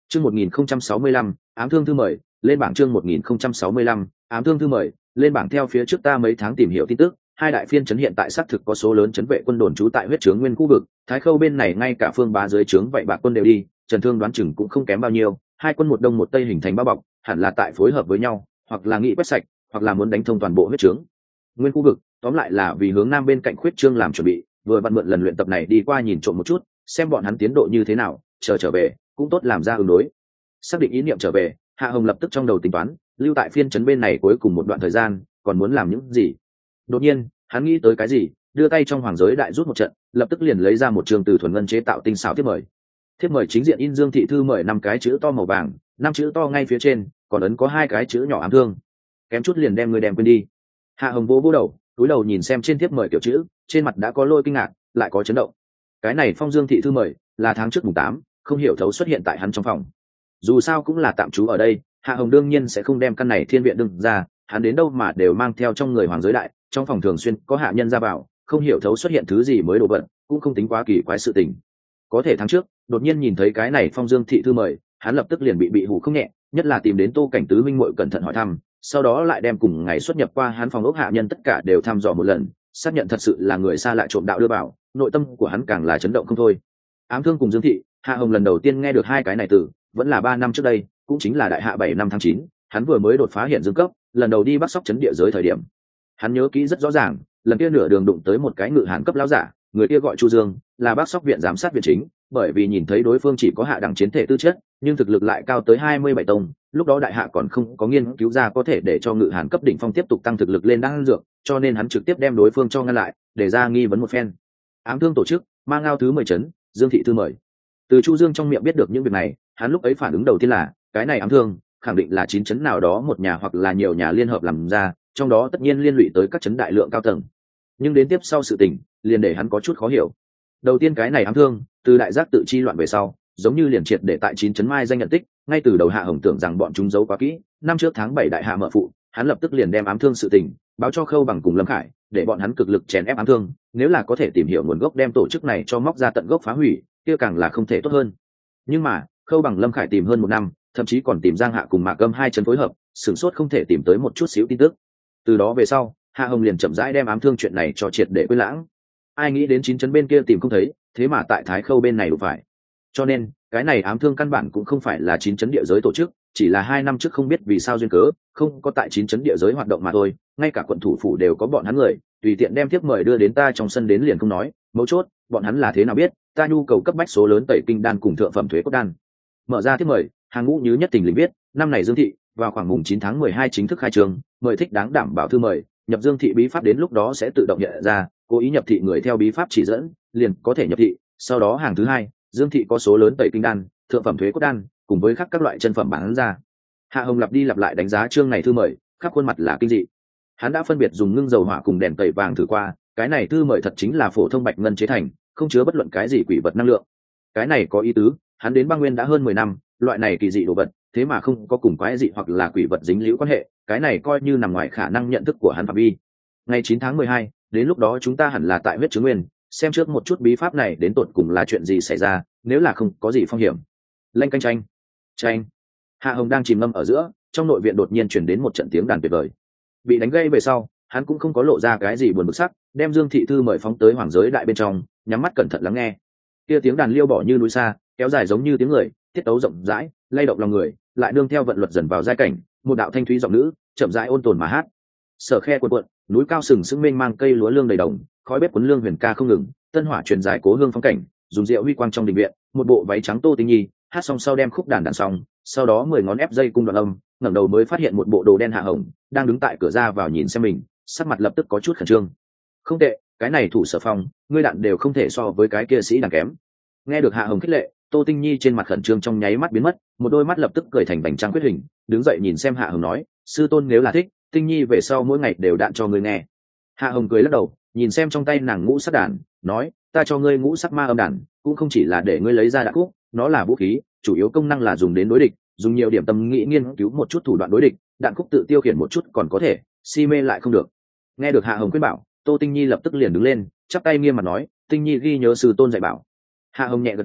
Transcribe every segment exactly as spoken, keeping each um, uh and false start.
Chương một nghìn không trăm sáu mươi lăm, ám thương thư mời, lên bảng. Chương một nghìn không trăm sáu mươi lăm, ám thương thư mời, lên bảng. Theo phía trước ta mấy tháng tìm hiểu tin tức, hai đại phiên trấn hiện tại xác thực có số lớn trấn vệ quân đồn trú tại huyết trướng nguyên khu vực, Thái Khâu bên này ngay cả phương bá dưới trướng vậy bạc quân đều đi, Trần Thương đoán chừng cũng không kém bao nhiêu, hai quân một đông một tây hình thành bao bọc, hẳn là tại phối hợp với nhau, hoặc là nghị quét sạch, hoặc là muốn đánh thông toàn bộ huyết trướng nguyên khu vực, tóm lại là vì hướng nam bên cạnh huyết trương làm chuẩn bị, vừa vặn mượn lần luyện tập này đi qua nhìn trộm một chút, xem bọn hắn tiến độ như thế nào, chờ trở về cũng tốt làm ra ứng đối. Xác định ý niệm trở về, Hạ Hồng lập tức trong đầu tính toán, lưu tại phiên trấn bên này cuối cùng một đoạn thời gian, còn muốn làm những gì. Đột nhiên, hắn nghĩ tới cái gì, đưa tay trong hoàng giới đại rút một trận, lập tức liền lấy ra một trường từ thuần ngân chế tạo tinh xảo thiếp mời. Thiếp mời chính diện in Dương thị thư mời năm cái chữ to màu vàng, năm chữ to ngay phía trên, còn ấn có hai cái chữ nhỏ ám thương. Kém chút liền đem người đem quên đi. Hạ Hồng vô vô đầu, túi đầu nhìn xem trên thiếp mời kiểu chữ, trên mặt đã có lôi kinh ngạc, lại có chấn động. Cái này phong Dương thị thư mời là tháng trước mùng tám, không hiểu thấu xuất hiện tại hắn trong phòng. Dù sao cũng là tạm trú ở đây, Hạ Hồng đương nhiên sẽ không đem căn này thiên viện đừng ra, hắn đến đâu mà đều mang theo trong người hoàng giới đại, trong phòng thường xuyên có hạ nhân ra vào, không hiểu thấu xuất hiện thứ gì mới đồ vật, cũng không tính quá kỳ quái sự tình. Có thể tháng trước, đột nhiên nhìn thấy cái này phong Dương thị thư mời, hắn lập tức liền bị bị hù không nhẹ, nhất là tìm đến Tô Cảnh Tứ minh muội cẩn thận hỏi thăm, sau đó lại đem cùng ngày xuất nhập qua hắn phòng ốc hạ nhân tất cả đều thăm dò một lần, xác nhận thật sự là người xa lạ trộm đạo đưa vào, nội tâm của hắn càng là chấn động không thôi. Ám thương cùng Dương thị, Hạ Hồng lần đầu tiên nghe được hai cái này từ, vẫn là ba năm trước đây, cũng chính là đại hạ bảy năm tháng chín, hắn vừa mới đột phá hiện dương cấp, lần đầu đi Bắc Sóc trấn địa giới thời điểm. Hắn nhớ kỹ rất rõ ràng, lần kia nửa đường đụng tới một cái ngự hàn cấp lão giả, người kia gọi Chu Dương, là Bắc Sóc viện giám sát viện chính, bởi vì nhìn thấy đối phương chỉ có hạ đẳng chiến thể tư chất, nhưng thực lực lại cao tới hai mươi bảy tông, lúc đó đại hạ còn không có nghiên cứu ra có thể để cho ngự hàn cấp đỉnh phong tiếp tục tăng thực lực lên đan dược, cho nên hắn trực tiếp đem đối phương cho ngăn lại, để ra nghi vấn một phen. Ám thương tổ chức, mang ngao thứ mười trấn, Dương thị thư mời. Từ Chu Dương trong miệng biết được những việc này, hắn lúc ấy phản ứng đầu tiên là, cái này ám thương, khẳng định là chín trấn nào đó một nhà hoặc là nhiều nhà liên hợp làm ra, trong đó tất nhiên liên lụy tới các trấn đại lượng cao tầng. Nhưng đến tiếp sau sự tình, liền để hắn có chút khó hiểu. Đầu tiên cái này ám thương, từ đại giác tự chi loạn về sau, giống như liền triệt để tại chín trấn mai danh nhận tích, ngay từ đầu Hạ Hồng tưởng rằng bọn chúng giấu quá kỹ, năm trước tháng bảy đại hạ mở phụ, hắn lập tức liền đem ám thương sự tình báo cho Khâu Bằng cùng Lâm Khải, để bọn hắn cực lực chèn ép ám thương, nếu là có thể tìm hiểu nguồn gốc đem tổ chức này cho móc ra tận gốc phá hủy, kia càng là không thể tốt hơn. Nhưng mà, Khâu Bằng Lâm Khải tìm hơn một năm, thậm chí còn tìm Giang Hạ cùng Mạc Gâm hai trấn phối hợp, sửng sốt không thể tìm tới một chút xíu tin tức. Từ đó về sau, Hạ Hồng liền chậm rãi đem ám thương chuyện này cho triệt để quên lãng. Ai nghĩ đến chín trấn bên kia tìm không thấy, thế mà tại Thái Khâu bên này đụng phải. Cho nên, cái này ám thương căn bản cũng không phải là chín trấn địa giới tổ chức, chỉ là hai năm trước không biết vì sao duyên cớ, không có tại chín trấn địa giới hoạt động mà thôi, ngay cả quận thủ phủ đều có bọn hắn người, tùy tiện đem thiếp mời đưa đến ta trong sân đến liền không nói, mấu chốt, bọn hắn là thế nào biết, ta nhu cầu cấp bách số lớn tẩy kinh đan cùng thượng phẩm thuế cốt đan. Mở ra thiếp mời, hàng ngũ như nhất tình lĩnh biết, năm này Dương thị, vào khoảng mùng chín tháng mười hai chính thức khai trường, mời thích đáng đảm bảo thư mời, nhập Dương thị bí pháp đến lúc đó sẽ tự động nhận ra, cố ý nhập thị người theo bí pháp chỉ dẫn, liền có thể nhập thị, sau đó hàng thứ hai, Dương thị có số lớn tẩy kinh đan, thượng phẩm thuế cốt đan, cùng với khác các loại chân phẩm bán ra. Hạ Hồng lặp đi lặp lại đánh giá chương này thư mời, khắp khuôn mặt là kinh dị. Hắn đã phân biệt dùng ngưng dầu hỏa cùng đèn tẩy vàng thử qua, cái này thư mời thật chính là phổ thông bạch ngân chế thành, không chứa bất luận cái gì quỷ vật năng lượng. Cái này có ý tứ, hắn đến băng nguyên đã hơn mười năm, loại này kỳ dị đồ vật, thế mà không có cùng quái dị hoặc là quỷ vật dính liễu quan hệ, cái này coi như nằm ngoài khả năng nhận thức của hắn phạm vi. Ngày chín tháng mười hai, đến lúc đó chúng ta hẳn là tại huyết chứng nguyên, xem trước một chút bí pháp này đến tột cùng là chuyện gì xảy ra, nếu là không có gì phong hiểm. Lanh canh tranh, tranh. Hạ Hồng đang chìm ngâm ở giữa, trong nội viện đột nhiên truyền đến một trận tiếng đàn tuyệt vời. Bị đánh gây về sau, hắn cũng không có lộ ra cái gì buồn bực sắc, đem Dương thị thư mời phóng tới hoàng giới đại bên trong, nhắm mắt cẩn thận lắng nghe. Kia tiếng đàn liêu bỏ như núi xa, kéo dài giống như tiếng người, tiết tấu rộng rãi, lay động lòng người, lại nương theo vận luật dần vào giai cảnh, một đạo thanh thúy giọng nữ, chậm rãi ôn tồn mà hát. Sở khe cuộn cuộn, núi cao sừng sững mênh mang cây lúa lương đầy đồng, khói bếp cuốn lương huyền ca không ngừng, tân hỏa truyền dài cố hương phong cảnh, dùng rượu huy quang trong đình viện, một bộ váy trắng Tô Tinh Nhi, hát xong sau đem khúc đàn đàn xong, sau đó mười ngón ép dây cung đoạn âm, ngẩng đầu mới phát hiện một bộ đồ đen Hạ Hồng đang đứng tại cửa ra vào nhìn xem mình, sắc mặt lập tức có chút khẩn trương. Không tệ, cái này thủ Sở Phong, ngươi đạn đều không thể so với cái kia sĩ đàn kém. Nghe được Hạ Hồng khích lệ, Tô Tinh Nhi trên mặt khẩn trương trong nháy mắt biến mất, một đôi mắt lập tức cười thành bánh trắng quyết hình, đứng dậy nhìn xem Hạ Hồng nói, sư tôn nếu là thích, Tinh Nhi về sau mỗi ngày đều đạn cho ngươi nghe. Hạ Hồng cười lắc đầu, nhìn xem trong tay nàng ngũ sắc đàn, nói, ta cho ngươi ngũ sắc ma âm đàn, cũng không chỉ là để ngươi lấy ra đạn khúc, nó là vũ khí, chủ yếu công năng là dùng đến đối địch, dùng nhiều điểm tâm nghĩ nghiên cứu một chút thủ đoạn đối địch, đạn khúc tự tiêu khiển một chút còn có thể, si mê lại không được. Nghe được Hạ Hồng khuyên bảo, Tô Tinh Nhi lập tức liền đứng lên, chắp tay nghiêm mặt nói, Tinh Nhi ghi nhớ sư tôn dạy bảo. Hạ Hồng nhẹ gật đầu,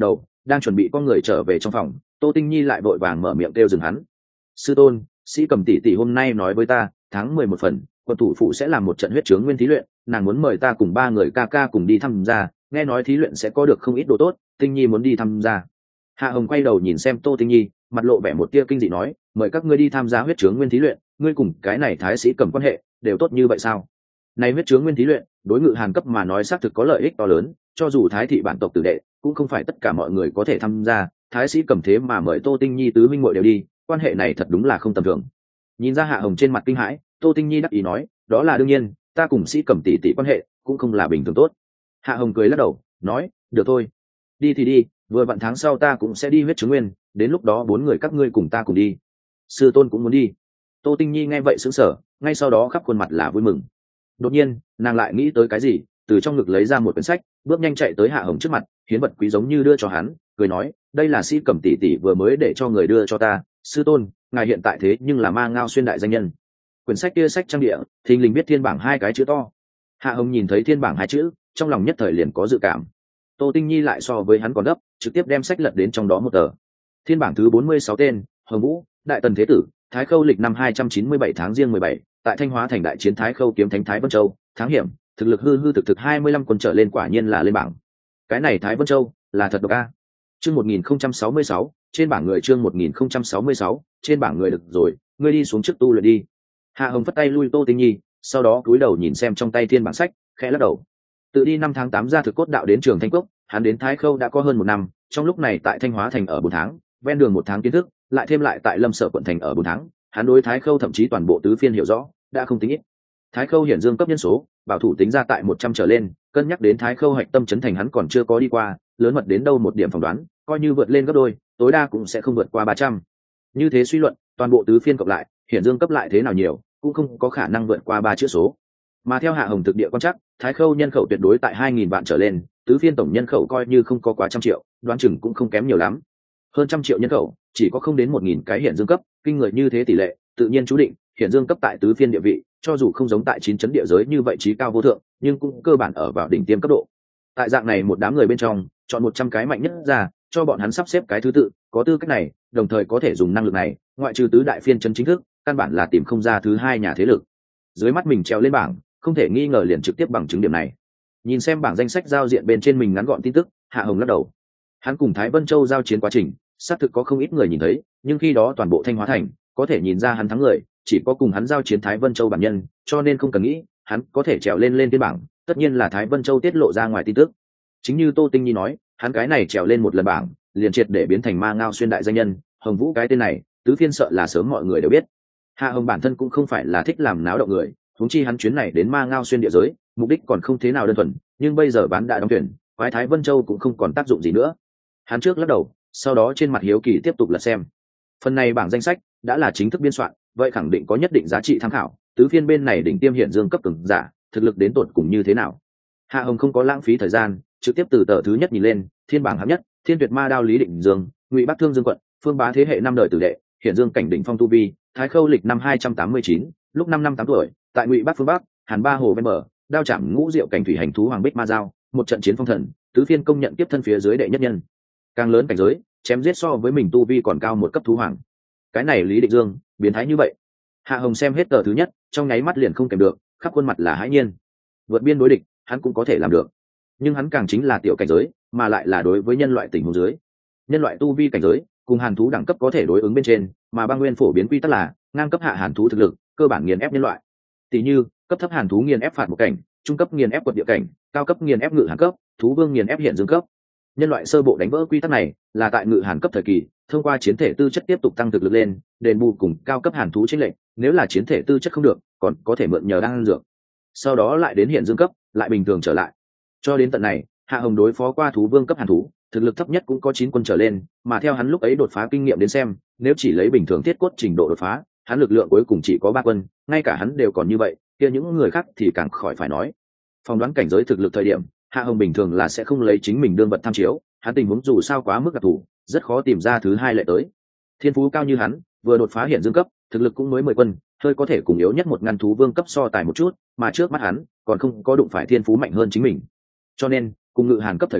đang chuẩn bị con người trở về trong phòng, Tô Tinh Nhi lại vội vàng mở miệng kêu dừng hắn. Sư tôn, sĩ cầm tỷ tỷ hôm nay nói với ta tháng mười một phần quận thủ phụ sẽ làm một trận huyết chướng nguyên thí luyện, nàng muốn mời ta cùng ba người ca ca cùng đi tham gia, nghe nói thí luyện sẽ có được không ít đồ tốt, Tinh Nhi muốn đi tham gia. Hạ Hồng quay đầu nhìn xem Tô Tinh Nhi, mặt lộ vẻ một tia kinh dị nói, mời các ngươi đi tham gia huyết chướng nguyên thí luyện, ngươi cùng cái này thái sĩ cầm quan hệ đều tốt như vậy sao? Này huyết chướng nguyên thí luyện đối Ngự Hàn cấp mà nói xác thực có lợi ích to lớn, cho dù thái thị bản tộc tử đệ cũng không phải tất cả mọi người có thể tham gia, thái sĩ cầm thế mà mời Tô Tinh Nhi tứ huynh muội đều đi, quan hệ này thật đúng là không tầm thường. Nhìn ra Hạ Hồng trên mặt kinh hãi, Tô Tinh Nhi đắc ý nói, đó là đương nhiên, ta cùng sĩ cầm tỷ tỷ quan hệ cũng không là bình thường tốt. Hạ Hồng cười lắc đầu nói, được thôi, đi thì đi, vừa vặn tháng sau ta cũng sẽ đi huyết chứng nguyên, đến lúc đó bốn người các ngươi cùng ta cùng đi. Sư tôn cũng muốn đi. Tô Tinh Nhi nghe vậy sững sờ, ngay sau đó khắp khuôn mặt là vui mừng. Đột nhiên nàng lại nghĩ tới cái gì, từ trong ngực lấy ra một quyển sách, bước nhanh chạy tới Hạ Hồng trước mặt, hiến vật quý giống như đưa cho hắn, cười nói, đây là sĩ cẩm tỷ tỷ vừa mới để cho người đưa cho ta, sư tôn ngài hiện tại thế nhưng là Ma Ngao xuyên đại danh nhân. Quyển sách kia sách trang địa thình lình biết thiên bảng hai cái chữ to. Hạ Hồng nhìn thấy thiên bảng hai chữ, trong lòng nhất thời liền có dự cảm. Tô Tinh Nhi lại so với hắn còn gấp, trực tiếp đem sách lật đến trong đó một tờ. Thiên bảng thứ bốn mươi sáu tên, Hồng Vũ, đại tần thế tử, Thái Khâu lịch năm hai trăm chín mươi bảy tháng giêng mười bảy, tại Thanh Hóa thành đại chiến Thái Khâu kiếm thánh Thái Vân Châu, thắng hiểm, thực lực hư hư thực thực hai mươi lăm quân trở lên, quả nhiên là lên bảng. Cái này Thái Vân Châu là thật độc a. Chương một nghìn không trăm sáu mươi sáu, trên bảng người chương một nghìn không trăm sáu mươi sáu, trên bảng người được rồi, ngươi đi xuống trước tu luyện đi. Hạ Hồng phất tay lui Tô Tinh Nhi, sau đó cúi đầu nhìn xem trong tay thiên bảng sách, khẽ lắc đầu. Tự đi năm tháng tám ra thực cốt đạo đến trường Thanh Cốc, hắn đến Thái Khâu đã có hơn một năm, trong lúc này tại Thanh Hóa thành ở bốn tháng, ven đường một tháng kiến thức, lại thêm lại tại Lâm Sở quận thành ở bốn tháng, hắn đối Thái Khâu thậm chí toàn bộ tứ phiên hiểu rõ, đã không tính ít. Thái Khâu hiển dương cấp nhân số, bảo thủ tính ra tại một trăm trở lên, cân nhắc đến Thái Khâu hạch tâm trấn thành hắn còn chưa có đi qua, lớn mật đến đâu một điểm phỏng đoán, coi như vượt lên gấp đôi, tối đa cũng sẽ không vượt qua ba trăm. Như thế suy luận, toàn bộ tứ phiên cộng lại, hiển dương cấp lại thế nào nhiều, cũng không có khả năng vượt qua ba chữ số. Mà theo Hạ Hồng thực địa quan chắc, Thái Khâu nhân khẩu tuyệt đối tại hai nghìn vạn trở lên, tứ phiên tổng nhân khẩu coi như không có quá trăm triệu, đoán chừng cũng không kém nhiều lắm. Hơn trăm triệu nhân khẩu, chỉ có không đến một nghìn cái hiển dương cấp, kinh người như thế tỷ lệ, tự nhiên chú định, hiển dương cấp tại tứ phiên địa vị, cho dù không giống tại chín chấn địa giới như vậy trí cao vô thượng, nhưng cũng cơ bản ở vào đỉnh tiêm cấp độ. Tại dạng này một đám người bên trong, chọn một trăm cái mạnh nhất ra, cho bọn hắn sắp xếp cái thứ tự, có tư cách này, đồng thời có thể dùng năng lực này, ngoại trừ tứ đại phiên chấn chính thức, căn bản là tìm không ra thứ hai nhà thế lực. Dưới mắt mình treo lên bảng, không thể nghi ngờ liền trực tiếp bằng chứng điểm này. Nhìn xem bảng danh sách giao diện bên trên mình ngắn gọn tin tức, Hạ Hồng lắc đầu. Hắn cùng Thái Vân Châu giao chiến quá trình, xác thực có không ít người nhìn thấy, nhưng khi đó toàn bộ Thanh Hóa thành có thể nhìn ra hắn thắng người, chỉ có cùng hắn giao chiến Thái Vân Châu bản nhân, cho nên không cần nghĩ, hắn có thể trèo lên lên trên bảng, tất nhiên là Thái Vân Châu tiết lộ ra ngoài tin tức. Chính như Tô Tinh Nhi nói, hắn cái này trèo lên một lần bảng, liền triệt để biến thành Ma Ngao xuyên đại danh nhân, Hồng Vũ cái tên này, tứ phiên sợ là sớm mọi người đều biết. Hạ Hồng bản thân cũng không phải là thích làm náo động người, huống chi hắn chuyến này đến Ma Ngao xuyên địa giới, mục đích còn không thế nào đơn thuần, nhưng bây giờ bán đã đóng thuyền, quái Thái Vân Châu cũng không còn tác dụng gì nữa. Hắn trước lắc đầu, sau đó trên mặt hiếu kỳ tiếp tục lật xem. Phần này bảng danh sách đã là chính thức biên soạn, vậy khẳng định có nhất định giá trị tham khảo, tứ phiên bên này đỉnh tiêm hiển dương cấp cường giả, thực lực đến tột cùng như thế nào. Hạ Hồng không có lãng phí thời gian, trực tiếp từ tờ thứ nhất nhìn lên, thiên bảng hạng nhất, Thiên Tuyệt Ma Đao Lý Định Dương, Ngụy Bắc Thương Dương quận, Phương Bá thế hệ năm đời tử đệ, hiển dương cảnh đỉnh phong tu vi, Thái Khâu lịch năm hai trăm tám mươi chín, lúc năm năm tám tuổi, tại Ngụy Bắc phương Bắc, Hàn Ba Hồ ven bờ, đao chạm ngũ diệu cảnh thủy hành thú hoàng bích ma giao, một trận chiến phong thần, tứ phiên công nhận tiếp thân phía dưới đệ nhất nhân. Càng lớn cảnh giới, chém giết so với mình tu vi còn cao một cấp thú hoàng. Cái này Lý Định Dương, biến thái như vậy. Hạ Hồng xem hết tờ thứ nhất, trong nháy mắt liền không kèm được, khắp khuôn mặt là hãi nhiên. Vượt biên đối địch, hắn cũng có thể làm được. Nhưng hắn càng chính là tiểu cảnh giới, mà lại là đối với nhân loại tình huống dưới. Nhân loại tu vi cảnh giới, cùng hàn thú đẳng cấp có thể đối ứng bên trên, mà băng nguyên phổ biến quy tắc là ngang cấp hạ hàn thú thực lực, cơ bản nghiền ép nhân loại. Tỷ như, cấp thấp hàn thú nghiền ép phạt một cảnh, trung cấp nghiền ép quật địa cảnh, cao cấp nghiền ép ngự hàn cấp, thú vương nghiền ép hiện dương cấp. Nhân loại sơ bộ đánh vỡ quy tắc này, là tại ngự hàn cấp thời kỳ, thông qua chiến thể tư chất tiếp tục tăng thực lực lên, đền bù cùng cao cấp hàn thú chênh lệch, nếu là chiến thể tư chất không được, còn có thể mượn nhờ đan dược. Sau đó lại đến hiện dương cấp, lại bình thường trở lại. Cho đến tận này, Hạ Hồng đối phó qua thú vương cấp hàn thú, thực lực thấp nhất cũng có chín quân trở lên, mà theo hắn lúc ấy đột phá kinh nghiệm đến xem, nếu chỉ lấy bình thường thiết cốt trình độ đột phá, hắn lực lượng cuối cùng chỉ có ba quân, ngay cả hắn đều còn như vậy, kia những người khác thì càng khỏi phải nói. Phỏng đoán cảnh giới thực lực thời điểm, Hạ Hồng bình thường là sẽ không lấy chính mình đương vật tham chiếu, hắn tình huống dù sao quá mức đặc thù, rất khó tìm ra thứ hai lệ tới. Thiên phú cao như hắn, vừa đột phá hiện dương cấp, thực lực cũng mới mười quân, hơi có thể cùng yếu nhất một ngăn thú vương cấp so tài một chút, mà trước mắt hắn còn không có đụng phải thiên phú mạnh hơn chính mình. Cho nên, cùng ngự hàn cấp thời kỳ,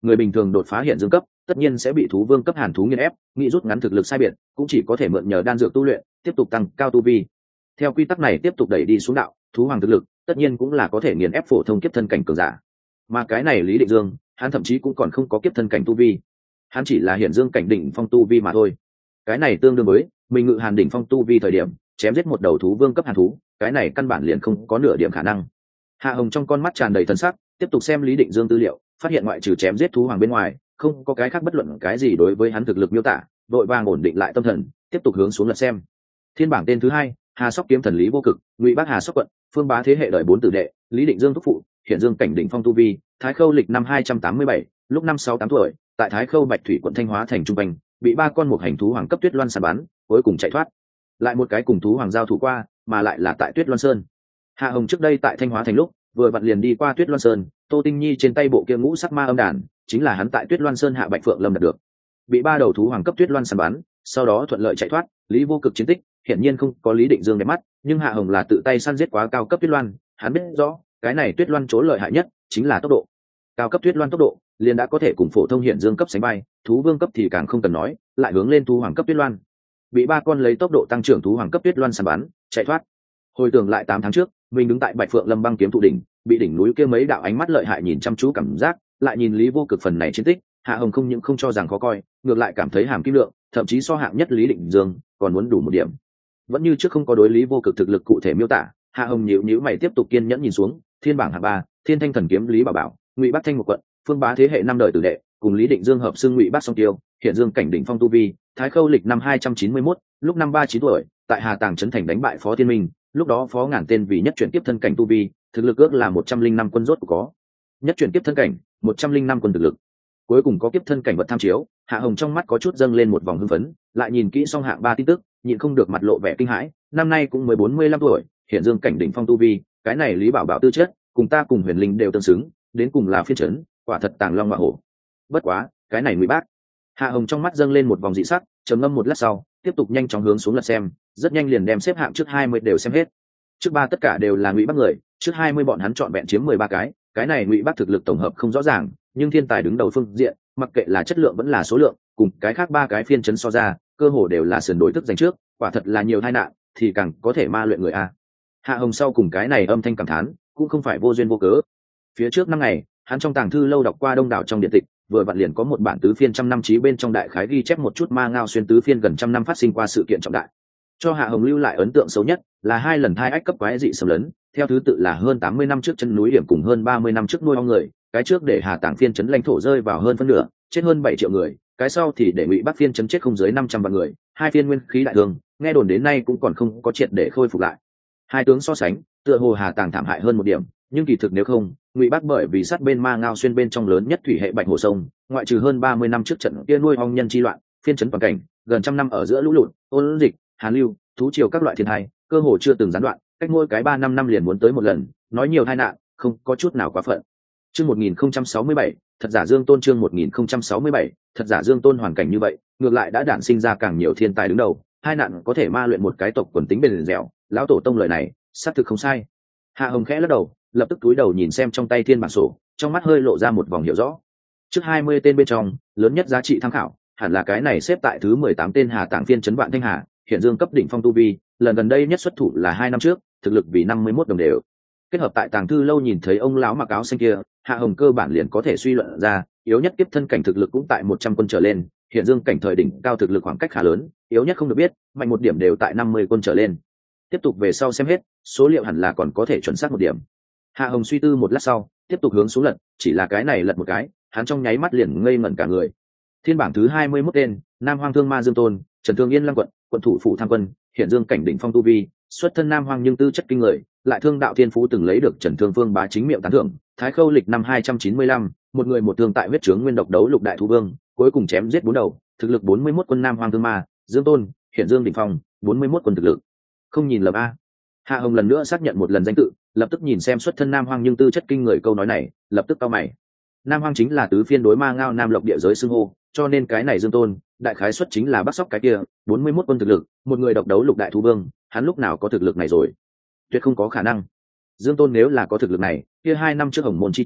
người bình thường đột phá hiện dương cấp tất nhiên sẽ bị thú vương cấp hàn thú nghiền ép, nghĩ rút ngắn thực lực sai biệt cũng chỉ có thể mượn nhờ đan dược tu luyện tiếp tục tăng cao tu vi. Theo quy tắc này tiếp tục đẩy đi xuống đạo, thú hoàng thực lực tất nhiên cũng là có thể nghiền ép phổ thông kiếp thân cảnh cường giả. Mà cái này Lý Định Dương, hắn thậm chí cũng còn không có kiếp thân cảnh tu vi, hắn chỉ là hiện dương cảnh đỉnh phong tu vi mà thôi. Cái này tương đương với mình ngự hàn đỉnh phong tu vi thời điểm chém giết một đầu thú vương cấp hàn thú, cái này căn bản liền không có nửa điểm khả năng. Hạ Hồng trong con mắt tràn đầy thần sắc, tiếp tục xem Lý Định Dương tư liệu, phát hiện ngoại trừ chém giết thú hoàng bên ngoài, không có cái khác bất luận cái gì đối với hắn thực lực miêu tả, đội vàng ổn định lại tâm thần, tiếp tục hướng xuống lật xem. Thiên bảng tên thứ hai, Hà Sóc kiếm thần Lý Vô Cực, Ngụy Bắc Hà Sóc quận, Phương Bá thế hệ đời bốn tử đệ, Lý Định Dương thúc phụ, hiện dương cảnh đỉnh phong tu vi, Thái Khâu lịch năm hai trăm tám mươi bảy, lúc năm sáu tám tuổi, tại Thái Khâu Bạch Thủy quận Thanh Hóa thành trung bình, bị ba con một hành thú hoàng cấp Tuyết Loan săn bắn, cuối cùng chạy thoát. Lại một cái cùng thú hoàng giao thủ qua, mà lại là tại Tuyết Loan Sơn. Hạ Hồng trước đây tại Thanh Hóa thành lúc, vừa vặn liền đi qua Tuyết Loan Sơn, Tô Tinh Nhi trên tay bộ kia ngũ sắc ma âm đàn, chính là hắn tại Tuyết Loan Sơn hạ Bạch Phượng Lâm đạt được. Bị ba đầu thú hoàng cấp Tuyết Loan săn bắn, sau đó thuận lợi chạy thoát, Lý Vô Cực chiến tích, hiển nhiên không có Lý Định Dương đẹp mắt, nhưng Hạ Hồng là tự tay săn giết quá cao cấp Tuyết Loan, hắn biết rõ, cái này Tuyết Loan chỗ lợi hại nhất chính là tốc độ. Cao cấp Tuyết Loan tốc độ, liền đã có thể cùng phổ thông hiện dương cấp sánh bay, thú vương cấp thì càng không cần nói, lại hướng lên thú hoàng cấp Tuyết Loan. Bị ba con lấy tốc độ tăng trưởng thú hoàng cấp Tuyết Loan săn bắn, chạy thoát. Hồi tưởng lại tám tháng trước, mình đứng tại Bạch Phượng Lâm băng kiếm thụ đỉnh, bị đỉnh núi kia mấy đạo ánh mắt lợi hại nhìn chăm chú cảm giác, lại nhìn Lý Vô Cực phần này chiến tích, Hạ Hồng không những không cho rằng khó coi, ngược lại cảm thấy hàm kim lượng, thậm chí so hạng nhất Lý Định Dương còn muốn đủ một điểm. Vẫn như trước không có đối Lý Vô Cực thực lực cụ thể miêu tả, Hạ Hồng nhíu nhíu mày tiếp tục kiên nhẫn nhìn xuống, thiên bảng hạng ba, Thiên Thanh thần kiếm Lý Bảo Bảo, Ngụy Bắc Thanh một quận, Phương Bá thế hệ năm đời tử đệ, cùng Lý Định Dương hợp xưng Ngụy Bắc song tiêu, hiện dương cảnh đỉnh phong tu vi, Thái Khâu lịch năm hai trăm chín mươi mốt, lúc năm ba chín tuổi, tại Hà Tàng trấn thành đánh bại Phó Thiên Minh, lúc đó Phó Ngàn tên vì nhất chuyển tiếp thân cảnh tu vi, thực lực ước là một trăm linh năm quân rốt của có. Nhất chuyển tiếp thân cảnh, một trăm linh năm quân thực lực. Cuối cùng có kiếp thân cảnh vật tham chiếu, Hạ Hồng trong mắt có chút dâng lên một vòng hưng phấn, lại nhìn kỹ xong hạng ba tin tức, nhịn không được mặt lộ vẻ kinh hãi, năm nay cũng mới bốn mươi lăm tuổi, hiện dương cảnh đỉnh phong tu vi, cái này Lý Bảo Bảo tư chất, cùng ta cùng Huyền Linh đều tương xứng, đến cùng là phiên trấn, quả thật tàng long ngọa hổ. Bất quá, cái này Ngụy Bác. Hạ Hồng trong mắt dâng lên một vòng dị sắc, trầm ngâm một lát sau, tiếp tục nhanh chóng hướng xuống lật xem, rất nhanh liền đem xếp hạng trước hai mươi đều xem hết. Trước ba tất cả đều là Ngụy Bắc người, trước hai mươi bọn hắn chọn vẹn chiếm mười ba cái, cái này Ngụy Bắc thực lực tổng hợp không rõ ràng, nhưng thiên tài đứng đầu phương diện, mặc kệ là chất lượng vẫn là số lượng, cùng cái khác ba cái phiên trấn so ra, cơ hồ đều là sườn đối thức giành trước, quả thật là nhiều tai nạn, thì càng có thể ma luyện người a. Hạ Hồng sau cùng cái này âm thanh cảm thán, cũng không phải vô duyên vô cớ. Phía trước năm ngày, hắn trong tàng thư lâu đọc qua đông đảo trong điện tịch, vừa vặn liền có một bản tứ phiên trăm năm chí bên trong đại khái ghi chép một chút ma ngao xuyên tứ phiên gần trăm năm phát sinh qua sự kiện trọng đại. Cho Hạ Hồng lưu lại ấn tượng xấu nhất là hai lần thai ách cấp quái dị xâm lấn, theo thứ tự là hơn tám mươi năm trước chân núi điểm cùng hơn ba mươi năm trước nuôi ong người, cái trước để Hà Tàng phiên trấn lãnh thổ rơi vào hơn phân nửa, chết hơn bảy triệu người, cái sau thì để Ngụy Bắc phiên trấn chết không dưới năm trăm vạn người, hai phiên nguyên khí đại thương, nghe đồn đến nay cũng còn không có triệt để khôi phục lại. Hai tướng so sánh, tựa hồ Hà Tàng thảm hại hơn một điểm, nhưng kỳ thực nếu không, Ngụy Bắc bởi vì sát bên ma ngao xuyên bên trong lớn nhất thủy hệ Bạch Hồ sông, ngoại trừ hơn ba mươi năm trước trận kia nuôi ong nhân chi loạn, phiên trấn toàn cảnh, gần trăm năm ở giữa lũ lụt, ôn dịch, hàn lưu, thú triều các loại thiên tai, cơ hồ chưa từng gián đoạn, cách mỗi cái ba năm năm liền muốn tới một lần, nói nhiều tai nạn, không có chút nào quá phận. Chương một nghìn không trăm sáu mươi bảy, thật giả Dương Tôn chương một nghìn không trăm sáu mươi bảy, thật giả Dương Tôn hoàn cảnh như vậy, ngược lại đã đản sinh ra càng nhiều thiên tài đứng đầu, hai nạn có thể ma luyện một cái tộc quần tính bền dẻo, lão tổ tông lời này, xác thực không sai. Hạ Hồng khẽ lắc đầu, lập tức cúi đầu nhìn xem trong tay thiên bản sổ, trong mắt hơi lộ ra một vòng hiểu rõ. Trước hai mươi tên bên trong, lớn nhất giá trị tham khảo, hẳn là cái này xếp tại thứ mười tám tên Hà Tàng phiên trấn Vạn Thanh Hà, hiện dương cấp đỉnh phong tu vi, lần gần đây nhất xuất thủ là hai năm trước, thực lực vì năm mươi mốt đồng đều. Kết hợp tại tàng thư lâu nhìn thấy ông lão mặc áo xanh kia, Hạ Hồng cơ bản liền có thể suy luận ra, yếu nhất kiếp thân cảnh thực lực cũng tại một trăm quân trở lên, hiện dương cảnh thời đỉnh cao thực lực khoảng cách khá lớn, yếu nhất không được biết, mạnh một điểm đều tại năm mươi quân trở lên. Tiếp tục về sau xem hết, số liệu hẳn là còn có thể chuẩn xác một điểm. Hạ Hồng suy tư một lát sau, tiếp tục hướng xuống lật, chỉ là cái này lật một cái, hắn trong nháy mắt liền ngây ngẩn cả người. Thiên bảng thứ hai mươi mốt tên, Nam Hoang Thương Ma Dương Tôn, Trần Thương Yên Lăng quận, quận thủ phủ tham quân, hiện dương cảnh đỉnh phong tu vi, xuất thân Nam Hoang nhưng tư chất kinh người, lại thương đạo thiên phú từng lấy được Trần Thương Phương bá chính miệng tán thưởng. Thái Khâu lịch năm hai trăm chín mươi lăm, một người một thương tại huyết trướng nguyên độc đấu lục đại thú vương, cuối cùng chém giết bốn đầu, thực lực bốn mươi mốt quân Nam Hoang Thương Ma, Dương Tôn, hiện dương đỉnh phong, bốn mươi mốt quân thực lực. Không nhìn lầm a. Hạ Hồng lần nữa xác nhận một lần danh tự, lập tức nhìn xem xuất thân Nam Hoang nhưng tư chất kinh người câu nói này, lập tức cau mày. Nam Hoang chính là tứ phiên đối ma ngao Nam Lộc địa giới xưng hô, cho nên cái này Dương Tôn, đại khái xuất chính là Bắc Sóc cái kia, bốn mươi mốt quân thực lực, một người độc đấu lục đại thú vương, hắn lúc nào có thực lực này rồi? Tuyệt không có khả năng. Dương Tôn nếu là có thực lực này, kia hai năm trước Hồng Môn chi chiến,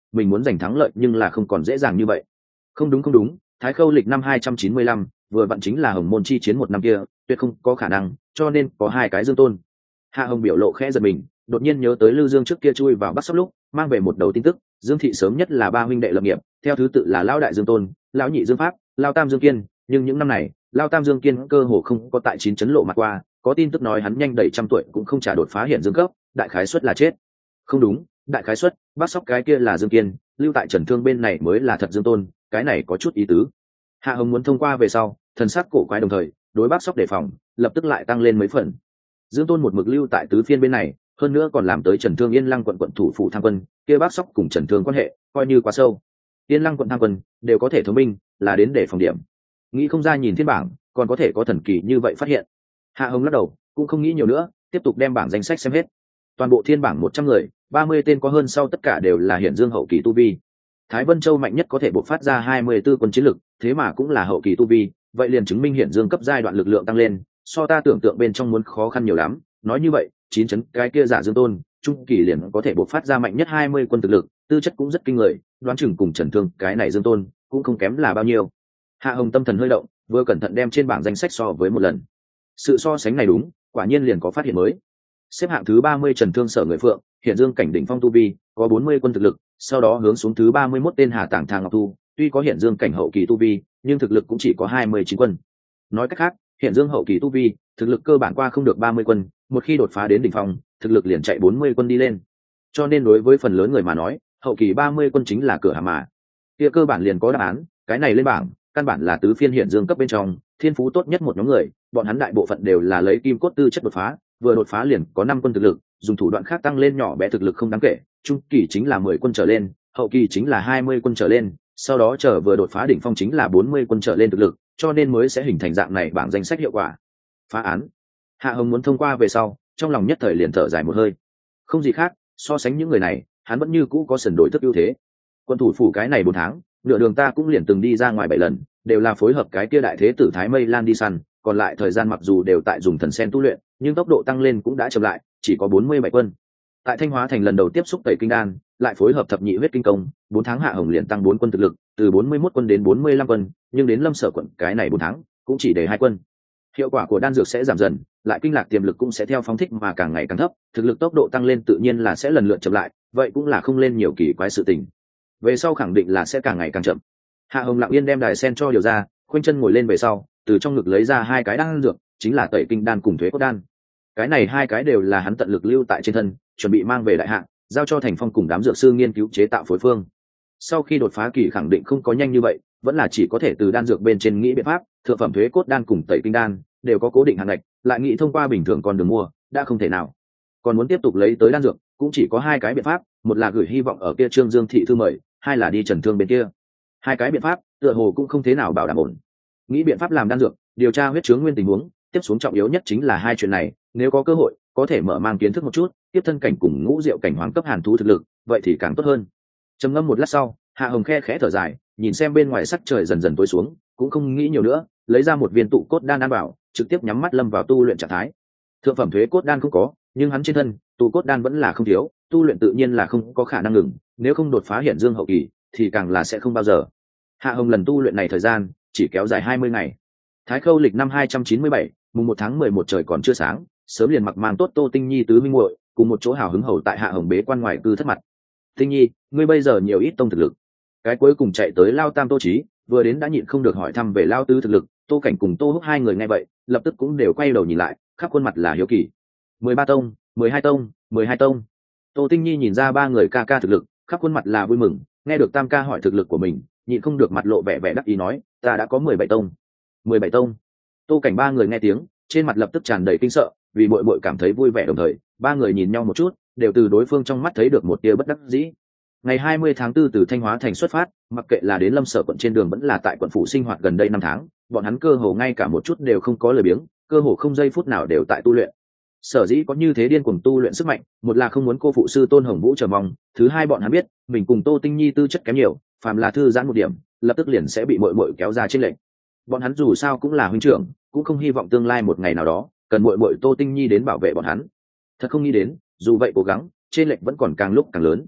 mình muốn giành thắng lợi nhưng là không còn dễ dàng như vậy. Không đúng không đúng, Thái Khâu lịch năm hai trăm chín mươi lăm, vừa vặn chính là Hồng Môn chi chiến một năm kia, tuyệt không có khả năng, cho nên có hai cái Dương Tôn. Hạ Hồng biểu lộ khẽ giật mình, đột nhiên nhớ tới Lưu Dương trước kia chui vào Bắc Sóc lúc, mang về một đầu tin tức, Dương thị sớm nhất là ba huynh đệ lập nghiệp, theo thứ tự là lão đại Dương Tôn, lão nhị Dương Pháp, lão tam Dương Kiên, nhưng những năm này, lão tam Dương Kiên cơ hồ không có tại chín chấn lộ mặt qua, có tin tức nói hắn nhanh đầy trăm tuổi cũng không trả đột phá hiện dương cấp, đại khái suất là chết. Không đúng, đại khái suất, Bắc Sóc cái kia là Dương Kiên, lưu tại Trần Thương bên này mới là thật Dương Tôn, cái này có chút ý tứ. Hạ Hồng muốn thông qua về sau, thần sắc cổ quái đồng thời, đối Bắc Sóc đề phòng, lập tức lại tăng lên mấy phần. Dương Tôn một mực lưu tại tứ phiên bên này, hơn nữa còn làm tới Trần Thương Yên Lăng quận quận thủ phủ tham quân, kia Bắc Sóc cùng Trần Thương quan hệ coi như quá sâu. Yên Lăng quận tham quân đều có thể thống minh, là đến để phòng điểm. Nghĩ không ra nhìn thiên bảng, còn có thể có thần kỳ như vậy phát hiện. Hạ Hồng lắc đầu, cũng không nghĩ nhiều nữa, tiếp tục đem bảng danh sách xem hết. Toàn bộ thiên bảng một trăm người, ba mươi tên có hơn sau tất cả đều là hiển dương hậu kỳ tu vi. Thái Vân Châu mạnh nhất có thể bộc phát ra hai mươi tư quân chiến lực, thế mà cũng là hậu kỳ tu vi, vậy liền chứng minh hiển dương cấp giai đoạn lực lượng tăng lên, so ta tưởng tượng bên trong muốn khó khăn nhiều lắm. Nói như vậy, chín chấn cái kia giả Dương Tôn, trung kỳ liền có thể bộc phát ra mạnh nhất hai mươi quân thực lực, tư chất cũng rất kinh người, đoán chừng cùng Trần Thương cái này Dương Tôn cũng không kém là bao nhiêu. Hạ Hồng tâm thần hơi động, vừa cẩn thận đem trên bảng danh sách so với một lần. Sự so sánh này đúng, quả nhiên liền có phát hiện mới. Xếp hạng thứ ba mươi Trần Thương Sở Người Phượng, hiện dương cảnh đỉnh phong tu vi, có bốn mươi quân thực lực, sau đó hướng xuống thứ ba mươi mốt tên Hà Tảng Thang Ngọc Thu, tuy có hiện dương cảnh hậu kỳ tu vi, nhưng thực lực cũng chỉ có hai mươi chín quân. Nói cách khác, hiện dương hậu kỳ tu vi, thực lực cơ bản qua không được ba mươi quân, một khi đột phá đến đỉnh phong, thực lực liền chạy bốn mươi quân đi lên. Cho nên đối với phần lớn người mà nói, hậu kỳ ba mươi quân chính là cửa hàm mà. Kia cơ bản liền có đáp án, cái này lên bảng, căn bản là tứ phiên hiện dương cấp bên trong, thiên phú tốt nhất một nhóm người, bọn hắn đại bộ phận đều là lấy kim cốt tư chất đột phá, vừa đột phá liền có năm quân thực lực, dùng thủ đoạn khác tăng lên nhỏ bé thực lực không đáng kể, trung kỳ chính là mười quân trở lên, hậu kỳ chính là hai mươi quân trở lên, sau đó chờ vừa đột phá đỉnh phong chính là bốn mươi quân trở lên thực lực, cho nên mới sẽ hình thành dạng này bảng danh sách hiệu quả. Phá án. Hạ Hồng muốn thông qua về sau, trong lòng nhất thời liền thở dài một hơi. Không gì khác, so sánh những người này, hắn vẫn như cũ có sần đối thức ưu thế. Quân thủ phủ cái này bốn tháng, nửa đường ta cũng liền từng đi ra ngoài bảy lần, đều là phối hợp cái kia đại thế tử Thái Mây Lan đi săn, còn lại thời gian mặc dù đều tại dùng thần sen tu luyện, nhưng tốc độ tăng lên cũng đã chậm lại, chỉ có bốn mươi bảy quân. Tại Thanh Hóa thành lần đầu tiếp xúc tẩy kinh đan, lại phối hợp thập nhị huyết kinh công, bốn tháng Hạ Hồng liền tăng bốn quân thực lực, từ bốn mươi mốt quân đến bốn mươi lăm quân, nhưng đến Lâm Sở quận cái này bốn tháng, cũng chỉ để hai quân. Hiệu quả của đan dược sẽ giảm dần, lại kinh lạc tiềm lực cũng sẽ theo phóng thích mà càng ngày càng thấp, thực lực tốc độ tăng lên tự nhiên là sẽ lần lượt chậm lại, vậy cũng là không lên nhiều kỳ quái sự tình. Về sau khẳng định là sẽ càng ngày càng chậm. Hạ Hồng lặng yên đem đài sen cho điều ra, khoanh chân ngồi lên về sau, từ trong ngực lấy ra hai cái đan dược, chính là tẩy kinh đan cùng thuế cốt đan. Cái này hai cái đều là hắn tận lực lưu tại trên thân, chuẩn bị mang về đại hạng, giao cho Thành Phong cùng đám dược sư nghiên cứu chế tạo phối phương. Sau khi đột phá kỳ khẳng định không có nhanh như vậy, vẫn là chỉ có thể từ đan dược bên trên nghĩ biện pháp, thượng phẩm thuế cốt đan cùng tẩy kinh đan đều có cố định hàng ngạch, lại nghĩ thông qua bình thường con đường mua, đã không thể nào. Còn muốn tiếp tục lấy tới đan dược, cũng chỉ có hai cái biện pháp, một là gửi hy vọng ở kia Trương Dương thị thư mời, hai là đi Trần Thương bên kia. Hai cái biện pháp, tựa hồ cũng không thế nào bảo đảm ổn. Nghĩ biện pháp làm đan dược, điều tra huyết chướng nguyên tình huống, tiếp xuống trọng yếu nhất chính là hai chuyện này, nếu có cơ hội, có thể mở mang kiến thức một chút, tiếp thân cảnh cùng ngũ diệu cảnh hoàng cấp hàn thú thực lực, vậy thì càng tốt hơn. Trầm ngâm một lát sau, Hạ Hồng khe khẽ thở dài, nhìn xem bên ngoài sắc trời dần dần tối xuống, cũng không nghĩ nhiều nữa, lấy ra một viên tụ cốt đan ăn bảo, trực tiếp nhắm mắt lâm vào tu luyện trạng thái. Thượng phẩm thuế cốt đan không có, nhưng hắn trên thân, tụ cốt đan vẫn là không thiếu, tu luyện tự nhiên là không có khả năng ngừng, nếu không đột phá hiện dương hậu kỳ, thì càng là sẽ không bao giờ. Hạ Hồng lần tu luyện này thời gian chỉ kéo dài hai mươi ngày. Thái Khâu lịch năm hai trăm chín mươi bảy, mùng một tháng mười một trời còn chưa sáng, sớm liền mặc mang tốt Tô Tinh Nhi tứ minh muội, cùng một chỗ hào hứng hầu tại Hạ Hồng bế quan ngoài cư thất mặt. Tinh Nhi, ngươi bây giờ nhiều ít tông thực lực? Cái cuối cùng chạy tới Lao Tam Tô Chí, vừa đến đã nhịn không được hỏi thăm về Lao Tứ thực lực, Tô Cảnh cùng Tô Húc hai người nghe vậy, lập tức cũng đều quay đầu nhìn lại, khắp khuôn mặt là hiếu kỳ. mười ba tông, mười hai tông, mười hai tông. Tô Tinh Nhi nhìn ra ba người ca ca thực lực, khắp khuôn mặt là vui mừng, nghe được Tam ca hỏi thực lực của mình, nhịn không được mặt lộ vẻ vẻ đắc ý nói, ta đã có mười bảy tông. mười bảy tông. Tô Cảnh ba người nghe tiếng, trên mặt lập tức tràn đầy kinh sợ, vì muội muội cảm thấy vui vẻ đồng thời, ba người nhìn nhau một chút, đều từ đối phương trong mắt thấy được một tia bất đắc dĩ. Ngày hai mươi tháng tư từ Thanh Hóa thành xuất phát, mặc kệ là đến Lâm Sở quận trên đường vẫn là tại quận phủ sinh hoạt gần đây năm tháng, bọn hắn cơ hồ ngay cả một chút đều không có lười biếng, cơ hồ không giây phút nào đều tại tu luyện. Sở dĩ có như thế điên cuồng tu luyện sức mạnh, một là không muốn cô phụ sư Tôn Hồng Vũ chờ mong, thứ hai bọn hắn biết, mình cùng Tô Tinh Nhi tư chất kém nhiều, phàm là thư giãn một điểm, lập tức liền sẽ bị muội muội kéo ra trên lệnh. Bọn hắn dù sao cũng là huynh trưởng, cũng không hy vọng tương lai một ngày nào đó, cần muội muội Tô Tinh Nhi đến bảo vệ bọn hắn. Thật không nghĩ đến, dù vậy cố gắng, trên lệnh vẫn còn càng lúc càng lớn.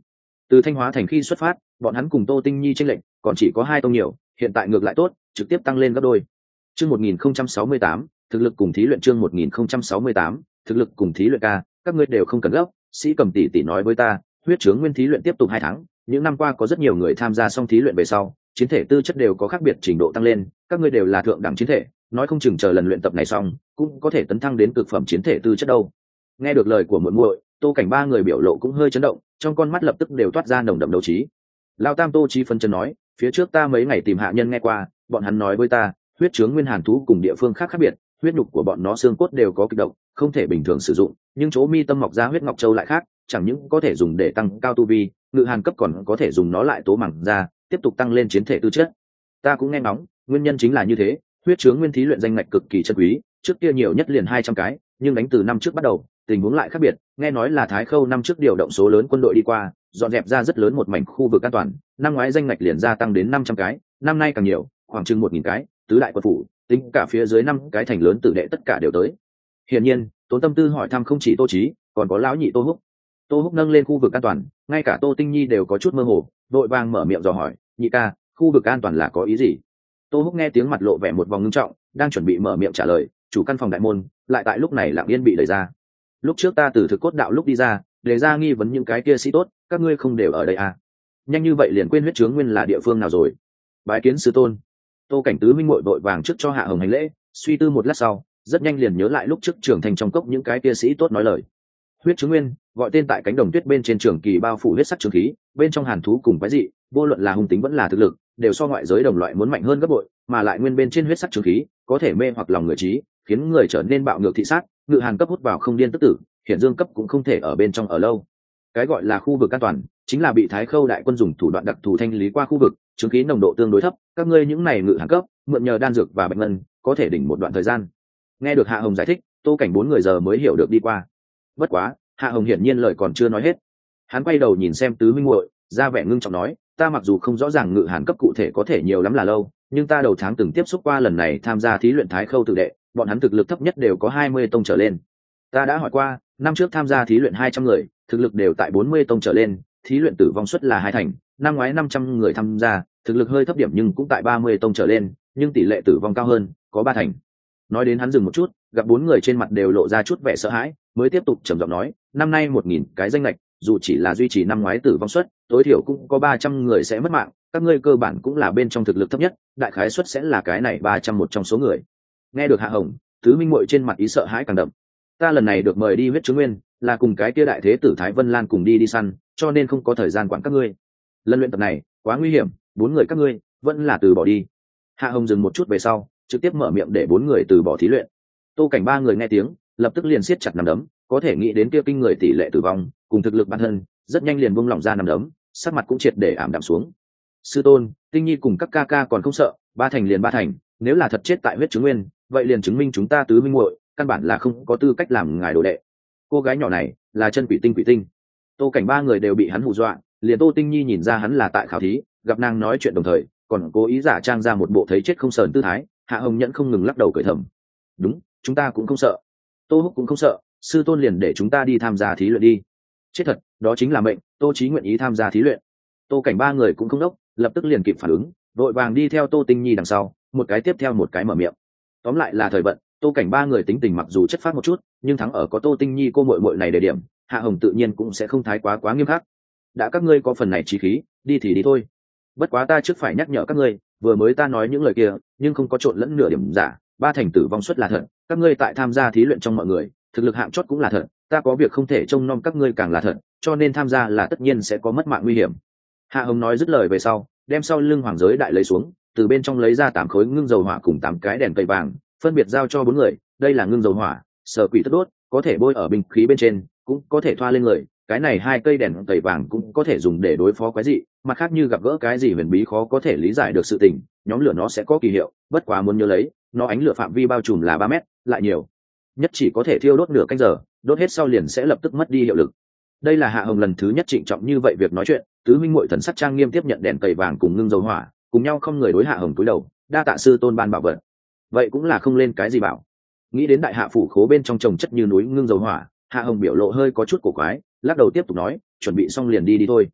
Từ Thanh Hóa thành khi xuất phát, bọn hắn cùng Tô Tinh Nhi chênh lệch còn chỉ có hai tông nhiều, hiện tại ngược lại tốt, trực tiếp tăng lên gấp đôi. Chương một nghìn không trăm sáu mươi tám, thực lực cùng thí luyện. Chương một nghìn không trăm sáu mươi tám, thực lực cùng thí luyện. Ca, các ngươi đều không cần gấp, Sĩ Cầm tỷ tỷ nói với ta, huyết chướng nguyên thí luyện tiếp tục hai tháng, những năm qua có rất nhiều người tham gia xong thí luyện về sau, chiến thể tư chất đều có khác biệt trình độ tăng lên, các ngươi đều là thượng đẳng chiến thể, nói không chừng chờ lần luyện tập này xong, cũng có thể tấn thăng đến cực phẩm chiến thể tư chất đâu. Nghe được lời của muội muội, Tô Cảnh ba người biểu lộ cũng hơi chấn động, trong con mắt lập tức đều toát ra nồng đậm đấu trí. Lão Tam Tô Chí phân chân nói, phía trước ta mấy ngày tìm hạ nhân nghe qua, bọn hắn nói với ta, huyết chướng nguyên hàn thú cùng địa phương khác khác biệt, huyết nhục của bọn nó xương cốt đều có kịch độc, không thể bình thường sử dụng, nhưng chỗ mi tâm mọc ra huyết ngọc châu lại khác, chẳng những có thể dùng để tăng cao tu vi, ngự hàn cấp còn có thể dùng nó lại tố mảng ra, tiếp tục tăng lên chiến thể tư chất. Ta cũng nghe ngóng, nguyên nhân chính là như thế, huyết chướng nguyên thí luyện danh ngạch cực kỳ chân quý, trước kia nhiều nhất liền hai trăm cái, nhưng đánh từ năm trước bắt đầu, tình huống lại khác biệt, nghe nói là Thái Khâu năm trước điều động số lớn quân đội đi qua, dọn dẹp ra rất lớn một mảnh khu vực an toàn, năm ngoái danh ngạch liền gia tăng đến năm trăm cái, năm nay càng nhiều, khoảng chừng một nghìn cái, tứ đại quân phủ, tính cả phía dưới năm cái thành lớn tử đệ tất cả đều tới. Hiển nhiên, tốn tâm tư hỏi thăm không chỉ Tô Chí, còn có lão nhị Tô Húc. Tô Húc nâng lên khu vực an toàn, ngay cả Tô Tinh Nhi đều có chút mơ hồ, đội vàng mở miệng dò hỏi, nhị ca, khu vực an toàn là có ý gì? Tô Húc nghe tiếng mặt lộ vẻ một vòng ngưng trọng, đang chuẩn bị mở miệng trả lời, chủ căn phòng đại môn lại tại lúc này lặng yên bị đẩy ra. Lúc trước ta từ thực cốt đạo lúc đi ra, để ra nghi vấn những cái kia sĩ tốt, các ngươi không đều ở đây à? Nhanh như vậy liền quên huyết chướng nguyên là địa phương nào rồi? Bái kiến sư tôn. Tô Cảnh tứ minh muội vội vàng trước cho Hạ Hồng hành lễ, suy tư một lát sau, rất nhanh liền nhớ lại lúc trước trưởng thành trong cốc những cái kia sĩ tốt nói lời. Huyết chướng nguyên, gọi tên tại cánh đồng tuyết bên trên trường kỳ bao phủ huyết sắc trường khí, bên trong hàn thú cùng quái dị, vô luận là hung tính vẫn là thực lực, đều so ngoại giới đồng loại muốn mạnh hơn gấp bội, mà lại nguyên bên trên huyết sắc trường khí, có thể mê hoặc lòng người trí, khiến người trở nên bạo ngược thị sát, ngự hàn cấp hút vào không điên tức tử, hiện dương cấp cũng không thể ở bên trong ở lâu. Cái gọi là khu vực an toàn, chính là bị Thái Khâu đại quân dùng thủ đoạn đặc thù thanh lý qua khu vực, trường khí nồng độ tương đối thấp, các ngươi những này ngự hàn cấp, mượn nhờ đan dược và bệnh ngân, có thể đỉnh một đoạn thời gian. Nghe được Hạ Hồng giải thích, Tô Cảnh bốn người giờ mới hiểu được đi qua. Bất quá, Hạ Hồng hiển nhiên lời còn chưa nói hết. Hắn quay đầu nhìn xem tứ minh muội, ra vẻ ngưng trọng nói, ta mặc dù không rõ ràng ngự hàn cấp cụ thể có thể nhiều lắm là lâu, nhưng ta đầu tháng từng tiếp xúc qua lần này tham gia thí luyện Thái Khâu tự đệ, bọn hắn thực lực thấp nhất đều có hai mươi tông trở lên. Ta đã hỏi qua, năm trước tham gia thí luyện hai trăm người, thực lực đều tại bốn mươi tông trở lên, thí luyện tử vong suất là hai thành, năm ngoái năm trăm người tham gia, thực lực hơi thấp điểm nhưng cũng tại ba mươi tông trở lên, nhưng tỷ lệ tử vong cao hơn, có ba thành. Nói đến hắn dừng một chút, gặp bốn người trên mặt đều lộ ra chút vẻ sợ hãi, mới tiếp tục trầm giọng nói, năm nay một nghìn cái danh lệch, dù chỉ là duy trì năm ngoái tử vong suất, tối thiểu cũng có ba trăm người sẽ mất mạng, các ngươi cơ bản cũng là bên trong thực lực thấp nhất, đại khái suất sẽ là cái này ba trăm một trong số người. Nghe được Hạ Hồng, tứ minh muội trên mặt ý sợ hãi càng đậm. Ta lần này được mời đi huyết chướng nguyên, là cùng cái kia đại thế tử Thái Vân Lan cùng đi đi săn, cho nên không có thời gian quản các ngươi. Lần luyện tập này quá nguy hiểm, bốn người các ngươi vẫn là từ bỏ đi. Hạ Hồng dừng một chút về sau, trực tiếp mở miệng để bốn người từ bỏ thí luyện. Tô Cảnh ba người nghe tiếng, lập tức liền siết chặt nắm đấm, có thể nghĩ đến kia kinh người tỷ lệ tử vong, cùng thực lực bản thân, rất nhanh liền buông lỏng ra nắm đấm, sắc mặt cũng triệt để ảm đạm xuống. Sư tôn, Tinh Nhi cùng các ca ca còn không sợ, ba thành liền ba thành, nếu là thật chết tại huyết chướng nguyên, vậy liền chứng minh chúng ta tứ minh muội căn bản là không có tư cách làm ngài đồ đệ. Cô gái nhỏ này là chân quỷ tinh quỷ tinh. Tô Cảnh ba người đều bị hắn hù dọa, liền Tô Tinh Nhi nhìn ra hắn là tại khảo thí, gặp nàng nói chuyện đồng thời, còn cố ý giả trang ra một bộ thấy chết không sờn tư thái. Hạ Hồng Nhẫn không ngừng lắc đầu cười thầm. Đúng, chúng ta cũng không sợ. Tô Húc cũng không sợ, sư tôn liền để chúng ta đi tham gia thí luyện đi. Chết thật, đó chính là mệnh, Tô Chí nguyện ý tham gia thí luyện. Tô Cảnh ba người cũng không đốc, lập tức liền kịp phản ứng, vội vàng đi theo Tô Tinh Nhi đằng sau, một cái tiếp theo một cái mở miệng. Tóm lại là thời vận, Tô Cảnh ba người tính tình mặc dù chất phát một chút, nhưng thắng ở có Tô Tinh Nhi cô muội muội này để điểm, Hạ Hồng tự nhiên cũng sẽ không thái quá quá nghiêm khắc. Đã các ngươi có phần này chí khí, đi thì đi thôi. Bất quá ta trước phải nhắc nhở các ngươi, vừa mới ta nói những lời kia, nhưng không có trộn lẫn nửa điểm giả, ba thành tử vong suất là thật, các ngươi tại tham gia thí luyện trong mọi người, thực lực hạng chót cũng là thật, ta có việc không thể trông nom các ngươi càng là thật, cho nên tham gia là tất nhiên sẽ có mất mạng nguy hiểm. Hạ Hồng nói dứt lời về sau, đem sau lưng hoàng giới đại lấy xuống, từ bên trong lấy ra tám khối ngưng dầu hỏa cùng tám cái đèn cây vàng, phân biệt giao cho bốn người, đây là ngưng dầu hỏa, sở quỷ tất đốt, có thể bôi ở binh khí bên trên, cũng có thể thoa lên người, cái này hai cây đèn cây vàng cũng có thể dùng để đối phó quái dị, mặt khác như gặp gỡ cái gì huyền bí khó có thể lý giải được sự tình, nhóm lửa nó sẽ có kỳ hiệu, bất quá muốn nhớ lấy, nó ánh lửa phạm vi bao trùm là ba mét, lại nhiều, nhất chỉ có thể thiêu đốt nửa canh giờ, đốt hết sau liền sẽ lập tức mất đi hiệu lực. Đây là Hạ Hồng lần thứ nhất trịnh trọng như vậy việc nói chuyện, tứ minh muội thần sắc trang nghiêm tiếp nhận đèn cây vàng cùng ngưng dầu hỏa, cùng nhau không người đối Hạ Hồng cúi đầu, đa tạ sư tôn ban bảo vật. Vậy cũng là không lên cái gì bảo. Nghĩ đến đại hạ phủ khố bên trong trồng chất như núi ngưng dầu hỏa, Hạ Hồng biểu lộ hơi có chút cổ quái, lắc đầu tiếp tục nói, chuẩn bị xong liền đi đi thôi.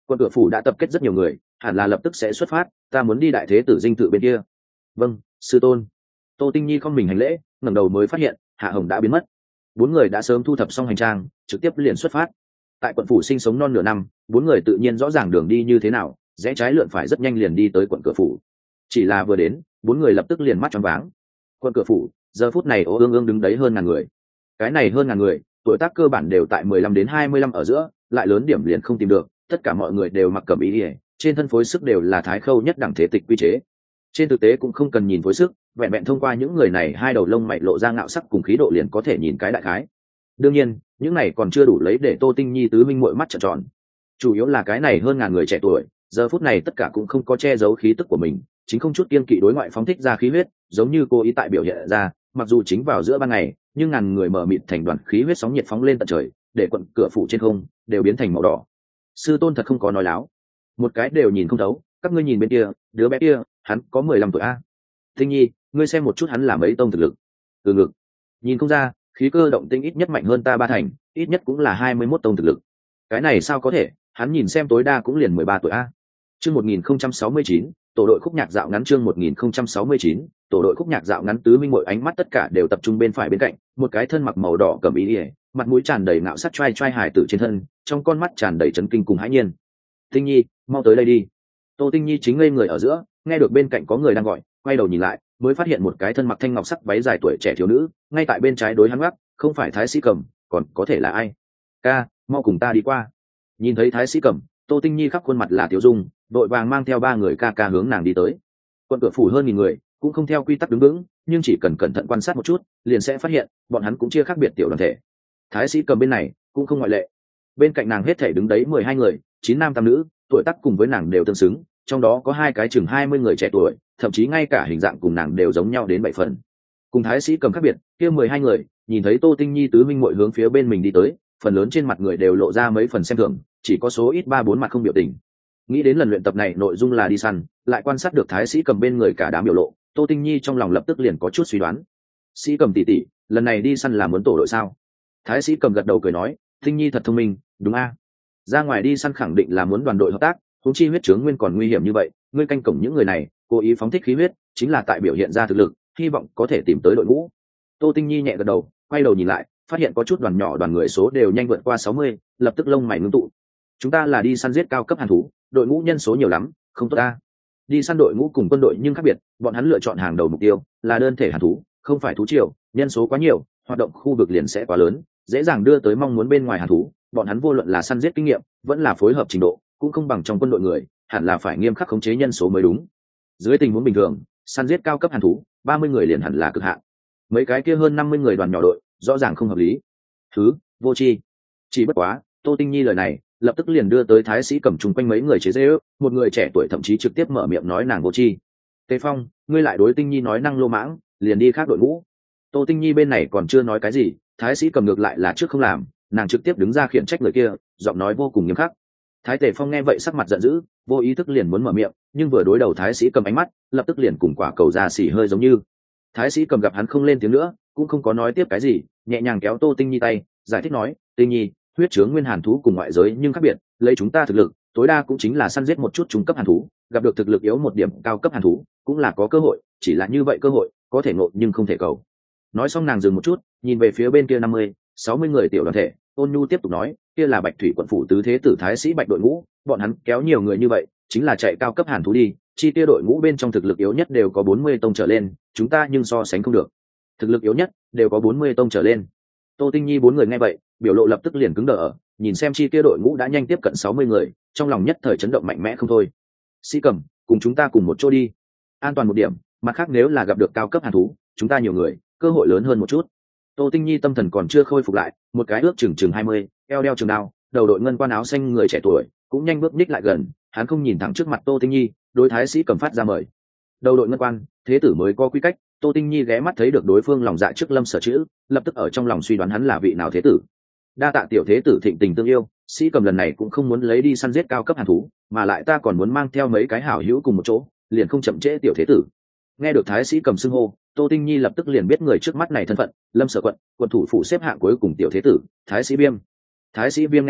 Quận cửa phủ đã tập kết rất nhiều người, hẳn là lập tức sẽ xuất phát, ta muốn đi đại thế tử dinh thự bên kia. Vâng, sư tôn. Tô Tinh Nhi không mình hành lễ, ngẩng đầu mới phát hiện Hạ Hồng đã biến mất. Bốn người đã sớm thu thập xong hành trang, trực tiếp liền xuất phát. Tại quận phủ sinh sống non nửa năm, bốn người tự nhiên rõ ràng đường đi như thế nào, rẽ trái lượn phải rất nhanh liền đi tới quận cửa phủ. Chỉ là vừa đến, bốn người lập tức liền mắt choáng váng. Quận cửa phủ giờ phút này ô ương ương đứng đấy hơn ngàn người. Cái này hơn ngàn người, tuổi tác cơ bản đều tại mười lăm đến hai mươi lăm ở giữa, lại lớn điểm liền không tìm được, tất cả mọi người đều mặc cẩm y, trên thân phối sức đều là thái khâu nhất đẳng thế tịch quy chế. Trên thực tế cũng không cần nhìn phối sức, vẹn vẹn thông qua những người này hai đầu lông mày lộ ra ngạo sắc cùng khí độ liền có thể nhìn cái đại khái. Đương nhiên, những này còn chưa đủ lấy để Tô Tinh Nhi tứ minh muội mắt trợn tròn. Chủ yếu là cái này hơn ngàn người trẻ tuổi, giờ phút này tất cả cũng không có che giấu khí tức của mình, chính không chút kiêng kỵ đối ngoại phóng thích ra khí huyết, giống như cô ý tại biểu hiện ra, mặc dù chính vào giữa ban ngày, nhưng ngàn người mở mịt thành đoàn khí huyết sóng nhiệt phóng lên tận trời, để quận cửa phủ trên không đều biến thành màu đỏ. Sư tôn thật không có nói láo, một cái đều nhìn không thấu. Các ngươi nhìn bên kia, đứa bé kia, hắn có mười lăm tuổi a. Tinh Nhi, ngươi xem một chút hắn là mấy tông thực lực. Từ ngực nhìn không ra, khí cơ động tinh ít nhất mạnh hơn ta ba thành, ít nhất cũng là hai mươi mốt tông thực lực. Cái này sao có thể, hắn nhìn xem tối đa cũng liền mười ba tuổi a. Chương một nghìn không trăm sáu mươi chín, tổ đội khúc nhạc dạo ngắn. Chương một nghìn không trăm sáu mươi chín, tổ đội khúc nhạc dạo ngắn. Tứ minh muội ánh mắt tất cả đều tập trung bên phải bên cạnh, một cái thân mặc màu đỏ cẩm y, mặt mũi tràn đầy ngạo sắc trai trai hài tử trên thân, trong con mắt tràn đầy chấn kinh cùng hãi nhiên. Tinh Nhi, mau tới đây đi. Tô Tinh Nhi chính ngây người ở giữa, nghe được bên cạnh có người đang gọi, quay đầu nhìn lại, mới phát hiện một cái thân mặc thanh ngọc sắc váy dài tuổi trẻ thiếu nữ, ngay tại bên trái đối hắn gác, không phải Thái Sĩ Cầm, còn có thể là ai? Ca, mau cùng ta đi qua. Nhìn thấy Thái Sĩ Cầm, Tô Tinh Nhi khắp khuôn mặt là tiểu dung, đội vàng mang theo ba người ca ca hướng nàng đi tới. Quận cửa phủ hơn nghìn người, cũng không theo quy tắc đứng vững, nhưng chỉ cần cẩn thận quan sát một chút, liền sẽ phát hiện, bọn hắn cũng chia khác biệt tiểu đoàn thể. Thái Sĩ Cầm bên này cũng không ngoại lệ. Bên cạnh nàng hết thảy đứng đấy mười hai người, chín nam tam nữ, tuổi tác cùng với nàng đều tương xứng, trong đó có hai cái chừng hai mươi người trẻ tuổi, thậm chí ngay cả hình dạng cùng nàng đều giống nhau đến bảy phần. Cùng Thái Sĩ Cầm khác biệt, kia mười hai người, nhìn thấy Tô Tinh Nhi tứ minh muội hướng phía bên mình đi tới, phần lớn trên mặt người đều lộ ra mấy phần xem thường, chỉ có số ít ba bốn mặt không biểu tình. Nghĩ đến lần luyện tập này nội dung là đi săn, lại quan sát được Thái Sĩ Cầm bên người cả đám biểu lộ, Tô Tinh Nhi trong lòng lập tức liền có chút suy đoán. Sĩ Cầm tỷ tỷ, lần này đi săn là muốn tổ đội sao? Thái Sĩ Cầm gật đầu cười nói, Tinh Nhi thật thông minh, đúng a? Ra ngoài đi săn khẳng định là muốn đoàn đội hợp tác, huống chi huyết chướng nguyên còn nguy hiểm như vậy, ngươi canh cổng những người này, cố ý phóng thích khí huyết, chính là tại biểu hiện ra thực lực, hy vọng có thể tìm tới đội ngũ. Tô Tinh Nhi nhẹ gật đầu, quay đầu nhìn lại, phát hiện có chút đoàn nhỏ đoàn người số đều nhanh vượt qua sáu mươi, lập tức lông mày ngưng tụ. Chúng ta là đi săn giết cao cấp hàn thú, đội ngũ nhân số nhiều lắm, không tốt ta. Đi săn đội ngũ cùng quân đội nhưng khác biệt, bọn hắn lựa chọn hàng đầu mục tiêu là đơn thể hàn thú, không phải thú triều, nhân số quá nhiều, hoạt động khu vực liền sẽ quá lớn, dễ dàng đưa tới mong muốn bên ngoài hàn thú. Bọn hắn vô luận là săn giết kinh nghiệm, vẫn là phối hợp trình độ, cũng không bằng trong quân đội người, hẳn là phải nghiêm khắc khống chế nhân số mới đúng. Dưới tình huống bình thường, săn giết cao cấp hàn thú, ba mươi người liền hẳn là cực hạn. Mấy cái kia hơn năm mươi người đoàn nhỏ đội, rõ ràng không hợp lý. Thứ, vô tri. Chỉ bất quá, Tô Tinh Nhi lời này, lập tức liền đưa tới Thái Sĩ Cầm chung quanh mấy người chế giễu, một người trẻ tuổi thậm chí trực tiếp mở miệng nói nàng vô tri. Tề Phong, ngươi lại đối Tinh Nhi nói năng lô mãng, liền đi khác đội ngũ. Tô Tinh Nhi bên này còn chưa nói cái gì, Thái Sĩ Cầm ngược lại là trước không làm, nàng trực tiếp đứng ra khiển trách người kia, giọng nói vô cùng nghiêm khắc. Thái Tề Phong nghe vậy sắc mặt giận dữ, vô ý thức liền muốn mở miệng, nhưng vừa đối đầu Thái Sĩ Cầm ánh mắt, lập tức liền cùng quả cầu ra xỉ hơi giống như. Thái Sĩ Cầm gặp hắn không lên tiếng nữa, cũng không có nói tiếp cái gì, nhẹ nhàng kéo Tô Tinh Nhi tay, giải thích nói, Tinh Nhi, huyết chướng nguyên hàn thú cùng ngoại giới nhưng khác biệt, lấy chúng ta thực lực, tối đa cũng chính là săn giết một chút trung cấp hàn thú, gặp được thực lực yếu một điểm cao cấp hàn thú, cũng là có cơ hội, chỉ là như vậy cơ hội, có thể ngộ nhưng không thể cầu. Nói xong nàng dừng một chút, nhìn về phía bên kia năm mươi, sáu mươi người tiểu đoàn thể, Ôn Nhu tiếp tục nói, kia là Bạch Thủy quận phủ tứ thế tử Thái Sĩ Bạch đội ngũ, bọn hắn kéo nhiều người như vậy, chính là chạy cao cấp hàn thú đi, chi tiêu đội ngũ bên trong thực lực yếu nhất đều có bốn mươi tông trở lên, chúng ta nhưng so sánh không được. Thực lực yếu nhất đều có bốn mươi tông trở lên. Tô Tinh Nhi bốn người nghe vậy, biểu lộ lập tức liền cứng đờ ở, nhìn xem chi tiêu đội ngũ đã nhanh tiếp cận sáu mươi người, trong lòng nhất thời chấn động mạnh mẽ không thôi. Sĩ Cầm, cùng chúng ta cùng một chỗ đi. An toàn một điểm, mặt khác nếu là gặp được cao cấp hàn thú, chúng ta nhiều người, cơ hội lớn hơn một chút. Tô Tinh Nhi tâm thần còn chưa khôi phục lại, một cái ước chừng chừng hai mươi, eo đeo trường đao, đầu đội ngân quan áo xanh người trẻ tuổi, cũng nhanh bước ních lại gần, hắn không nhìn thẳng trước mặt Tô Tinh Nhi, đối Thái Sĩ Cầm phát ra mời. Đầu đội ngân quan, thế tử mới có quy cách, Tô Tinh Nhi ghé mắt thấy được đối phương lòng dạ trước lâm sở chữ, lập tức ở trong lòng suy đoán hắn là vị nào thế tử. Đa tạ tiểu thế tử thịnh tình tương yêu, Sĩ Cầm lần này cũng không muốn lấy đi săn giết cao cấp hàn thú, mà lại ta còn muốn mang theo mấy cái hảo hữu cùng một chỗ, liền không chậm trễ tiểu thế tử. Nghe được Thái Sĩ Cầm xưng hô, Tô Tinh Nhi lập tức liền biết người trước mắt này thân phận, lâm sở quận, quận thủ phủ xếp hạng cuối cùng tiểu thế tử, Thái Sĩ Viêm. Thái Sĩ Viêm nghe tiếng,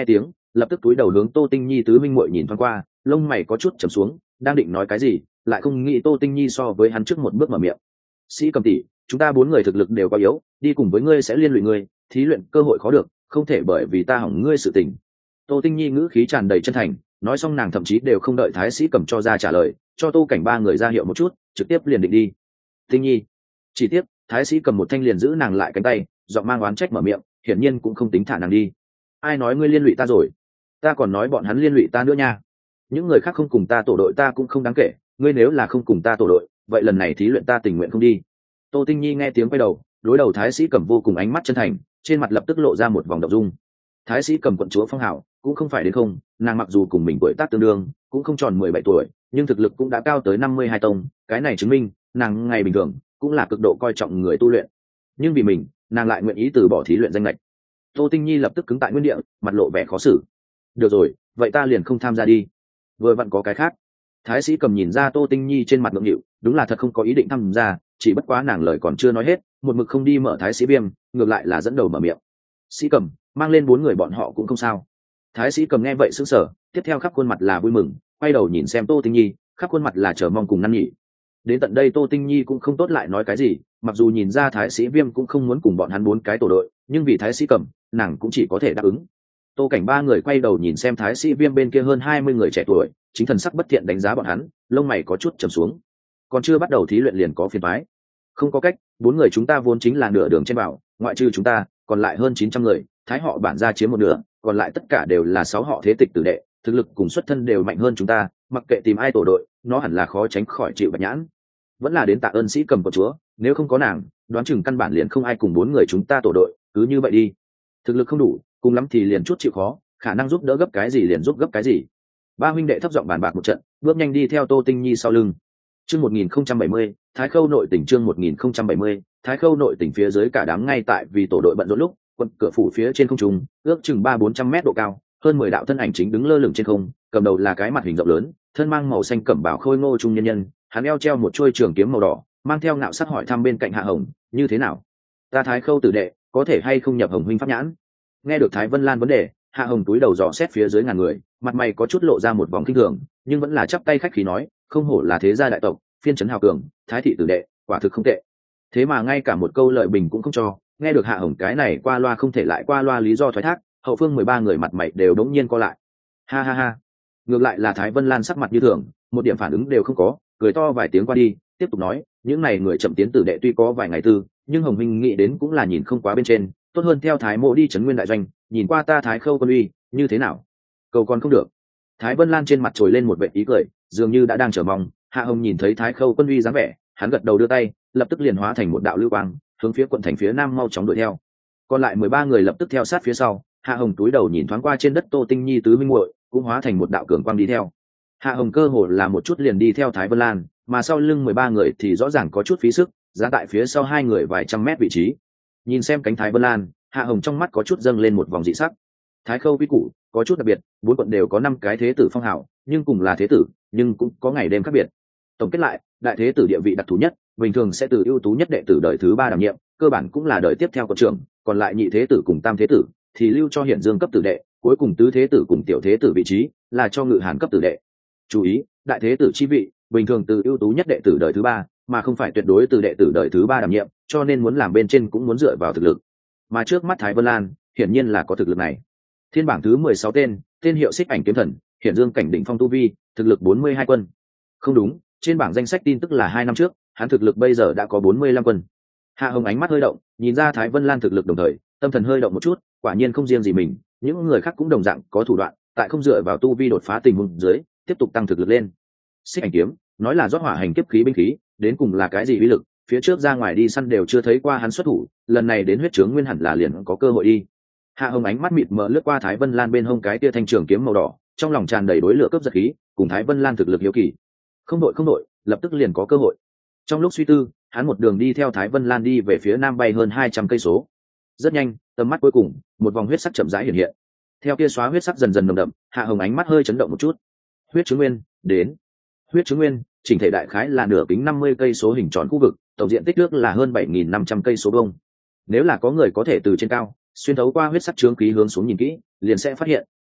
lập tức túi đầu hướng Tô Tinh Nhi tứ minh muội nhìn thoáng qua, lông mày có chút trầm xuống, đang định nói cái gì, lại không nghĩ Tô Tinh Nhi so với hắn trước một bước mở miệng. Sĩ Cầm tỷ, chúng ta bốn người thực lực đều quá yếu, đi cùng với ngươi sẽ liên lụy ngươi, thí luyện cơ hội khó được, không thể bởi vì ta hỏng ngươi sự tình. Tô Tinh Nhi ngữ khí tràn đầy chân thành, nói xong nàng thậm chí đều không đợi Thái Sĩ Cầm cho ra trả lời, cho Tô Cảnh ba người ra hiệu một chút, trực tiếp liền định đi. Tinh Nhi, chỉ tiếc Thái Sĩ Cầm một thanh liền giữ nàng lại cánh tay, giọng mang oán trách mở miệng, hiển nhiên cũng không tính thả nàng đi. Ai nói ngươi liên lụy ta rồi? Ta còn nói bọn hắn liên lụy ta nữa nha. Những người khác không cùng ta tổ đội ta cũng không đáng kể, ngươi nếu là không cùng ta tổ đội, vậy lần này thí luyện ta tình nguyện không đi. Tô Tinh Nhi nghe tiếng quay đầu, đối đầu Thái Sĩ Cầm vô cùng ánh mắt chân thành, trên mặt lập tức lộ ra một vòng động dung. Thái Sĩ Cầm quận chúa phong hào cũng không phải đến không, nàng mặc dù cùng mình tuổi tác tương đương, cũng không tròn mười bảy tuổi, nhưng thực lực cũng đã cao tới năm mươi hai tông, cái này chứng minh nàng ngày bình thường cũng là cực độ coi trọng người tu luyện. Nhưng vì mình, nàng lại nguyện ý từ bỏ thí luyện danh lệch. Tô Tinh Nhi lập tức cứng tại nguyên địa, mặt lộ vẻ khó xử. Được rồi, vậy ta liền không tham gia đi. Vừa vặn có cái khác. Thái Sĩ Cầm nhìn ra Tô Tinh Nhi trên mặt ngượng nghịu, đúng là thật không có ý định tham gia, chỉ bất quá nàng lời còn chưa nói hết, một mực không đi mở Thái Sĩ Viêm, ngược lại là dẫn đầu mở miệng. Sĩ Cầm, mang lên bốn người bọn họ cũng không sao. Thái Sĩ Cầm nghe vậy sững sờ, tiếp theo khắp khuôn mặt là vui mừng, quay đầu nhìn xem Tô Tinh Nhi, khắp khuôn mặt là chờ mong cùng năn nỉ. Đến tận đây Tô Tinh Nhi cũng không tốt lại nói cái gì, mặc dù nhìn ra Thái Sĩ Viêm cũng không muốn cùng bọn hắn bốn cái tổ đội, nhưng vì Thái Sĩ Cầm, nàng cũng chỉ có thể đáp ứng. Tô Cảnh ba người quay đầu nhìn xem Thái Sĩ Viêm bên kia hơn hai mươi người trẻ tuổi, chính thần sắc bất thiện đánh giá bọn hắn, lông mày có chút trầm xuống. Còn chưa bắt đầu thí luyện liền có phiền toái. Không có cách, bốn người chúng ta vốn chính là nửa đường trên bảo, ngoại trừ chúng ta, còn lại hơn chín trăm người, Thái họ bản gia chiếm một nửa, còn lại tất cả đều là sáu họ thế tịch tử đệ, thực lực cùng xuất thân đều mạnh hơn chúng ta, mặc kệ tìm ai tổ đội, nó hẳn là khó tránh khỏi chịu bạch nhãn. Vẫn là đến tạ ơn Sĩ Cầm của chúa, nếu không có nàng, đoán chừng căn bản liền không ai cùng bốn người chúng ta tổ đội, cứ như vậy đi. Thực lực không đủ, cùng lắm thì liền chút chịu khó, khả năng giúp đỡ gấp cái gì liền giúp gấp cái gì. Ba huynh đệ thấp giọng bàn bạc một trận, bước nhanh đi theo Tô Tinh Nhi sau lưng. Chương một nghìn không trăm bảy mươi, Thái Khâu nội tỉnh chương một nghìn không trăm bảy mươi, Thái Khâu nội tỉnh phía dưới cả đám ngay tại vì tổ đội bận rộn lúc, quân cửa phủ phía trên không trung, ước chừng ba bốn trăm mét độ cao, hơn mười đạo thân ảnh chính đứng lơ lửng trên không, cầm đầu là cái mặt hình rộng lớn, thân mang màu xanh cẩm bào khôi ngô trung nhân nhân, hắn eo treo một chuôi trường kiếm màu đỏ, mang theo ngạo sắc hỏi thăm bên cạnh Hạ Hồng, như thế nào? Ta Thái Khâu tử đệ, có thể hay không nhập Hồng huynh pháp nhãn? Nghe được Thái Vân Lan vấn đề, Hạ Hồng túi đầu dò xét phía dưới ngàn người, mặt mày có chút lộ ra một vòng kinh thường, nhưng vẫn là chắp tay khách khí nói, không hổ là thế gia đại tộc, phiên trấn hào cường, Thái thị tử đệ, quả thực không tệ. Thế mà ngay cả một câu lợi bình cũng không cho. Nghe được Hạ Hồng cái này qua loa không thể lại qua loa lý do thoái thác, hậu phương mười ba người mặt mày đều đống nhiên co lại. Ha ha ha. Ngược lại là Thái Vân Lan sắc mặt như thường, một điểm phản ứng đều không có, cười to vài tiếng qua đi, tiếp tục nói, những này người chậm tiến tử đệ tuy có vài ngày tư, nhưng Hồng huynh nghĩ đến cũng là nhìn không quá bên trên, tốt hơn theo Thái mộ đi trấn nguyên đại doanh, nhìn qua ta Thái Khâu quân uy, như thế nào? Cầu còn không được. Thái Vân Lan trên mặt trồi lên một vệt ý cười, dường như đã đang chờ mong. Hạ Hồng nhìn thấy Thái Khâu quân uy dáng vẻ, hắn gật đầu đưa tay, lập tức liền hóa thành một đạo lưu quang, hướng phía quận thành phía nam mau chóng đuổi theo. Còn lại mười ba người lập tức theo sát phía sau. Hạ Hồng túi đầu nhìn thoáng qua trên đất Tô Tinh Nhi tứ minh muội, cũng hóa thành một đạo cường quang đi theo. Hạ Hồng cơ hồ là một chút liền đi theo Thái Vân Lan, mà sau lưng mười ba người thì rõ ràng có chút phí sức, giá tại phía sau hai người vài trăm mét vị trí. Nhìn xem cánh Thái Vân Lan, Hạ Hồng trong mắt có chút dâng lên một vòng dị sắc. Thái Khâu quy củ có chút đặc biệt, bốn quận đều có năm cái thế tử phong hào, nhưng cùng là thế tử, nhưng cũng có ngày đêm khác biệt. Tổng kết lại, đại thế tử địa vị đặc thù nhất, bình thường sẽ từ ưu tú nhất đệ tử đời thứ ba đảm nhiệm, cơ bản cũng là đời tiếp theo của trưởng, còn lại nhị thế tử cùng tam thế tử thì lưu cho hiển dương cấp tử đệ, cuối cùng tứ thế tử cùng tiểu thế tử vị trí là cho ngự hàn cấp tử đệ. Chú ý, đại thế tử chi vị bình thường từ ưu tú nhất đệ tử đời thứ ba, mà không phải tuyệt đối từ đệ tử đời thứ ba đảm nhiệm, cho nên muốn làm bên trên cũng muốn dựa vào thực lực. Mà trước mắt Thái Vân Lan, hiển nhiên là có thực lực này. Thiên bảng thứ mười sáu tên, tên hiệu Xích Ảnh Kiếm Thần, hiển dương cảnh đỉnh phong tu vi, thực lực bốn mươi hai quân. Không đúng, trên bảng danh sách tin tức là hai năm trước, hắn thực lực bây giờ đã có bốn mươi lăm quân. Hạ Hồng ánh mắt hơi động, nhìn ra Thái Vân Lan thực lực đồng thời, tâm thần hơi động một chút, quả nhiên không riêng gì mình, những người khác cũng đồng dạng có thủ đoạn, tại không dựa vào tu vi đột phá tình huống dưới, tiếp tục tăng thực lực lên. Xích Ảnh Kiếm, nói là rót hỏa hành kiếp khí binh khí, đến cùng là cái gì uy lực, phía trước ra ngoài đi săn đều chưa thấy qua hắn xuất thủ, lần này đến huyết trướng nguyên hẳn là liền có cơ hội đi. Hạ Hồng ánh mắt mịt mờ lướt qua Thái Vân Lan bên hông cái tia thanh trường kiếm màu đỏ, trong lòng tràn đầy đối lửa cướp giật khí, cùng Thái Vân Lan thực lực hiếu kỳ. Không đội không đội, lập tức liền có cơ hội. Trong lúc suy tư, hắn một đường đi theo Thái Vân Lan đi về phía nam bay hơn hai trăm cây số. Rất nhanh, tầm mắt cuối cùng, một vòng huyết sắc chậm rãi hiện hiện. Theo kia xóa huyết sắc dần dần nồng đậm, Hạ Hồng ánh mắt hơi chấn động một chút. Huyết chứng nguyên, đến. Huyết chứng nguyên, chỉnh thể đại khái là nửa kính năm mươi cây số hình tròn khu vực, tổng diện tích nước là hơn bảy nghìn năm trăm cây số vuông. Nếu là có người có thể từ trên cao xuyên thấu qua huyết sắc chướng khí hướng xuống nhìn kỹ, liền sẽ phát hiện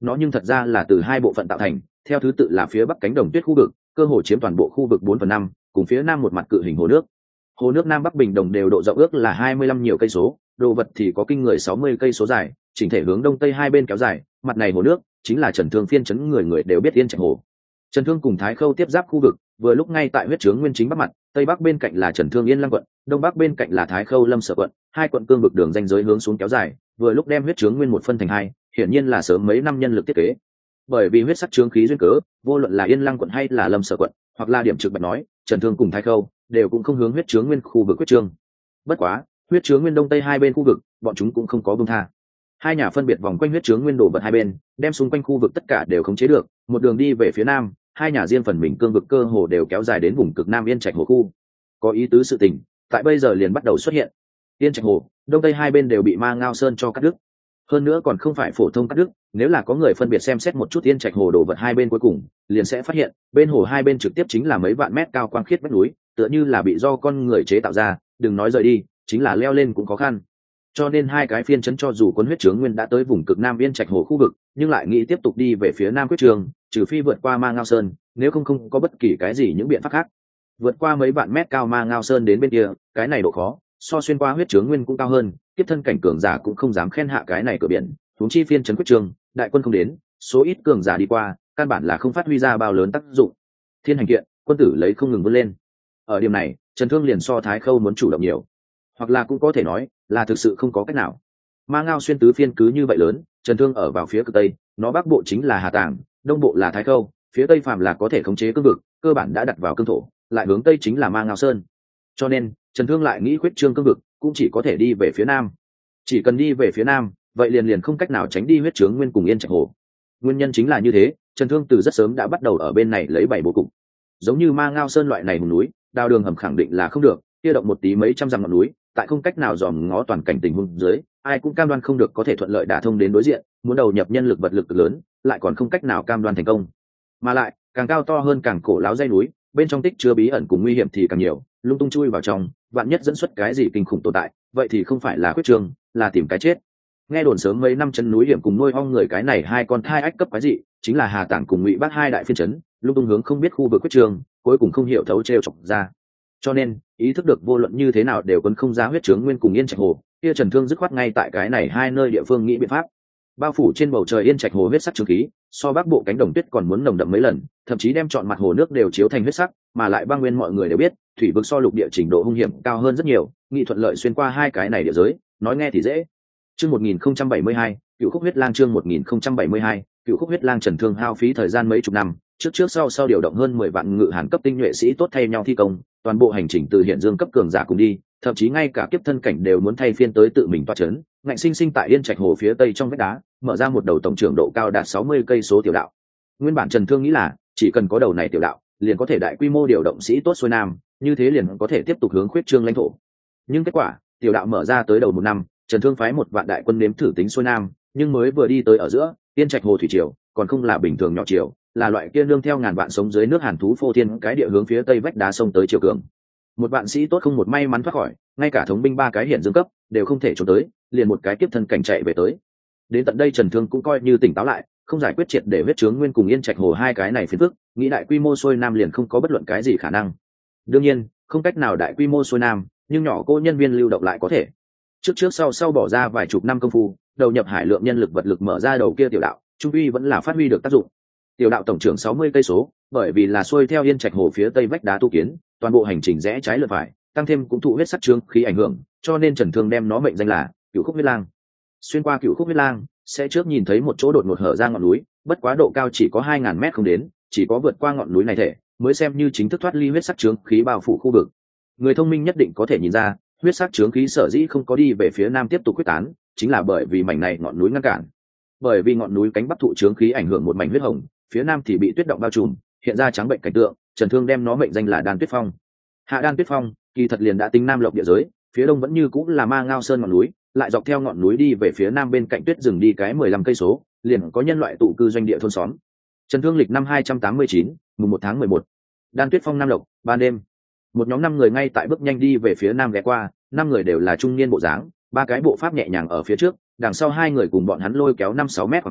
nó nhưng thật ra là từ hai bộ phận tạo thành, theo thứ tự là phía bắc cánh đồng tuyết khu vực, cơ hồ chiếm toàn bộ khu vực bốn phần năm, cùng phía nam một mặt cự hình hồ nước. Hồ nước nam bắc bình đồng đều độ rộng ước là hai mươi lăm nhiều cây số, đồ vật thì có kinh người sáu mươi cây số dài, chỉnh thể hướng đông tây hai bên kéo dài. Mặt này hồ nước chính là Trần Thương phiên trấn người người đều biết Yên Trạch Hồ. Trần Thương cùng Thái Khâu tiếp giáp khu vực, vừa lúc ngay tại huyết trướng nguyên chính bắc mặt, tây bắc bên cạnh là Trần Thương Yên Lăng quận, đông bắc bên cạnh là Thái Khâu Lâm Sở quận, hai quận cương vực đường ranh giới hướng xuống kéo dài, vừa lúc đem huyết trướng nguyên một phân thành hai, hiển nhiên là sớm mấy năm nhân lực thiết kế. Bởi vì huyết sắc trướng khí duyên cớ, vô luận là Yên Lăng quận hay là Lâm Sở quận, hoặc là điểm trực bạch nói, Trần Thương cùng Thái Khâu đều cũng không hướng huyết trướng nguyên khu vực huyết trương. Bất quá, huyết trướng nguyên đông tây hai bên khu vực, bọn chúng cũng không có buông tha. Hai nhà phân biệt vòng quanh huyết trướng nguyên đồ vật hai bên, đem xung quanh khu vực tất cả đều khống chế được, một đường đi về phía nam, hai nhà riêng phần mình cương vực cơ hồ đều kéo dài đến vùng cực nam Yên Trạch Hồ khu. Có ý tứ sự tình, tại bây giờ liền bắt đầu xuất hiện. Yên Trạch Hồ, đông tây hai bên đều bị Ma Ngao Sơn cho cắt đứt. Hơn nữa còn không phải phổ thông cắt đứt, nếu là có người phân biệt xem xét một chút Yên Trạch Hồ đồ vật hai bên cuối cùng, liền sẽ phát hiện, bên hồ hai bên trực tiếp chính là mấy vạn mét cao quang khiết vách núi, tựa như là bị do con người chế tạo ra, đừng nói rời đi, chính là leo lên cũng khó khăn. Cho nên hai cái phiên trấn cho dù quân huyết trướng nguyên đã tới vùng cực nam Yên Trạch Hồ khu vực, nhưng lại nghĩ tiếp tục đi về phía nam quyết trường, trừ phi vượt qua Ma Ngao Sơn, nếu không không có bất kỳ cái gì những biện pháp khác. Vượt qua mấy vạn mét cao Ma Ngao Sơn đến bên kia, cái này độ khó, so xuyên qua huyết trướng nguyên cũng cao hơn, tiếp thân cảnh cường giả cũng không dám khen hạ cái này cửa biển, huống chi phiên trấn quyết trường, đại quân không đến, số ít cường giả đi qua, căn bản là không phát huy ra bao lớn tác dụng. Thiên hành kiện, quân tử lấy không ngừng vươn lên. Ở điểm này, Trần Thương liền so Thái Khâu muốn chủ động nhiều, hoặc là cũng có thể nói là thực sự không có cách nào. Ma Ngao xuyên tứ phiên cứ như vậy lớn, Trần Thương ở vào phía cực tây, nó bắc bộ chính là Hà Tàng, đông bộ là Thái Khâu, phía tây phàm là có thể khống chế cương vực, cơ bản đã đặt vào cương thổ, lại hướng tây chính là Ma Ngao Sơn. Cho nên, Trần Thương lại nghĩ khuyết trương cương vực, cũng chỉ có thể đi về phía nam. Chỉ cần đi về phía nam, vậy liền liền không cách nào tránh đi huyết trướng nguyên cùng Yên Trạch Hồ. Nguyên nhân chính là như thế, Trần Thương từ rất sớm đã bắt đầu ở bên này lấy bảy bố cục. Giống như Ma Ngao Sơn loại này hùng núi, đào đường hầm khẳng định là không được, kia động một tí mấy trăm dặm ngọn núi, tại không cách nào dòm ngó toàn cảnh tình huống dưới, ai cũng cam đoan không được có thể thuận lợi đả thông đến đối diện, muốn đầu nhập nhân lực vật lực lớn, lại còn không cách nào cam đoan thành công. Mà lại, càng cao to hơn càng cổ láo dây núi, bên trong tích chứa bí ẩn cùng nguy hiểm thì càng nhiều, lung tung chui vào trong, vạn nhất dẫn xuất cái gì kinh khủng tồn tại, vậy thì không phải là khuyết trường, là tìm cái chết. Nghe đồn sớm mấy năm chân núi hiểm cùng nuôi ong người cái này hai con thai ách cấp quái dị, chính là Hà Tảng cùng Ngụy Bắc hai đại phiên trấn, lung tung hướng không biết khu vực khuyết trường, cuối cùng không hiểu thấu trêu chọc ra. Cho nên, ý thức được vô luận như thế nào đều vẫn không ra huyết trướng nguyên cùng Yên Trạch Hồ, kia Trần Thương dứt khoát ngay tại cái này hai nơi địa phương nghĩ biện pháp. Bao phủ trên bầu trời Yên Trạch Hồ huyết sắc trướng khí, so bắc bộ cánh đồng tuyết còn muốn nồng đậm mấy lần, thậm chí đem trọn mặt hồ nước đều chiếu thành huyết sắc, mà lại băng nguyên mọi người đều biết, thủy vực so lục địa trình độ hung hiểm cao hơn rất nhiều, nghị thuận lợi xuyên qua hai cái này địa giới, nói nghe thì dễ. Chương một nghìn không trăm bảy mươi hai, Cựu Khúc huyết lang chương một nghìn không trăm bảy mươi hai, Cựu Khúc huyết lang Trần Thương hao phí thời gian mấy chục năm, trước trước sau sau điều động hơn mười vạn ngự hàn cấp tinh nhuệ sĩ tốt thay nhau thi công, toàn bộ hành trình từ hiện dương cấp cường giả cùng đi, thậm chí ngay cả kiếp thân cảnh đều muốn thay phiên tới tự mình toa chấn, ngạnh sinh sinh tại Yên Trạch Hồ phía tây trong vách đá, mở ra một đầu tổng trưởng độ cao đạt sáu mươi cây số tiểu đạo. Nguyên bản Trần Thương nghĩ là chỉ cần có đầu này tiểu đạo, liền có thể đại quy mô điều động sĩ tốt xuôi nam, như thế liền có thể tiếp tục hướng khuyết trương lãnh thổ. Nhưng kết quả, tiểu đạo mở ra tới đầu một năm, Trần Thương phái một vạn đại quân nếm thử tính xuôi nam, nhưng mới vừa đi tới ở giữa, Yên Trạch Hồ thủy triều, còn không là bình thường nhỏ triều, là loại kia nương theo ngàn vạn sống dưới nước hàn thú phô thiên cái địa hướng phía tây vách đá sông tới triều cường. Một vạn sĩ tốt không một may mắn thoát khỏi, ngay cả thống binh ba cái hiện dương cấp đều không thể trốn tới, liền một cái tiếp thân cảnh chạy về tới. Đến tận đây Trần Thương cũng coi như tỉnh táo lại, không giải quyết triệt để huyết trướng nguyên cùng Yên Trạch Hồ hai cái này phiền phức, nghĩ đại quy mô xuôi nam liền không có bất luận cái gì khả năng. Đương nhiên, không cách nào đại quy mô xuôi nam, nhưng nhỏ cô nhân viên lưu động lại có thể. Trước trước sau sau bỏ ra vài chục năm công phu, đầu nhập hải lượng nhân lực vật lực mở ra đầu kia tiểu đạo, trung uy vẫn là phát huy được tác dụng. Tiểu đạo tổng trưởng sáu mươi cây số, bởi vì là xuôi theo Yên Trạch Hồ phía tây vách đá tu kiến, toàn bộ hành trình rẽ trái lượt phải, tăng thêm cũng thụ huyết sắc trướng khí ảnh hưởng, cho nên Trần Thương đem nó mệnh danh là Cựu Khúc huyết lang. Xuyên qua Cựu Khúc huyết lang, sẽ trước nhìn thấy một chỗ đột ngột hở ra ngọn núi, bất quá độ cao chỉ có hai ngàn mét không đến, chỉ có vượt qua ngọn núi này thể, mới xem như chính thức thoát ly huyết sắc trướng khí bao phủ khu vực. Người thông minh nhất định có thể nhìn ra, huyết sắc trướng khí sở dĩ không có đi về phía nam tiếp tục quyết tán, chính là bởi vì mảnh này ngọn núi ngăn cản. Bởi vì ngọn núi cánh bắc thụ trướng khí ảnh hưởng một mảnh huyết hồng, phía nam thì bị tuyết động bao trùm, hiện ra trắng bệnh cảnh tượng, Trần Thương đem nó mệnh danh là Đan Tuyết Phong. Hạ Đan Tuyết Phong, kỳ thật liền đã tính nam lộc địa giới, phía đông vẫn như cũng là Ma Ngao Sơn ngọn núi, lại dọc theo ngọn núi đi về phía nam bên cạnh tuyết rừng đi cái mười lăm cây số, liền có nhân loại tụ cư doanh địa thôn xóm. Trần Thương lịch năm hai trăm tám mươi chín, mùng một tháng mười một. Đan Tuyết Phong nam lộc, ban đêm. Một nhóm năm người ngay tại bước nhanh đi về phía nam ghé qua, năm người đều là trung niên bộ dáng, ba cái bộ pháp nhẹ nhàng ở phía trước, đằng sau hai người cùng bọn hắn lôi kéo năm sáu mét khoảng cách,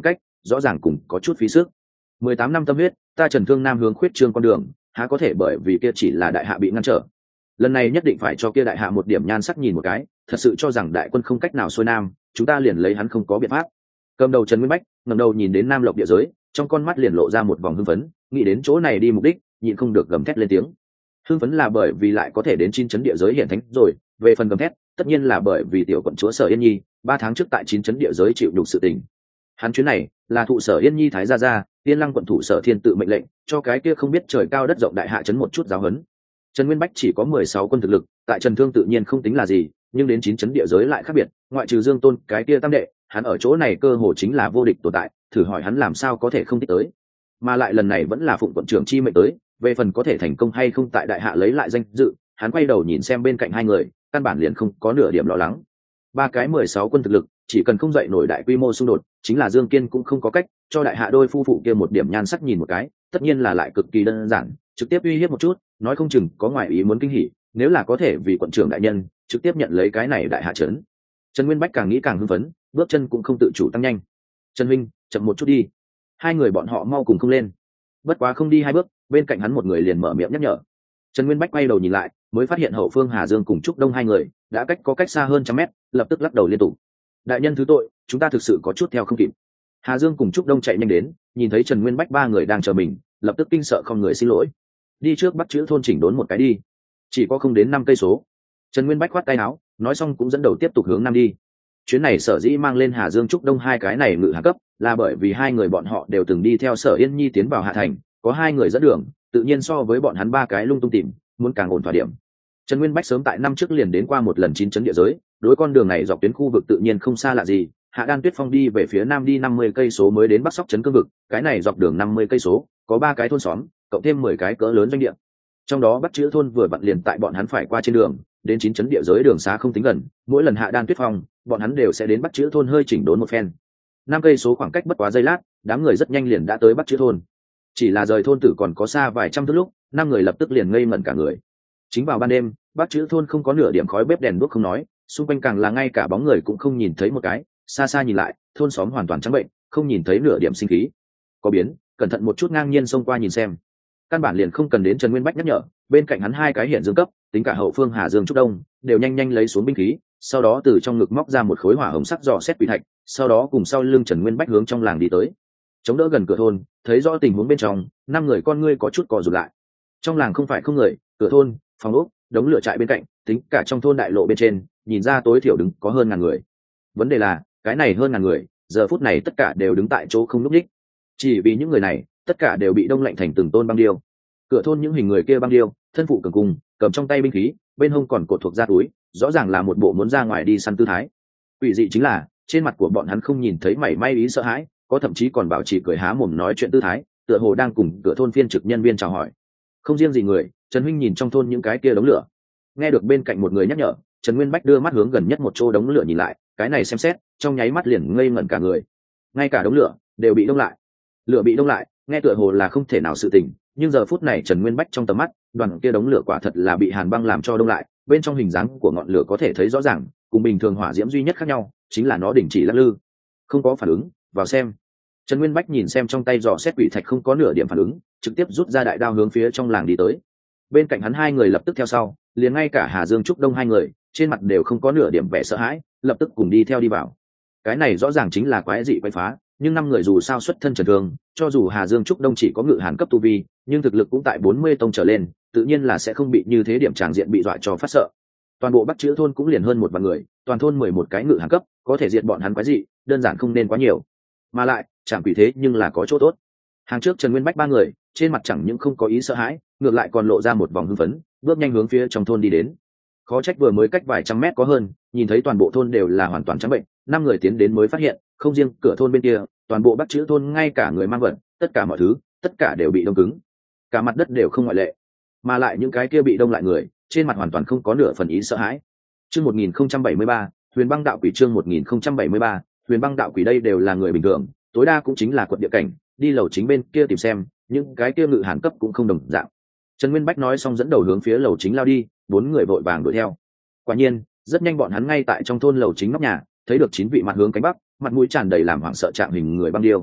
rõ ràng cùng có chút phí sức. Mười tám năm tâm huyết, ta Trần Thương Nam hướng khuyết trương con đường, há có thể bởi vì kia chỉ là đại hạ bị ngăn trở. Lần này nhất định phải cho kia đại hạ một điểm nhan sắc nhìn một cái, thật sự cho rằng đại quân không cách nào xuôi nam, chúng ta liền lấy hắn không có biện pháp. Cầm đầu Trần Nguyên Bách ngẩng đầu nhìn đến Nam Lộc địa giới, trong con mắt liền lộ ra một vòng hưng phấn, nghĩ đến chỗ này đi mục đích, nhịn không được gầm thét lên tiếng. Hưng phấn là bởi vì lại có thể đến chín chấn địa giới hiển thánh rồi, về phần gầm thét, tất nhiên là bởi vì tiểu quận chúa Sở Yên Nhi ba tháng trước tại chín chấn địa giới chịu nhục sự tình. Hắn chuyến này là thụ Sở Yên Nhi thái gia gia, Tiên Lăng quận thủ Sở Thiên tự mệnh lệnh, cho cái kia không biết trời cao đất rộng đại hạ chấn một chút giáo huấn. Trần Nguyên Bách chỉ có mười sáu quân thực lực, tại Trần Thương tự nhiên không tính là gì, nhưng đến chín chấn địa giới lại khác biệt, ngoại trừ Dương Tôn cái kia tam đệ, hắn ở chỗ này cơ hồ chính là vô địch tồn tại, thử hỏi hắn làm sao có thể không thích tới. Mà lại lần này vẫn là phụng quận trưởng chi mệnh tới, về phần có thể thành công hay không tại đại hạ lấy lại danh dự, hắn quay đầu nhìn xem bên cạnh hai người, căn bản liền không có nửa điểm lo lắng. Ba cái mười sáu quân thực lực, chỉ cần không dậy nổi đại quy mô xung đột, chính là Dương Kiên cũng không có cách cho đại hạ đôi phu phụ kia một điểm nhan sắc nhìn một cái, tất nhiên là lại cực kỳ đơn giản, trực tiếp uy hiếp một chút, nói không chừng có ngoại ý muốn kinh hỉ, nếu là có thể vì quận trưởng đại nhân trực tiếp nhận lấy cái này đại hạ trấn. Trần Nguyên Bách càng nghĩ càng hưng phấn, bước chân cũng không tự chủ tăng nhanh. Trần huynh, chậm một chút đi. Hai người bọn họ mau cùng không lên. Bất quá không đi hai bước, bên cạnh hắn một người liền mở miệng nhắc nhở. Trần Nguyên Bách quay đầu nhìn lại, mới phát hiện hậu phương Hà Dương cùng Trúc Đông hai người đã cách có cách xa hơn trăm mét, lập tức lắc đầu liên tục. Đại nhân thứ tội, chúng ta thực sự có chút theo không kịp. Hà Dương cùng Trúc Đông chạy nhanh đến, nhìn thấy Trần Nguyên Bách ba người đang chờ mình, lập tức kinh sợ không người xin lỗi. Đi trước bắt chữ thôn chỉnh đốn một cái đi, chỉ có không đến năm cây số. Trần Nguyên Bách khoát tay áo, nói xong cũng dẫn đầu tiếp tục hướng nam đi. Chuyến này sở dĩ mang lên Hà Dương Trúc Đông hai cái này ngự hạ cấp, là bởi vì hai người bọn họ đều từng đi theo Sở Yên Nhi tiến vào hạ thành, có hai người dẫn đường, tự nhiên so với bọn hắn ba cái lung tung tìm, muốn càng ổn thỏa điểm. Trần Nguyên Bách sớm tại năm trước liền đến qua một lần chín chấn địa giới, đối con đường này dọc tuyến khu vực tự nhiên không xa lạ gì. Hạ Đan Tuyết Phong đi về phía nam đi năm mươi cây số mới đến Bắc Sóc trấn cương vực, cái này dọc đường năm mươi cây số, có ba cái thôn xóm, cộng thêm mười cái cỡ lớn doanh địa. Trong đó Bắc Chữ thôn vừa vặn liền tại bọn hắn phải qua trên đường, đến chín chấn địa giới đường xá không tính gần, mỗi lần Hạ Đan Tuyết Phong, bọn hắn đều sẽ đến Bắc Chữ thôn hơi chỉnh đốn một phen. Năm cây số khoảng cách bất quá giây lát, đám người rất nhanh liền đã tới Bắc Chữ thôn. Chỉ là rời thôn tử còn có xa vài trăm thước lúc, năm người lập tức liền ngây ngẩn cả người. Chính vào ban đêm, Bắc Chữ thôn không có nửa điểm khói bếp đèn đuốc không nói, xung quanh càng là ngay cả bóng người cũng không nhìn thấy một cái, xa xa nhìn lại, thôn xóm hoàn toàn trắng bệnh, không nhìn thấy nửa điểm sinh khí. Có biến, cẩn thận một chút ngang nhiên xông qua nhìn xem. Căn bản liền không cần đến Trần Nguyên Bách nhắc nhở, bên cạnh hắn hai cái hiện dương cấp, tính cả hậu phương Hà Dương Trúc Đông, đều nhanh nhanh lấy xuống binh khí, sau đó từ trong ngực móc ra một khối hỏa hồng sắc dò xét quỷ thạch, sau đó cùng sau lưng Trần Nguyên Bách hướng trong làng đi tới. Chống đỡ gần cửa thôn, thấy rõ tình huống bên trong, năm người con ngươi có chút co rụt lại. Trong làng không phải không người, cửa thôn, phòng ốc, đống lửa trại bên cạnh, tính cả trong thôn đại lộ bên trên, nhìn ra tối thiểu đứng có hơn ngàn người. Vấn đề là, cái này hơn ngàn người, giờ phút này tất cả đều đứng tại chỗ không nhúc nhích. Chỉ vì những người này, tất cả đều bị đông lạnh thành từng tôn băng điêu. Cửa thôn những hình người kia băng điêu, thân phụ cường cung, cầm trong tay binh khí, bên hông còn cột thuộc da túi, rõ ràng là một bộ muốn ra ngoài đi săn tư thái. Quỷ dị chính là, trên mặt của bọn hắn không nhìn thấy mảy may ý sợ hãi, có thậm chí còn bảo trì cười há mồm nói chuyện tư thái, tựa hồ đang cùng cửa thôn phiên trực nhân viên chào hỏi. Không riêng gì người, Trần huynh nhìn trong thôn những cái kia đống lửa, nghe được bên cạnh một người nhắc nhở, Trần Nguyên Bách đưa mắt hướng gần nhất một chỗ đống lửa nhìn lại, cái này xem xét, trong nháy mắt liền ngây ngẩn cả người. Ngay cả đống lửa đều bị đông lại. Lửa bị đông lại, nghe tựa hồ là không thể nào sự tình, nhưng giờ phút này Trần Nguyên Bách trong tầm mắt, đoàn kia đống lửa quả thật là bị hàn băng làm cho đông lại, bên trong hình dáng của ngọn lửa có thể thấy rõ ràng, cùng bình thường hỏa diễm duy nhất khác nhau, chính là nó đình chỉ lắc lư, không có phản ứng. Vào xem. Trần Nguyên Bách nhìn xem trong tay dò xét quỷ thạch không có nửa điểm phản ứng, trực tiếp rút ra đại đao hướng phía trong làng đi tới. Bên cạnh hắn hai người lập tức theo sau, liền ngay cả Hà Dương Trúc Đông hai người, trên mặt đều không có nửa điểm vẻ sợ hãi, lập tức cùng đi theo đi vào. Cái này rõ ràng chính là quái dị quái phá, nhưng năm người dù sao xuất thân trần thương, cho dù Hà Dương Trúc Đông chỉ có ngự hàn cấp tu vi, nhưng thực lực cũng tại bốn mươi tông trở lên, tự nhiên là sẽ không bị như thế điểm tràng diện bị dọa cho phát sợ. Toàn bộ Bắc Chữ thôn cũng liền hơn một vạn người, toàn thôn mười một cái ngự hàn cấp, có thể diệt bọn hắn quái dị, đơn giản không nên quá nhiều. Mà lại, chẳng quỷ thế nhưng là có chỗ tốt. Hàng trước Trần Nguyên Bách ba người, trên mặt chẳng những không có ý sợ hãi, ngược lại còn lộ ra một vòng hưng phấn, bước nhanh hướng phía trong thôn đi đến. Khó trách vừa mới cách vài trăm mét có hơn, nhìn thấy toàn bộ thôn đều là hoàn toàn trắng bệnh, năm người tiến đến mới phát hiện, không riêng cửa thôn bên kia, toàn bộ Bắc Chữ thôn ngay cả người mang vật, tất cả mọi thứ, tất cả đều bị đông cứng, cả mặt đất đều không ngoại lệ. Mà lại những cái kia bị đông lại người, trên mặt hoàn toàn không có nửa phần ý sợ hãi. Chương một nghìn không trăm bảy mươi ba, Huyền Băng Đạo Quỷ chương một nghìn không trăm bảy mươi ba, Huyền Băng Đạo Quỷ đây đều là người bình thường, tối đa cũng chính là quận địa cảnh, đi lầu chính bên kia tìm xem, những cái kia ngự hàn cấp cũng không đồng dạng. Trần Nguyên Bách nói xong dẫn đầu hướng phía lầu chính lao đi, bốn người vội vàng đuổi theo. Quả nhiên, rất nhanh bọn hắn ngay tại trong thôn lầu chính nóc nhà, thấy được chín vị mặt hướng cánh bắc, mặt mũi tràn đầy làm hoảng sợ trạng hình người băng điêu.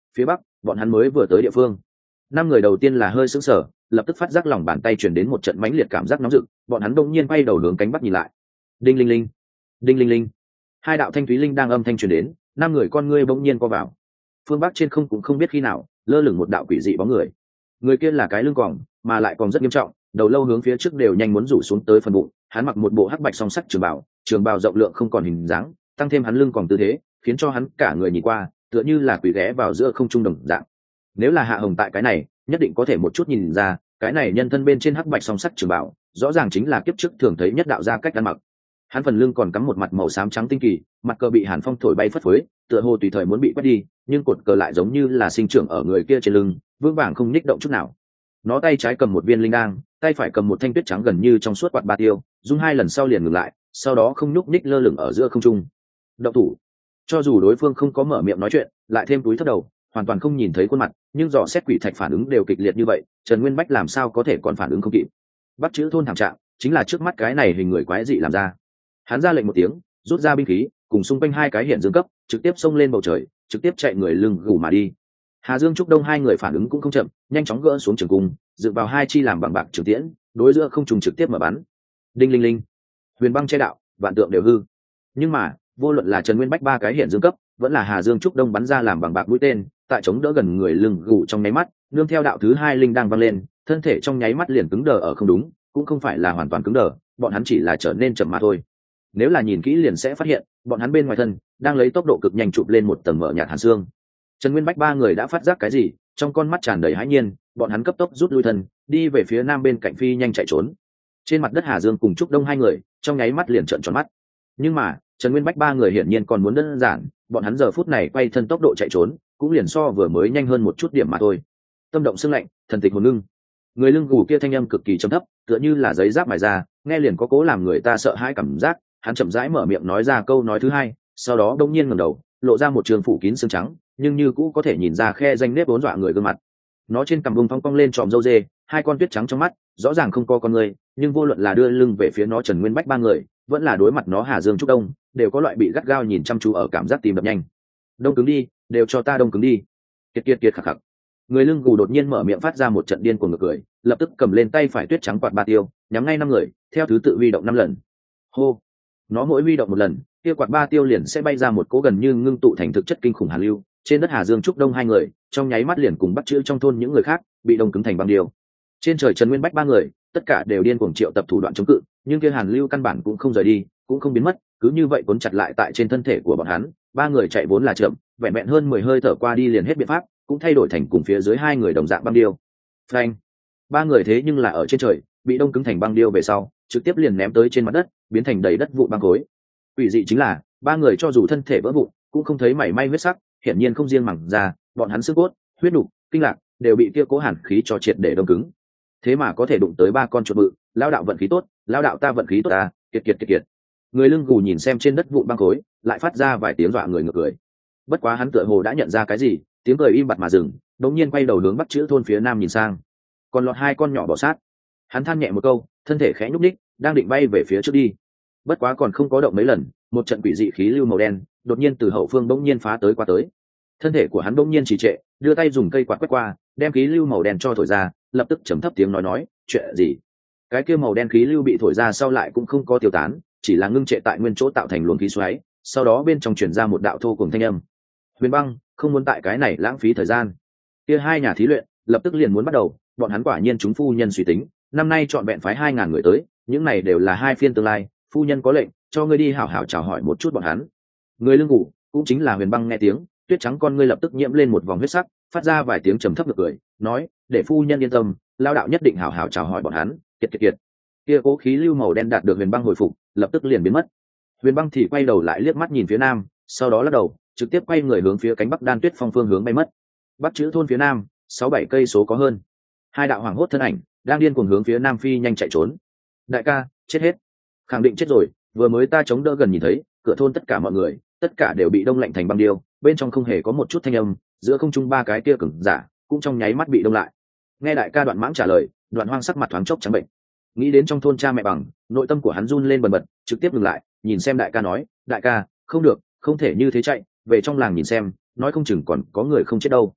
phía bắc bọn hắn mới vừa tới địa phương. Năm người đầu tiên là hơi sững sờ, lập tức phát giác lòng bàn tay truyền đến một trận mãnh liệt cảm giác nóng rực, bọn hắn đông nhiên quay đầu hướng cánh bắc nhìn lại. Đinh linh linh, đinh linh linh, hai đạo thanh thúy linh đang âm thanh truyền đến, năm người con ngươi bỗng nhiên co vào. Phương bắc trên không cũng không biết khi nào lơ lửng một đạo quỷ dị bóng người. Người kia là cái lưng còng, mà lại còn rất nghiêm trọng, đầu lâu hướng phía trước đều nhanh muốn rủ xuống tới phần bụng. Hắn mặc một bộ hắc bạch song sắc trường bào, trường bào rộng lượng không còn hình dáng, tăng thêm hắn lưng còng tư thế, khiến cho hắn cả người nhìn qua tựa như là quỷ ghé vào giữa không trung đồng dạng. Nếu là Hạ Hồng tại cái này, nhất định có thể một chút nhìn ra, cái này nhân thân bên trên hắc bạch song sắc trường bào, rõ ràng chính là kiếp trước thường thấy nhất đạo gia cách ăn mặc. Hắn phần lưng còn cắm một mặt màu xám trắng tinh kỳ, mặt cờ bị hàn phong thổi bay phất phới, tựa hồ tùy thời muốn bị quét đi, nhưng cột cờ lại giống như là sinh trưởng ở người kia trên lưng, vững vàng không nhích động chút nào. Nó tay trái cầm một viên linh đan, tay phải cầm một thanh tuyết trắng gần như trong suốt quạt ba tiêu, dung hai lần sau liền ngừng lại, sau đó không nhúc nhích lơ lửng ở giữa không trung. Động thủ. Cho dù đối phương không có mở miệng nói chuyện, lại thêm túi thấp đầu, hoàn toàn không nhìn thấy khuôn mặt, nhưng dò xét quỷ thạch phản ứng đều kịch liệt như vậy, Trần Nguyên Bách làm sao có thể còn phản ứng không kịp. Bắt chữ thôn thảm trạng, chính là trước mắt cái này hình người quái dị làm ra. Hắn ra lệnh một tiếng, rút ra binh khí, cùng xung quanh hai cái hiện dương cấp, trực tiếp xông lên bầu trời, trực tiếp chạy người lưng gù mà đi. Hà Dương Trúc Đông hai người phản ứng cũng không chậm, nhanh chóng gỡ xuống trường cung, dựng vào hai chi làm bằng bạc trường tiễn, đối giữa không trùng trực tiếp mở bắn. Đinh linh linh, huyền băng che đạo, vạn tượng đều hư. Nhưng mà, vô luận là Trần Nguyên Bách ba cái hiện dương cấp, vẫn là Hà Dương Trúc Đông bắn ra làm bằng bạc mũi tên, tại chống đỡ gần người lưng gù trong nháy mắt, nương theo đạo thứ hai linh đang văng lên, thân thể trong nháy mắt liền cứng đờ ở không đúng, cũng không phải là hoàn toàn cứng đờ, bọn hắn chỉ là trở nên chậm mà thôi. Nếu là nhìn kỹ liền sẽ phát hiện, bọn hắn bên ngoài thân đang lấy tốc độ cực nhanh chụp lên một tầng mở nhạt hàn xương. Trần Nguyên Bách ba người đã phát giác cái gì, trong con mắt tràn đầy hãi nhiên, bọn hắn cấp tốc rút lui thân, đi về phía nam bên cạnh phi nhanh chạy trốn. Trên mặt đất Hà Dương cùng Trúc Đông hai người, trong nháy mắt liền trợn tròn mắt. Nhưng mà, Trần Nguyên Bách ba người hiển nhiên còn muốn đơn giản, bọn hắn giờ phút này quay thân tốc độ chạy trốn, cũng liền so vừa mới nhanh hơn một chút điểm mà thôi. Tâm động xương lạnh, thần tịch hồn ngưng. Người lưng gù kia thanh âm cực kỳ trầm thấp, tựa như là giấy giáp mài ra, nghe liền có cố làm người ta sợ hãi cảm giác. Hắn chậm rãi mở miệng nói ra câu nói thứ hai, sau đó đông nhiên ngẩng đầu, lộ ra một trường phủ kín xương trắng, nhưng như cũ có thể nhìn ra khe danh nếp vốn dọa người gương mặt. Nó trên cằm vùng phong cong lên tròm râu dê, hai con tuyết trắng trong mắt, rõ ràng không có con người, nhưng vô luận là đưa lưng về phía nó Trần Nguyên Bách ba người, vẫn là đối mặt nó Hà Dương Trúc Đông, đều có loại bị gắt gao nhìn chăm chú ở cảm giác tim đập nhanh. Đông cứng đi, đều cho ta đông cứng đi. Kiệt kiệt kiệt khạc khạc. Người lưng gù đột nhiên mở miệng phát ra một trận điên cuồng ngược cười, lập tức cầm lên tay phải tuyết trắng quạt ba tiêu, nhắm ngay năm người, theo thứ tự huy động năm lần. Hô. Nó mỗi huy động một lần, kia quạt ba tiêu liền sẽ bay ra một cỗ gần như ngưng tụ thành thực chất kinh khủng hàn lưu, trên đất Hà Dương Trúc Đông hai người, trong nháy mắt liền cùng bắt chữ trong thôn những người khác, bị đông cứng thành băng điêu. Trên trời Trần Nguyên Bách ba người, tất cả đều điên cuồng triệu tập thủ đoạn chống cự, nhưng kia hàn lưu căn bản cũng không rời đi, cũng không biến mất, cứ như vậy cuốn chặt lại tại trên thân thể của bọn hắn. Ba người chạy vốn là chậm, vẹn vẹn hơn mười hơi thở qua đi liền hết biện pháp, cũng thay đổi thành cùng phía dưới hai người đồng dạng băng điêu. Phanh! Ba người thế nhưng là ở trên trời, bị đông cứng thành băng điêu về sau, trực tiếp liền ném tới trên mặt đất, biến thành đầy đất vụn băng khối. Quỷ dị chính là, ba người cho dù thân thể vỡ vụn, cũng không thấy mảy may huyết sắc, hiển nhiên không riêng mẳng ra, bọn hắn xương cốt, huyết nục, kinh lạc, đều bị kia cố hàn khí cho triệt để đông cứng. Thế mà có thể đụng tới ba con chuột bự, lao đạo vận khí tốt, lao đạo ta vận khí tốt ta, kiệt kiệt kiệt kiệt. Người lưng gù nhìn xem trên đất vụn băng khối, lại phát ra vài tiếng dọa người ngược cười. Bất quá hắn tựa hồ đã nhận ra cái gì, tiếng cười im bặt mà dừng, đột nhiên quay đầu hướng bắc chữ thôn phía nam nhìn sang. Còn lọt hai con nhỏ bỏ sát. Hắn than nhẹ một câu, thân thể khẽ nhúc nhích, đang định bay về phía trước đi. Bất quá còn không có động mấy lần, một trận quỷ dị khí lưu màu đen đột nhiên từ hậu phương bỗng nhiên phá tới qua tới. Thân thể của hắn bỗng nhiên trì trệ, đưa tay dùng cây quạt quét qua, đem khí lưu màu đen cho thổi ra, lập tức trầm thấp tiếng nói nói, chuyện gì? Cái kia màu đen khí lưu bị thổi ra sau lại cũng không có tiêu tán, chỉ là ngưng trệ tại nguyên chỗ tạo thành luồng khí xoáy, sau đó bên trong truyền ra một đạo thô cùng thanh âm. Huyền Băng, không muốn tại cái này lãng phí thời gian. Kia hai nhà thí luyện lập tức liền muốn bắt đầu, bọn hắn quả nhiên chúng phu nhân suy tính, năm nay chọn vẹn phái hai ngàn người tới, những này đều là hai phiên tương lai, phu nhân có lệnh, cho ngươi đi hảo hảo chào hỏi một chút bọn hắn. Người lưng ngủ, cũng chính là Huyền Băng nghe tiếng, tuyết trắng con ngươi lập tức nhiễm lên một vòng huyết sắc, phát ra vài tiếng trầm thấp ngược cười, nói, để phu nhân yên tâm, lao đạo nhất định hảo hảo chào hỏi bọn hắn. Kiệt kiệt kiệt. Kia cố khí lưu màu đen đạt được Huyền Băng hồi phục, lập tức liền biến mất. Huyền Băng thì quay đầu lại liếc mắt nhìn phía nam, sau đó lắc đầu, trực tiếp quay người hướng phía cánh bắc Đan Tuyết Phong phương hướng bay mất. Bắc chữ thôn phía nam, sáu bảy cây số có hơn. Hai đạo hoàng hốt thân ảnh đang điên cuồng hướng phía nam phi nhanh chạy trốn. Đại ca, chết hết. Khẳng định chết rồi, vừa mới ta chống đỡ gần nhìn thấy, cửa thôn tất cả mọi người, tất cả đều bị đông lạnh thành băng điêu, bên trong không hề có một chút thanh âm, giữa không trung ba cái kia cứng giả, cũng trong nháy mắt bị đông lại. Nghe đại ca Đoạn Mãng trả lời, Đoạn Hoang sắc mặt thoáng chốc trắng bệnh. Nghĩ đến trong thôn cha mẹ bằng, nội tâm của hắn run lên bần bật, trực tiếp dừng lại, nhìn xem đại ca nói, đại ca, không được, không thể như thế chạy, về trong làng nhìn xem, nói không chừng còn có người không chết đâu.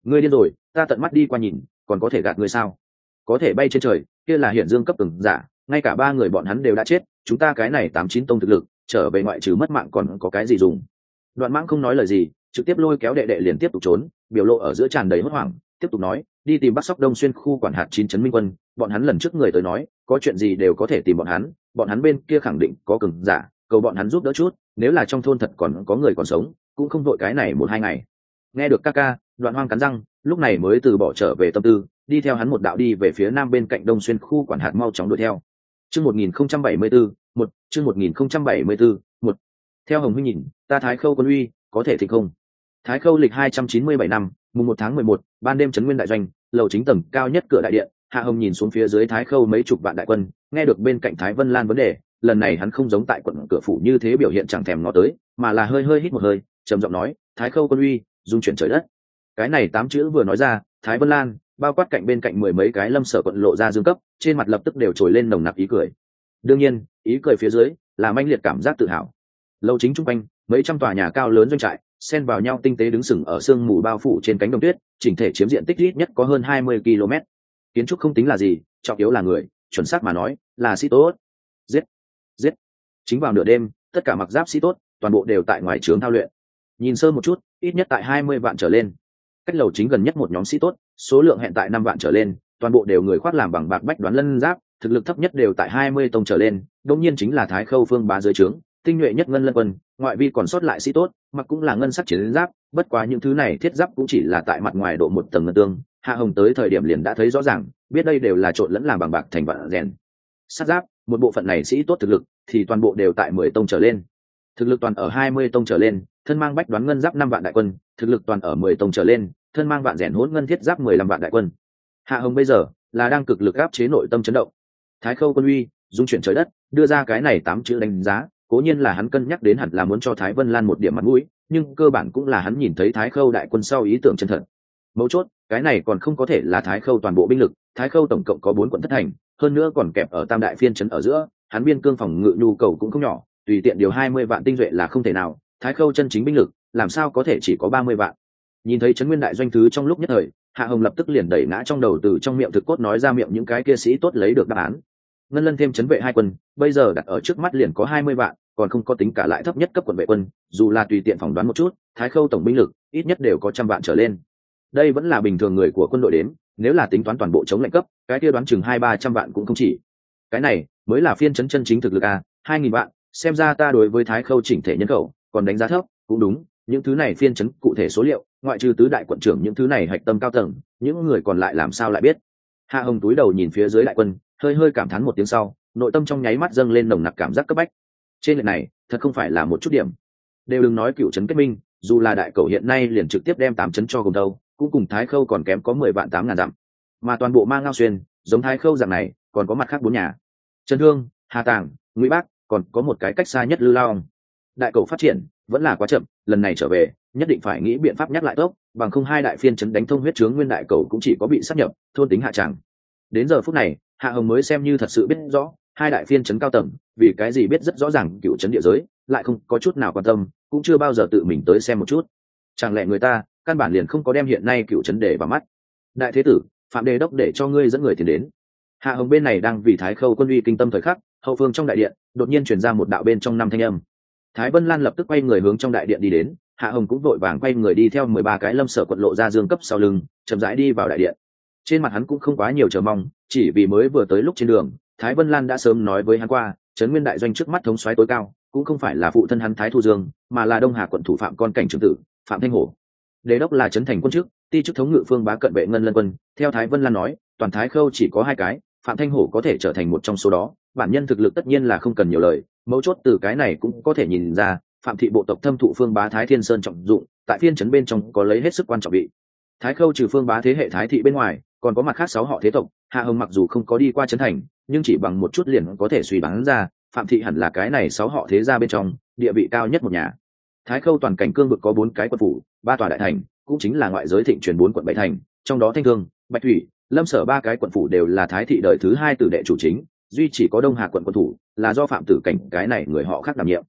ngươi điên rồi, ta tận mắt đi qua nhìn, còn có thể gạt ngươi sao? Có thể bay trên trời, kia là hiển dương cấp cường giả, ngay cả ba người bọn hắn đều đã chết, chúng ta cái này tám chín tông thực lực, trở về ngoại trừ mất mạng còn có cái gì dùng? Đoạn Mãng không nói lời gì, trực tiếp lôi kéo đệ đệ liền tiếp tục trốn, biểu lộ ở giữa tràn đầy hốt hoảng, tiếp tục nói, đi tìm Bắc Sóc Đông xuyên khu quản hạt chín trấn Minh Quân, bọn hắn lần trước người tới nói, có chuyện gì đều có thể tìm bọn hắn, bọn hắn bên kia khẳng định có cường giả, cầu bọn hắn giúp đỡ chút, nếu là trong thôn thật còn có người còn sống, cũng không vội cái này một hai ngày. Nghe được ca ca, Đoạn Hoang cắn răng, lúc này mới từ bỏ trở về tâm tư, đi theo hắn một đạo đi về phía nam bên cạnh Đông xuyên khu quản hạt mau chóng đuổi theo. Chương một nghìn không trăm bảy mươi tư, một, chương một nghìn không trăm bảy mươi tư, một. Theo Hồng huynh nhìn, ta Thái Khâu quân uy, có thể thịnh không? Thái Khâu lịch hai trăm chín mươi bảy năm, mùng một tháng mười một, ban đêm trấn nguyên đại doanh, lầu chính tầng cao nhất cửa đại điện, Hạ Hồng nhìn xuống phía dưới Thái Khâu mấy chục vạn đại quân, nghe được bên cạnh Thái Vân Lan vấn đề, lần này hắn không giống tại quận cửa phủ như thế biểu hiện chẳng thèm ngó tới, mà là hơi hơi hít một hơi, trầm giọng nói, Thái Khâu quân uy, dung chuyển trời đất. Cái này tám chữ vừa nói ra, Thái Vân Lan bao quát cạnh bên cạnh mười mấy cái lâm sở quận lộ ra dương cấp, trên mặt lập tức đều trồi lên nồng nặc ý cười. Đương nhiên, ý cười phía dưới là manh liệt cảm giác tự hào. Lầu chính trung quanh, mấy trăm tòa nhà cao lớn doanh trại, xen vào nhau tinh tế đứng sừng ở sương mù bao phủ trên cánh đồng tuyết, chỉnh thể chiếm diện tích ít nhất có hơn hai mươi ki lô mét. Kiến trúc không tính là gì, trọng yếu là người, chuẩn xác mà nói, là sĩ tốt. Giết, giết. Chính vào nửa đêm, tất cả mặc giáp sĩ tốt, toàn bộ đều tại ngoài trướng thao luyện. Nhìn sơ một chút, ít nhất tại hai mươi vạn trở lên. Cách lầu chính gần nhất một nhóm sĩ tốt, số lượng hẹn tại năm vạn trở lên, toàn bộ đều người khoác làm bằng bạc bách đoán lân giáp, thực lực thấp nhất đều tại hai mươi tông trở lên, đương nhiên chính là Thái Khâu phương bá dưới trướng, tinh nhuệ nhất ngân lân quân, ngoại vi còn sót lại sĩ tốt, mặc cũng là ngân sắc chiến giáp, bất quá những thứ này thiết giáp cũng chỉ là tại mặt ngoài độ một tầng ngân tương, Hạ Hồng tới thời điểm liền đã thấy rõ ràng, biết đây đều là trộn lẫn làm bằng bạc thành vạn rèn. Sắt giáp, một bộ phận này sĩ tốt thực lực thì toàn bộ đều tại mười tông trở lên. Thực lực toàn ở hai mươi tông trở lên, thân mang bách đoán ngân giáp năm vạn đại quân, thực lực toàn ở mười tông trở lên, thân mang vạn rèn hỗn ngân thiết giáp mười lăm vạn đại quân. Hạ Hồng bây giờ là đang cực lực áp chế nội tâm chấn động. Thái Khâu quân uy, dung chuyển trời đất, đưa ra cái này tám chữ đánh giá, cố nhiên là hắn cân nhắc đến hẳn là muốn cho Thái Vân Lan một điểm mặt mũi, nhưng cơ bản cũng là hắn nhìn thấy Thái Khâu đại quân sau ý tưởng chân thật. Mấu chốt, cái này còn không có thể là Thái Khâu toàn bộ binh lực, Thái Khâu tổng cộng có bốn quận thất thành, hơn nữa còn kẹp ở tam đại phiên trấn ở giữa, hắn biên cương phòng ngự nhu cầu cũng không nhỏ, tùy tiện điều hai mươi vạn tinh duệ là không thể nào, Thái Khâu chân chính binh lực, làm sao có thể chỉ có ba mươi vạn. Nhìn thấy trấn nguyên đại doanh thứ trong lúc nhất thời, Hạ Hồng lập tức liền đẩy ngã trong đầu từ trong miệng thực cốt nói ra miệng những cái kia sĩ tốt lấy được đáp án. Ngân lân thêm trấn vệ hai quân, bây giờ đặt ở trước mắt liền có hai mươi vạn, còn không có tính cả lại thấp nhất cấp quận vệ quân, dù là tùy tiện phỏng đoán một chút, Thái Khâu tổng binh lực ít nhất đều có trăm vạn trở lên. Đây vẫn là bình thường người của quân đội đến, nếu là tính toán toàn bộ chống lệnh cấp, cái kia đoán chừng hai ba trăm vạn cũng không chỉ. Cái này mới là phiên trấn chân chính thực lực a, hai nghìn vạn, xem ra ta đối với Thái Khâu chỉnh thể nhân khẩu còn đánh giá thấp, cũng đúng, những thứ này phiên trấn cụ thể số liệu, ngoại trừ tứ đại quận trưởng những thứ này hạch tâm cao tầng, những người còn lại làm sao lại biết. Hạ Hồng túi đầu nhìn phía dưới đại quân, hơi hơi cảm thán một tiếng sau, nội tâm trong nháy mắt dâng lên nồng nặc cảm giác cấp bách. Trên lệch này thật không phải là một chút điểm, đều đừng nói cựu trấn kết minh, dù là đại cầu hiện nay liền trực tiếp đem tám trấn cho cùng đâu, cũng cùng Thái Khâu còn kém có mười vạn tám ngàn dặm, mà toàn bộ mang ngao xuyên giống Thái Khâu dạng này còn có mặt khác bốn nhà, Trần Thương, Hà Tàng, Ngụy Bác, còn có một cái cách xa nhất Lư Lao. Đại cầu phát triển vẫn là quá chậm, lần này trở về nhất định phải nghĩ biện pháp nhắc lại tốc, bằng không hai đại phiên trấn đánh thông huyết trướng nguyên đại cầu cũng chỉ có bị sát nhập, thôn tính hạ tràng. Đến giờ phút này, Hạ Hồng mới xem như thật sự biết rõ hai đại phiên trấn cao tầng vì cái gì biết rất rõ ràng cựu trấn địa giới, lại không có chút nào quan tâm, cũng chưa bao giờ tự mình tới xem một chút. Chẳng lẽ người ta căn bản liền không có đem hiện nay cựu trấn để vào mắt. Đại thế tử, Phạm Đề đốc để cho ngươi dẫn người tiền đến. Hạ Hồng bên này đang vì Thái Khâu quân uy kinh tâm thời khắc, hậu phương trong đại điện đột nhiên truyền ra một đạo bên trong năm thanh âm. Thái Vân Lan lập tức quay người hướng trong đại điện đi đến, Hạ Hồng cũng vội vàng quay người đi theo mười ba cái lâm sở quận lộ ra dương cấp sau lưng, chậm rãi đi vào đại điện. Trên mặt hắn cũng không quá nhiều chờ mong, chỉ vì mới vừa tới lúc trên đường, Thái Vân Lan đã sớm nói với hắn qua, trấn nguyên đại doanh trước mắt thống soái tối cao, cũng không phải là phụ thân hắn Thái Thu Dương, mà là Đông Hà quận thủ phạm con cảnh trưởng tử, Phạm Thanh Hổ. Đế đốc là trấn thành quân chức, ti chức thống ngự phương bá cận vệ ngân lân quân, theo Thái Vân Lan nói, toàn Thái Khâu chỉ có hai cái, Phạm Thanh Hổ có thể trở thành một trong số đó, bản nhân thực lực tất nhiên là không cần nhiều lời, mấu chốt từ cái này cũng có thể nhìn ra, Phạm thị bộ tộc thâm thụ phương bá Thái Thiên Sơn trọng dụng, tại phiên trấn bên trong có lấy hết sức quan trọng vị. Thái Khâu trừ phương bá thế hệ Thái thị bên ngoài, còn có mặt khác sáu họ thế tộc, Hạ Hồng mặc dù không có đi qua trấn thành, nhưng chỉ bằng một chút liền có thể suy đoán ra, Phạm thị hẳn là cái này sáu họ thế gia bên trong địa vị cao nhất một nhà. Thái Khâu toàn cảnh cương vực có bốn cái quận phủ, ba tòa đại thành, cũng chính là ngoại giới thịnh truyền bốn quận bảy thành, trong đó Thanh Thương, Bạch Thủy, Lâm Sở ba cái quận phủ đều là Thái thị đời thứ hai tử đệ chủ chính, duy chỉ có Đông Hà quận quận thủ là do Phạm Tử Cảnh cái này người họ khác đảm nhiệm.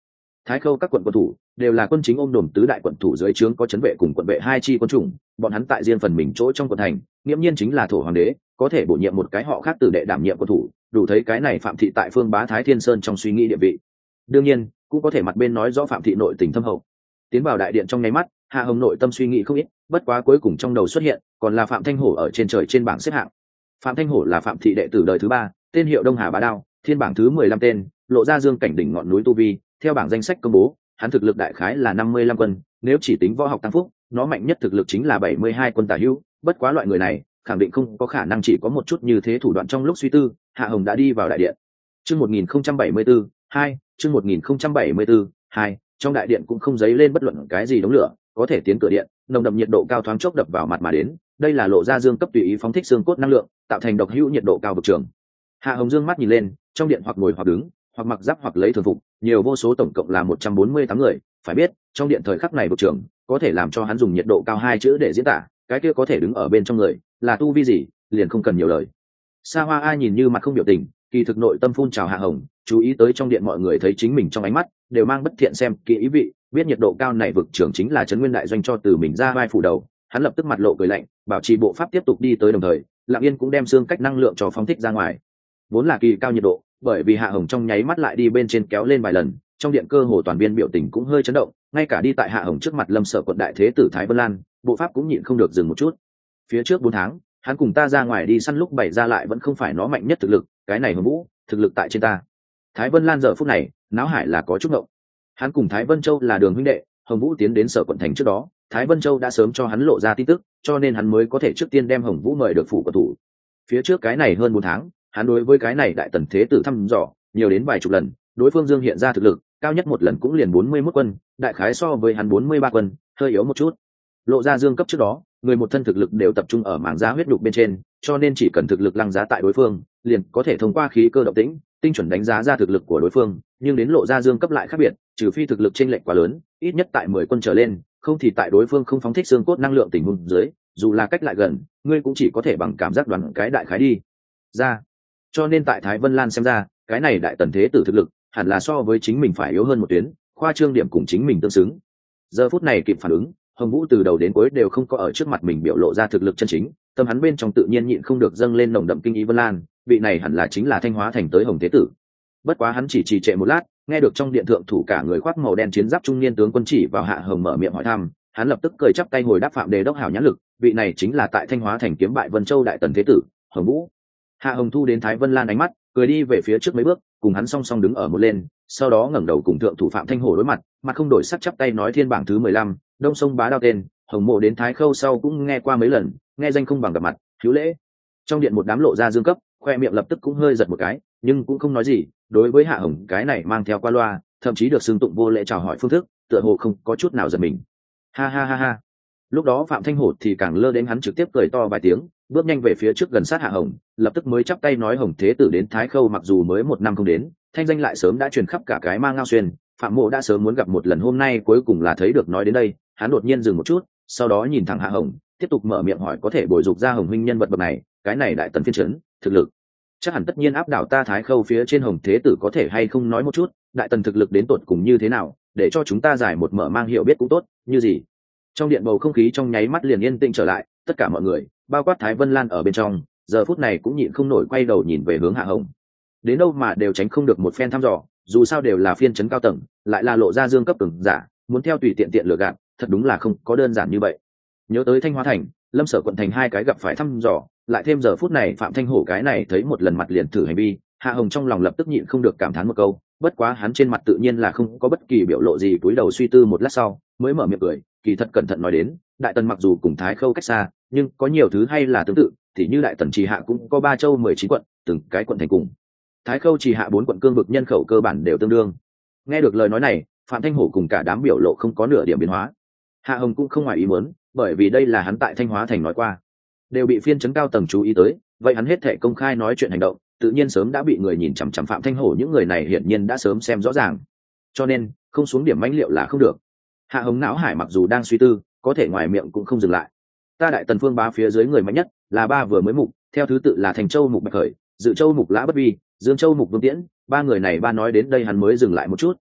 Thái Khâu các quận quân thủ đều là quân chính ôm đồm tứ đại quận thủ dưới trướng có trấn vệ cùng quận vệ hai chi quân chủng, bọn hắn tại riêng phần mình chỗ trong quận thành, nghiễm nhiên chính là thổ hoàng đế, có thể bổ nhiệm một cái họ khác từ đệ đảm nhiệm quân thủ, đủ thấy cái này Phạm thị tại phương bá Thái Thiên Sơn trong suy nghĩ địa vị. Đương nhiên, cũng có thể mặt bên nói rõ Phạm thị nội tình thâm hậu. Tiến vào đại điện trong nháy mắt, Hạ Hồng nội tâm suy nghĩ không ít, bất quá cuối cùng trong đầu xuất hiện, còn là Phạm Thanh Hổ ở trên trời trên bảng xếp hạng. Phạm Thanh Hổ là Phạm thị đệ tử đời thứ ba, tên hiệu Đông Hà Bá Đao, thiên bảng thứ mười lăm tên, lộ ra dương cảnh đỉnh ngọn núi tu vi, theo bảng danh sách công bố, hắn thực lực đại khái là năm mươi lăm quân, nếu chỉ tính võ học tăng phúc, nó mạnh nhất thực lực chính là bảy mươi hai quân tả hữu, bất quá loại người này, khẳng định không có khả năng chỉ có một chút như thế thủ đoạn. Trong lúc suy tư, Hạ Hồng đã đi vào đại điện. Chương một nghìn không trăm bảy mươi tư, hai, chương một nghìn không trăm bảy mươi tư, hai, trong đại điện cũng không dấy lên bất luận cái gì đống lửa, có thể tiến cửa điện, nồng đậm nhiệt độ cao thoáng chốc đập vào mặt mà đến, đây là lộ ra dương cấp tùy ý phóng thích xương cốt năng lượng, tạo thành độc hữu nhiệt độ cao vực trường. Hạ Hồng dương mắt nhìn lên, trong điện hoặc ngồi hoặc đứng, hoặc mặc giáp hoặc lấy thường phục, nhiều vô số, tổng cộng là một trăm bốn mươi tám người, phải biết, trong điện thời khắc này vực trường có thể làm cho hắn dùng nhiệt độ cao hai chữ để diễn tả, cái kia có thể đứng ở bên trong người, là tu vi gì, liền không cần nhiều lời. Sa Hoa Ai nhìn như mặt không biểu tình, kỳ thực nội tâm phun trào Hạ Hồng, chú ý tới trong điện mọi người thấy chính mình trong ánh mắt đều mang bất thiện xem kỹ ý vị, biết nhiệt độ cao này vực trưởng chính là Trấn Nguyên đại doanh cho từ mình ra vai phủ đầu, hắn lập tức mặt lộ cười lạnh, bảo trì bộ pháp tiếp tục đi tới, đồng thời Lặng Yên cũng đem xương cách năng lượng cho phóng thích ra ngoài. Vốn là kỳ cao nhiệt độ, bởi vì Hạ Hồng trong nháy mắt lại đi bên trên kéo lên vài lần, trong điện cơ hồ toàn viên biểu tình cũng hơi chấn động, ngay cả đi tại Hạ Hồng trước mặt Lâm Sở quận đại thế tử Thái Vân Lan, bộ pháp cũng nhịn không được dừng một chút. Phía trước bốn tháng, hắn cùng ta ra ngoài đi săn lúc bày ra lại vẫn không phải nó mạnh nhất thực lực, cái này Hồng Vũ, thực lực tại trên ta. Thái Vân Lan giờ phút này, náo hải là có chút ngộng. Hắn cùng Thái Vân Châu là đường huynh đệ, Hồng Vũ tiến đến Sở quận thành trước đó, Thái Vân Châu đã sớm cho hắn lộ ra tin tức, cho nên hắn mới có thể trước tiên đem Hồng Vũ mời được phủ quận thủ. Phía trước cái này hơn bốn tháng, hắn đối với cái này đại tần thế tử thăm dò nhiều đến vài chục lần, đối phương dương hiện ra thực lực, cao nhất một lần cũng liền bốn mươi mốt quân, đại khái so với hắn bốn mươi ba quân, hơi yếu một chút. Lộ ra dương cấp trước đó, người một thân thực lực đều tập trung ở mảng giá huyết đục bên trên, cho nên chỉ cần thực lực lăng giá tại đối phương, liền có thể thông qua khí cơ động tĩnh, tinh chuẩn đánh giá ra thực lực của đối phương, nhưng đến lộ ra dương cấp lại khác biệt, trừ phi thực lực chênh lệch quá lớn, ít nhất tại mười quân trở lên, không thì tại đối phương không phóng thích xương cốt năng lượng tình huống dưới, dù là cách lại gần, ngươi cũng chỉ có thể bằng cảm giác đoán cái đại khái đi ra. Cho nên tại Thái Vân Lan xem ra, cái này đại tần thế tử thực lực hẳn là so với chính mình phải yếu hơn một tuyến, khoa trương điểm cùng chính mình tương xứng. Giờ phút này kịp phản ứng, Hồng Vũ từ đầu đến cuối đều không có ở trước mặt mình biểu lộ ra thực lực chân chính, tâm hắn bên trong tự nhiên nhịn không được dâng lên nồng đậm kinh ý. Vân Lan, vị này hẳn là chính là Thanh Hóa thành tới Hồng Thế Tử. Bất quá hắn chỉ trì trệ một lát, nghe được trong điện thượng thủ cả người khoác màu đen chiến giáp trung niên tướng quân chỉ vào Hạ Hồng mở miệng hỏi thăm, hắn lập tức cười chắp tay hồi đáp: Phạm Đề đốc hảo nhãn lực, vị này chính là tại Thanh Hóa thành kiếm bại Vân Châu đại tần thế tử Hồng Vũ. Hạ Hồng thu đến Thái Vân Lan ánh mắt, cười đi về phía trước mấy bước, cùng hắn song song đứng ở một lên, sau đó ngẩng đầu cùng thượng thủ Phạm Thanh Hổ đối mặt, mặt không đổi sắc chắp tay nói: Thiên bảng thứ mười lăm, Đông Sông Bá Đao tên, Hồng Mộ đến Thái Khâu sau cũng nghe qua mấy lần, nghe danh không bằng gặp mặt, hữu lễ. Trong điện một đám lộ ra dương cấp, khoe miệng lập tức cũng hơi giật một cái, nhưng cũng không nói gì. Đối với Hạ Hồng cái này mang theo qua loa, thậm chí được xưng tụng vô lễ chào hỏi phương thức, tựa hồ không có chút nào giật mình. Ha ha ha ha. Lúc đó Phạm Thanh Hổ thì càng lơ đến, hắn trực tiếp cười to vài tiếng, bước nhanh về phía trước gần sát Hạ Hồng, lập tức mới chắp tay nói: Hồng Thế Tử đến Thái Khâu mặc dù mới một năm không đến, thanh danh lại sớm đã truyền khắp cả cái Ma Ngao Xuyên, Phạm Mộ đã sớm muốn gặp một lần, hôm nay cuối cùng là thấy được. Nói đến đây, hắn đột nhiên dừng một chút, sau đó nhìn thẳng Hạ Hồng, tiếp tục mở miệng hỏi: có thể bồi dục ra Hồng huynh nhân vật bậc này, cái này đại tần phiên trấn, thực lực chắc hẳn tất nhiên áp đảo ta Thái Khâu phía trên, Hồng Thế Tử có thể hay không nói một chút, đại tần thực lực đến tột cùng như thế nào, để cho chúng ta giải một mở mang hiểu biết cũng tốt. Như gì? Trong điện bầu không khí trong nháy mắt liền yên tĩnh trở lại, tất cả mọi người, bao quát Thái Vân Lan ở bên trong, giờ phút này cũng nhịn không nổi quay đầu nhìn về hướng Hạ Hồng. Đến đâu mà đều tránh không được một phen thăm dò, dù sao đều là phiên trấn cao tầng, lại là lộ ra dương cấp cường giả, muốn theo tùy tiện tiện lừa gạt, thật đúng là không có đơn giản như vậy. Nhớ tới Thanh Hóa thành, Lâm Sở quận thành hai cái gặp phải thăm dò, lại thêm giờ phút này Phạm Thanh Hổ cái này thấy một lần mặt liền thử hành vi, Hạ Hồng trong lòng lập tức nhịn không được cảm thán một câu, bất quá hắn trên mặt tự nhiên là không có bất kỳ biểu lộ gì, cúi đầu suy tư một lát sau, mới mở miệng cười, kỳ thật cẩn thận nói đến, đại tần mặc dù cùng Thái Khâu cách xa, nhưng có nhiều thứ hay là tương tự, thì như đại tần trì hạ cũng có ba châu mười chín quận, từng cái quận thành cùng Thái Khâu trì hạ bốn quận cương vực nhân khẩu cơ bản đều tương đương. Nghe được lời nói này, Phạm Thanh Hổ cùng cả đám biểu lộ không có nửa điểm biến hóa. Hạ Hồng cũng không ngoài ý muốn, bởi vì đây là hắn tại Thanh Hóa thành nói qua, đều bị phiên trấn cao tầng chú ý tới, vậy hắn hết thể công khai nói chuyện hành động, tự nhiên sớm đã bị người nhìn chằm chằm. Phạm Thanh Hổ những người này hiển nhiên đã sớm xem rõ ràng, cho nên không xuống điểm mãnh liệu là không được. Hạ Hồng não hải mặc dù đang suy tư, có thể ngoài miệng cũng không dừng lại. Ta đại tần phương bá phía dưới người mạnh nhất là ba vừa mới mục, theo thứ tự là Thành Châu mục Bạch Khởi, Dự Châu mục Lã Bất Vi, Dương Châu mục Vương Tiễn. Ba người này ba nói đến đây hắn mới dừng lại một chút,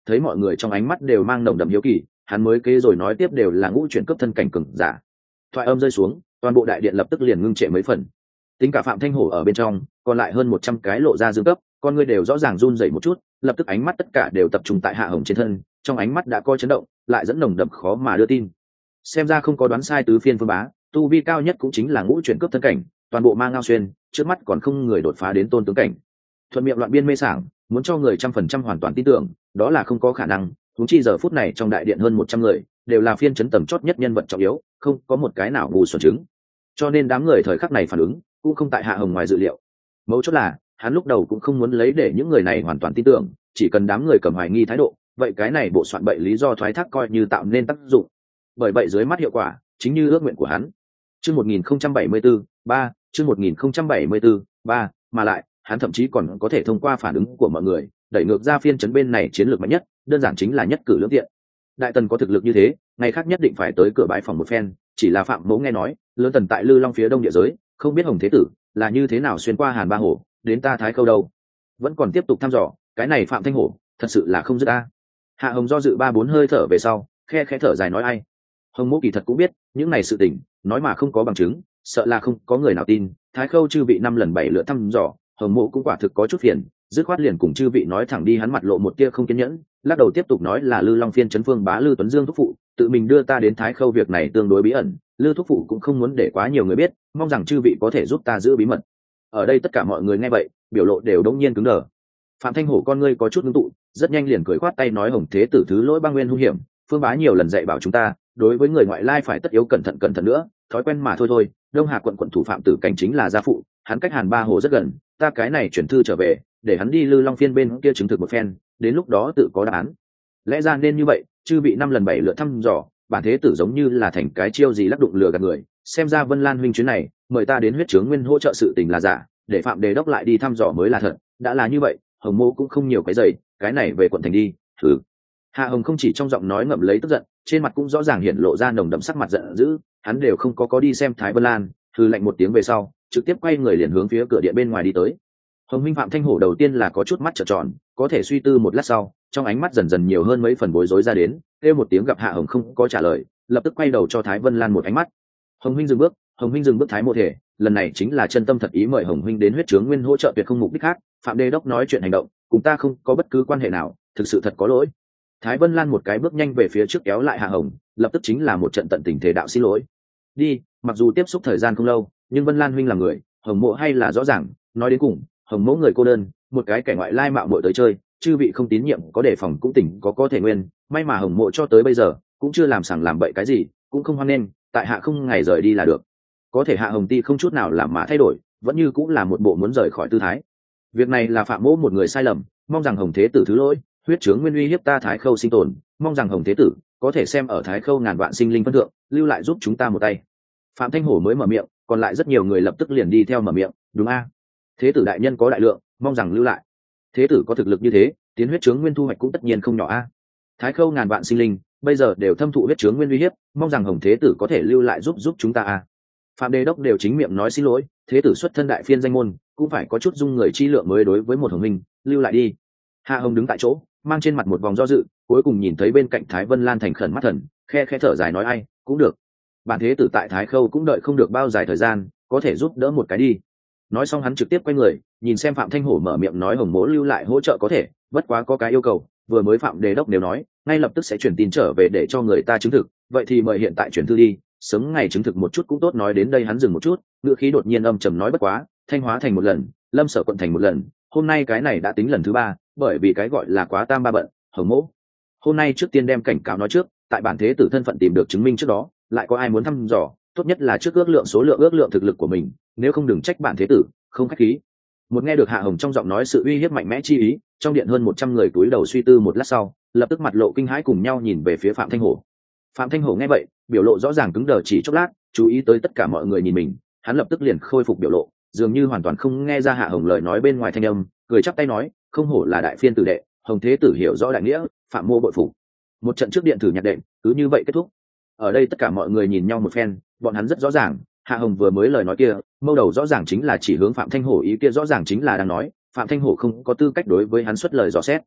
thấy mọi người trong ánh mắt đều mang nồng đậm hiếu kỳ, hắn mới kế rồi nói tiếp đều là ngũ chuyển cấp thân cảnh cường giả. Thoại âm rơi xuống, toàn bộ đại điện lập tức liền ngưng trệ mấy phần. Tính cả Phạm Thanh Hổ ở bên trong, còn lại hơn một trăm cái lộ ra dương cấp, con người đều rõ ràng run rẩy một chút, lập tức ánh mắt tất cả đều tập trung tại Hạ Hồng trên thân, trong ánh mắt đã coi chấn động, lại dẫn nồng đậm khó mà đưa tin. Xem ra không có đoán sai tứ phiên phương bá, tu vi cao nhất cũng chính là ngũ chuyển cấp thân cảnh, toàn bộ mang ngao xuyên, trước mắt còn không người đột phá đến tôn tướng cảnh. Thuận miệng loạn biên mê sảng, muốn cho người trăm phần trăm hoàn toàn tin tưởng, đó là không có khả năng. Huống chi giờ phút này trong đại điện hơn một trăm người, đều là phiên chấn tầm chót nhất nhân vật trọng yếu, không có một cái nào ngu xuẩn chứng. Cho nên đám người thời khắc này phản ứng cũng không tại Hạ Hồng ngoài dự liệu. Mấu chốt là hắn lúc đầu cũng không muốn lấy để những người này hoàn toàn tin tưởng, chỉ cần đám người cầm hoài nghi thái độ, vậy cái này bộ soạn bậy lý do thoái thác coi như tạo nên tác dụng. Bởi vậy dưới mắt hiệu quả chính như ước nguyện của hắn. Chương một nghìn không trăm bảy mươi tư, ba, chương một nghìn không trăm bảy mươi tư, ba, mà lại, hắn thậm chí còn có thể thông qua phản ứng của mọi người, đẩy ngược ra phiên chấn bên này chiến lược mạnh nhất, đơn giản chính là nhất cử lưỡng tiện. Đại tần có thực lực như thế, ngày khác nhất định phải tới cửa bãi phòng một phen, chỉ là Phạm Mẫu nghe nói, lớn tần tại Lư Long phía đông địa giới, không biết Hồng Thế Tử là như thế nào xuyên qua Hàn Ba Hồ, đến ta Thái Khâu đâu. Vẫn còn tiếp tục thăm dò, cái này Phạm Thanh Hổ, thật sự là không dứt ta. Hạ Hồng do dự ba bốn hơi thở về sau, khe khẽ thở dài nói ai. Hồng Mỗ kỳ thật cũng biết, những này sự tình, nói mà không có bằng chứng, sợ là không có người nào tin. Thái Khâu chư vị năm lần bảy lượt thăm dò, Hồng Mỗ cũng quả thực có chút phiền, dứt khoát liền cùng chư vị nói thẳng đi. Hắn mặt lộ một tia không kiên nhẫn, lắc đầu tiếp tục nói là Lư Long phiên chấn phương bá Lư Tuấn Dương thúc phụ, tự mình đưa ta đến Thái Khâu, việc này tương đối bí ẩn, Lư thúc phụ cũng không muốn để quá nhiều người biết, mong rằng chư vị có thể giúp ta giữ bí mật. Ở đây tất cả mọi người nghe vậy, biểu lộ đều đống nhiên cứng đờ. Phạm Thanh Hổ con ngươi có chút ngưng tụ, rất nhanh liền cười khoát tay nói Hồng Thế Tử thứ lỗi băng nguyên hung hiểm, phương bá nhiều lần dạy bảo chúng ta, đối với người ngoại lai phải tất yếu cẩn thận cẩn thận nữa, thói quen mà thôi thôi. Đông Hà quận quận thủ Phạm Tử Cảnh chính là gia phụ, hắn cách Hàn Ba Hồ rất gần, ta cái này chuyển thư trở về, để hắn đi Lư Long phiên bên kia chứng thực một phen, đến lúc đó tự có đáp án. Lẽ ra nên như vậy, chư bị năm lần bảy lượt thăm dò, bản Thế Tử giống như là thành cái chiêu gì lắc đụng lừa gạt người, xem ra Vân Lan huynh chuyến này mời ta đến huyết trướng nguyên hỗ trợ sự tình là giả, để Phạm Đề đốc lại đi thăm dò mới là thật. Đã là như vậy, Hồng Mô cũng không nhiều cái giày, cái này về quận thành đi. Thử. Hạ Hồng không chỉ trong giọng nói ngậm lấy tức giận, trên mặt cũng rõ ràng hiện lộ ra nồng đậm sắc mặt giận dữ, hắn đều không có có đi xem Thái Vân Lan, hừ lạnh một tiếng về sau, trực tiếp quay người liền hướng phía cửa điện bên ngoài đi tới. Hồng Minh Phạm Thanh Hổ đầu tiên là có chút mắt trợn tròn, có thể suy tư một lát sau, trong ánh mắt dần dần nhiều hơn mấy phần bối rối ra đến, kêu một tiếng gặp Hạ Hồng không có trả lời, lập tức quay đầu cho Thái Vân Lan một ánh mắt. Hồng Minh dừng bước, Hồng Minh dừng bước Thái Mộ Thể, lần này chính là chân tâm thật ý mời Hồng Minh đến huyết trướng nguyên hỗ trợ, tuyệt không mục đích khác. Phạm Đề đốc nói chuyện hành động, cùng ta không có bất cứ quan hệ nào, thực sự thật có lỗi. Thái Vân Lan một cái bước nhanh về phía trước kéo lại Hạ Hồng, lập tức chính là một trận tận tình thể đạo xin lỗi. Đi, mặc dù tiếp xúc thời gian không lâu, nhưng Vân Lan huynh là người, Hồng Mộ hay là rõ ràng, nói đến cùng, Hồng Mẫu người cô đơn, một cái kẻ ngoại lai mạo muội tới chơi, chư vị không tín nhiệm có đề phòng cũng tỉnh có có thể nguyên, may mà Hồng Mộ cho tới bây giờ cũng chưa làm sằng làm bậy cái gì, cũng không hoan nên, tại hạ không ngày rời đi là được. Có thể Hạ Hồng Ti không chút nào làm mà thay đổi, vẫn như cũng là một bộ muốn rời khỏi tư thái. Việc này là Phạm Mỗ một người sai lầm, mong rằng Hồng Thế Tử thứ lỗi, huyết trướng nguyên uy hiếp ta Thái Khâu sinh tồn, mong rằng Hồng Thế Tử có thể xem ở Thái Khâu ngàn vạn sinh linh phân thượng, lưu lại giúp chúng ta một tay. Phạm Thanh Hổ mới mở miệng, còn lại rất nhiều người lập tức liền đi theo mở miệng, đúng a? Thế tử đại nhân có đại lượng, mong rằng lưu lại. Thế tử có thực lực như thế, tiến huyết trướng nguyên thu hoạch cũng tất nhiên không nhỏ a. Thái Khâu ngàn vạn sinh linh, bây giờ đều thâm thụ huyết trướng nguyên uy hiếp, mong rằng Hồng Thế Tử có thể lưu lại giúp giúp chúng ta a. Phạm Đề đốc đều chính miệng nói xin lỗi, Thế tử xuất thân đại phiên danh môn, cũng phải có chút dung người chi lượng mới đối với một Hồng Minh, lưu lại đi. Hạ Hồng đứng tại chỗ, mang trên mặt một vòng do dự, cuối cùng nhìn thấy bên cạnh Thái Vân Lan thành khẩn mắt thần, khe khẽ thở dài nói ai, cũng được. Bản Thế tử tại Thái Khâu cũng đợi không được bao dài thời gian, có thể giúp đỡ một cái đi. Nói xong hắn trực tiếp quay người, nhìn xem Phạm Thanh Hổ mở miệng nói Hồng Mỗ lưu lại hỗ trợ có thể, bất quá có cái yêu cầu, vừa mới Phạm Đề đốc đều nói, ngay lập tức sẽ chuyển tin trở về để cho người ta chứng thực, vậy thì mời hiện tại chuyển thư đi, sớm ngày chứng thực một chút cũng tốt. Nói đến đây hắn dừng một chút, ngựa khí đột nhiên âm trầm nói bất quá, Thanh Hóa thành một lần, Lâm Sở quận thành một lần, hôm nay cái này đã tính lần thứ ba, bởi vì cái gọi là quá tam ba bận. Hồng Mỗ hôm nay trước tiên đem cảnh cáo nói trước, tại bản Thế tử thân phận tìm được chứng minh trước đó, lại có ai muốn thăm dò, tốt nhất là trước ước lượng số lượng ước lượng thực lực của mình, nếu không đừng trách bản Thế tử không khách khí. Một nghe được Hạ Hồng trong giọng nói sự uy hiếp mạnh mẽ chi ý, trong điện hơn một trăm người túi đầu suy tư một lát sau, lập tức mặt lộ kinh hãi cùng nhau nhìn về phía Phạm Thanh Hổ. Phạm Thanh Hổ nghe vậy, biểu lộ rõ ràng cứng đờ chỉ chốc lát, chú ý tới tất cả mọi người nhìn mình, hắn lập tức liền khôi phục biểu lộ, dường như hoàn toàn không nghe ra Hạ Hồng lời nói bên ngoài thanh âm, cười chắp tay nói, không hổ là đại phiên tử đệ, Hồng Thế Tử hiểu rõ đại nghĩa, Phạm Mô bội phục. Một trận trước điện thử nhạc đệm, cứ như vậy kết thúc. Ở đây tất cả mọi người nhìn nhau một phen, bọn hắn rất rõ ràng, Hạ Hồng vừa mới lời nói kia, mâu đầu rõ ràng chính là chỉ hướng Phạm Thanh Hổ, ý kia rõ ràng chính là đang nói Phạm Thanh Hổ không có tư cách đối với hắn xuất lời dò xét.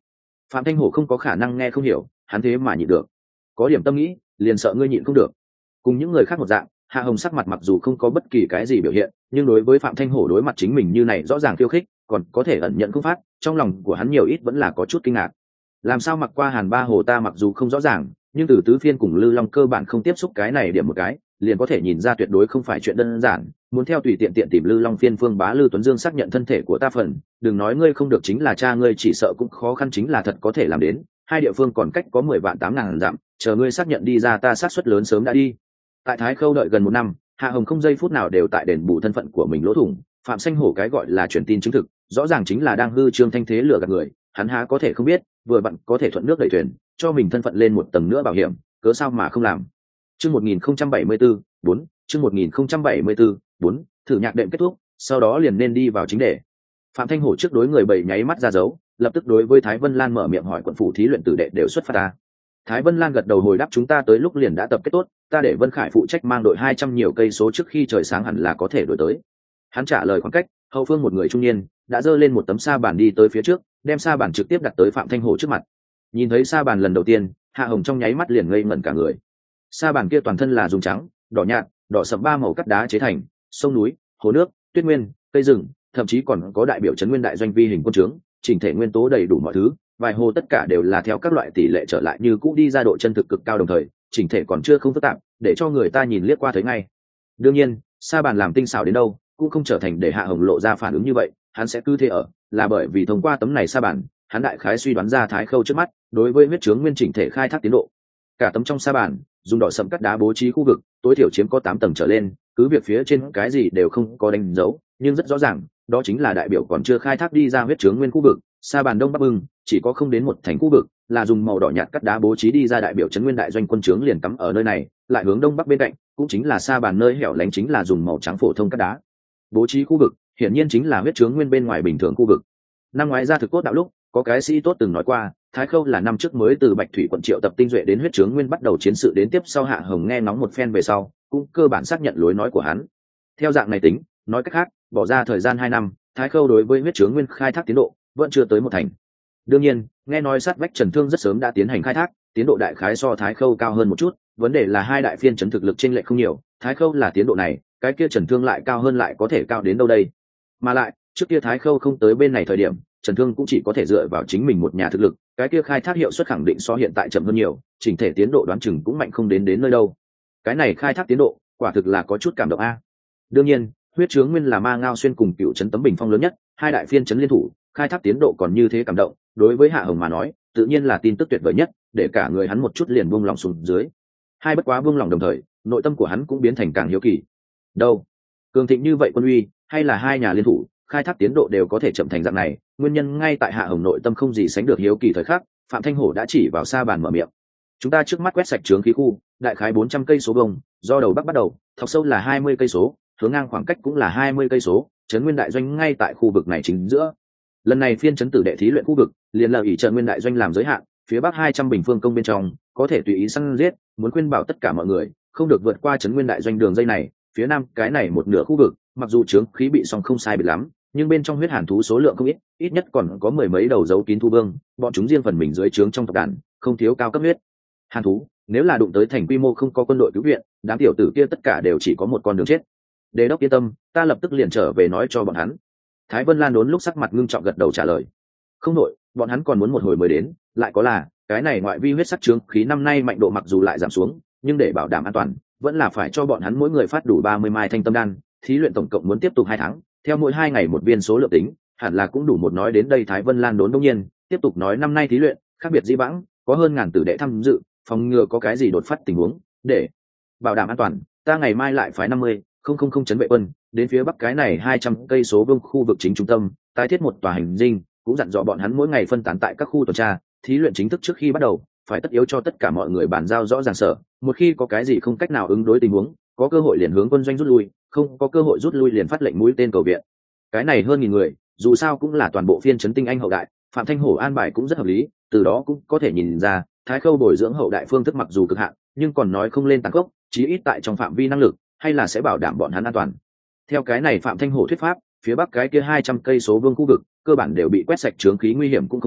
Phạm Thanh Hổ không có khả năng nghe không hiểu, hắn thế mà nhịn được. Có điểm tâm nghĩ, liền sợ ngươi nhịn không được. Cùng những người khác một dạng, Hạ Hồng sắc mặt mặc dù không có bất kỳ cái gì biểu hiện, nhưng đối với Phạm Thanh Hổ đối mặt chính mình như này rõ ràng khiêu khích, còn có thể ẩn nhận không phát, trong lòng của hắn nhiều ít vẫn là có chút kinh ngạc. Làm sao mặc qua Hàn Ba Hồ ta mặc dù không rõ ràng, nhưng từ tứ phiên cùng Lư Long cơ bản không tiếp xúc cái này điểm một cái, liền có thể nhìn ra tuyệt đối không phải chuyện đơn giản. Muốn theo tùy tiện tiện tìm Lư Long phiên phương bá Lư Tuấn Dương xác nhận thân thể của ta phần, đừng nói ngươi không được chính là cha ngươi chỉ sợ cũng khó khăn chính là thật có thể làm đến. Hai địa phương còn cách có mười vạn tám ngàn dặm, chờ ngươi xác nhận đi ra ta xác suất lớn sớm đã đi. Tại Thái Khâu đợi gần một năm, Hạ Hồng không giây phút nào đều tại đền bù thân phận của mình lỗ thủng. Phạm Xanh Hổ cái gọi là truyền tin chứng thực, rõ ràng chính là đang hư trương thanh thế lừa gạt người, hắn há có thể không biết, vừa vặn có thể thuận nước đẩy thuyền, cho mình thân phận lên một tầng nữa bảo hiểm, cớ sao mà không làm. Chương một nghìn không trăm bảy mươi tư, bốn, chương một nghìn không trăm bảy mươi tư, bốn, thử nhạc đệm kết thúc, sau đó liền nên đi vào chính đề. Phạm Thanh Hổ trước đối người bảy nháy mắt ra dấu, lập tức đối với Thái Vân Lan mở miệng hỏi quận phủ thí luyện tử đệ đều xuất phát ta. Thái Vân Lan gật đầu hồi đáp chúng ta tới lúc liền đã tập kết tốt, ta để Vân Khải phụ trách mang đội hai trăm nhiều cây số trước khi trời sáng hẳn là có thể đuổi tới. Hắn trả lời khoảng cách, hậu phương một người trung niên đã giơ lên một tấm sa bàn đi tới phía trước, đem sa bàn trực tiếp đặt tới Phạm Thanh Hổ trước mặt. Nhìn thấy sa bàn lần đầu tiên, Hạ Hồng trong nháy mắt liền ngây ngẩn cả người. Sa bàn kia toàn thân là dùng trắng, đỏ nhạt, đỏ sẫm ba màu cắt đá chế thành, sông núi, hồ nước, tuyết nguyên, cây rừng, thậm chí còn có đại biểu trấn nguyên đại doanh vi hình quân trướng, chỉnh thể nguyên tố đầy đủ mọi thứ, vài hồ tất cả đều là theo các loại tỷ lệ trở lại như cũ đi ra độ chân thực cực cao đồng thời, chỉnh thể còn chưa không phức tạp, để cho người ta nhìn liếc qua thấy ngay. Đương nhiên, sa bàn làm tinh xảo đến đâu, cũng không trở thành để Hạ Hồng lộ ra phản ứng như vậy, hắn sẽ cứ thế ở, là bởi vì thông qua tấm này sa bàn, hắn đại khái suy đoán ra Thái Khâu trước mắt, đối với huyết chướng nguyên chỉnh thể khai thác tiến độ. Cả tấm trong sa bàn, dùng đỏ sẫm cắt đá bố trí khu vực, tối thiểu chiếm có tám tầng trở lên, cứ việc phía trên cái gì đều không có đánh dấu, nhưng rất rõ ràng, đó chính là đại biểu còn chưa khai thác đi ra huyết chướng nguyên khu vực. Sa bàn đông bắc bưng, chỉ có không đến một thành khu vực, là dùng màu đỏ nhạt cắt đá bố trí đi ra đại biểu trấn nguyên đại doanh quân trướng liền cắm ở nơi này, lại hướng đông bắc bên cạnh, cũng chính là sa bàn nơi hẻo lánh chính là dùng màu trắng phổ thông cắt đá bố trí khu vực, hiển nhiên chính là huyết chướng nguyên bên ngoài bình thường khu vực. Năm ngoái ra thực cốt đạo lúc, có cái sĩ tốt từng nói qua, Thái Khâu là năm trước mới từ Bạch Thủy quận triệu tập tinh duệ đến huyết chướng nguyên bắt đầu chiến sự đến tiếp sau Hạ Hồng nghe ngóng một phen về sau, cũng cơ bản xác nhận lối nói của hắn. Theo dạng này tính, nói cách khác, bỏ ra thời gian hai năm, Thái Khâu đối với huyết chướng nguyên khai thác tiến độ vẫn chưa tới một thành. Đương nhiên, nghe nói sát vách Trần Thương rất sớm đã tiến hành khai thác, tiến độ đại khái so Thái Khâu cao hơn một chút, vấn đề là hai đại phiên trấn thực lực chênh lệch không nhiều, Thái Khâu là tiến độ này, cái kia Trần Thương lại cao hơn lại có thể cao đến đâu đây? Mà lại, trước kia Thái Khâu không tới bên này thời điểm, Trần Thương cũng chỉ có thể dựa vào chính mình một nhà thực lực, cái kia khai thác hiệu suất khẳng định so hiện tại chậm hơn nhiều, chỉnh thể tiến độ đoán chừng cũng mạnh không đến đến nơi đâu. Cái này khai thác tiến độ, quả thực là có chút cảm động a. Đương nhiên, huyết chướng nguyên là Ma Ngao xuyên cùng Cựu trấn Tấm Bình Phong lớn nhất, hai đại phiên trấn liên thủ, khai thác tiến độ còn như thế cảm động, đối với Hạ Hồng mà nói, tự nhiên là tin tức tuyệt vời nhất, để cả người hắn một chút liền buông lòng xuống dưới. Hai bất quá buông lòng đồng thời, nội tâm của hắn cũng biến thành càng hiếu kỳ. Đâu, cường thịnh như vậy quân uy, hay là hai nhà liên thủ, khai thác tiến độ đều có thể chậm thành dạng này, nguyên nhân ngay tại Hạ Hồng nội tâm không gì sánh được hiếu kỳ thời khắc, Phạm Thanh Hổ đã chỉ vào sa bàn mở miệng. Chúng ta trước mắt quét sạch chướng khí khu, đại khái bốn trăm cây số bông, do đầu bắc bắt đầu, thọc sâu là hai mươi cây số, hướng ngang khoảng cách cũng là hai mươi cây số, trấn nguyên đại doanh ngay tại khu vực này chính giữa. Lần này phiên trấn tử đệ thí luyện khu vực, liền là ỷ trấn nguyên đại doanh làm giới hạn, phía bắc hai trăm bình phương công bên trong, có thể tùy ý săn giết, muốn khuyên bảo tất cả mọi người, không được vượt qua trấn nguyên đại doanh đường dây này, phía nam cái này một nửa khu vực, mặc dù chướng khí bị song không sai biệt lắm, nhưng bên trong huyết hàn thú số lượng không ít, ít nhất còn có mười mấy đầu dấu kín thu vương, bọn chúng riêng phần mình dưới trướng trong tộc đàn, không thiếu cao cấp huyết hàn thú, nếu là đụng tới thành quy mô không có quân đội cứu viện, đám tiểu tử kia tất cả đều chỉ có một con đường chết. Đề đốc yên tâm, ta lập tức liền trở về nói cho bọn hắn. Thái Vân Lan đốn lúc sắc mặt ngưng trọng gật đầu trả lời. Không nội, bọn hắn còn muốn một hồi mới đến, lại có là, cái này ngoại vi huyết sắc trướng khí năm nay mạnh độ mặc dù lại giảm xuống, nhưng để bảo đảm an toàn, vẫn là phải cho bọn hắn mỗi người phát đủ ba mươi mai thanh tâm đan, thí luyện tổng cộng muốn tiếp tục hai tháng, theo mỗi hai ngày một viên số lượng tính, hẳn là cũng đủ một nói đến đây. Thái Vân Lan đốn đông nhiên, tiếp tục nói năm nay thí luyện, khác biệt dĩ vãng, có hơn ngàn tử đệ tham dự, phòng ngừa có cái gì đột phát tình huống, để bảo đảm an toàn, ta ngày mai lại phái năm mươi, không không không chấn vệ quân, đến phía bắc cái này hai trăm cây số vương khu vực chính trung tâm, tái thiết một tòa hành dinh, cũng dặn dò bọn hắn mỗi ngày phân tán tại các khu tuần tra, thí luyện chính thức trước khi bắt đầu, phải tất yếu cho tất cả mọi người bàn giao rõ ràng sở, một khi có cái gì không cách nào ứng đối tình huống, có cơ hội liền hướng quân doanh rút lui, không có cơ hội rút lui liền phát lệnh mũi tên cầu viện. Cái này hơn nghìn người, dù sao cũng là toàn bộ phiên trấn tinh anh hậu đại, Phạm Thanh Hổ an bài cũng rất hợp lý, từ đó cũng có thể nhìn ra, Thái Khâu bồi dưỡng hậu đại phương thức mặc dù cực hạn, nhưng còn nói không lên tàn gốc, chí ít tại trong phạm vi năng lực, hay là sẽ bảo đảm bọn hắn an toàn. Theo cái này Phạm Thanh Hổ thuyết pháp, phía bắc cái kia hai trăm cây số vương khu vực, cơ bản đều bị quét sạch chướng khí nguy hiểm cũng không lớn,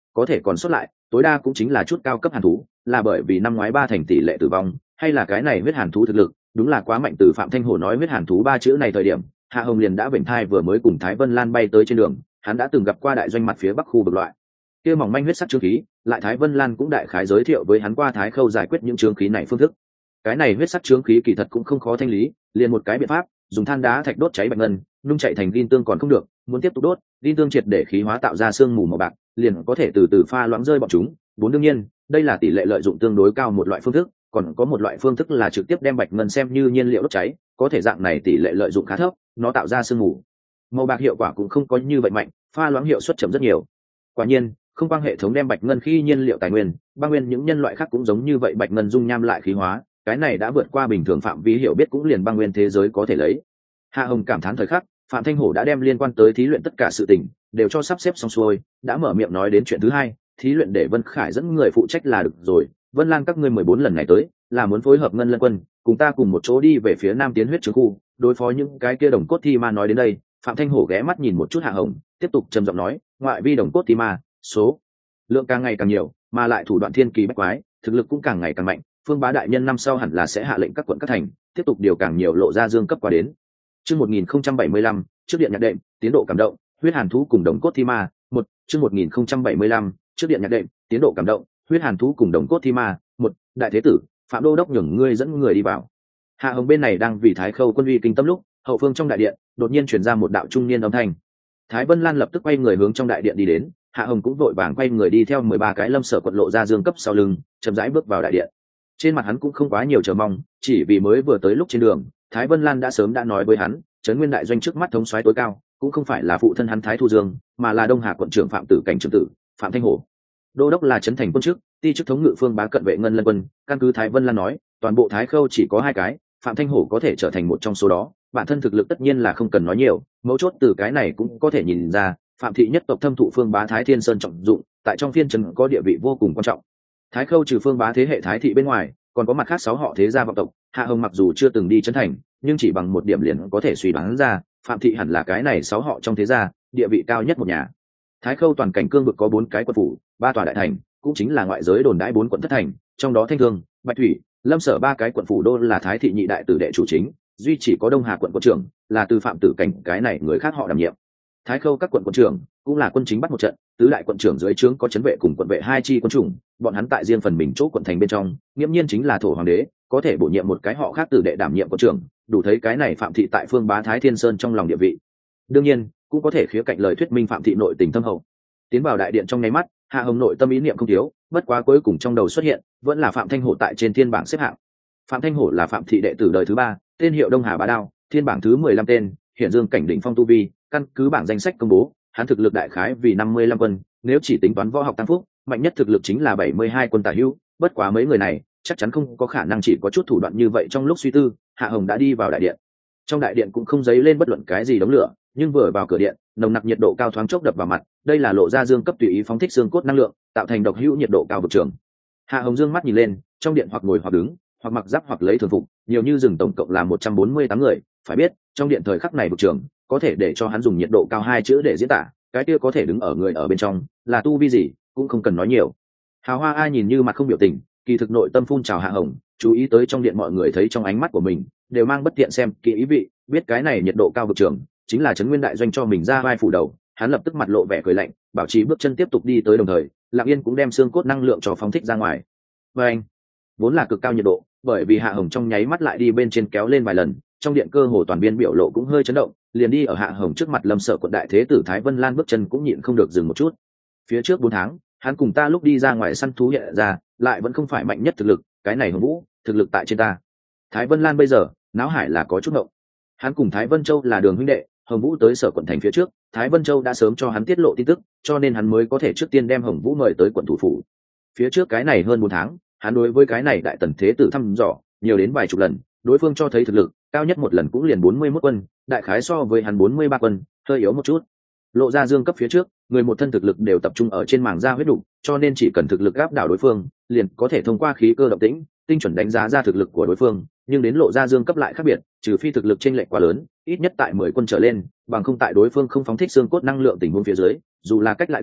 có thể còn xuất lại tối đa cũng chính là chút cao cấp hàn thú, là bởi vì năm ngoái ba thành tỷ lệ tử vong, hay là cái này huyết hàn thú thực lực đúng là quá mạnh. Từ Phạm Thanh Hổ nói huyết hàn thú ba chữ này thời điểm, Hạ Hồng liền đã vểnh thai vừa mới cùng Thái Vân Lan bay tới trên đường, hắn đã từng gặp qua đại doanh mặt phía bắc khu vực loại kia mỏng manh huyết sắc chướng khí, lại Thái Vân Lan cũng đại khái giới thiệu với hắn qua Thái Khâu giải quyết những chướng khí này phương thức. Cái này huyết sắc chướng khí kỳ thật cũng không khó thanh lý, liền một cái biện pháp, dùng than đá thạch đốt cháy bạch ngân, nung chạy thành gin tương còn không được, muốn tiếp tục đốt gin tương triệt để khí hóa tạo ra sương mù màu bạc, liền có thể từ từ pha loãng rơi bọn chúng. Bốn đương nhiên, đây là tỷ lệ lợi dụng tương đối cao một loại phương thức, còn có một loại phương thức là trực tiếp đem bạch ngân xem như nhiên liệu đốt cháy, có thể dạng này tỷ lệ lợi dụng khá thấp, nó tạo ra sương mù màu bạc hiệu quả cũng không có như vậy mạnh, pha loãng hiệu suất chậm rất nhiều. Quả nhiên, không quang hệ thống đem bạch ngân khi nhiên liệu tài nguyên, băng nguyên những nhân loại khác cũng giống như vậy, bạch ngân dung nham lại khí hóa, cái này đã vượt qua bình thường phạm vi hiểu biết cũng liền băng nguyên thế giới có thể lấy. Hạ Hồng cảm thán thời khắc, Phạm Thanh Hổ đã đem liên quan tới thí luyện tất cả sự tình đều cho sắp xếp xong xuôi, đã mở miệng nói đến chuyện thứ hai, thí luyện để Vân Khải dẫn người phụ trách là được rồi. Vân Lan các ngươi mười bốn lần này tới, là muốn phối hợp ngân lân quân, cùng ta cùng một chỗ đi về phía nam tiến huyết trướng khu, đối phó những cái kia đồng cốt thi ma. Nói đến đây, Phạm Thanh Hổ ghé mắt nhìn một chút Hạ Hồng, tiếp tục trầm giọng nói, ngoại vi đồng cốt thi ma, số lượng càng ngày càng nhiều, mà lại thủ đoạn thiên kỳ bách quái, thực lực cũng càng ngày càng mạnh. Phương Bá đại nhân năm sau hẳn là sẽ hạ lệnh các quận các thành tiếp tục điều càng nhiều lộ ra dương cấp qua đến. Chương một nghìn không trăm bảy mươi lăm, trước điện nhạc đệm, tiến độ cảm động, huyết hàn thú cùng đồng cốt thi ma. Một, chương một nghìn không trăm bảy mươi lăm, trước điện nhạc đệm, tiến độ cảm động, huyết hàn thú cùng đồng cốt thi ma. Một, đại thế tử, Phạm đô đốc nhường ngươi dẫn người đi vào. Hạ Hồng bên này đang vì Thái Khâu quân uy kinh tâm lúc, hậu phương trong đại điện đột nhiên truyền ra một đạo trung niên âm thanh. Thái Vân Lan lập tức quay người hướng trong đại điện đi đến, Hạ Hồng cũng vội vàng quay người đi theo mười ba cái lâm sở quận lộ ra dương cấp sau lưng, chậm rãi bước vào đại điện. Trên mặt hắn cũng không quá nhiều chờ mong, chỉ vì mới vừa tới lúc trên đường, Thái Vân Lan đã sớm đã nói với hắn, trấn nguyên đại doanh trước mắt thống soái tối cao cũng không phải là phụ thân hắn Thái Thu Dương, mà là Đông Hà quận trưởng Phạm Tử Cảnh trưởng tử Phạm Thanh Hổ. Đô đốc là trấn thành quân chức, ti chức thống ngự Phương Bá cận vệ ngân lân quân. Căn cứ Thái Vân Lan nói, toàn bộ Thái Khâu chỉ có hai cái, Phạm Thanh Hổ có thể trở thành một trong số đó, bản thân thực lực tất nhiên là không cần nói nhiều, mấu chốt từ cái này cũng có thể nhìn ra, Phạm thị nhất tộc thâm thụ Phương Bá Thái Thiên Sơn trọng dụng, tại trong phiên trấn có địa vị vô cùng quan trọng. Thái Khâu trừ Phương Bá thế hệ Thái thị bên ngoài, còn có mặt khác sáu họ thế gia vọng tộc. Hạ Hồng mặc dù chưa từng đi trấn thành, nhưng chỉ bằng một điểm liền có thể suy đoán ra, Phạm thị hẳn là cái này sáu họ trong thế gia địa vị cao nhất một nhà. Thái Khâu toàn cảnh cương vực có bốn cái quận phủ, ba tòa đại thành, cũng chính là ngoại giới đồn đãi bốn quận thất thành, trong đó Thanh Thương, Bạch Thủy, Lâm Sở ba cái quận phủ đô là Thái thị nhị đại tử đệ chủ chính, duy chỉ có Đông Hà quận quận trưởng là từ Phạm Tử Cảnh cái này người khác họ đảm nhiệm. Thái Khâu các quận quận trưởng cũng là quân chính bắt một trận, tứ đại quận trưởng dưới trướng có trấn vệ cùng quận vệ hai chi quân chủng, bọn hắn tại riêng phần mình chỗ quận thành bên trong, nghiễm nhiên chính là thổ hoàng đế, có thể bổ nhiệm một cái họ khác tử đệ đảm nhiệm quận trưởng, đủ thấy cái này Phạm thị tại Phương Bá Thái Thiên Sơn trong lòng địa vị. Đương nhiên, cũng có thể khía cạnh lời thuyết minh Phạm thị nội tình thâm hậu. Tiến vào đại điện trong nháy mắt, Hạ Hồng nội tâm ý niệm không thiếu, bất quá cuối cùng trong đầu xuất hiện vẫn là Phạm Thanh Hổ tại trên thiên bảng xếp hạng. Phạm Thanh Hổ là Phạm thị đệ tử đời thứ ba, tên hiệu Đông Hà Bá Đao, thiên bảng thứ mười lăm tên, hiện dương cảnh đỉnh phong tu vi, căn cứ bảng danh sách công bố, hắn thực lực đại khái vì năm mươi lăm quân, nếu chỉ tính toán võ học tăng phúc, mạnh nhất thực lực chính là bảy mươi hai quân tả hữu, bất quá mấy người này chắc chắn không có khả năng chỉ có chút thủ đoạn như vậy. Trong lúc suy tư, Hạ Hồng đã đi vào đại điện. Trong đại điện cũng không dấy lên bất luận cái gì đống lửa, nhưng vừa vào cửa điện, nồng nặc nhiệt độ cao thoáng chốc đập vào mặt, đây là lộ ra dương cấp tùy ý phóng thích xương cốt năng lượng, tạo thành độc hữu nhiệt độ cao vực trường. Hạ Hồng dương mắt nhìn lên, trong điện hoặc ngồi hoặc đứng, hoặc mặc giáp hoặc lấy thường phục, nhiều như rừng tổng cộng là một trăm bốn mươi tám người, phải biết, trong điện thời khắc này vực trường có thể để cho hắn dùng nhiệt độ cao hai chữ để diễn tả, cái kia có thể đứng ở người ở bên trong, là tu vi gì, cũng không cần nói nhiều. Hào Hoa ai nhìn như mặt không biểu tình, kỳ thực nội tâm phun trào Hạ Hồng, chú ý tới trong điện mọi người thấy trong ánh mắt của mình đều mang bất tiện xem kỹ ý vị, biết cái này nhiệt độ cao vực trường chính là trấn nguyên đại doanh cho mình ra vai phủ đầu, hắn lập tức mặt lộ vẻ cười lạnh, bảo trì bước chân tiếp tục đi tới, đồng thời Lặng Yên cũng đem xương cốt năng lượng cho phóng thích ra ngoài. Và anh, vốn là cực cao nhiệt độ, bởi vì Hạ Hồng trong nháy mắt lại đi bên trên kéo lên vài lần, trong điện cơ hồ toàn biên biểu lộ cũng hơi chấn động, liền đi ở Hạ Hồng trước mặt Lâm Sở quận đại thế tử Thái Vân Lan bước chân cũng nhịn không được dừng một chút. Phía trước bốn tháng, hắn cùng ta lúc đi ra ngoài săn thú hiện ra, lại vẫn không phải mạnh nhất thực lực, cái này Hồng Vũ, thực lực tại trên ta. Thái Vân Lan bây giờ, náo hải là có chút ngộng. Hắn cùng Thái Vân Châu là đường huynh đệ, Hồng Vũ tới Sở quận thành phía trước, Thái Vân Châu đã sớm cho hắn tiết lộ tin tức, cho nên hắn mới có thể trước tiên đem Hồng Vũ mời tới quận thủ phủ. Phía trước cái này hơn bốn tháng, hắn đối với cái này đại tần thế tử thăm dò nhiều đến vài chục lần, đối phương cho thấy thực lực cao nhất một lần cũng liền bốn mươi mốt quân, đại khái so với hắn bốn mươi ba quân hơi yếu một chút. Lộ ra dương cấp phía trước, người một thân thực lực đều tập trung ở trên màng da huyết đủ, cho nên chỉ cần thực lực áp đảo đối phương, liền có thể thông qua khí cơ động tĩnh tinh chuẩn đánh giá ra thực lực của đối phương. Nhưng đến lộ ra dương cấp lại khác biệt, trừ phi thực lực chênh lệch quá lớn, ít nhất tại mười quân trở lên, bằng không tại đối phương không phóng thích xương cốt năng lượng tình huống phía dưới, dù là cách lại gần,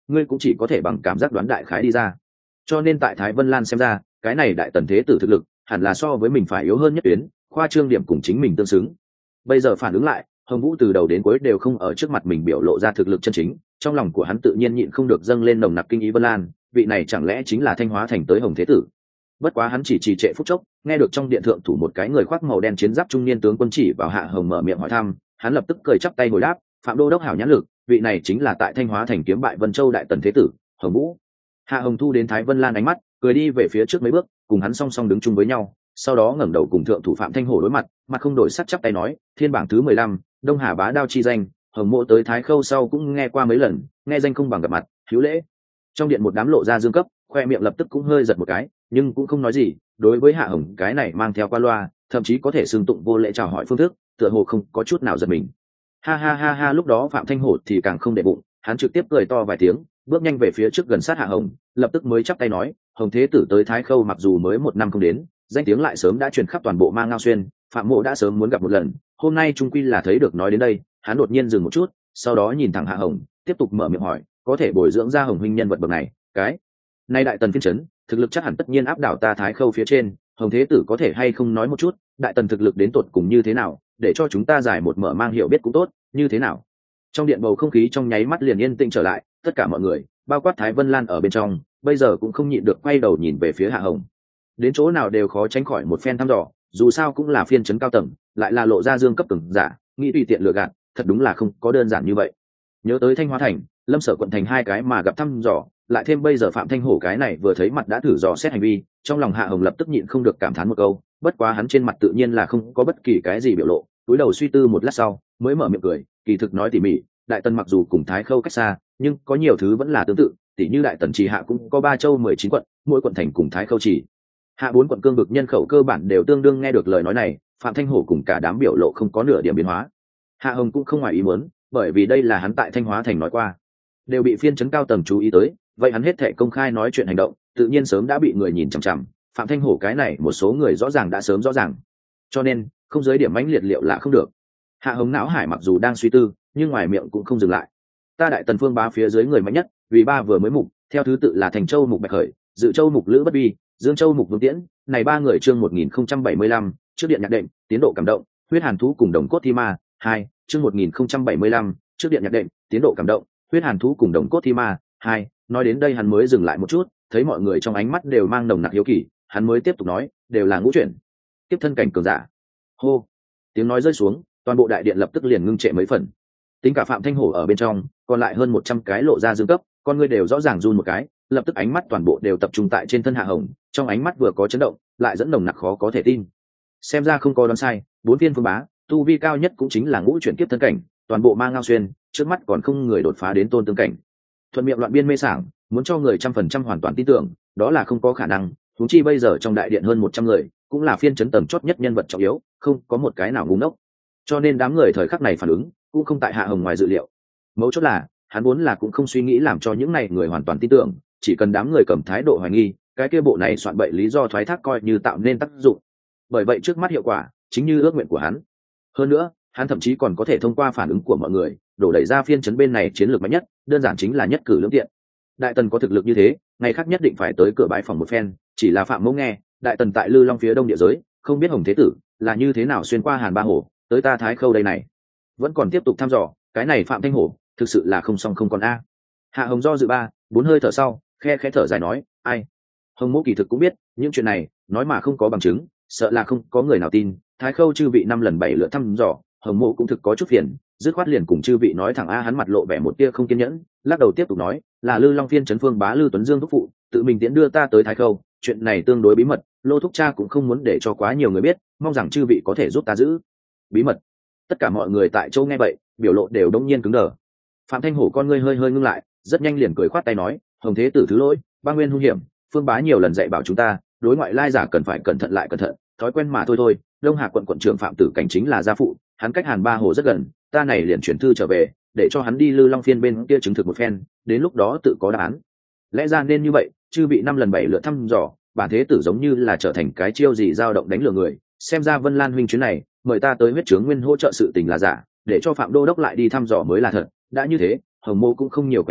ngươi cũng chỉ có thể bằng cảm giác đoán đại khái đi ra. Cho nên tại Thái Vân Lan xem ra, cái này đại tần thế tử thực lực hẳn là so với mình phải yếu hơn nhất tuyến, khoa trương điểm cùng chính mình tương xứng. Bây giờ phản ứng lại, Hồng Vũ từ đầu đến cuối đều không ở trước mặt mình biểu lộ ra thực lực chân chính, trong lòng của hắn tự nhiên nhịn không được dâng lên nồng nặc kinh ý. Vân Lan, vị này chẳng lẽ chính là Thanh Hóa thành tới Hồng thế tử? Bất quá hắn chỉ trì trệ phút chốc, nghe được trong điện thượng thủ một cái người khoác màu đen chiến giáp trung niên tướng quân chỉ vào Hạ Hồng mở miệng hỏi thăm, hắn lập tức cười chắp tay hồi đáp, Phạm đô đốc hảo nhãn lực, vị này chính là tại Thanh Hóa thành kiếm bại Vân Châu đại tần thế tử, Hồng Vũ. Hạ Hồng thu đến Thái Vân Lan ánh mắt, cười đi về phía trước mấy bước, cùng hắn song song đứng chung với nhau, sau đó ngẩng đầu cùng thượng thủ Phạm Thanh Hổ đối mặt, mặt không đổi sắc chắp tay nói, thiên bảng thứ mười lăm, Đông Hà bá đao chi danh, Hồng Mộ tới Thái Khâu sau cũng nghe qua mấy lần, nghe danh không bằng gặp mặt, hữu lễ. Trong điện một đám lộ ra dương cấp, khoe miệng lập tức cũng hơi giật một cái, nhưng cũng không nói gì. Đối với Hạ Hồng cái này mang theo qua loa, thậm chí có thể xưng tụng vô lễ chào hỏi phương thức, tựa hồ không có chút nào giật mình. Ha ha ha ha, lúc đó Phạm Thanh Hổ thì càng không để bụng, hắn trực tiếp cười to vài tiếng, bước nhanh về phía trước gần sát Hạ Hồng, lập tức mới chắp tay nói, Hồng thế tử tới Thái Khâu mặc dù mới một năm không đến, danh tiếng lại sớm đã truyền khắp toàn bộ Mang Ngao Xuyên, Phạm Mộ đã sớm muốn gặp một lần, hôm nay trung quy là thấy được. Nói đến đây, hắn đột nhiên dừng một chút, sau đó nhìn thẳng Hạ Hồng, tiếp tục mở miệng hỏi, có thể bồi dưỡng ra Hồng huynh nhân vật bậc này, cái nay đại tần phiên trấn thực lực chắc hẳn tất nhiên áp đảo ta Thái Khâu phía trên, Hồng thế tử có thể hay không nói một chút, đại tần thực lực đến tột cùng như thế nào, để cho chúng ta giải một mở mang hiểu biết cũng tốt, như thế nào. Trong điện bầu không khí trong nháy mắt liền yên tĩnh trở lại, tất cả mọi người, bao quát Thái Vân Lan ở bên trong, bây giờ cũng không nhịn được quay đầu nhìn về phía Hạ Hồng. Đến chỗ nào đều khó tránh khỏi một phen thăm dò, dù sao cũng là phiên trấn cao tầng, lại là lộ ra dương cấp từng giả, nghĩ tùy tiện lừa gạt, thật đúng là không có đơn giản như vậy. Nhớ tới Thanh Hóa thành, Lâm Sở quận thành hai cái mà gặp thăm dò, lại thêm bây giờ Phạm Thanh Hổ cái này vừa thấy mặt đã thử dò xét hành vi, trong lòng Hạ Hồng lập tức nhịn không được cảm thán một câu, bất quá hắn trên mặt tự nhiên là không có bất kỳ cái gì biểu lộ, cúi đầu suy tư một lát sau, mới mở miệng cười, kỳ thực nói tỉ mỉ, đại tần mặc dù cùng Thái Khâu cách xa, nhưng có nhiều thứ vẫn là tương tự, tỉ như đại tần Trì Hạ cũng có ba châu mười chín quận, mỗi quận thành cùng Thái Khâu Trì Hạ bốn quận cương vực nhân khẩu cơ bản đều tương đương. Nghe được lời nói này, Phạm Thanh Hổ cùng cả đám biểu lộ không có nửa điểm biến hóa. Hạ Hồng cũng không ngoài ý muốn, bởi vì đây là hắn tại Thanh Hóa thành nói qua, đều bị phiên trấn cao tầng chú ý tới, vậy hắn hết thệ công khai nói chuyện hành động, tự nhiên sớm đã bị người nhìn chằm chằm. Phạm Thanh Hổ cái này một số người rõ ràng đã sớm rõ ràng, cho nên không giới điểm mãnh liệt liệu là không được. Hạ Hồng não hải mặc dù đang suy tư, nhưng ngoài miệng cũng không dừng lại. Ta đại tần phương bá phía dưới người mạnh nhất, vì ba vừa mới mục, theo thứ tự là Thành Châu mục Bạch Khởi, Dự Châu mục Lữ Bất Vi, Dương Châu mục Vương Tiễn, này ba người chương một nghìn không trăm bảy mươi lăm, trước điện nhạc đệm, tiến độ cảm động, huyết hàn thú cùng đồng cốt thi ma, hai, chương một nghìn không trăm bảy mươi lăm, trước điện nhạc đệm, tiến độ cảm động, huyết hàn thú cùng đồng cốt thi ma, hai. Nói đến đây hắn mới dừng lại một chút, thấy mọi người trong ánh mắt đều mang nồng nặc hiếu kỳ, hắn mới tiếp tục nói, đều là ngũ chuyển tiếp thân cảnh cường giả. Hô, tiếng nói rơi xuống, toàn bộ đại điện lập tức liền ngưng trệ mấy phần. Tính cả Phạm Thanh Hổ ở bên trong, còn lại hơn một trăm cái lộ ra dương cấp, con người đều rõ ràng run một cái, lập tức ánh mắt toàn bộ đều tập trung tại trên thân Hạ Hồng, trong ánh mắt vừa có chấn động, lại dẫn nồng nặc khó có thể tin. Xem ra không có đoán sai, bốn viên phương bá, tu vi cao nhất cũng chính là ngũ chuyển kiếp thân cảnh, toàn bộ Mang Ngao Xuyên, trước mắt còn không người đột phá đến tôn tương cảnh. Thuận miệng loạn biên mê sảng, muốn cho người trăm phần trăm hoàn toàn tin tưởng, đó là không có khả năng. Huống chi bây giờ trong đại điện hơn một trăm người, cũng là phiên trấn tầm chót nhất nhân vật trọng yếu, không có một cái nào ngu ngốc. Cho nên đám người thời khắc này phản ứng cũng không tại Hạ Hồng ngoài dự liệu. Mấu chốt là hắn muốn là cũng không suy nghĩ làm cho những này người hoàn toàn tin tưởng, chỉ cần đám người cầm thái độ hoài nghi, cái kia bộ này soạn bậy lý do thoái thác coi như tạo nên tác dụng. Bởi vậy trước mắt hiệu quả chính như ước nguyện của hắn. Hơn nữa, hắn thậm chí còn có thể thông qua phản ứng của mọi người, đổ đẩy ra phiên trấn bên này chiến lược mạnh nhất, đơn giản chính là nhất cử lưỡng tiện. Đại tần có thực lực như thế, ngày khác nhất định phải tới cửa bái phòng một phen. Chỉ là Phạm Mẫu nghe, đại tần tại Lư Long phía đông địa giới, không biết Hồng thế tử là như thế nào xuyên qua Hàn Ba Hồ tới ta Thái Khâu đây này, vẫn còn tiếp tục thăm dò. Cái này Phạm Thanh Hổ thực sự là không xong không còn a. Hạ Hồng do dự ba bốn hơi thở sau, khe khẽ thở dài nói, ai, Hồng Mẫu kỳ thực cũng biết những chuyện này, nói mà không có bằng chứng, sợ là không có người nào tin. Thái Khâu chư vị năm lần bảy lượt thăm dò, Hồng Mẫu cũng thực có chút phiền, dứt khoát liền cùng chư vị nói thẳng a. Hắn mặt lộ vẻ một tia không kiên nhẫn, lắc đầu tiếp tục nói, là Lư Long phiên trấn phương bá Lư Tuấn Dương thúc phụ tự mình tiễn đưa ta tới Thái Khâu, chuyện này tương đối bí mật, Lô thúc cha cũng không muốn để cho quá nhiều người biết, mong rằng chư vị có thể giúp ta giữ bí mật. Tất cả mọi người tại châu nghe vậy, biểu lộ đều đông nhiên cứng đờ. Phạm Thanh Hổ con ngươi hơi hơi ngưng lại, rất nhanh liền cười khoát tay nói, Hồng thế tử thứ lỗi, ba nguyên hung hiểm, phương bá nhiều lần dạy bảo chúng ta, đối ngoại lai giả cần phải cẩn thận lại cẩn thận, thói quen mà thôi thôi. Đông Hà quận quận trưởng Phạm Tử Cảnh chính là gia phụ, hắn cách Hàn Ba Hồ rất gần, ta này liền chuyển thư trở về, để cho hắn đi Lư Long phiên bên kia chứng thực một phen, đến lúc đó tự có đáp án. Lẽ ra nên như vậy, chư bị năm lần bảy lượt thăm dò, bản thế tử giống như là trở thành cái chiêu gì dao động đánh lừa người. Xem ra Vân Lan huynh chuyến này mời ta tới huyết trướng nguyên hỗ trợ sự tình là giả, để cho Phạm đô đốc lại đi thăm dò mới là thật. Đã như thế, Hồng Mô cũng không nhiều cái giày,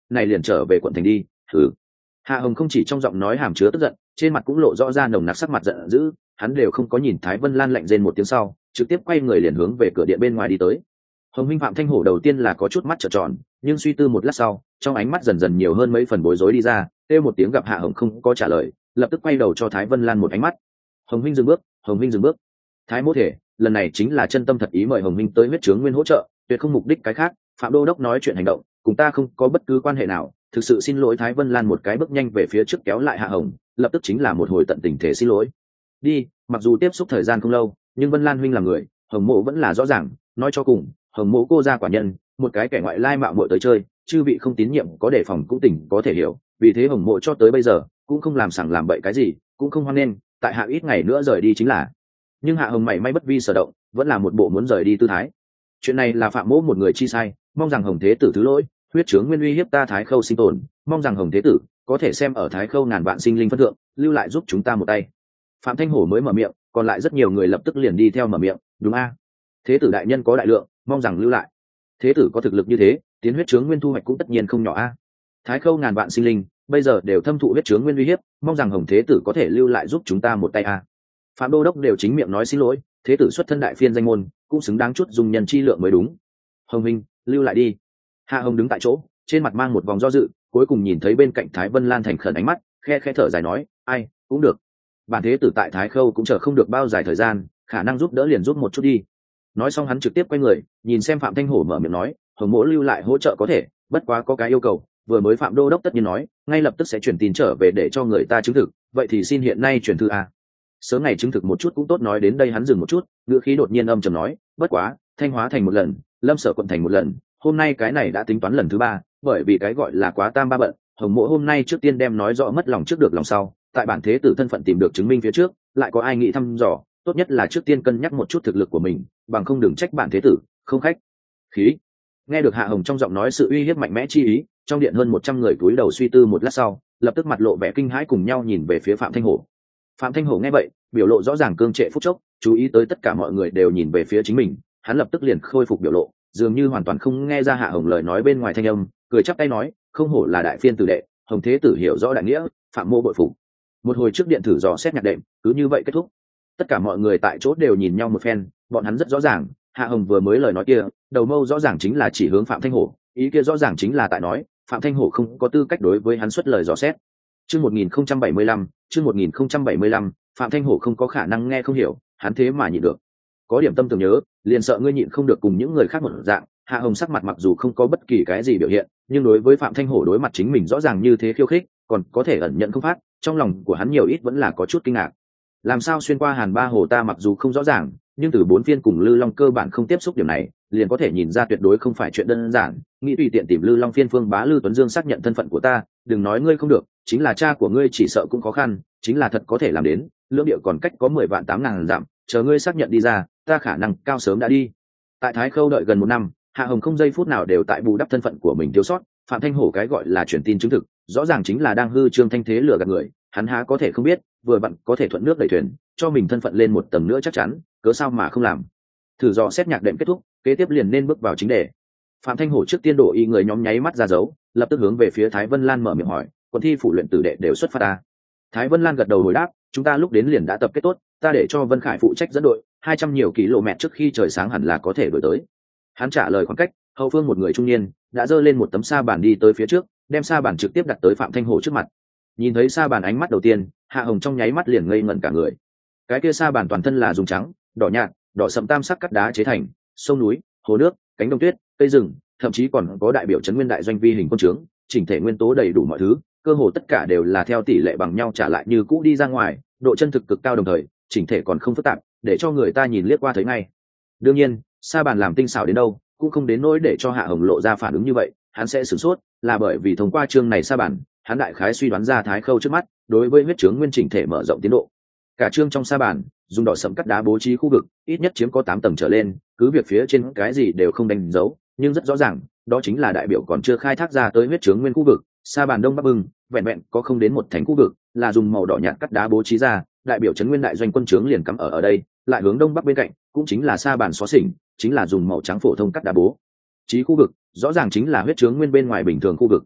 này liền trở về quận thành đi. Thử. Hạ Hồng không chỉ trong giọng nói hàm chứa tức giận, trên mặt cũng lộ rõ ra nồng nặc sắc mặt giận dữ, hắn đều không có nhìn Thái Vân Lan lạnh rên một tiếng sau, trực tiếp quay người liền hướng về cửa điện bên ngoài đi tới. Hồng Minh Phạm Thanh Hổ đầu tiên là có chút mắt trợn tròn, nhưng suy tư một lát sau, trong ánh mắt dần dần nhiều hơn mấy phần bối rối đi ra, kêu một tiếng gặp Hạ Hồng không có trả lời, lập tức quay đầu cho Thái Vân Lan một ánh mắt. Hồng Minh dừng bước, Hồng Minh dừng bước. Thái Mỗ thể, lần này chính là chân tâm thật ý mời Hồng Minh tới huyết trướng nguyên hỗ trợ, tuyệt không mục đích cái khác. Phạm Đô đốc nói chuyện hành động, cùng ta không có bất cứ quan hệ nào, thực sự xin lỗi. Thái Vân Lan một cái bước nhanh về phía trước kéo lại Hạ Hồng, lập tức chính là một hồi tận tình thể xin lỗi. Đi, mặc dù tiếp xúc thời gian không lâu, nhưng Vân Lan huynh là người, Hồng Mộ vẫn là rõ ràng, nói cho cùng, Hồng Mộ cô gia quả nhân, một cái kẻ ngoại lai mạo muội tới chơi, chư vị không tín nhiệm có đề phòng cũng tỉnh có thể hiểu, vì thế Hồng Mộ cho tới bây giờ cũng không làm sằng làm bậy cái gì, cũng không hoan nghênh, tại hạ ít ngày nữa rời đi chính là. Nhưng Hạ Hồng mảy may bất vi sở động, vẫn là một bộ muốn rời đi tư thái. Chuyện này là Phạm Mỗ một người chi sai, mong rằng Hồng Thế Tử thứ lỗi, huyết trướng nguyên uy hiếp ta Thái Khâu sinh tồn, mong rằng Hồng Thế Tử có thể xem ở Thái Khâu ngàn vạn sinh linh phân thượng, lưu lại giúp chúng ta một tay. Phạm Thanh Hổ mới mở miệng, còn lại rất nhiều người lập tức liền đi theo mở miệng. Đúng a, Thế Tử đại nhân có đại lượng, mong rằng lưu lại. Thế Tử có thực lực như thế, tiến huyết trướng nguyên thu hoạch cũng tất nhiên không nhỏ a. Thái Khâu ngàn vạn sinh linh bây giờ đều thâm thụ huyết trướng nguyên uy hiếp, mong rằng Hồng Thế Tử có thể lưu lại giúp chúng ta một tay a. Phạm Đô đốc đều chính miệng nói xin lỗi, Thế Tử xuất thân đại phiên danh môn, cũng xứng đáng chút dùng nhân chi lượng mới đúng. Hồng Minh, lưu lại đi. Hạ Hồng đứng tại chỗ, trên mặt mang một vòng do dự, cuối cùng nhìn thấy bên cạnh Thái Vân Lan thành khẩn ánh mắt, khe khe thở dài nói, ai, cũng được. Bản Thế Tử tại Thái Khâu cũng chờ không được bao dài thời gian, khả năng giúp đỡ liền giúp một chút đi. Nói xong hắn trực tiếp quay người, nhìn xem Phạm Thanh Hổ mở miệng nói, Hồng Mỗ lưu lại hỗ trợ có thể, bất quá có cái yêu cầu, vừa mới Phạm Đô đốc tất nhiên nói, ngay lập tức sẽ chuyển tin trở về để cho người ta chứng thực, vậy thì xin hiện nay chuyển thư a. Sớm ngày chứng thực một chút cũng tốt. Nói đến đây hắn dừng một chút, ngữ khí đột nhiên âm trầm nói, bất quá, Thanh Hóa thành một lần, Lâm Sở quận thành một lần, hôm nay cái này đã tính toán lần thứ ba, bởi vì cái gọi là quá tam ba bận, Hồng Mỗ hôm nay trước tiên đem nói rõ mất lòng trước được lòng sau, tại bản Thế Tử thân phận tìm được chứng minh phía trước, lại có ai nghĩ thăm dò, tốt nhất là trước tiên cân nhắc một chút thực lực của mình, bằng không đừng trách bản Thế Tử không khách khí. Nghe được Hạ Hồng trong giọng nói sự uy hiếp mạnh mẽ chi ý, trong điện hơn một trăm người cúi đầu suy tư một lát sau, lập tức mặt lộ vẻ kinh hãi cùng nhau nhìn về phía Phạm Thanh Hổ. Phạm Thanh Hổ nghe vậy, biểu lộ rõ ràng cương trệ phút chốc, chú ý tới tất cả mọi người đều nhìn về phía chính mình, hắn lập tức liền khôi phục biểu lộ, dường như hoàn toàn không nghe ra Hạ Hồng lời nói bên ngoài thanh âm, cười chắp tay nói, không hổ là đại phiên tử đệ, Hồng Thế Tử hiểu rõ đại nghĩa, Phạm Mô bội phục. Một hồi trước điện thử dò xét nhạc đệm, cứ như vậy kết thúc. Tất cả mọi người tại chỗ đều nhìn nhau một phen, bọn hắn rất rõ ràng, Hạ Hồng vừa mới lời nói kia, đầu mâu rõ ràng chính là chỉ hướng Phạm Thanh Hổ, ý kia rõ ràng chính là tại nói, Phạm Thanh Hổ không có tư cách đối với hắn xuất lời dò xét. Chương một nghìn không trăm bảy mươi lăm, chương một nghìn không trăm bảy mươi lăm, Phạm Thanh Hổ không có khả năng nghe không hiểu, hắn thế mà nhịn được. Có điểm tâm tưởng nhớ, liền sợ ngươi nhịn không được cùng những người khác một dạng. Hạ Hồng sắc mặt mặc dù không có bất kỳ cái gì biểu hiện, nhưng đối với Phạm Thanh Hổ đối mặt chính mình rõ ràng như thế khiêu khích, còn có thể ẩn nhận không phát, trong lòng của hắn nhiều ít vẫn là có chút kinh ngạc. Làm sao xuyên qua Hàn Ba Hồ ta mặc dù không rõ ràng, nhưng từ bốn phiên cùng Lư Long cơ bản không tiếp xúc điểm này, liền có thể nhìn ra tuyệt đối không phải chuyện đơn giản. Nghĩ tùy tiện tìm Lư Long phiên phương bá Lư Tuấn Dương xác nhận thân phận của ta, đừng nói ngươi không được, chính là cha của ngươi chỉ sợ cũng khó khăn, chính là thật có thể làm đến. Lưỡng địa còn cách có mười vạn tám ngàn dặm, chờ ngươi xác nhận đi ra, ta khả năng cao sớm đã đi. Tại Thái Khâu đợi gần một năm, Hạ Hồng không giây phút nào đều tại bù đắp thân phận của mình thiếu sót. Phạm Thanh Hổ cái gọi là truyền tin chứng thực, rõ ràng chính là đang hư trương thanh thế lừa gạt người, hắn há có thể không biết, vừa vặn có thể thuận nước đẩy thuyền, cho mình thân phận lên một tầng nữa chắc chắn, cớ sao mà không làm. Thử dò xét nhạc đệm kết thúc, kế tiếp liền nên bước vào chính đề. Phạm Thanh Hổ trước tiên đổ y người nhóm nháy mắt ra dấu, lập tức hướng về phía Thái Vân Lan mở miệng hỏi, quân thi phủ luyện tử đệ đều xuất phát ta. Thái Vân Lan gật đầu hồi đáp, chúng ta lúc đến liền đã tập kết tốt, ta để cho Vân Khải phụ trách dẫn đội, hai trăm nhiều km trước khi trời sáng hẳn là có thể đuổi tới. Hắn trả lời khoảng cách, hậu phương một người trung niên đã giơ lên một tấm sa bàn đi tới phía trước, đem sa bàn trực tiếp đặt tới Phạm Thanh Hổ trước mặt. Nhìn thấy sa bàn ánh mắt đầu tiên, Hạ Hồng trong nháy mắt liền ngây ngẩn cả người. Cái kia sa bàn toàn thân là dùng trắng, đỏ nhạt, đỏ sẫm tam sắc cắt đá chế thành, sông núi, hồ nước, cánh đồng tuyết, cây rừng, thậm chí còn có đại biểu trấn nguyên đại doanh vi hình quân trướng, chỉnh thể nguyên tố đầy đủ mọi thứ, cơ hồ tất cả đều là theo tỷ lệ bằng nhau trả lại như cũ đi ra ngoài, độ chân thực cực cao đồng thời, chỉnh thể còn không phức tạp, để cho người ta nhìn liếc qua thấy ngay. Đương nhiên, sa bàn làm tinh xảo đến đâu, cũng không đến nỗi để cho Hạ Hồng lộ ra phản ứng như vậy, hắn sẽ sửng sốt, là bởi vì thông qua chương này sa bàn, hắn đại khái suy đoán ra Thái Khâu trước mắt đối với huyết trướng nguyên chỉnh thể mở rộng tiến độ. Cả chương trong sa bàn dùng đỏ sẫm cắt đá bố trí khu vực, ít nhất chiếm có tám tầng trở lên, cứ việc phía trên cái gì đều không đánh dấu, nhưng rất rõ ràng, đó chính là đại biểu còn chưa khai thác ra tới huyết trướng nguyên khu vực. Sa bàn đông bắc bưng, vẹn vẹn có không đến một thành khu vực, là dùng màu đỏ nhạt cắt đá bố trí ra, đại biểu trấn nguyên đại doanh quân trướng liền cắm ở ở đây, lại hướng đông bắc bên cạnh, cũng chính là sa bàn xóa xỉnh, chính là dùng màu trắng phổ thông cắt đá bố trí khu vực, rõ ràng chính là huyết trướng nguyên bên ngoài bình thường khu vực.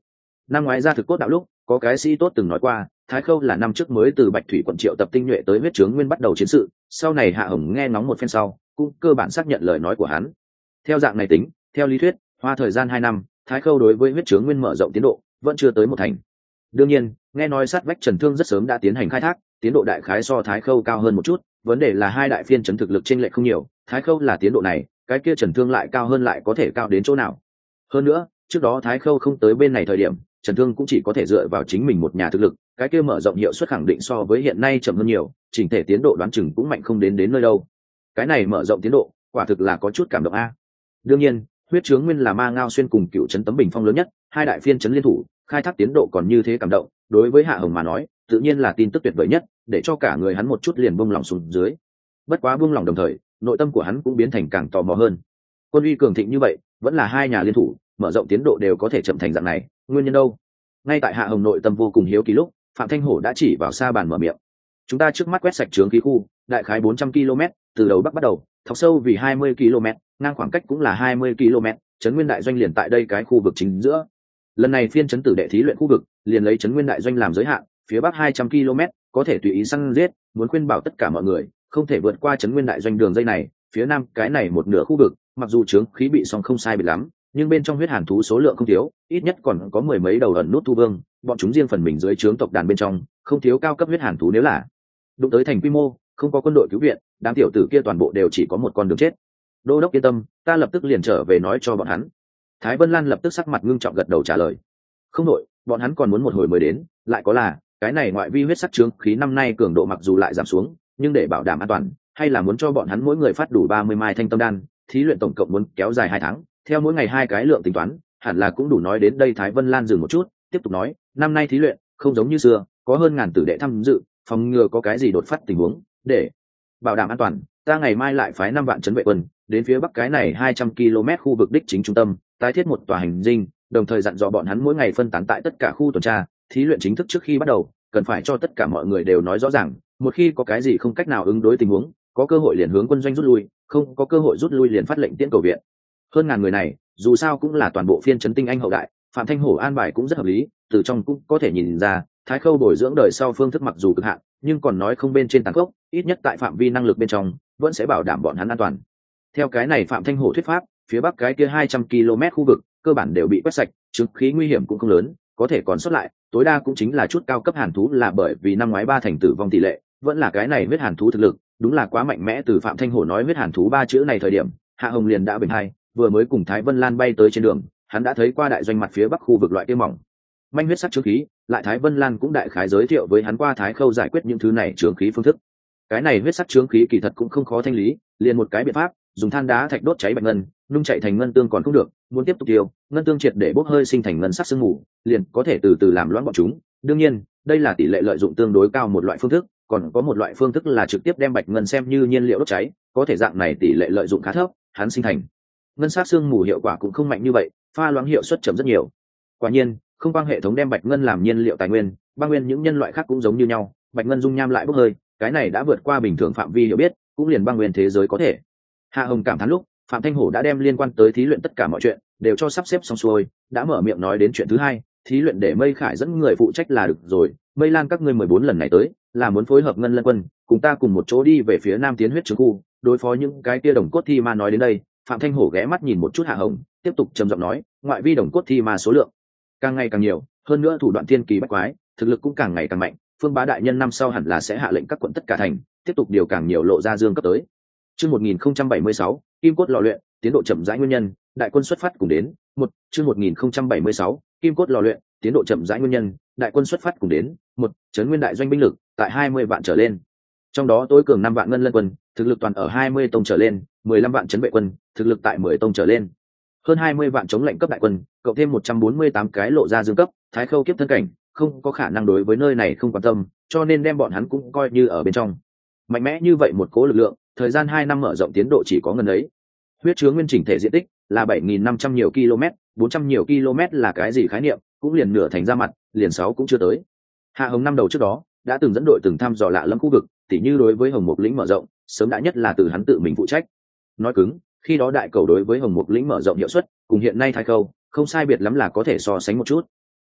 Năm ngoái ra thực cốt đạo lúc, có cái sĩ tốt từng nói qua, Thái Khâu là năm trước mới từ Bạch Thủy quận triệu tập tinh nhuệ tới huyết trướng nguyên bắt đầu chiến sự, sau này Hạ Hồng nghe ngóng một phen sau, cũng cơ bản xác nhận lời nói của hắn. Theo dạng này tính, theo lý thuyết, hoa thời gian hai năm, Thái Khâu đối với huyết trướng nguyên mở rộng tiến độ vẫn chưa tới một thành. Đương nhiên, nghe nói sát vách Trần Thương rất sớm đã tiến hành khai thác, tiến độ đại khái so Thái Khâu cao hơn một chút, vấn đề là hai đại phiên trấn thực lực chênh lệch không nhiều, Thái Khâu là tiến độ này, cái kia Trần Thương lại cao hơn lại có thể cao đến chỗ nào? Hơn nữa, trước đó Thái Khâu không tới bên này thời điểm, Trần Thương cũng chỉ có thể dựa vào chính mình một nhà thực lực, cái kia mở rộng hiệu suất khẳng định so với hiện nay chậm hơn nhiều, chỉnh thể tiến độ đoán chừng cũng mạnh không đến đến nơi đâu. Cái này mở rộng tiến độ, quả thực là có chút cảm động a. Đương nhiên, huyết trướng nguyên là Ma Ngao xuyên cùng cựu trấn Tấm Bình Phong lớn nhất, hai đại phiên trấn liên thủ, khai thác tiến độ còn như thế cảm động, đối với Hạ Hồng mà nói, tự nhiên là tin tức tuyệt vời nhất, để cho cả người hắn một chút liền buông lòng xuống dưới. Bất quá buông lòng đồng thời, nội tâm của hắn cũng biến thành càng tò mò hơn. Quân uy cường thịnh như vậy, vẫn là hai nhà liên thủ, mở rộng tiến độ đều có thể chậm thành dạng này, nguyên nhân đâu? Ngay tại Hạ Hồng nội tâm vô cùng hiếu kỳ lúc, Phạm Thanh Hổ đã chỉ vào xa bàn mở miệng. Chúng ta trước mắt quét sạch trướng khí khu, đại khái bốn trăm ki lô mét, từ đầu bắc bắt đầu, thọc sâu vì hai mươi ki lô mét, ngang khoảng cách cũng là hai mươi ki lô mét, trấn nguyên đại doanh liền tại đây cái khu vực chính giữa. Lần này phiên trấn tử đệ thí luyện khu vực, liền lấy trấn nguyên đại doanh làm giới hạn, phía bắc hai trăm ki lô mét, có thể tùy ý săn giết, muốn khuyên bảo tất cả mọi người, không thể vượt qua trấn nguyên đại doanh đường dây này, phía nam cái này một nửa khu vực, mặc dù trướng khí bị xong không sai biệt lắm, nhưng bên trong huyết hàn thú số lượng không thiếu, ít nhất còn có mười mấy đầu ẩn nút thu vương, bọn chúng riêng phần mình dưới trướng tộc đàn bên trong, không thiếu cao cấp huyết hàn thú, nếu là đụng tới thành quy mô, không có quân đội cứu viện, đám tiểu tử kia toàn bộ đều chỉ có một con đường chết. Đô đốc yên tâm, ta lập tức liền trở về nói cho bọn hắn. Thái Vân Lan lập tức sắc mặt ngưng trọng gật đầu trả lời. Không đội, bọn hắn còn muốn một hồi mới đến, lại có là cái này ngoại vi huyết sắc trướng khí năm nay cường độ mặc dù lại giảm xuống, nhưng để bảo đảm an toàn, hay là muốn cho bọn hắn mỗi người phát đủ ba mươi mai thanh tâm đan, thí luyện tổng cộng muốn kéo dài hai tháng, theo mỗi ngày hai cái lượng tính toán, hẳn là cũng đủ. Nói đến đây Thái Vân Lan dừng một chút, tiếp tục nói, năm nay thí luyện không giống như xưa, có hơn ngàn tử đệ tham dự, phòng ngừa có cái gì đột phát tình huống, để bảo đảm an toàn, ta ngày mai lại phái năm vạn trấn vệ quân đến phía bắc cái này hai trăm ki lô mét khu vực đích chính trung tâm, tái thiết một tòa hành dinh, đồng thời dặn dò bọn hắn mỗi ngày phân tán tại tất cả khu tuần tra, thí luyện chính thức trước khi bắt đầu, cần phải cho tất cả mọi người đều nói rõ ràng, một khi có cái gì không cách nào ứng đối tình huống, có cơ hội liền hướng quân doanh rút lui, không có cơ hội rút lui liền phát lệnh tiễn cầu viện. Hơn ngàn người này, dù sao cũng là toàn bộ phiên trấn tinh anh hậu đại, Phạm Thanh Hổ an bài cũng rất hợp lý, từ trong cũng có thể nhìn ra, Thái Khâu bồi dưỡng đời sau phương thức mặc dù cực hạn, nhưng còn nói không bên trên tàn khốc, ít nhất tại phạm vi năng lực bên trong, vẫn sẽ bảo đảm bọn hắn an toàn. Theo cái này Phạm Thanh Hổ thuyết pháp, phía bắc cái kia hai trăm ki lô mét khu vực, cơ bản đều bị quét sạch, chứng khí nguy hiểm cũng không lớn, có thể còn sót lại, tối đa cũng chính là chút cao cấp hàn thú, là bởi vì năm ngoái ba thành tử vong tỷ lệ, vẫn là cái này huyết hàn thú thực lực, đúng là quá mạnh mẽ. Từ Phạm Thanh Hổ nói huyết hàn thú ba chữ này thời điểm, Hạ Hồng liền đã bình hai, vừa mới cùng Thái Vân Lan bay tới trên đường, hắn đã thấy qua đại doanh mặt phía bắc khu vực loại kia mỏng manh huyết sắc chướng khí, lại Thái Vân Lan cũng đại khái giới thiệu với hắn qua Thái Khâu giải quyết những thứ này chướng khí phương thức. Cái này huyết sắc chướng khí kỳ thật cũng không khó thanh lý, liền một cái biện pháp, dùng than đá thạch đốt cháy bạch ngân, nung chạy thành ngân tương còn không được, muốn tiếp tục tiêu, ngân tương triệt để bốc hơi sinh thành ngân sắc sương mù, liền có thể từ từ làm loãng bọn chúng. Đương nhiên, đây là tỷ lệ lợi dụng tương đối cao một loại phương thức, còn có một loại phương thức là trực tiếp đem bạch ngân xem như nhiên liệu đốt cháy, có thể dạng này tỷ lệ lợi dụng khá thấp, hắn sinh thành ngân sắc sương mù hiệu quả cũng không mạnh như vậy, pha loãng hiệu suất chậm rất nhiều. Quả nhiên, không quang hệ thống đem bạch ngân làm nhiên liệu tài nguyên, băng nguyên những nhân loại khác cũng giống như nhau, bạch ngân dung nham lại bốc hơi, cái này đã vượt qua bình thường phạm vi hiểu biết, cũng liền băng nguyên thế giới có thể. Hạ Hồng cảm thán lúc, Phạm Thanh Hổ đã đem liên quan tới thí luyện tất cả mọi chuyện đều cho sắp xếp xong xuôi, đã mở miệng nói đến chuyện thứ hai, thí luyện để Mây Khải dẫn người phụ trách là được rồi, Mây Lan các ngươi mười bốn lần này tới, là muốn phối hợp Ngân Lân quân, cùng ta cùng một chỗ đi về phía nam tiến huyết trướng khu, đối phó những cái kia đồng cốt thi ma. Nói đến đây, Phạm Thanh Hổ ghé mắt nhìn một chút Hạ Hồng, tiếp tục trầm giọng nói, ngoại vi đồng cốt thi ma số lượng càng ngày càng nhiều, hơn nữa thủ đoạn thiên kỳ bách quái, thực lực cũng càng ngày càng mạnh, Phương Bá đại nhân năm sau hẳn là sẽ hạ lệnh các quận tất cả thành tiếp tục điều càng nhiều lộ ra dương cấp tới. Chương một nghìn không trăm bảy mươi sáu, Kim cốt lò luyện, tiến độ chậm rãi nguyên nhân, đại quân xuất phát cùng đến. Một, chương một nghìn không trăm bảy mươi sáu, Kim cốt lò luyện, tiến độ chậm rãi nguyên nhân, đại quân xuất phát cùng đến. Một, trấn nguyên đại doanh binh lực tại hai mươi vạn trở lên. Trong đó tối cường năm vạn ngân lân quân, thực lực toàn ở hai mươi tông trở lên, mười lăm vạn trấn vệ quân, thực lực tại mười tông trở lên. Hơn hai mươi vạn chống lệnh cấp đại quân, cộng thêm một trăm bốn mươi tám cái lộ ra dương cấp, Thái Khâu kiếp thân cảnh, không có khả năng đối với nơi này không quan tâm, cho nên đem bọn hắn cũng coi như ở bên trong. Mạnh mẽ như vậy một cố lực lượng, thời gian hai năm mở rộng tiến độ chỉ có ngần ấy. Huyết chứa nguyên chỉnh thể diện tích là bảy nghìn năm trăm nhiều km, bốn trăm nhiều km là cái gì khái niệm, cũng liền nửa thành ra mặt, liền sáu cũng chưa tới. Hạ Hồng năm đầu trước đó đã từng dẫn đội từng thăm dò lạ lẫm khu vực, tỉ như đối với Hồng Mục lĩnh mở rộng, sớm đã nhất là từ hắn tự mình phụ trách. Nói cứng, khi đó đại cầu đối với Hồng Mục lĩnh mở rộng hiệu suất, cùng hiện nay Thái Khâu không sai biệt lắm, là có thể so sánh một chút.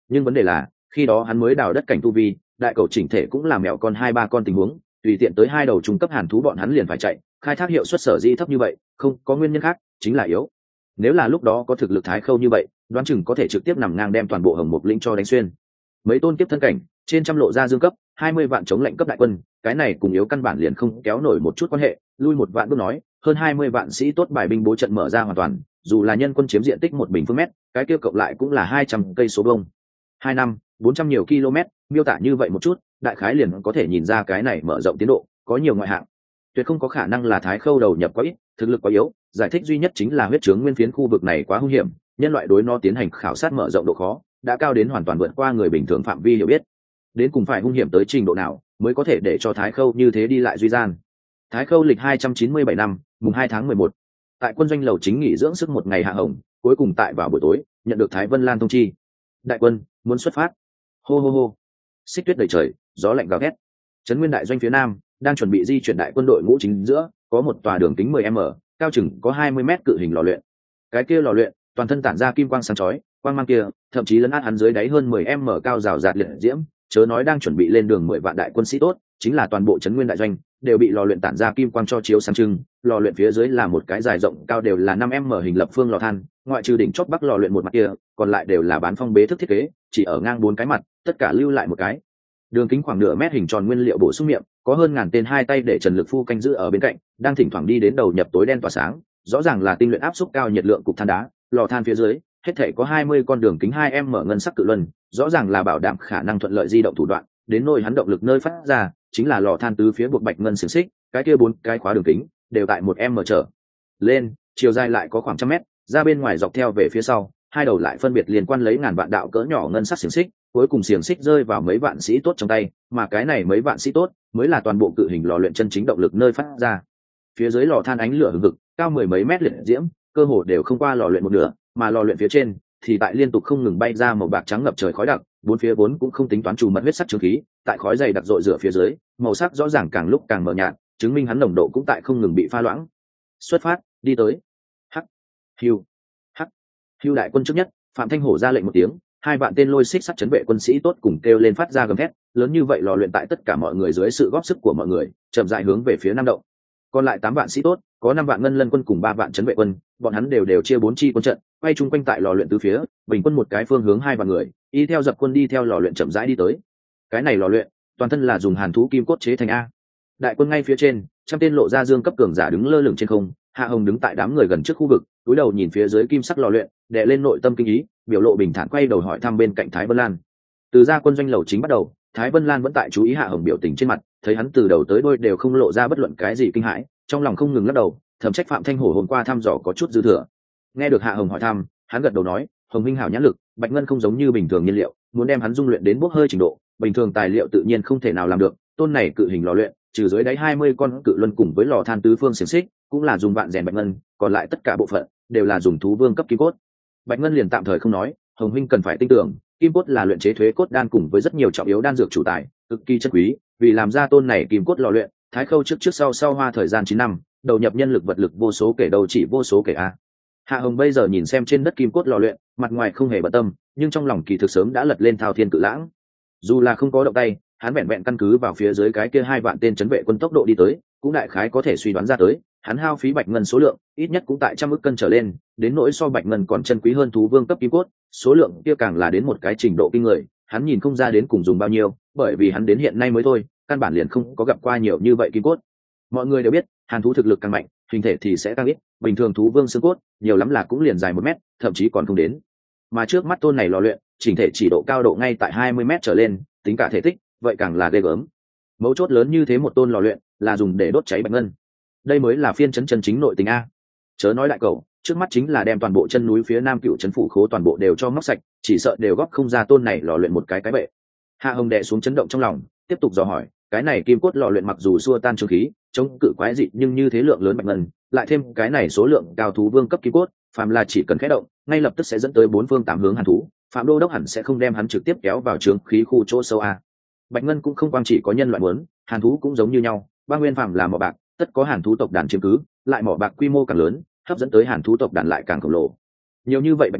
nhưng vấn đề là khi đó hắn mới đào đất cảnh tu vi, đại cầu chỉnh thể cũng là mèo con hai ba con tình huống, tùy tiện tới hai đầu trung cấp hàn thú bọn hắn liền phải chạy, khai thác hiệu suất sở dĩ thấp như vậy không có nguyên nhân khác, chính là yếu. Nếu là lúc đó có thực lực Thái Khâu như vậy, đoán chừng có thể trực tiếp nằm ngang đem toàn bộ Hồng Mục Lĩnh cho đánh xuyên. Mấy tôn tiếp thân cảnh trên trăm lộ ra dương cấp, hai mươi vạn chống lệnh cấp đại quân, cái này cùng yếu căn bản liền không kéo nổi một chút quan hệ, lui một vạn bước nói, hơn hai mươi vạn sĩ tốt bài binh bố trận mở ra hoàn toàn, dù là nhân quân chiếm diện tích một bình phương mét, cái kia cộng lại cũng là hai trăm cây số vuông. Hai năm, bốn trăm nhiều km, miêu tả như vậy một chút, đại khái liền có thể nhìn ra cái này mở rộng tiến độ, có nhiều ngoại hạng. Tuyệt không có khả năng là Thái Khâu đầu nhập quá ít, thực lực quá yếu, giải thích duy nhất chính là huyết trướng nguyên phiến khu vực này quá hung hiểm, nhân loại đối nó tiến hành khảo sát mở rộng độ khó, đã cao đến hoàn toàn vượt qua người bình thường phạm vi hiểu biết. Đến cùng phải hung hiểm tới trình độ nào mới có thể để cho Thái Khâu như thế đi lại duy gian. Thái Khâu lịch hai trăm chín mươi bảy năm, mùng hai tháng mười một, tại quân doanh lầu chính nghỉ dưỡng sức một ngày hạ hồng, cuối cùng tại vào buổi tối, nhận được Thái Vân Lan thông chi. Đại quân muốn xuất phát. Hô hô hô. Xích tuyết đầy trời, gió lạnh gào thét. Trấn Nguyên đại doanh phía nam đang chuẩn bị di chuyển đại quân đội ngũ chính giữa, có một tòa đường kính mười mét, cao chừng có hai mươi mét cự hình lò luyện. Cái kia lò luyện, toàn thân tản ra kim quang sáng chói, quang mang kia, thậm chí lấn át hắn dưới đáy hơn mười mét cao rào rạt liệt diễm, chớ nói đang chuẩn bị lên đường mười vạn đại quân sĩ tốt, chính là toàn bộ Trấn Nguyên đại doanh đều bị lò luyện tản ra kim quang cho chiếu sáng trưng. Lò luyện phía dưới là một cái dài rộng cao đều là năm mét hình lập phương lò than, ngoại trừ đỉnh chóp bắc lò luyện một mặt kia, còn lại đều là bán phong bế thức thiết kế, chỉ ở ngang bốn cái mặt, tất cả lưu lại một cái. Đường kính khoảng nửa mét hình tròn nguyên liệu bổ sung miệng, có hơn ngàn tên hai tay để Trần Lực Phu canh giữ ở bên cạnh, đang thỉnh thoảng đi đến đầu nhập tối đen tỏa sáng, rõ ràng là tinh luyện áp suất cao nhiệt lượng cục than đá. Lò than phía dưới hết thể có hai mươi con đường kính hai mét ngân sắc cự luân, rõ ràng là bảo đảm khả năng thuận lợi di động thủ đoạn. Đến nôi hắn động lực nơi phát ra chính là lò than tứ phía buộc bạch ngân xiềng xích, cái kia bốn cái khóa đường kính đều tại một m trở lên, chiều dài lại có khoảng trăm mét, ra bên ngoài dọc theo về phía sau, hai đầu lại phân biệt liên quan lấy ngàn vạn đạo cỡ nhỏ ngân sắc xiềng xích, cuối cùng xiềng xích rơi vào mấy vạn sĩ tốt trong tay, mà cái này mấy vạn sĩ tốt mới là toàn bộ cự hình lò luyện chân chính động lực nơi phát ra. Phía dưới lò than ánh lửa hừng hực, cao mười mấy mét liệt diễm, cơ hồ đều không qua lò luyện một nửa, mà lò luyện phía trên thì tại liên tục không ngừng bay ra màu bạc trắng ngập trời khói đặc, bốn phía vốn cũng không tính toán trù mật huyết sắc trướng khí, tại khói dày đặc rội rửa phía dưới, màu sắc rõ ràng càng lúc càng mờ nhạt, chứng minh hắn nồng độ cũng tại không ngừng bị pha loãng. Xuất phát, đi tới. Hắc, hưu, hắc, hưu đại quân trước nhất, Phạm Thanh Hổ ra lệnh một tiếng, hai vạn tên lôi xích sắt chấn vệ quân sĩ tốt cùng kêu lên phát ra gầm thét, lớn như vậy lò luyện tại tất cả mọi người dưới sự góp sức của mọi người, chậm rãi hướng về phía nam động. Còn lại tám vạn sĩ tốt, có năm vạn ngân lân quân cùng ba vạn chấn vệ quân, bọn hắn đều đều chia bốn chi quân trận, quay chung quanh tại lò luyện tứ phía, bình quân một cái phương hướng hai vạn người, y theo dập quân đi theo lò luyện chậm rãi đi tới. Cái này lò luyện, toàn thân là dùng hàn thú kim cốt chế thành a. Đại quân ngay phía trên, trăm tên lộ ra dương cấp cường giả đứng lơ lửng trên không, Hạ Hồng đứng tại đám người gần trước khu vực, cúi đầu nhìn phía dưới kim sắc lò luyện, đè lên nội tâm kinh ý, biểu lộ bình thản quay đầu hỏi thăm bên cạnh Thái Vân Lan. Từ ra quân doanh lầu chính bắt đầu, Thái Vân Lan vẫn tại chú ý Hạ Hồng biểu tình trên mặt, thấy hắn từ đầu tới đuôi đều không lộ ra bất luận cái gì kinh hãi, trong lòng không ngừng lắc đầu, thầm trách Phạm Thanh Hổ hôm qua thăm dò có chút dư thừa. Nghe được Hạ Hồng hỏi thăm, hắn gật đầu nói, Hồng minh hảo nhãn lực, bạch ngân không giống như bình thường nhiên liệu, muốn đem hắn dung luyện đến bốc hơi trình độ, bình thường tài liệu tự nhiên không thể nào làm được. Tôn này cự hình lò luyện, trừ dưới đáy hai mươi con cự luân cùng với lò than tứ phương xiềng xích, cũng là dùng vạn rèn bạch ngân, còn lại tất cả bộ phận đều là dùng thú vương cấp kim cốt. Bạch ngân liền tạm thời không nói, Hồng huynh cần phải tin tưởng, kim cốt là luyện chế thuế cốt đan cùng với rất nhiều trọng yếu đan dược chủ tài, cực kỳ chân quý, vì làm ra tôn này kim cốt lò luyện, Thái Khâu trước trước sau sau hoa thời gian chín năm, đầu nhập nhân lực vật lực vô số kể đầu chỉ vô số kể a. Hạ Hồng bây giờ nhìn xem trên đất kim cốt lò luyện, mặt ngoài không hề bận tâm, nhưng trong lòng kỳ thực sớm đã lật lên thao thiên cự lãng. Dù là không có động tay, hắn vẹn vẹn căn cứ vào phía dưới cái kia hai vạn tên chấn vệ quân tốc độ đi tới, cũng đại khái có thể suy đoán ra tới, hắn hao phí bạch ngân số lượng ít nhất cũng tại trăm ức cân trở lên, đến nỗi so bạch ngân còn chân quý hơn thú vương cấp kim cốt, số lượng kia càng là đến một cái trình độ kinh người, hắn nhìn không ra đến cùng dùng bao nhiêu, bởi vì hắn đến hiện nay mới thôi, căn bản liền không có gặp qua nhiều như vậy kim cốt. Mọi người đều biết, hàn thú thực lực càng mạnh, hình thể thì sẽ càng ít, bình thường thú vương xương cốt nhiều lắm là cũng liền dài một mét, thậm chí còn không đến. Mà trước mắt tôn này lò luyện, chỉnh thể chỉ độ cao độ ngay tại hai mươi mét trở lên, tính cả thể tích, vậy càng là ghê gớm. Mấu chốt lớn như thế một tôn lò luyện, là dùng để đốt cháy bạch ngân. Đây mới là phiên chấn chân chính nội tình a. Chớ nói đại cầu, trước mắt chính là đem toàn bộ chân núi phía nam cựu trấn phủ khố toàn bộ đều cho móc sạch, chỉ sợ đều góp không ra tôn này lò luyện một cái cái bệ. Hạ Hồng đè xuống chấn động trong lòng, tiếp tục dò hỏi, cái này kim cốt lò luyện mặc dù xua tan trương khí, chống cự quái dị, nhưng như thế lượng lớn bạch ngân, lại thêm cái này số lượng cao thú vương cấp kim cốt, phàm là chỉ cần khẽ động, ngay lập tức sẽ dẫn tới bốn phương tám hướng hàn thú, Phạm Đô đốc hẳn sẽ không đem hắn trực tiếp kéo vào trướng khí khu chỗ sâu a. Bạch ngân cũng không quang chỉ có nhân loại muốn, hàn thú cũng giống như nhau, ba nguyên phàm là mỏ bạc, tất có hàn thú tộc đàn chiếm cứ, lại mỏ bạc quy mô càng lớn, hấp dẫn tới hàn thú tộc đàn lại càng khổng lồ. Nhiều như vậy bạch ngân,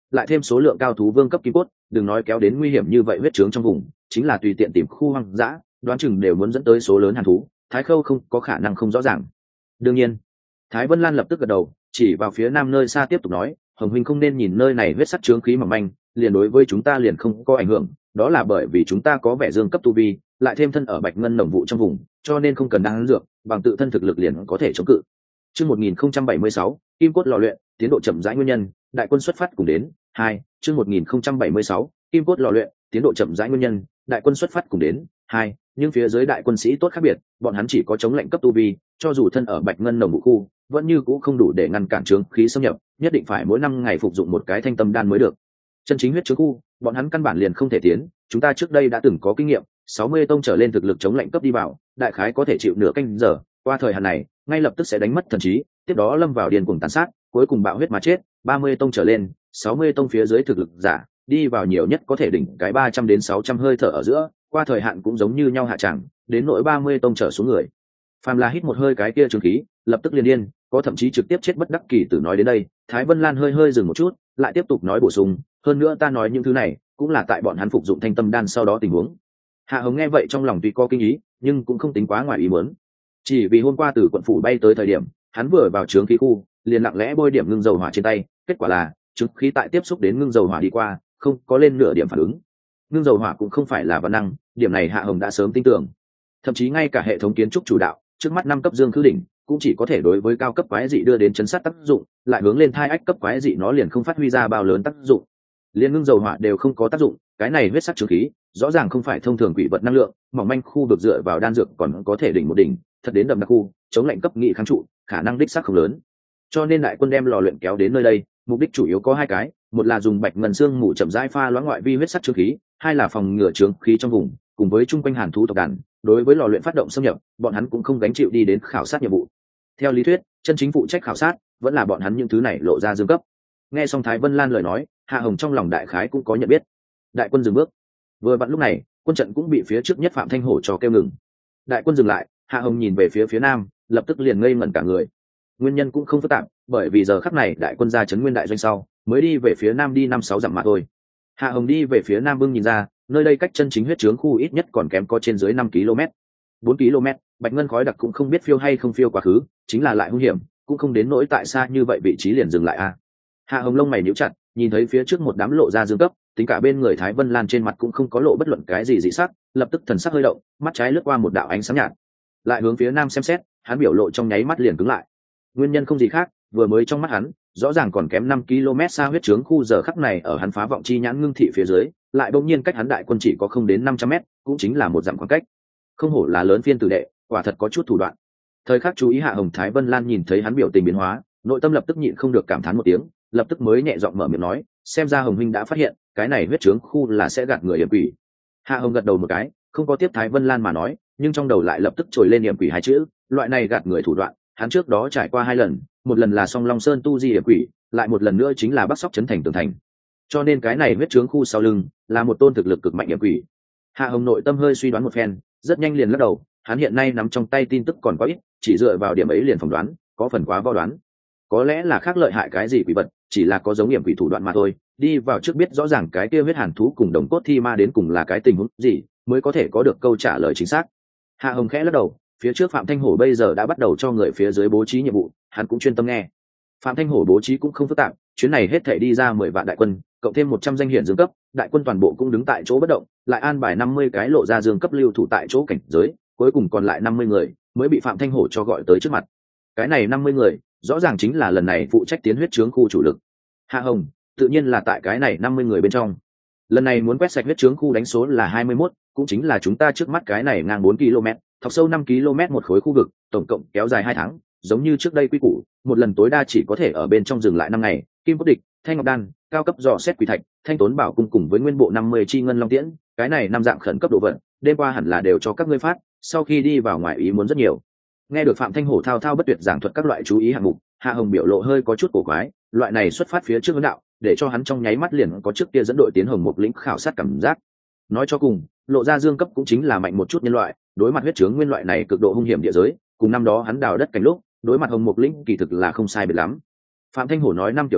lại thêm số lượng cao thú vương cấp kim cốt, đừng nói kéo đến nguy hiểm như vậy huyết trướng trong vùng, chính là tùy tiện tìm khu hoang dã, đoán chừng đều muốn dẫn tới số lớn hàn thú, Thái Khâu không có khả năng không rõ ràng. Đương nhiên, Thái Vân Lan lập tức gật đầu, chỉ vào phía nam nơi xa tiếp tục nói, Hồng huynh không nên nhìn nơi này huyết sắc trướng khí mỏng manh, liền đối với chúng ta liền không có ảnh hưởng, đó là bởi vì chúng ta có vẻ dương cấp tu vi, lại thêm thân ở bạch ngân nồng vụ trong vùng, cho nên không cần đan dược, bằng tự thân thực lực liền có thể chống cự. Chương một nghìn không trăm bảy mươi sáu, kim cốt lò luyện, tiến độ chậm rãi nguyên nhân, đại quân xuất phát cùng đến. Hai, chương một nghìn không trăm bảy mươi sáu, kim cốt lò luyện, tiến độ chậm rãi nguyên nhân, đại quân xuất phát cùng đến. Hai, nhưng phía dưới đại quân sĩ tốt khác biệt, bọn hắn chỉ có chống lệnh cấp tu vi, cho dù thân ở bạch ngân nồng vụ khu, vẫn như cũ không đủ để ngăn cản trướng khí xâm nhập, nhất định phải mỗi năm ngày phục dụng một cái thanh tâm đan mới được. Chân chính huyết trướng khu, bọn hắn căn bản liền không thể tiến, chúng ta trước đây đã từng có kinh nghiệm, sáu mươi tông trở lên thực lực chống lệnh cấp đi vào, đại khái có thể chịu nửa canh giờ, qua thời hạn này, ngay lập tức sẽ đánh mất thần trí, tiếp đó lâm vào điên cuồng tàn sát, cuối cùng bạo huyết mà chết. ba mươi tông trở lên, sáu mươi tông phía dưới thực lực giả, đi vào nhiều nhất có thể đỉnh cái ba trăm đến sáu trăm hơi thở ở giữa, qua thời hạn cũng giống như nhau hạ chẳng, đến nỗi ba mươi tông trở xuống người. Phàm là hít một hơi cái kia trường khí, lập tức liền điên, có thậm chí trực tiếp chết bất đắc kỳ tử. Nói đến đây, Thái Vân Lan hơi hơi dừng một chút, lại tiếp tục nói bổ sung, hơn nữa ta nói những thứ này, cũng là tại bọn hắn phục dụng thanh tâm đan sau đó tình huống. Hạ Hồng nghe vậy trong lòng tuy có kinh ý, nhưng cũng không tính quá ngoài ý muốn. Chỉ vì hôm qua từ quận phủ bay tới thời điểm, hắn vừa vào trướng khí khu, liền lặng lẽ bôi điểm ngưng dầu hỏa trên tay, kết quả là trướng khí tại tiếp xúc đến ngưng dầu hỏa đi qua, không có lên nửa điểm phản ứng. Ngưng dầu hỏa cũng không phải là văn năng, điểm này Hạ Hồng đã sớm tin tưởng. Thậm chí ngay cả hệ thống kiến trúc chủ đạo, trước mắt năm cấp dương khứ đỉnh, cũng chỉ có thể đối với cao cấp quái dị đưa đến chấn sát tác dụng, lại hướng lên thai ách cấp quái dị nó liền không phát huy ra bao lớn tác dụng. Liên ngưng dầu hỏa đều không có tác dụng, cái này huyết sắc trướng khí, rõ ràng không phải thông thường quỷ vật năng lượng, mỏng manh khu vực dựa vào đan dược còn có thể đỉnh một đỉnh, thật đến đậm đặc khu, chống lạnh cấp nghị kháng trụ, khả năng đích xác không lớn. Cho nên đại quân đem lò luyện kéo đến nơi đây, mục đích chủ yếu có hai cái, một là dùng bạch ngân xương mù chậm rãi pha loãng ngoại vi huyết sắc trướng khí, hai là phòng ngừa trướng khí trong vùng, cùng với chung quanh hàn thú tộc đàn, đối với lò luyện phát động xâm nhập, bọn hắn cũng không gánh chịu đi đến khảo sát nhiệm vụ. Theo lý thuyết, chân chính phụ trách khảo sát vẫn là bọn hắn những thứ này lộ ra dương cấp. Nghe xong Thái Vân Lan lời nói, Hạ Hồng trong lòng đại khái cũng có nhận biết. Đại quân dừng bước. Vừa vặn lúc này, quân trận cũng bị phía trước nhất Phạm Thanh Hổ cho kêu ngừng. Đại quân dừng lại, Hạ Hồng nhìn về phía phía nam, lập tức liền ngây ngẩn cả người. Nguyên nhân cũng không phức tạp, bởi vì giờ khắc này đại quân ra trấn nguyên đại doanh sau, mới đi về phía nam đi năm sáu dặm mà thôi. Hạ Hồng đi về phía nam bưng nhìn ra, nơi đây cách chân chính huyết trướng khu ít nhất còn kém có trên dưới năm ki lô mét. bốn ki lô mét, bạch ngân khói đặc cũng không biết phiêu hay không phiêu quá khứ, chính là lại hung hiểm, cũng không đến nỗi tại xa như vậy vị trí liền dừng lại a. À. Hạ Hồng lông mày nhíu chặt, nhìn thấy phía trước một đám lộ ra dương cấp, tính cả bên người Thái Vân Lan trên mặt cũng không có lộ bất luận cái gì dị sắc, lập tức thần sắc hơi động, mắt trái lướt qua một đạo ánh sáng nhạt, lại hướng phía nam xem xét, hắn biểu lộ trong nháy mắt liền cứng lại. Nguyên nhân không gì khác, vừa mới trong mắt hắn, rõ ràng còn kém năm ki lô mét xa huyết trướng khu giờ khắc này ở hắn phá vọng chi nhãn ngưng thị phía dưới, lại bỗng nhiên cách hắn đại quân chỉ có không đến năm trăm mét, cũng chính là một dặm khoảng cách. Không hổ là lớn phiên tử đệ, quả thật có chút thủ đoạn. Thời khắc chú ý Hạ Hồng, Thái Vân Lan nhìn thấy hắn biểu tình biến hóa, nội tâm lập tức nhịn không được cảm thán một tiếng, lập tức mới nhẹ giọng mở miệng nói, xem ra Hồng huynh đã phát hiện, cái này huyết trướng khu là sẽ gạt người yểm quỷ. Hạ Hồng gật đầu một cái, không có tiếp Thái Vân Lan mà nói, nhưng trong đầu lại lập tức trồi lên yểm quỷ hai chữ, loại này gạt người thủ đoạn, hắn trước đó trải qua hai lần, một lần là Song Long Sơn tu di yểm quỷ, lại một lần nữa chính là Bắc Sóc trấn thành tường thành. Cho nên cái này huyết trướng khu sau lưng là một tôn thực lực cực mạnh yểm quỷ. Hạ Hồng nội tâm hơi suy đoán một phen, rất nhanh liền lắc đầu, hắn hiện nay nắm trong tay tin tức còn quá ít, chỉ dựa vào điểm ấy liền phỏng đoán, có phần quá vo đoán. Có lẽ là khác lợi hại cái gì quỷ vật, chỉ là có giống yểm quỷ thủ đoạn mà thôi, đi vào trước biết rõ ràng cái kia huyết hàn thú cùng đồng cốt thi ma đến cùng là cái tình huống gì, mới có thể có được câu trả lời chính xác. Hạ Hồng khẽ lắc đầu, phía trước Phạm Thanh Hổ bây giờ đã bắt đầu cho người phía dưới bố trí nhiệm vụ, hắn cũng chuyên tâm nghe. Phạm Thanh Hổ bố trí cũng không phức tạp, chuyến này hết thể đi ra mười vạn đại quân, cộng thêm một trăm danh hiển dương cấp, đại quân toàn bộ cũng đứng tại chỗ bất động, lại an bài năm mươi cái lộ ra dương cấp lưu thủ tại chỗ cảnh giới, cuối cùng còn lại năm mươi người mới bị Phạm Thanh Hổ cho gọi tới trước mặt. Cái này năm mươi người, rõ ràng chính là lần này phụ trách tiến huyết trướng khu chủ lực. Hạ Hồng, tự nhiên là tại cái này năm mươi người bên trong. Lần này muốn quét sạch huyết trướng khu đánh số là hai mươi mốt, cũng chính là chúng ta trước mắt cái này ngang bốn ki lô mét, thọc sâu năm ki lô mét một khối khu vực, tổng cộng kéo dài hai tháng, giống như trước đây quy củ, một lần tối đa chỉ có thể ở bên trong dừng lại năm ngày, kim cốt địch, thanh ngọc đan, cao cấp dò xét quỷ thạch, thanh tốn bảo cung cùng với nguyên bộ năm mươi chi ngân long tiễn, cái này năm dạng khẩn cấp độ vận, đêm qua hẳn là đều cho các ngươi phát, sau khi đi vào ngoài ý muốn rất nhiều. Nghe được Phạm Thanh Hổ thao thao bất tuyệt giảng thuật các loại chú ý hạng mục, Hạ Hồng biểu lộ hơi có chút cổ quái, loại này xuất phát phía trước hướng đạo, để cho hắn trong nháy mắt liền có trước kia dẫn đội tiến Hồng Mục lĩnh khảo sát cảm giác. Nói cho cùng, lộ ra dương cấp cũng chính là mạnh một chút nhân loại, đối mặt huyết trướng nguyên loại này cực độ hung hiểm địa giới, cùng năm đó hắn đào đất cảnh lúc, đối mặt Hồng Mục lĩnh kỳ thực là không sai biệt lắm. Phạm Thanh Hổ nói năm tiểu đồ,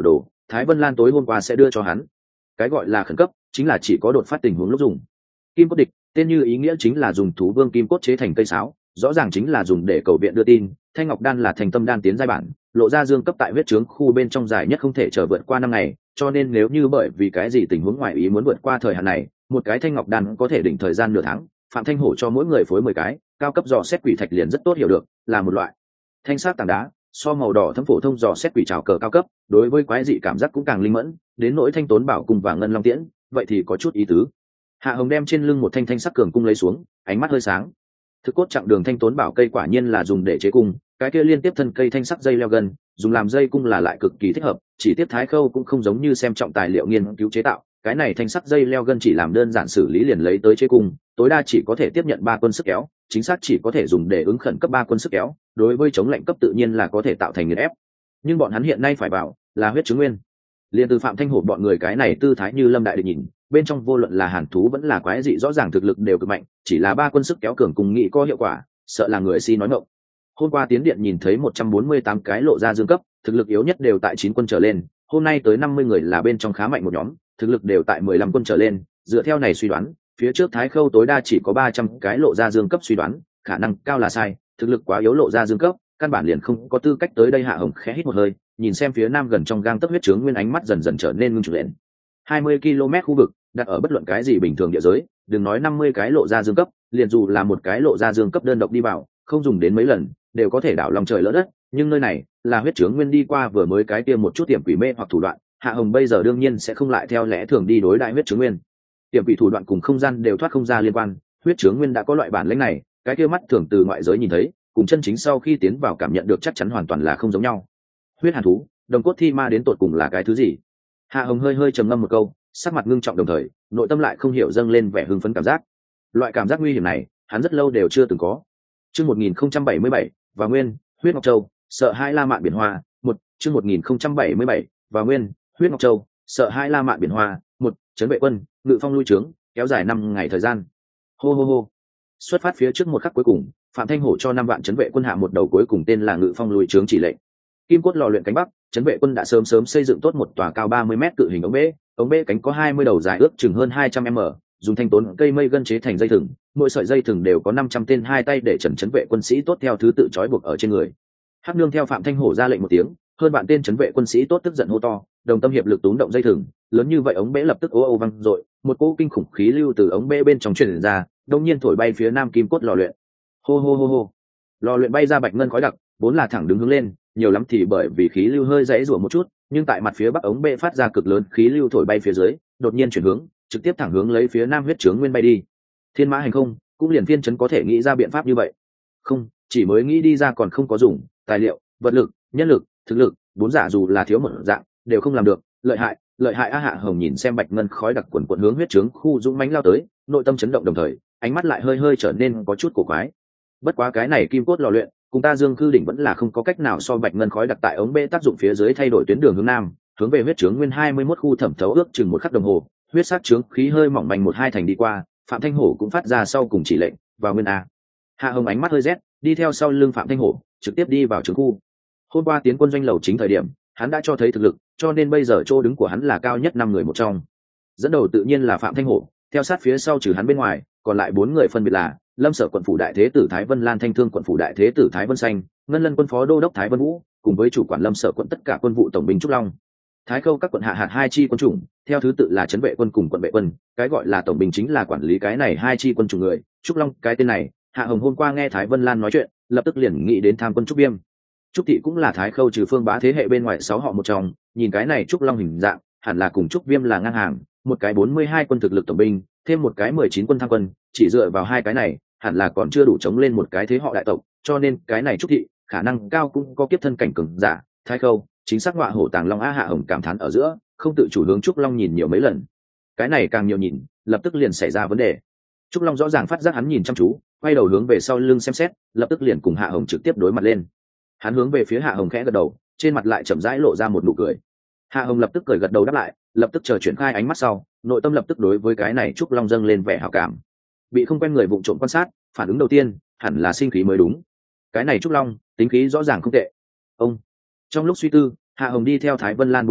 Thái Vân Lan tối hôm qua sẽ đưa cho hắn. Cái gọi là khẩn cấp chính là chỉ có đột phát tình huống lúc dùng. Kim cốt địch tên như ý nghĩa chính là dùng thú vương kim cốt chế thành cây sáo, rõ ràng chính là dùng để cầu viện đưa tin. Thanh ngọc đan là thành tâm đan tiến giai bản, lộ ra dương cấp tại huyết trướng khu bên trong dài nhất không thể chờ vượt qua năm ngày, cho nên nếu như bởi vì cái gì tình huống ngoại ý muốn vượt qua thời hạn này, một cái thanh ngọc đan có thể định thời gian nửa tháng. Phạm Thanh Hổ cho mỗi người phối mười cái, cao cấp dò xét quỷ thạch liền rất tốt hiểu được, là một loại thanh sắc tảng đá, so màu đỏ thấm phổ thông dò xét quỷ trào cờ cao cấp, đối với quái dị cảm giác cũng càng linh mẫn, đến nỗi thanh tốn bảo cùng và ngân long tiễn, vậy thì có chút ý tứ. Hạ Hồng đem trên lưng một thanh thanh sắc cường cung lấy xuống, ánh mắt hơi sáng. Thực cốt chặng đường thanh tốn bảo cây quả nhiên là dùng để chế cung, cái kia liên tiếp thân cây thanh sắc dây leo gần, dùng làm dây cung là lại cực kỳ thích hợp, chỉ tiếp Thái Khâu cũng không giống như xem trọng tài liệu nghiên cứu chế tạo, cái này thanh sắc dây leo gân chỉ làm đơn giản xử lý liền lấy tới chế cung, tối đa chỉ có thể tiếp nhận ba quân sức kéo, chính xác chỉ có thể dùng để ứng khẩn cấp ba quân sức kéo, đối với chống lạnh cấp tự nhiên là có thể tạo thành nghiền ép. Nhưng bọn hắn hiện nay phải bảo là huyết chứng nguyên. Liên từ Phạm Thanh Hổ bọn người cái này tư thái như lâm đại địch nhìn, bên trong vô luận là hàn thú vẫn là quái dị rõ ràng thực lực đều cực mạnh, chỉ là ba quân sức kéo cường cùng nghị có hiệu quả, sợ là người si nói ngọng. Hôm qua tiến điện nhìn thấy một trăm bốn mươi tám cái lộ ra dương cấp, thực lực yếu nhất đều tại chín quân trở lên, hôm nay tới năm mươi người là bên trong khá mạnh một nhóm, thực lực đều tại mười lăm quân trở lên, dựa theo này suy đoán, phía trước Thái Khâu tối đa chỉ có ba trăm cái lộ ra dương cấp suy đoán, khả năng cao là sai, thực lực quá yếu lộ ra dương cấp, căn bản liền không có tư cách tới đây. Hạ Hồng khẽ hít một hơi, nhìn xem phía nam gần trong gang tấc huyết trướng nguyên, ánh mắt dần dần trở nên ngưng trọng lên. hai mươi ki lô mét khu vực, đặt ở bất luận cái gì bình thường địa giới, đừng nói năm mươi cái lộ ra dương cấp, liền dù là một cái lộ ra dương cấp đơn độc đi vào, không dùng đến mấy lần, đều có thể đảo lòng trời lỡ đất, nhưng nơi này là huyết trướng nguyên đi qua vừa mới cái tiêm một chút tiềm quỷ mê hoặc thủ đoạn, Hạ Hồng bây giờ đương nhiên sẽ không lại theo lẽ thường đi đối đại huyết trướng nguyên. Tiềm quỷ thủ đoạn cùng không gian đều thoát không ra liên quan, huyết trướng nguyên đã có loại bản lĩnh này, cái kia mắt thường từ ngoại giới nhìn thấy, cùng chân chính sau khi tiến vào cảm nhận được chắc chắn hoàn toàn là không giống nhau. Huyết hàn thú, đồng cốt thi ma đến tột cùng là cái thứ gì? Hạ Hồng hơi hơi trầm ngâm một câu, sắc mặt ngưng trọng đồng thời, nội tâm lại không hiểu dâng lên vẻ hưng phấn cảm giác. Loại cảm giác nguy hiểm này, hắn rất lâu đều chưa từng có. Chương một nghìn không trăm bảy mươi bảy, và nguyên, huyết ngọc châu, sợ hai La Mạn biển hoa, một, chương một nghìn không trăm bảy mươi bảy, và nguyên, huyết ngọc châu, sợ hai La Mạn biển hoa, một, trấn vệ quân, ngự phong lui trướng, kéo dài năm ngày thời gian. Hô hô hô. Xuất phát phía trước một khắc cuối cùng, Phạm Thanh Hổ cho năm vạn trấn vệ quân hạ một đầu cuối cùng tên là ngự phong lui trướng chỉ lệnh. Kim cốt lò luyện cánh bắc, trấn vệ quân đã sớm sớm xây dựng tốt một tòa cao ba mươi mét cự hình ống bê, ống bê cánh có hai mươi đầu dài ước chừng hơn hai trăm m, dùng thanh tốn cây mây gân chế thành dây thừng, mỗi sợi dây thừng đều có năm trăm tên hai tay để trần trấn vệ quân sĩ tốt theo thứ tự trói buộc ở trên người. Hắc Nương theo Phạm Thanh Hổ ra lệnh một tiếng, hơn vạn tên trấn vệ quân sĩ tốt tức giận hô to, đồng tâm hiệp lực túm động dây thừng, lớn như vậy ống bê lập tức ố ô vang dội, một cỗ kinh khủng khí lưu từ ống bê bên trong truyền ra, đông nhiên thổi bay phía nam kim cốt lò luyện. Hô hô hô hô. Lò luyện bay ra bạch ngân khói đặc, vốn là thẳng đứng hướng lên, nhiều lắm thì bởi vì khí lưu hơi dãy rủa một chút, nhưng tại mặt phía bắc ống bê phát ra cực lớn khí lưu thổi bay phía dưới, đột nhiên chuyển hướng, trực tiếp thẳng hướng lấy phía nam huyết trướng nguyên bay đi. Thiên mã hành không, cũng liền phiên trấn có thể nghĩ ra biện pháp như vậy. Không, chỉ mới nghĩ đi ra còn không có dùng, tài liệu, vật lực, nhân lực, thực lực, bốn giả dù là thiếu một dạng, đều không làm được, lợi hại, lợi hại. A Hạ Hồng nhìn xem bạch ngân khói đặc quần quần hướng huyết trướng khu dũng mãnh lao tới, nội tâm chấn động đồng thời, ánh mắt lại hơi hơi trở nên có chút cổ quái. Bất quá cái này kim cốt lò luyện, cùng ta Dương Cư đỉnh vẫn là không có cách nào so bạch ngân khói đặc tại ống bê tác dụng phía dưới thay đổi tuyến đường hướng nam, hướng về huyết trướng nguyên hai mươi mốt khu thẩm thấu ước chừng một khắc đồng hồ, huyết sát trướng khí hơi mỏng manh một hai thành đi qua, Phạm Thanh Hổ cũng phát ra sau cùng chỉ lệnh, vào nguyên a. Hạ Hồng ánh mắt hơi rét, đi theo sau lưng Phạm Thanh Hổ, trực tiếp đi vào trướng khu. Hôm qua tiến quân doanh lầu chính thời điểm, hắn đã cho thấy thực lực, cho nên bây giờ chỗ đứng của hắn là cao nhất năm người một trong. Dẫn đầu tự nhiên là Phạm Thanh Hổ, theo sát phía sau trừ hắn bên ngoài, còn lại bốn người phân biệt là Lâm Sở quận phủ đại thế tử Thái Vân Lan, Thanh Thương quận phủ đại thế tử Thái Vân Xanh, Ngân Lân quân phó đô đốc Thái Vân Vũ, cùng với chủ quản Lâm Sở quận tất cả quân vụ tổng binh Trúc Long. Thái Khâu các quận hạ hạt hai chi quân chủng, theo thứ tự là trấn vệ quân cùng quận vệ quân, cái gọi là tổng binh chính là quản lý cái này hai chi quân chủng người. Trúc Long cái tên này, Hạ Hồng hôm qua nghe Thái Vân Lan nói chuyện, lập tức liền nghĩ đến tham quân Trúc Viêm. Trúc thị cũng là Thái Khâu trừ phương bá thế hệ bên ngoài sáu họ một trong, nhìn cái này Trúc Long hình dạng, hẳn là cùng Trúc Viêm là ngang hàng, một cái bốn mươi hai quân thực lực tổng binh, thêm một cái mười chín quân tham quân, chỉ dựa vào hai cái này, hẳn là còn chưa đủ chống lên một cái thế họ đại tộc, cho nên cái này Trúc thị, khả năng cao cũng có kiếp thân cảnh cường giả. Thái Khâu, chính xác ngọa hổ tàng long. A Hạ Hồng cảm thán ở giữa, không tự chủ hướng Trúc Long nhìn nhiều mấy lần. Cái này càng nhiều nhìn, lập tức liền xảy ra vấn đề. Trúc Long rõ ràng phát giác hắn nhìn chăm chú, quay đầu hướng về sau lưng xem xét, lập tức liền cùng Hạ Hồng trực tiếp đối mặt lên. Hắn hướng về phía Hạ Hồng khẽ gật đầu, trên mặt lại chậm rãi lộ ra một nụ cười. Hạ Hồng lập tức cười gật đầu đáp lại, lập tức chờ chuyển khai ánh mắt sau, nội tâm lập tức đối với cái này Trúc Long dâng lên vẻ hảo cảm. Bị không quen người vụng trộm quan sát, phản ứng đầu tiên hẳn là sinh khí mới đúng. Cái này Trúc Long tính khí rõ ràng không tệ. Ông trong lúc suy tư, Hạ Hồng đi theo Thái Vân Lan bốn người,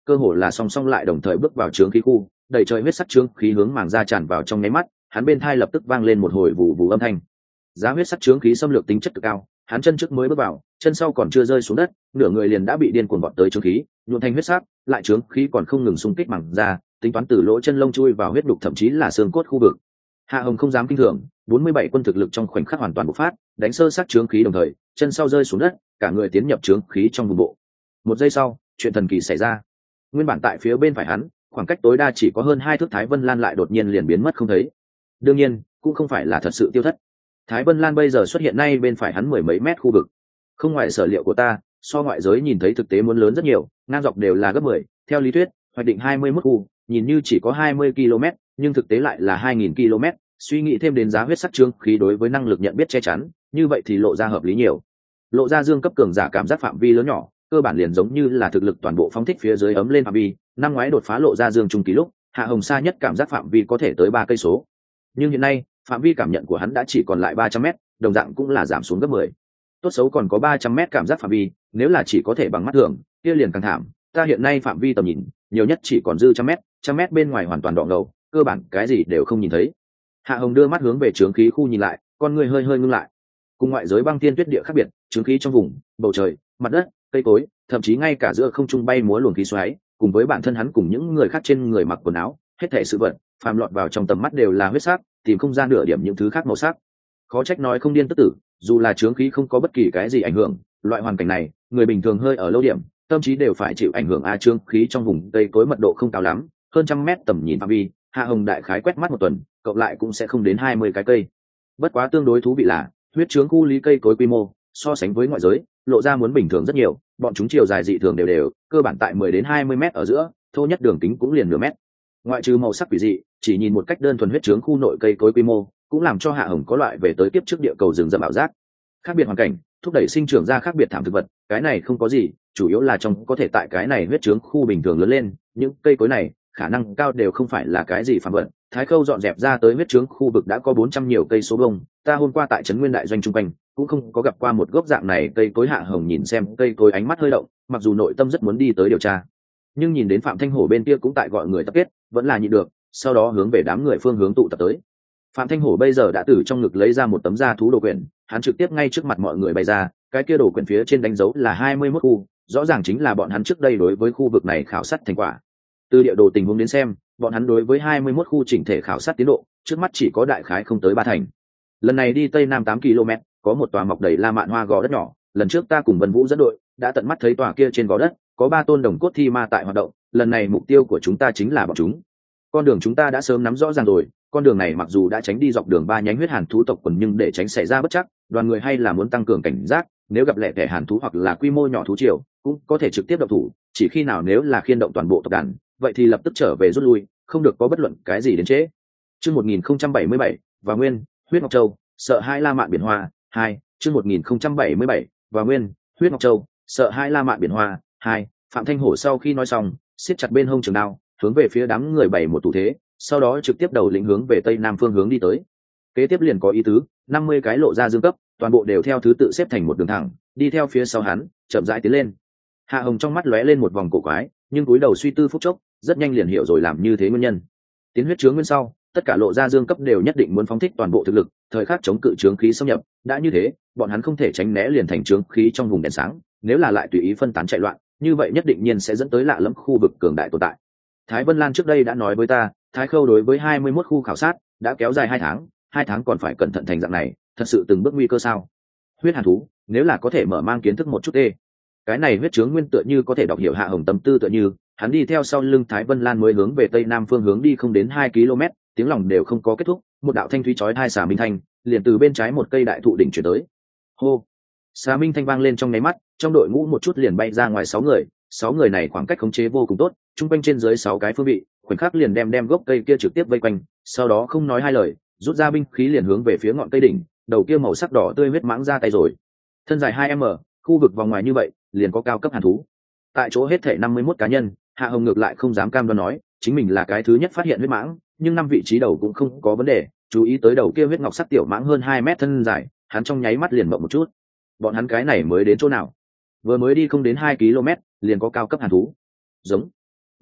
cơ hồ là song song lại đồng thời bước vào trướng khí khu, đầy trời huyết sắc trướng khí hướng màng da tràn vào trong nháy mắt, hắn bên thai lập tức vang lên một hồi vù vù âm thanh. Giá huyết sắc trướng khí xâm lược tính chất cực cao, hắn chân trước mới bước vào, chân sau còn chưa rơi xuống đất, nửa người liền đã bị điên cuồng vọt tới trướng khí, nhuộm thành huyết sắc, lại trướng khí còn không ngừng xung kích màng da, tính toán từ lỗ chân lông chui vào huyết đục thậm chí là xương cốt khu vực. Hạ Hồng không dám kinh thường, bốn mươi bảy quân thực lực trong khoảnh khắc hoàn toàn bộc phát, đánh sơ sát trướng khí đồng thời, chân sau rơi xuống đất, cả người tiến nhập trướng khí trong vùng bộ. Một giây sau, chuyện thần kỳ xảy ra. Nguyên bản tại phía bên phải hắn, khoảng cách tối đa chỉ có hơn hai thước Thái Vân Lan lại đột nhiên liền biến mất không thấy. Đương nhiên, cũng không phải là thật sự tiêu thất. Thái Vân Lan bây giờ xuất hiện ngay bên phải hắn mười mấy mét khu vực. Không ngoài sở liệu của ta, so ngoại giới nhìn thấy thực tế muốn lớn rất nhiều, ngang dọc đều là gấp mười, theo lý thuyết, hoạch định hai mươi mốt khu, nhìn như chỉ có hai mươi ki lô mét, nhưng thực tế lại là hai nghìn ki lô mét, suy nghĩ thêm đến giá huyết sắc trướng khí đối với năng lực nhận biết che chắn, như vậy thì lộ ra hợp lý nhiều. Lộ ra dương cấp cường giả cảm giác phạm vi lớn nhỏ, cơ bản liền giống như là thực lực toàn bộ phóng thích phía dưới ấm lên phạm vi, năm ngoái đột phá lộ ra dương trung kỳ lúc, Hạ Hồng xa nhất cảm giác phạm vi có thể tới ba cây số. Nhưng hiện nay, phạm vi cảm nhận của hắn đã chỉ còn lại ba trăm mét, đồng dạng cũng là giảm xuống gấp mười. Tốt xấu còn có ba trăm mét cảm giác phạm vi, nếu là chỉ có thể bằng mắt thường, kia liền càng thảm. Ta hiện nay phạm vi tầm nhìn, nhiều nhất chỉ còn dư trăm mét, trăm mét bên ngoài hoàn toàn đỏ ngầu, cơ bản cái gì đều không nhìn thấy. Hạ Hồng đưa mắt hướng về trướng khí khu nhìn lại, con người hơi hơi ngưng lại. Cùng ngoại giới băng thiên tuyết địa khác biệt, trướng khí trong vùng, bầu trời, mặt đất, cây cối, thậm chí ngay cả giữa không trung bay múa luồng khí xoáy, cùng với bản thân hắn cùng những người khác trên người mặc quần áo, hết thảy sự vật, phàm lọt vào trong tầm mắt đều là huyết sắc, tìm không ra nửa điểm những thứ khác màu sắc. Khó trách nói không điên tức tử, dù là trướng khí không có bất kỳ cái gì ảnh hưởng, loại hoàn cảnh này, người bình thường hơi ở lâu điểm, tâm trí đều phải chịu ảnh hưởng a trướng khí trong vùng cây cối mật độ không cao lắm, hơn trăm mét tầm nhìn phạm vi, Hạ Hồng đại khái quét mắt một tuần, cộng lại cũng sẽ không đến hai mươi cái cây. Bất quá tương đối thú vị là, huyết trướng khu lý cây cối quy mô, so sánh với ngoại giới, lộ ra muốn bình thường rất nhiều, bọn chúng chiều dài dị thường đều đều, cơ bản tại mười đến hai mươi mét ở giữa, thô nhất đường kính cũng liền nửa mét. Ngoại trừ màu sắc quỷ dị, chỉ nhìn một cách đơn thuần huyết trướng khu nội cây cối quy mô, cũng làm cho Hạ Hồng có loại về tới kiếp trước địa cầu rừng rậm ảo giác. Khác biệt hoàn cảnh, thúc đẩy sinh trưởng ra khác biệt thảm thực vật, cái này không có gì, chủ yếu là trong có thể tại cái này huyết trướng khu bình thường lớn lên, những cây cối này, khả năng cao đều không phải là cái gì phàm vật. Thái Khâu dọn dẹp ra tới huyết trướng khu vực đã có bốn trăm nhiều cây số bông, ta hôm qua tại trấn Nguyên đại doanh trung quanh, cũng không có gặp qua một gốc dạng này cây cối. Hạ Hồng nhìn xem cây cối ánh mắt hơi động, mặc dù nội tâm rất muốn đi tới điều tra, nhưng nhìn đến Phạm Thanh Hổ bên kia cũng tại gọi người tập kết, vẫn là nhịn được, sau đó hướng về đám người phương hướng tụ tập tới. Phạm Thanh Hổ bây giờ đã từ trong ngực lấy ra một tấm da thú đồ quyển, hắn trực tiếp ngay trước mặt mọi người bày ra, cái kia đồ quyển phía trên đánh dấu là hai mươi mốt khu, rõ ràng chính là bọn hắn trước đây đối với khu vực này khảo sát thành quả. Từ địa đồ tình huống đến xem, bọn hắn đối với hai mươi mốt khu chỉnh thể khảo sát tiến độ, trước mắt chỉ có đại khái không tới ba thành. Lần này đi tây nam tám ki lô mét, có một tòa mọc đầy la mạn hoa gò đất nhỏ, lần trước ta cùng Vân Vũ dẫn đội, đã tận mắt thấy tòa kia trên gò đất, có ba tôn đồng cốt thi ma tại hoạt động, lần này mục tiêu của chúng ta chính là bọn chúng. Con đường chúng ta đã sớm nắm rõ ràng rồi, con đường này mặc dù đã tránh đi dọc đường ba nhánh huyết hàn thú tộc quần, nhưng để tránh xảy ra bất chắc, đoàn người hay là muốn tăng cường cảnh giác, nếu gặp lẻ tẻ hàn thú hoặc là quy mô nhỏ thú triều, cũng có thể trực tiếp động thủ, chỉ khi nào nếu là khiên động toàn bộ tộc đàn, vậy thì lập tức trở về rút lui, không được có bất luận cái gì đến trễ. Chương một nghìn không trăm bảy mươi bảy, và nguyên, huyết ngọc châu, sợ hai la mạn biển hoa, hai, chương một nghìn không trăm bảy mươi bảy, và nguyên, huyết ngọc châu, sợ hai la mạn biển hoa, hai. Phạm Thanh Hổ sau khi nói xong, siết chặt bên hông trường đao, hướng về phía đám người bày một thủ thế, sau đó trực tiếp đầu lĩnh hướng về tây nam phương hướng đi tới. Kế tiếp liền có ý tứ, năm mươi cái lộ ra dương cấp, toàn bộ đều theo thứ tự xếp thành một đường thẳng, đi theo phía sau hắn, chậm rãi tiến lên. Hạ Hồng trong mắt lóe lên một vòng cổ quái, nhưng cúi đầu suy tư phút chốc, rất nhanh liền hiểu rồi làm như thế nguyên nhân. Tiến huyết chướng nguyên sau, tất cả lộ ra dương cấp đều nhất định muốn phóng thích toàn bộ thực lực, thời khắc chống cự chướng khí xâm nhập, đã như thế, bọn hắn không thể tránh né liền thành chướng khí trong vùng đèn sáng, nếu là lại tùy ý phân tán chạy loạn, như vậy nhất định nhiên sẽ dẫn tới lạ lẫm khu vực cường đại tồn tại. Thái Vân Lan trước đây đã nói với ta, Thái Khâu đối với hai mươi mốt khu khảo sát đã kéo dài hai tháng, hai tháng còn phải cẩn thận thành dạng này, thật sự từng bước nguy cơ sao? Huyết hàn thú, nếu là có thể mở mang kiến thức một chút ê. Cái này huyết chướng nguyên tựa như có thể đọc hiểu Hạ Hồng tâm tư tựa như, hắn đi theo sau lưng Thái Vân Lan mới hướng về tây nam phương hướng đi không đến hai ki lô mét, tiếng lòng đều không có kết thúc, một đạo thanh thúy chói tai xà minh thanh, liền từ bên trái một cây đại thụ đỉnh chuyển tới. Hô! Xà minh thanh vang lên trong nháy mắt, trong đội ngũ một chút liền bay ra ngoài sáu người, sáu người này khoảng cách khống chế vô cùng tốt, trung quanh trên dưới sáu cái phương vị, khoảnh khắc liền đem đem gốc cây kia trực tiếp vây quanh, sau đó không nói hai lời, rút ra binh khí liền hướng về phía ngọn cây đỉnh, đầu kia màu sắc đỏ tươi huyết mãng ra tay rồi. Thân dài hai mét, khu vực vòng ngoài như vậy, liền có cao cấp hàn thú. Tại chỗ hết thể năm mươi mốt cá nhân, Hạ Hồng ngược lại không dám cam đoan nói, chính mình là cái thứ nhất phát hiện huyết mãng, nhưng năm vị trí đầu cũng không có vấn đề, chú ý tới đầu kia huyết ngọc sắc tiểu mãng hơn hai mét thân dài, hắn trong nháy mắt liền mộng một chút. Bọn hắn cái này mới đến chỗ nào? Vừa mới đi không đến hai ki lô mét, liền có cao cấp hàn thú. Giống.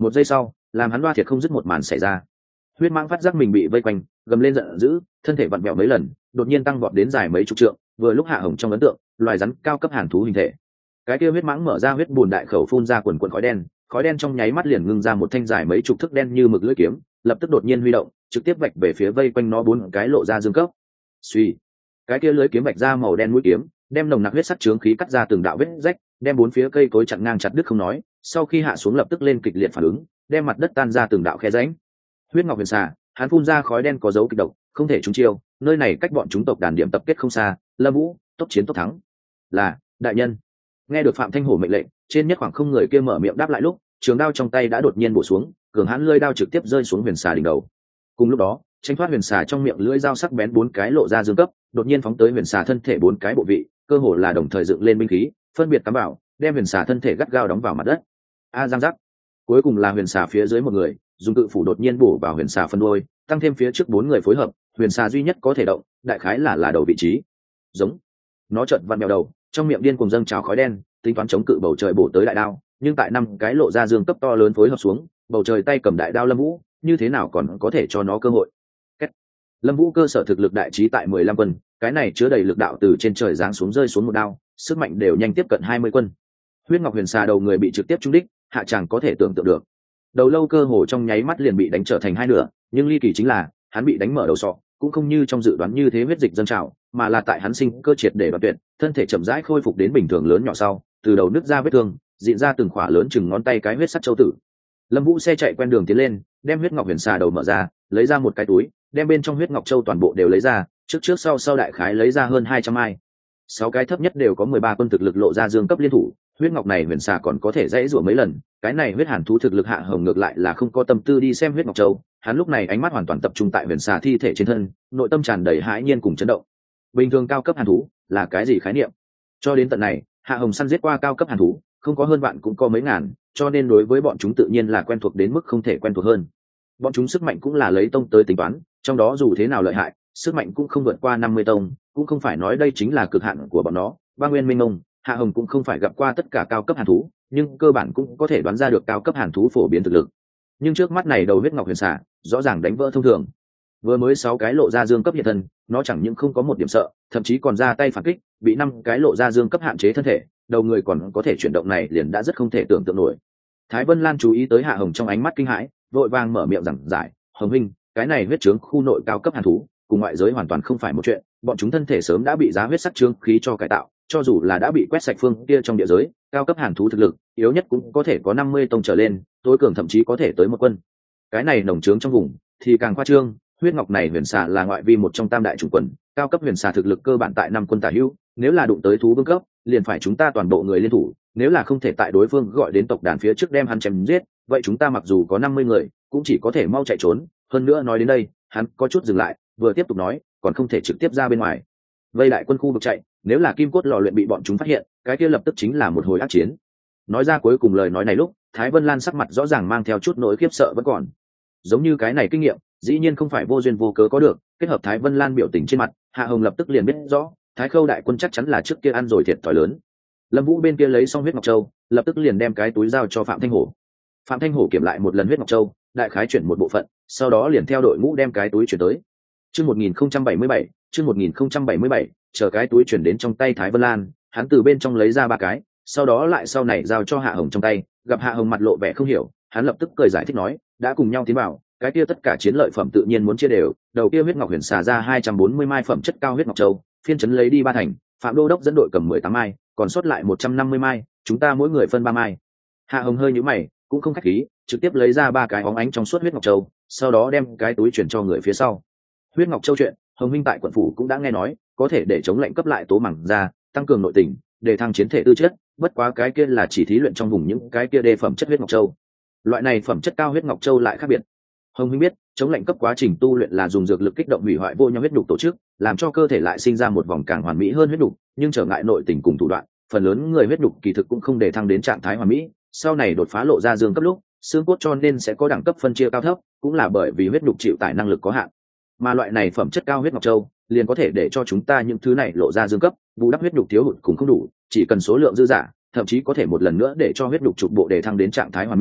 một giây sau làm hắn loa thiệt không dứt một màn xảy ra. Huyết mãng phát giác mình bị vây quanh, gầm lên giận dữ, thân thể vặn vẹo mấy lần, đột nhiên tăng vọt đến dài mấy chục trượng, vừa lúc Hạ Hồng trong ấn tượng loài rắn cao cấp hàn thú hình thể. Cái kia huyết mãng mở ra huyết bùn đại khẩu phun ra quần quần khói đen, khói đen trong nháy mắt liền ngưng ra một thanh dài mấy chục thước đen như mực lưỡi kiếm, lập tức đột nhiên huy động, trực tiếp vạch về phía vây quanh nó bốn cái lộ ra dương cấp. Suy, cái kia lưỡi kiếm vạch ra màu đen mũi kiếm, đem nồng nặc huyết sắc chướng khí cắt ra từng đạo vết rách, đem bốn phía cây cối chặn ngang chặt đứt không nói, sau khi hạ xuống lập tức lên kịch liệt phản ứng, đem mặt đất tan ra từng đạo khe rãnh. Huyết Ngọc Huyền Xà, hắn phun ra khói đen có dấu kịch độc, không thể trúng chiêu, nơi này cách bọn chúng tộc đàn điểm tập kết không xa, Lâm Vũ, tốc chiến tốc thắng. Là, đại nhân. Nghe được Phạm Thanh Hổ mệnh lệnh, trên nhất khoảng không người kia mở miệng đáp lại lúc, trường đao trong tay đã đột nhiên bổ xuống, cường hãn lưỡi đao trực tiếp rơi xuống Huyền Xà đỉnh đầu. Cùng lúc đó, tránh thoát Huyền Xà trong miệng lưỡi dao sắc bén bốn cái lộ ra dương cấp, đột nhiên phóng tới Huyền Xà thân thể bốn cái bộ vị, cơ hồ là đồng thời dựng lên binh khí, phân biệt cắm vào, đem Huyền Xà thân thể gắt gao đóng vào mặt đất. A giang giác. Cuối cùng là Huyền Xà phía dưới một người, dùng cự phủ đột nhiên bổ vào Huyền Xà phân đuôi, tăng thêm phía trước bốn người phối hợp, Huyền Xà duy nhất có thể động, đại khái là là đầu vị trí. Giống. Nó chợt vặn mèo đầu, trong miệng điên cuồng dâng trào khói đen, tính toán chống cự bầu trời bổ tới đại đao, nhưng tại năm cái lộ ra dương cấp to lớn phối hợp xuống, bầu trời tay cầm đại đao Lâm Vũ, như thế nào còn có thể cho nó cơ hội. Kết. Lâm Vũ cơ sở thực lực đại trí tại mười lăm quân, cái này chứa đầy lực đạo từ trên trời giáng xuống rơi xuống một đao, sức mạnh đều nhanh tiếp cận hai mươi quân. Huyết Ngọc Huyền Xà đầu người bị trực tiếp trúng đích, hạ chàng có thể tưởng tượng được. Đầu lâu cơ hồ trong nháy mắt liền bị đánh trở thành hai nửa, nhưng ly kỳ chính là, hắn bị đánh mở đầu sọ, cũng không như trong dự đoán như thế huyết dịch dâng trào, mà là tại hắn sinh cơ triệt để đoạn tuyệt, thân thể chậm rãi khôi phục đến bình thường lớn nhỏ sau, từ đầu nứt ra vết thương, diễn ra từng khỏa lớn chừng ngón tay cái huyết sắc châu tử. Lâm Vũ xe chạy quen đường tiến lên, đem Huyết Ngọc Huyền Xà đầu mở ra, lấy ra một cái túi, đem bên trong huyết ngọc châu toàn bộ đều lấy ra, trước trước sau sau đại khái lấy ra hơn hai trăm mai. Sáu cái thấp nhất đều có mười ba quân thực lực lộ ra dương cấp liên thủ, huyết ngọc này Huyền Xà còn có thể dãy rủa mấy lần, cái này huyết hàn thú thực lực Hạ Hồng ngược lại là không có tâm tư đi xem huyết ngọc châu, hắn lúc này ánh mắt hoàn toàn tập trung tại Huyền Xà thi thể trên thân, nội tâm tràn đầy hãi nhiên cùng chấn động. Bình thường cao cấp hàn thú là cái gì khái niệm? Cho đến tận này, Hạ Hồng săn giết qua cao cấp hàn thú, không có hơn vạn cũng có mấy ngàn, cho nên đối với bọn chúng tự nhiên là quen thuộc đến mức không thể quen thuộc hơn. Bọn chúng sức mạnh cũng là lấy tông tới tính toán, trong đó dù thế nào lợi hại, sức mạnh cũng không vượt qua năm mươi tông, cũng không phải nói đây chính là cực hạn của bọn nó. Ba Nguyên Minh Mông, Hạ Hồng cũng không phải gặp qua tất cả cao cấp hàn thú, nhưng cơ bản cũng có thể đoán ra được cao cấp hàn thú phổ biến thực lực. Nhưng trước mắt này đầu huyết ngọc huyền xà, rõ ràng đánh vỡ thông thường. Vừa mới sáu cái lộ ra dương cấp hiện thân, nó chẳng những không có một điểm sợ, thậm chí còn ra tay phản kích, bị năm cái lộ ra dương cấp hạn chế thân thể, đầu người còn có thể chuyển động này liền đã rất không thể tưởng tượng nổi. Thái Vân Lan chú ý tới Hạ Hồng trong ánh mắt kinh hãi, vội vàng mở miệng giảng giải, "Hồng huynh, cái này huyết trướng khu nội cao cấp hàn thú, cùng ngoại giới hoàn toàn không phải một chuyện, bọn chúng thân thể sớm đã bị giá huyết sắc trướng khí cho cải tạo, cho dù là đã bị quét sạch phương kia trong địa giới, cao cấp hàn thú thực lực, yếu nhất cũng có thể có năm mươi tông trở lên, tối cường thậm chí có thể tới một quân. Cái này nồng trướng trong vùng thì càng khoa trương, huyết ngọc này huyền xà là ngoại vi một trong tam đại chủng quần, cao cấp huyền xà thực lực cơ bản tại năm quân tả hữu, nếu là đụng tới thú vương cấp, liền phải chúng ta toàn bộ người liên thủ, nếu là không thể tại đối phương gọi đến tộc đàn phía trước đem hắn chém giết, vậy chúng ta mặc dù có năm mươi người, cũng chỉ có thể mau chạy trốn." Hơn nữa nói đến đây, hắn có chút dừng lại, vừa tiếp tục nói, "Còn không thể trực tiếp ra bên ngoài. Vây đại quân khu vực chạy, nếu là kim cốt lò luyện bị bọn chúng phát hiện, cái kia lập tức chính là một hồi ác chiến." Nói ra cuối cùng lời nói này lúc, Thái Vân Lan sắc mặt rõ ràng mang theo chút nỗi khiếp sợ vẫn còn. Giống như cái này kinh nghiệm, dĩ nhiên không phải vô duyên vô cớ có được, kết hợp Thái Vân Lan biểu tình trên mặt, Hạ Hồng lập tức liền biết rõ, Thái Khâu đại quân chắc chắn là trước kia ăn rồi thiệt thòi lớn. Lâm Vũ bên kia lấy xong huyết ngọc châu, lập tức liền đem cái túi giao cho Phạm Thanh Hổ. Phạm Thanh Hổ kiểm lại một lần huyết ngọc châu, đại khái chuyển một bộ phận, sau đó liền theo đội ngũ đem cái túi chuyển tới. Chương một nghìn không trăm bảy mươi bảy, chương một nghìn không trăm bảy mươi bảy, chờ cái túi chuyển đến trong tay Thái Vân Lan, hắn từ bên trong lấy ra ba cái, sau đó lại sau này giao cho Hạ Hồng trong tay, gặp Hạ Hồng mặt lộ vẻ không hiểu, hắn lập tức cười giải thích nói, đã cùng nhau tiến vào, cái kia tất cả chiến lợi phẩm tự nhiên muốn chia đều, đầu kia huyết ngọc huyền xà ra hai trăm bốn mươi mai phẩm chất cao huyết ngọc châu, phiên trấn lấy đi ba thành, Phạm đô đốc dẫn đội cầm mười tám mai, còn sót lại một trăm năm mươi mai, chúng ta mỗi người phân ba mai. Hạ Hồng hơi nhíu mày, cũng không khách khí, trực tiếp lấy ra ba cái óng ánh trong suốt huyết ngọc châu, sau đó đem cái túi chuyển cho người phía sau. Huyết ngọc châu chuyện, Hồng minh tại quận phủ cũng đã nghe nói, có thể để chống lệnh cấp lại tố mảng ra, tăng cường nội tình, để thăng chiến thể tư chất, bất quá cái kia là chỉ thí luyện trong vùng những cái kia đề phẩm chất huyết ngọc châu. Loại này phẩm chất cao huyết ngọc châu lại khác biệt. Hồng minh biết, chống lệnh cấp quá trình tu luyện là dùng dược lực kích động hủy hoại vô nhau huyết đục tổ chức, làm cho cơ thể lại sinh ra một vòng càng hoàn mỹ hơn huyết đục, nhưng trở ngại nội tình cùng thủ đoạn, phần lớn người huyết đục kỳ thực cũng không để thăng đến trạng thái hoàn mỹ, sau này đột phá lộ ra dương cấp lúc, xương cốt cho nên sẽ có đẳng cấp phân chia cao thấp, cũng là bởi vì huyết đục chịu tải năng lực có hạn. Mà loại này phẩm chất cao huyết ngọc châu, liền có thể để cho chúng ta những thứ này lộ ra dương cấp, bù đắp huyết đục thiếu hụt cũng không đủ, chỉ cần số lượng dư giả, thậm chí có thể một lần nữa để cho huyết đục trục bộ để thăng đến trạng thái hoàn mỹ,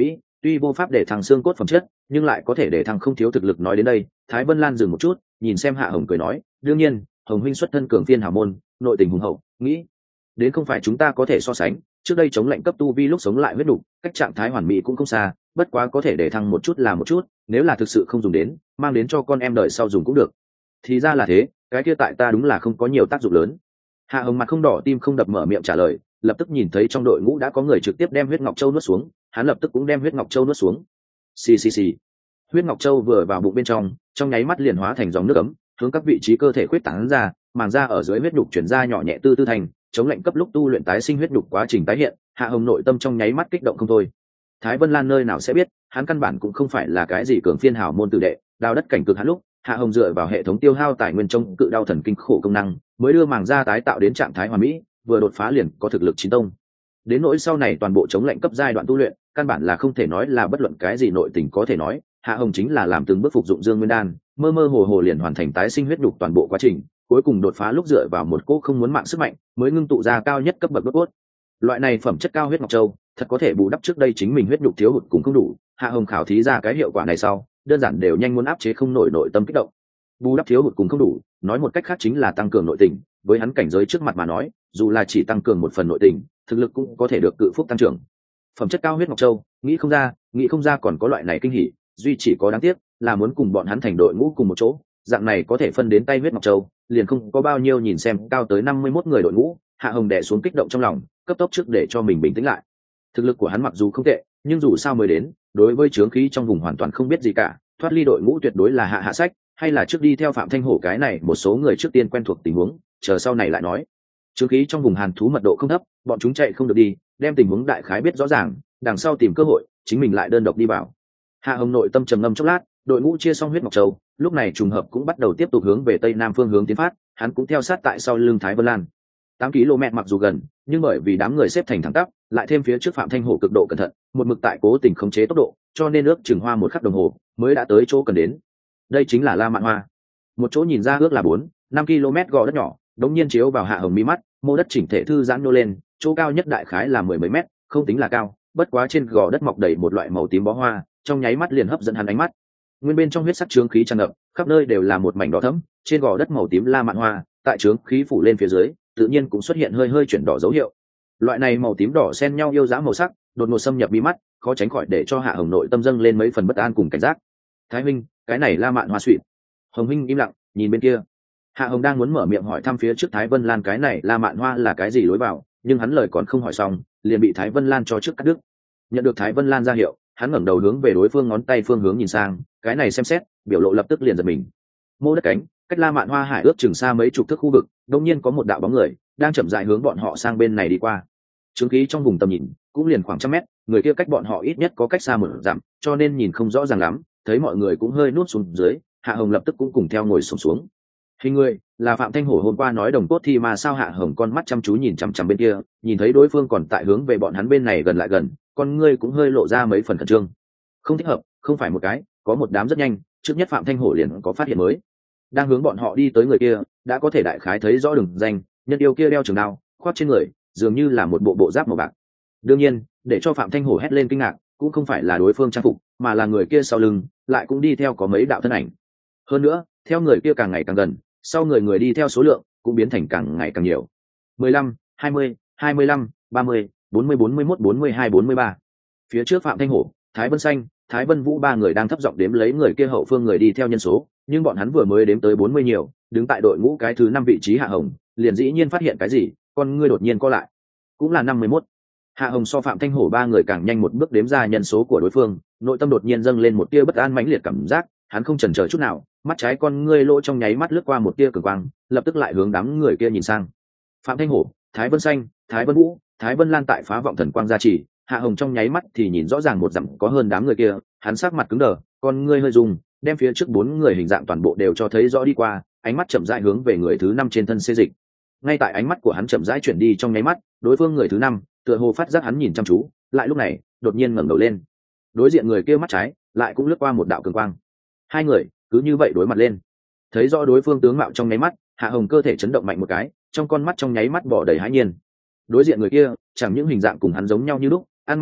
tuy vô pháp để thằng xương cốt phẩm chất nhưng lại có thể để thằng không thiếu thực lực. Nói đến đây Thái Vân Lan dừng một chút, nhìn xem Hạ Hồng cười nói, đương nhiên Hồng huynh xuất thân cường phiên hảo môn, nội tình hùng hậu, nghĩ đến không phải chúng ta có thể so sánh. Trước đây chống lạnh cấp tu vi lúc sống lại huyết đủ, cách trạng thái hoàn mỹ cũng không xa, bất quá có thể để thăng một chút là một chút, nếu là thực sự không dùng đến, mang đến cho con em đợi sau dùng cũng được. Thì ra là thế, cái kia tại ta đúng là không có nhiều tác dụng lớn. Hạ Hồng mặt không đỏ tim không đập mở miệng trả lời, lập tức nhìn thấy trong đội ngũ đã có người trực tiếp đem huyết ngọc châu nuốt xuống, hắn lập tức cũng đem huyết ngọc châu nuốt xuống. Xì xì xì. Huyết ngọc châu vừa vào bụng bên trong, trong nháy mắt liền hóa thành dòng nước ấm, hướng các vị trí cơ thể khuyết tán ra, màng da ở dưới huyết nhục chuyển ra nhỏ nhẹ tư tư thành, chống lạnh cấp lúc tu luyện tái sinh huyết nhục quá trình tái hiện. Hạ Hồng nội tâm trong nháy mắt kích động không thôi. Thái Vân Lan nơi nào sẽ biết, hắn căn bản cũng không phải là cái gì cường phiên hảo môn tử đệ, đào đất cảnh cực hắn lúc, Hạ Hồng dựa vào hệ thống tiêu hao tài nguyên trong cự đau thần kinh khổ công năng, mới đưa màng da tái tạo đến trạng thái hoàn mỹ, vừa đột phá liền có thực lực chín tông. Đến nỗi sau này toàn bộ chống lạnh cấp giai đoạn tu luyện, căn bản là không thể nói là bất luận cái gì nội tình có thể nói, Hạ Hồng chính là làm từng bước phục dụng Dương Nguyên Đan, mơ mơ hồ hồ liền hoàn thành tái sinh huyết nhục toàn bộ quá trình, cuối cùng đột phá lúc dựa vào một cỗ không muốn mạng sức mạnh, mới ngưng tụ ra cao nhất cấp bậc đốt cốt. Loại này phẩm chất cao huyết ngọc châu, thật có thể bù đắp trước đây chính mình huyết nhục thiếu hụt cũng không đủ. Hạ Hồng khảo thí ra cái hiệu quả này sau, đơn giản đều nhanh muốn áp chế không nổi nội tâm kích động. Bù đắp thiếu hụt cũng không đủ, nói một cách khác chính là tăng cường nội tình, với hắn cảnh giới trước mặt mà nói, dù là chỉ tăng cường một phần nội tình, thực lực cũng có thể được cự phúc tăng trưởng. Phẩm chất cao huyết ngọc châu, nghĩ không ra, nghĩ không ra còn có loại này kinh hỉ, duy chỉ có đáng tiếc là muốn cùng bọn hắn thành đội ngũ cùng một chỗ, dạng này có thể phân đến tay huyết ngọc châu, liền không có bao nhiêu. Nhìn xem cao tới năm mươi mốt người đội ngũ, Hạ Hồng đè xuống kích động trong lòng, cấp tốc trước để cho mình bình tĩnh lại. Thực lực của hắn mặc dù không tệ, nhưng dù sao mới đến, đối với chướng khí trong vùng hoàn toàn không biết gì cả, thoát ly đội ngũ tuyệt đối là hạ hạ sách, hay là trước đi theo Phạm Thanh Hổ cái này một số người trước tiên quen thuộc tình huống, chờ sau này lại nói. Chướng khí trong vùng hàn thú mật độ không thấp, bọn chúng chạy không được đi, đem tình huống đại khái biết rõ ràng, đằng sau tìm cơ hội, chính mình lại đơn độc đi vào. Hạ Hồng nội tâm trầm ngâm chốc lát, đội ngũ chia xong huyết ngọc châu, lúc này trùng hợp cũng bắt đầu tiếp tục hướng về tây nam phương hướng tiến phát, hắn cũng theo sát tại sau lưng Thái Vân Lan. tám ki lô mét mặc dù gần, nhưng bởi vì đám người xếp thành thẳng tắp, lại thêm phía trước Phạm Thanh Hổ cực độ cẩn thận, một mực tại cố tình khống chế tốc độ, cho nên ước chừng hoa một khắc đồng hồ mới đã tới chỗ cần đến. Đây chính là La Mạn Hoa. Một chỗ nhìn ra ước là bốn, năm ki lô mét gò đất nhỏ, đống nhiên chiếu vào Hạ Hồng mi mắt, mô đất chỉnh thể thư giãn nô lên, chỗ cao nhất đại khái là mười mấy mét, không tính là cao, bất quá trên gò đất mọc đầy một loại màu tím bó hoa, trong nháy mắt liền hấp dẫn hắn ánh mắt. Nguyên bên trong huyết sắc chướng khí tràn ngập, khắp nơi đều là một mảnh đỏ thẫm, trên gò đất màu tím La Mạn Hoa, tại chướng khí phủ lên phía dưới, tự nhiên cũng xuất hiện hơi hơi chuyển đỏ dấu hiệu. Loại này màu tím đỏ xen nhau yêu dã màu sắc, đột ngột xâm nhập mi mắt, khó tránh khỏi để cho Hạ Hồng nội tâm dâng lên mấy phần bất an cùng cảnh giác. Thái huynh, cái này La Mạn Hoa suỵ. Hồng huynh im lặng, nhìn bên kia. Hạ Hồng đang muốn mở miệng hỏi thăm phía trước Thái Vân Lan cái này La Mạn Hoa là cái gì lối vào, nhưng hắn lời còn không hỏi xong, liền bị Thái Vân Lan cho trước cắt đứt. Nhận được Thái Vân Lan ra hiệu, hắn ngẩng đầu hướng về đối phương ngón tay phương hướng nhìn sang, cái này xem xét, biểu lộ lập tức liền giật mình. Mô đất cánh, cách La Mạn Hoa hải ước chừng xa mấy chục thước khu vực, đột nhiên có một đạo bóng người đang chậm rãi hướng bọn họ sang bên này đi qua. Chứng khí trong vùng tầm nhìn cũng liền khoảng trăm mét, người kia cách bọn họ ít nhất có cách xa một dặm, cho nên nhìn không rõ ràng lắm. Thấy mọi người cũng hơi nuốt xuống dưới, Hạ Hồng lập tức cũng cùng theo ngồi xổm xuống, xuống. Hình người là Phạm Thanh Hổ hôm qua nói đồng cốt thì mà sao? Hạ Hồng con mắt chăm chú nhìn chằm chằm bên kia, nhìn thấy đối phương còn tại hướng về bọn hắn bên này gần lại gần, con ngươi cũng hơi lộ ra mấy phần khẩn trương. Không thích hợp, không phải một cái, có một đám rất nhanh. Trước nhất Phạm Thanh Hổ liền có phát hiện mới, đang hướng bọn họ đi tới người kia, đã có thể đại khái thấy rõ đường danh, nhân yêu kia đeo trường đao, khoác trên người, dường như là một bộ bộ giáp màu bạc. Đương nhiên, để cho Phạm Thanh Hổ hét lên kinh ngạc, cũng không phải là đối phương trang phục, mà là người kia sau lưng lại cũng đi theo có mấy đạo thân ảnh. Hơn nữa, theo người kia càng ngày càng gần, sau người người đi theo số lượng cũng biến thành càng ngày càng nhiều. mười lăm, hai mươi, hai mươi lăm, ba mươi, bốn mươi, bốn mươi mốt, bốn mươi hai, bốn mươi ba. Phía trước Phạm Thanh Hổ, Thái Vân Xanh, Thái Vân Vũ ba người đang thấp giọng đếm lấy người kia hậu phương người đi theo nhân số, nhưng bọn hắn vừa mới đếm tới bốn mươi nhiều, đứng tại đội ngũ cái thứ năm vị trí Hạ Hồng, liền dĩ nhiên phát hiện cái gì, con ngươi đột nhiên co lại, cũng là năm mươi mốt. Hạ Hồng so Phạm Thanh Hổ ba người càng nhanh một bước đếm ra nhân số của đối phương, nội tâm đột nhiên dâng lên một tia bất an mãnh liệt cảm giác, hắn không chần chờ chút nào, mắt trái con ngươi lỗ trong nháy mắt lướt qua một tia cường quang, lập tức lại hướng đám người kia nhìn sang. Phạm Thanh Hổ, Thái Vân Xanh, Thái Vân Vũ, Thái Vân Lan tại phá vọng thần quang gia trì, Hạ Hồng trong nháy mắt thì nhìn rõ ràng một dặm có hơn đám người kia, hắn sắc mặt cứng đờ, con ngươi hơi rung, đem phía trước bốn người hình dạng toàn bộ đều cho thấy rõ đi qua, ánh mắt chậm rãi hướng về người thứ năm trên thân xê dịch. Ngay tại ánh mắt của hắn chậm rãi chuyển đi trong nháy mắt, đối phương người thứ năm tựa hồ phát giác hắn nhìn chăm chú, lại lúc này đột nhiên ngẩng đầu lên, đối diện người kia mắt trái lại cũng lướt qua một đạo cường quang, hai người cứ như vậy đối mặt lên. Thấy rõ đối phương tướng mạo trong nháy mắt, Hạ Hồng cơ thể chấn động mạnh một cái, trong con mắt trong nháy mắt bỏ đầy hãi nhiên. Đối diện người kia chẳng những hình dạng cùng hắn giống nhau như lúc, ăn mặc ăn mặc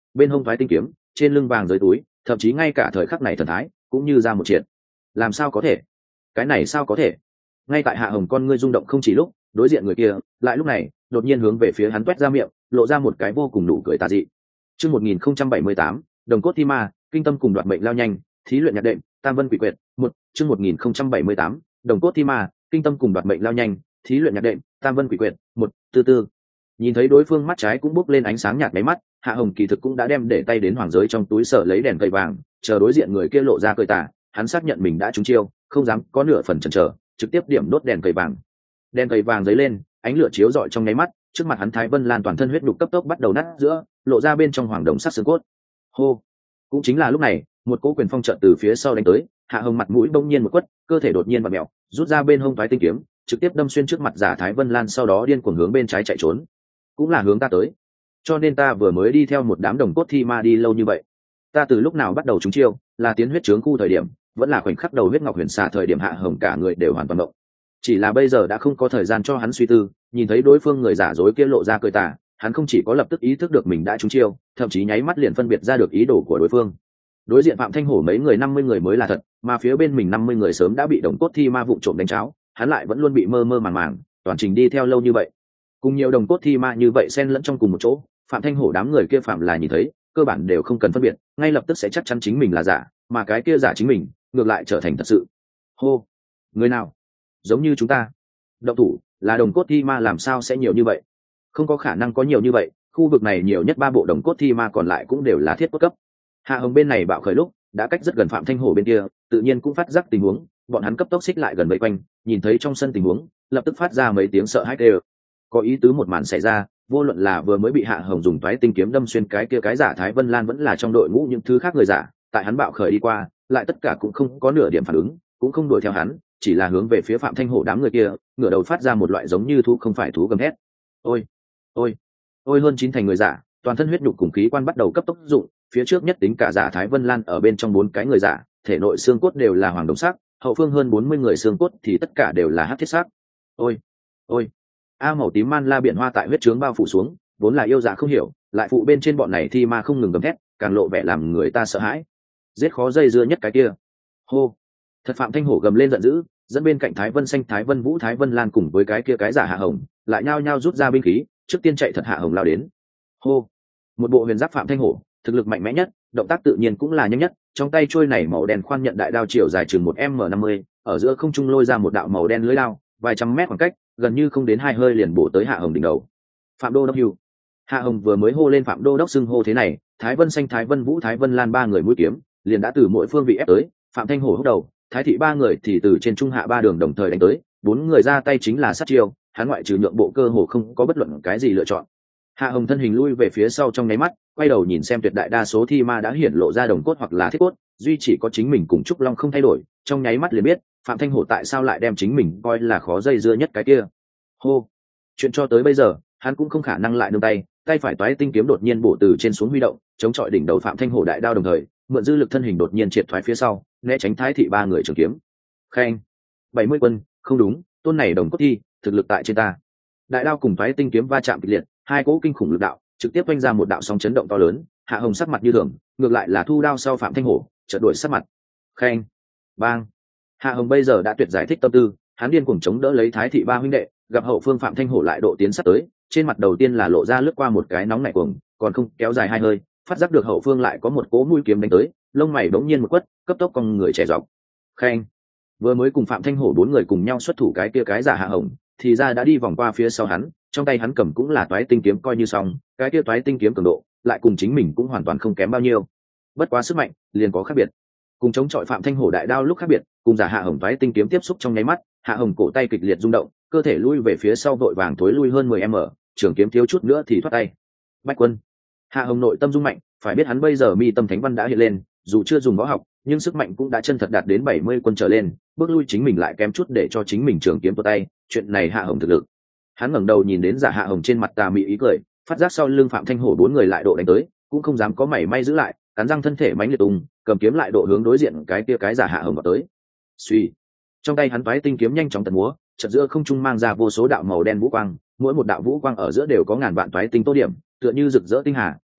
bên hông thoái tinh kiếm, trên lưng vàng dưới túi, thậm chí ngay cả thời khắc này thần thái cũng như ra một triệt. Làm sao có thể? Cái này sao có thể? Ngay tại Hạ Hồng con ngươi rung động không chỉ lúc, đối diện người kia lại lúc này đột nhiên hướng về phía hắn toét ra miệng, lộ ra một cái vô cùng nụ cười tà dị. Chương một nghìn không trăm bảy mươi tám, Đồng cốt thi ma, kinh tâm cùng đoạt mệnh lao nhanh, thí luyện nhạc đệm, Tam Vân Quỷ Quyệt, một, chương một nghìn không trăm bảy mươi tám, Đồng cốt thi ma, kinh tâm cùng đoạt mệnh lao nhanh, thí luyện nhạc đệm, Tam Vân Quỷ Quyệt, một, từ từ. Nhìn thấy đối phương mắt trái cũng bốc lên ánh sáng nhạt mấy mắt, Hạ Hồng kỳ thực cũng đã đem để tay đến hoàng giới trong túi sở lấy đèn cây vàng, chờ đối diện người kia lộ ra cười tà, hắn xác nhận mình đã trúng chiêu, không dám có nửa phần chần chờ, trực tiếp điểm đốt đèn cây vàng. Đèn cây vàng giấy lên, ánh lửa chiếu rọi trong nháy mắt, trước mặt hắn Thái Vân Lan toàn thân huyết nhục cấp tốc bắt đầu nát giữa, lộ ra bên trong hoàng đồng sắc xương cốt. Hô! Cũng chính là lúc này, một cỗ quyền phong chợt từ phía sau đánh tới, Hạ Hồng mặt mũi bỗng nhiên một quất, cơ thể đột nhiên vặn mèo, rút ra bên hông toái tinh kiếm, trực tiếp đâm xuyên trước mặt giả Thái Vân Lan, sau đó điên cuồng hướng bên trái chạy trốn. Cũng là hướng ta tới. Cho nên ta vừa mới đi theo một đám đồng cốt thi ma đi lâu như vậy. Ta từ lúc nào bắt đầu trúng chiêu, là tiến huyết trướng khu thời điểm, vẫn là khoảnh khắc đầu huyết ngọc huyền xà thời điểm. Hạ Hồng cả người đều hoàn toàn động. Chỉ là bây giờ đã không có thời gian cho hắn suy tư, nhìn thấy đối phương người giả dối kia lộ ra cười tà, hắn không chỉ có lập tức ý thức được mình đã trúng chiêu, thậm chí nháy mắt liền phân biệt ra được ý đồ của đối phương. Đối diện Phạm Thanh Hổ mấy người năm mươi người mới là thật, mà phía bên mình năm mươi người sớm đã bị đồng cốt thi ma vụng trộm đánh cháo, hắn lại vẫn luôn bị mơ mơ màng màng, toàn trình đi theo lâu như vậy. Cùng nhiều đồng cốt thi ma như vậy xen lẫn trong cùng một chỗ, Phạm Thanh Hổ đám người kia phạm là nhìn thấy, cơ bản đều không cần phân biệt, ngay lập tức sẽ chắc chắn chính mình là giả, mà cái kia giả chính mình, ngược lại trở thành thật sự. Hô, người nào? Giống như chúng ta. Động thủ, là đồng cốt thi ma làm sao sẽ nhiều như vậy? Không có khả năng có nhiều như vậy, khu vực này nhiều nhất ba bộ đồng cốt thi ma còn lại cũng đều là thiết cốt cấp. Hạ Hồng bên này bạo khởi lúc, đã cách rất gần Phạm Thanh Hổ bên kia, tự nhiên cũng phát giác tình huống, bọn hắn cấp tốc xích lại gần vây quanh, nhìn thấy trong sân tình huống, lập tức phát ra mấy tiếng sợ hãi đều. Có ý tứ một màn xảy ra, vô luận là vừa mới bị Hạ Hồng dùng toái tinh kiếm đâm xuyên cái kia cái giả Thái Vân Lan, vẫn là trong đội ngũ những thứ khác người giả, tại hắn bạo khởi đi qua, lại tất cả cũng không có nửa điểm phản ứng, cũng không đuổi theo hắn, chỉ là hướng về phía Phạm Thanh Hổ đám người kia, ngửa đầu phát ra một loại giống như thú không phải thú gầm thét. Ôi, ôi, ôi! Hơn chín thành người giả, toàn thân huyết nhục cùng khí quan bắt đầu cấp tốc dụng, phía trước nhất tính cả giả Thái Vân Lan ở bên trong bốn cái người giả, thể nội xương cốt đều là hoàng đồng sắc, hậu phương hơn bốn mươi người xương cốt thì tất cả đều là hắc thiết sắc. Ôi, ôi! A màu tím man la biển hoa tại huyết trướng bao phủ xuống, vốn là yêu dạ không hiểu, lại phụ bên trên bọn này thi ma không ngừng gầm thét, càng lộ vẻ làm người ta sợ hãi. Giết khó dây dưa nhất cái kia. Hô! Thật Phạm Thanh Hổ gầm lên giận dữ, dẫn bên cạnh Thái Vân Xanh, Thái Vân Vũ, Thái Vân Lan cùng với cái kia cái giả Hạ Hồng, lại nhao nhao rút ra binh khí, trước tiên chạy thật Hạ Hồng lao đến. Hô! Một bộ huyền giáp Phạm Thanh Hổ, thực lực mạnh mẽ nhất, động tác tự nhiên cũng là nhanh nhất, trong tay trôi này màu đen khoan nhận đại đao chiều dài chừng một m năm mươi, ở giữa không trung lôi ra một đạo màu đen lưỡi đao, vài trăm mét khoảng cách, gần như không đến hai hơi liền bổ tới Hạ Hồng đỉnh đầu. Phạm Đô Đốc Hưu. Hạ Hồng vừa mới hô lên Phạm Đô Đốc xưng hô thế này, Thái Vân Xanh, Thái Vân Vũ, Thái Vân Lan ba người mũi kiếm, liền đã từ mỗi phương vị ép tới, Phạm Thanh Hổ húc đầu, Thái thị ba người thì từ trên trung hạ ba đường đồng thời đánh tới, bốn người ra tay chính là sát chiêu, hắn ngoại trừ nhượng bộ cơ hồ không có bất luận cái gì lựa chọn. Hạ Hồng thân hình lui về phía sau trong nháy mắt, quay đầu nhìn xem tuyệt đại đa số thi ma đã hiển lộ ra đồng cốt hoặc là thiết cốt, duy chỉ có chính mình cùng Trúc Long không thay đổi, trong nháy mắt liền biết, Phạm Thanh Hổ tại sao lại đem chính mình coi là khó dây dưa nhất cái kia. Hô, chuyện cho tới bây giờ, hắn cũng không khả năng lại nương tay, tay phải toái tinh kiếm đột nhiên bổ từ trên xuống huy động, chống chọi đỉnh đầu Phạm Thanh Hổ đại đao, đồng thời mượn dư lực thân hình đột nhiên triệt thoái phía sau, né tránh Thái thị ba người trường kiếm. Khen, bảy mươi quân, không đúng, tôn này đồng cốt thi, thực lực tại trên ta. Đại đao cùng toái tinh kiếm va chạm kịch liệt, hai cỗ kinh khủng lực đạo trực tiếp vung ra một đạo sóng chấn động to lớn. Hạ Hồng sắc mặt như thường, ngược lại là thu đao sau Phạm Thanh Hổ, chợt đổi sắc mặt. Khen, bang. Hạ Hồng bây giờ đã tuyệt giải thích tâm tư, hắn điên cuồng chống đỡ lấy Thái thị ba huynh đệ, gặp hậu phương Phạm Thanh Hổ lại độ tiến sát tới, trên mặt đầu tiên là lộ ra lướt qua một cái nóng nảy cuồng, còn không kéo dài hai hơi, phát giác được hậu phương lại có một cỗ mũi kiếm đánh tới, lông mày bỗng nhiên một quất, cấp tốc con người trẻ dọc. Khen, vừa mới cùng Phạm Thanh Hổ bốn người cùng nhau xuất thủ cái kia cái giả Hạ Hồng, thì ra đã đi vòng qua phía sau hắn, trong tay hắn cầm cũng là toái tinh kiếm coi như xong, cái kia toái tinh kiếm cường độ lại cùng chính mình cũng hoàn toàn không kém bao nhiêu, bất quá sức mạnh liền có khác biệt. Cùng chống chọi Phạm Thanh Hổ đại đao lúc khác biệt, cùng giả Hạ Hồng toái tinh kiếm tiếp xúc trong nháy mắt, Hạ Hồng cổ tay kịch liệt rung động, cơ thể lui về phía sau vội vàng thối lui hơn mười mét, trường kiếm thiếu chút nữa thì thoát tay. Bách quân. Hạ Hồng nội tâm rung mạnh, phải biết hắn bây giờ mi tâm thánh văn đã hiện lên, dù chưa dùng võ học, nhưng sức mạnh cũng đã chân thật đạt đến bảy mươi quân trở lên, bước lui chính mình lại kém chút để cho chính mình trường kiếm tuột tay, chuyện này Hạ Hồng thực lực. Hắn ngẩng đầu nhìn đến giả Hạ Hồng trên mặt tà mị ý cười, phát giác sau lưng Phạm Thanh Hổ bốn người lại độ đánh tới, cũng không dám có mảy may giữ lại, cắn răng thân thể mãnh liệt tung, cầm kiếm lại độ hướng đối diện cái kia cái giả Hạ Hồng vào tới. Suy, trong tay hắn toái tinh kiếm nhanh chóng tật múa, chợt giữa không trung mang ra vô số đạo màu đen vũ quang, mỗi một đạo vũ quang ở giữa đều có ngàn vạn toái tinh tô điểm, tựa như rực rỡ tinh hà,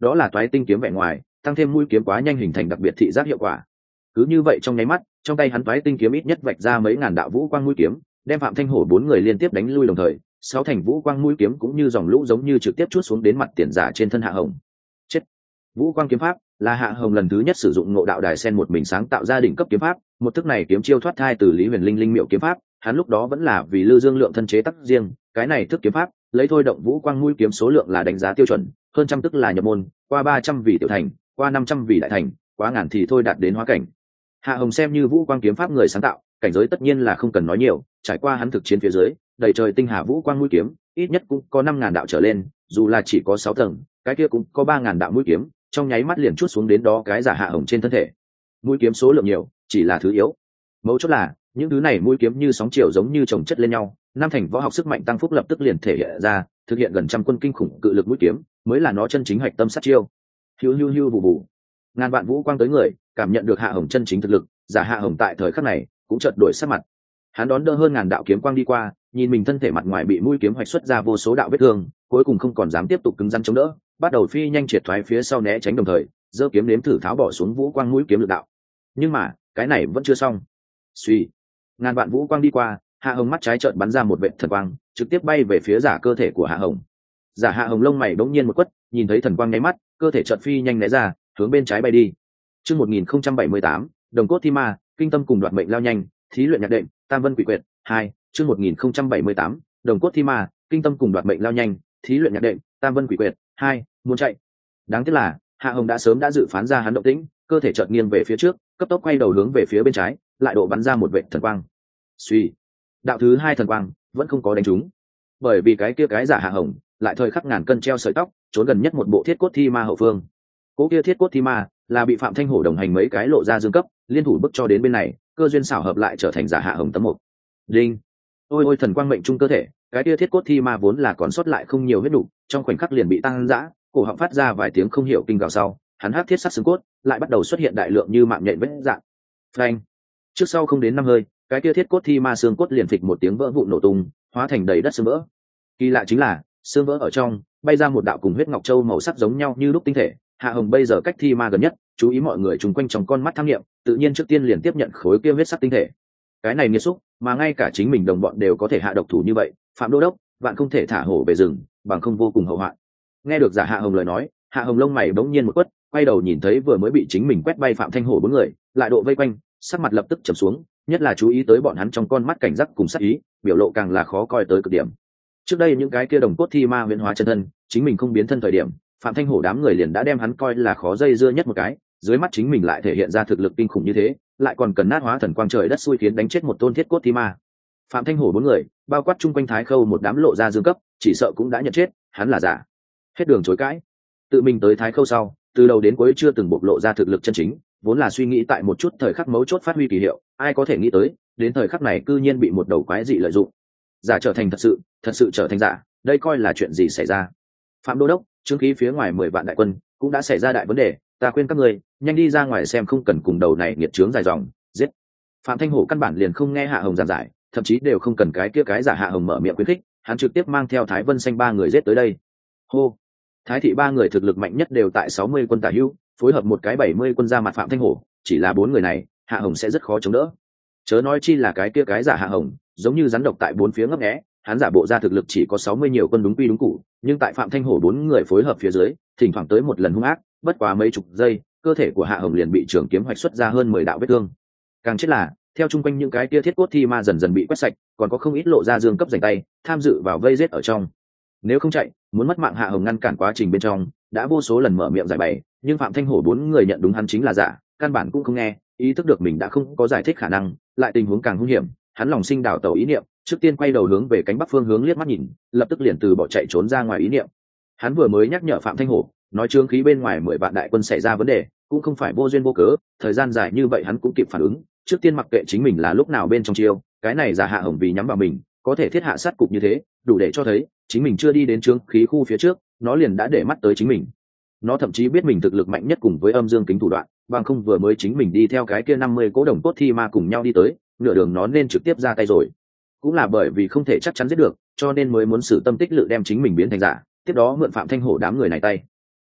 đó là toái tinh kiếm vẻ ngoài tăng thêm mũi kiếm quá nhanh hình thành đặc biệt thị giác hiệu quả. Cứ như vậy trong nháy mắt, trong tay hắn toái tinh kiếm ít nhất vạch ra mấy ngàn đạo vũ quang mũi kiếm, đem Phạm Thanh Hổ bốn người liên tiếp đánh lui, đồng thời sáu thành vũ quang mũi kiếm cũng như dòng lũ giống như trực tiếp chuốt xuống đến mặt tiền giả trên thân Hạ Hồng. Chết. Vũ quang kiếm pháp là Hạ Hồng lần thứ nhất sử dụng Ngộ Đạo Đài Sen một mình sáng tạo ra đỉnh cấp kiếm pháp, một thức này kiếm chiêu thoát thai từ Lý Huyền Linh linh miệu kiếm pháp, hắn lúc đó vẫn là vì Lư Dương Lượng thân chế tác riêng, cái này thức kiếm pháp lấy thôi động vũ quang mũi kiếm số lượng là đánh giá tiêu chuẩn, hơn trăm tức là nhập môn, qua ba trăm vị tiểu thành, qua năm trăm vị đại thành, quá ngàn thì thôi đạt đến hóa cảnh. Hạ Hồng xem như vũ quang kiếm pháp người sáng tạo, cảnh giới tất nhiên là không cần nói nhiều, trải qua hắn thực chiến phía dưới, đầy trời tinh hà vũ quang mũi kiếm, ít nhất cũng có năm ngàn đạo trở lên, dù là chỉ có sáu tầng, cái kia cũng có ba ngàn đạo mũi kiếm, trong nháy mắt liền chuốt xuống đến đó cái giả Hạ Hồng trên thân thể. Mũi kiếm số lượng nhiều, chỉ là thứ yếu. Mấu chốt là, những thứ này mũi kiếm như sóng chiều giống như chồng chất lên nhau, năm thành võ học sức mạnh tăng phúc lập tức liền thể hiện ra, thực hiện gần trăm quân kinh khủng cự lực mũi kiếm, mới là nó chân chính hoạch tâm sát chiêu. Hiu hiu hiu bù bù. Ngàn vạn vũ quang tới người, cảm nhận được Hạ Hồng chân chính thực lực, giả Hạ Hồng tại thời khắc này cũng chợt đổi sắc mặt. Hắn đón đỡ hơn ngàn đạo kiếm quang đi qua, nhìn mình thân thể mặt ngoài bị mũi kiếm hoạch xuất ra vô số đạo vết thương, cuối cùng không còn dám tiếp tục cứng rắn chống đỡ, bắt đầu phi nhanh triệt thoái phía sau né tránh, đồng thời giơ kiếm nếm thử tháo bỏ xuống vũ quang mũi kiếm lực đạo. Nhưng mà cái này vẫn chưa xong. Suy, ngàn vạn vũ quang đi qua, Hạ Hồng mắt trái trợn bắn ra một vệt thần quang, trực tiếp bay về phía giả cơ thể của Hạ Hồng. Giả Hạ Hồng lông mày bỗng nhiên một quất, nhìn thấy thần quang nháy mắt, cơ thể chợt phi nhanh né ra, hướng bên trái bay đi. Chương một nghìn không trăm bảy mươi tám, Đồng cốt thi ma, kinh tâm cùng đoạt mệnh lao nhanh, thí luyện nhạc đệm, Tam Vân Quỷ Quyệt hai. Chương một nghìn không trăm bảy mươi tám, Đồng cốt thi ma, kinh tâm cùng đoạt mệnh lao nhanh, thí luyện nhạc đệm, Tam Vân Quỷ Quyệt hai. Muốn chạy. Đáng tiếc là, Hạ Hồng đã sớm đã dự phán ra hắn động tĩnh, cơ thể chợt nghiêng về phía trước, cấp tốc quay đầu hướng về phía bên trái, lại độ bắn ra một vệt thần quang. Suy, đạo thứ hai thần quang vẫn không có đánh trúng, bởi vì cái kia cái giả Hạ Hồng lại thời khắc ngàn cân treo sợi tóc, trốn gần nhất một bộ thiết cốt thi ma hậu phương. Cố kia thiết cốt thi ma là bị Phạm Thanh Hổ đồng hành mấy cái lộ ra dương cấp liên thủ bức cho đến bên này, cơ duyên xảo hợp lại trở thành giả Hạ Hồng tấm mục. Đinh. Ôi ôi, thần quang mệnh trung cơ thể, cái kia thiết cốt thi ma vốn là còn sót lại không nhiều huyết đủ, trong khoảnh khắc liền bị tăng dã, cổ họng phát ra vài tiếng không hiểu kinh gào sau, hắn hắc thiết sắt xương cốt lại bắt đầu xuất hiện đại lượng như mạng nhện vết dạng. Phanh. Trước sau không đến năm hơi, cái kia thiết cốt thi ma xương cốt liền phịch một tiếng vỡ vụn nổ tung, hóa thành đầy đất xương vỡ. Kỳ lạ chính là, xương vỡ ở trong bay ra một đạo cùng huyết ngọc châu màu sắc giống nhau như lúc tinh thể. Hạ Hồng bây giờ cách thi ma gần nhất, chú ý mọi người chung quanh trong con mắt tham nghiệm, tự nhiên trước tiên liền tiếp nhận khối kia huyết sắc tinh thể. Cái này nghiệt xúc, mà ngay cả chính mình đồng bọn đều có thể hạ độc thủ như vậy, Phạm Đô đốc, bạn không thể thả hổ về rừng, bằng không vô cùng hậu hoạn. Nghe được giả Hạ Hồng lời nói, Hạ Hồng lông mày bỗng nhiên một quất, quay đầu nhìn thấy vừa mới bị chính mình quét bay Phạm Thanh Hổ bốn người, lại độ vây quanh, sắc mặt lập tức trầm xuống, nhất là chú ý tới bọn hắn trong con mắt cảnh giác cùng sát ý, biểu lộ càng là khó coi tới cực điểm. Trước đây những cái kia đồng cốt thi ma huyễn hóa chân thân, chính mình không biến thân thời điểm, Phạm Thanh Hổ đám người liền đã đem hắn coi là khó dây dưa nhất một cái, dưới mắt chính mình lại thể hiện ra thực lực kinh khủng như thế, lại còn cần nát hóa thần quang trời đất xui khiến đánh chết một tôn thiết cốt thi ma. Phạm Thanh Hổ bốn người, bao quát chung quanh Thái Khâu một đám lộ ra dương cấp, chỉ sợ cũng đã nhận chết, hắn là giả. Hết đường chối cãi. Tự mình tới Thái Khâu sau, từ đầu đến cuối chưa từng bộc lộ ra thực lực chân chính, vốn là suy nghĩ tại một chút thời khắc mấu chốt phát huy kỳ hiệu, ai có thể nghĩ tới, đến thời khắc này cư nhiên bị một đầu quái dị lợi dụng. Giả trở thành thật sự, thật sự trở thành giả, đây coi là chuyện gì xảy ra? Phạm Đô đốc, chứng khí phía ngoài mười vạn đại quân cũng đã xảy ra đại vấn đề, ta khuyên các người nhanh đi ra ngoài xem, không cần cùng đầu này nghiệt trướng dài dòng, giết. Phạm Thanh Hổ căn bản liền không nghe Hạ Hồng giảng giải, thậm chí đều không cần cái kia cái giả Hạ Hồng mở miệng khuyến khích, hắn trực tiếp mang theo Thái Vân Xanh ba người giết tới đây. Hô. Thái thị ba người thực lực mạnh nhất đều tại sáu mươi quân tả hữu, phối hợp một cái bảy mươi quân ra mặt Phạm Thanh Hổ, chỉ là bốn người này, Hạ Hồng sẽ rất khó chống đỡ. Chớ nói chi là cái kia cái giả Hạ Hồng, giống như rắn độc tại bốn phía ngấp nghé, hắn giả bộ ra thực lực chỉ có sáu mươi nhiều quân đúng quy đúng củ, nhưng tại Phạm Thanh Hổ bốn người phối hợp phía dưới, thỉnh thoảng tới một lần hung ác, bất quá mấy chục giây, cơ thể của Hạ Hồng liền bị trường kiếm hoạch xuất ra hơn mười đạo vết thương. Càng chết là, theo chung quanh những cái kia thiết cốt thi ma dần dần bị quét sạch, còn có không ít lộ ra dương cấp giành tay, tham dự vào vây giết ở trong. Nếu không chạy, muốn mất mạng Hạ Hồng ngăn cản quá trình bên trong, đã vô số lần mở miệng giải bày, nhưng Phạm Thanh Hổ bốn người nhận đúng hắn chính là giả, căn bản cũng không nghe, ý thức được mình đã không có giải thích khả năng, lại tình huống càng hung hiểm, hắn lòng sinh đảo tàu ý niệm, trước tiên quay đầu hướng về cánh bắc phương hướng liếc mắt nhìn, lập tức liền từ bỏ chạy trốn ra ngoài ý niệm. Hắn vừa mới nhắc nhở Phạm Thanh Hổ, nói trương khí bên ngoài mười vạn đại quân xảy ra vấn đề, cũng không phải vô duyên vô cớ, thời gian dài như vậy hắn cũng kịp phản ứng, trước tiên mặc kệ chính mình là lúc nào bên trong chiêu, cái này giả Hạ Hồng vì nhắm vào mình, có thể thiết hạ sát cục như thế, đủ để cho thấy chính mình chưa đi đến trương khí khu phía trước, nó liền đã để mắt tới chính mình. Nó thậm chí biết mình thực lực mạnh nhất cùng với âm dương kính thủ đoạn, bằng không vừa mới chính mình đi theo cái kia năm mươi cố đồng cốt thi ma cùng nhau đi tới, nửa đường nó nên trực tiếp ra tay rồi. Cũng là bởi vì không thể chắc chắn giết được, cho nên mới muốn sử tâm tích lự đem chính mình biến thành giả, tiếp đó mượn Phạm Thanh Hổ đám người này tay.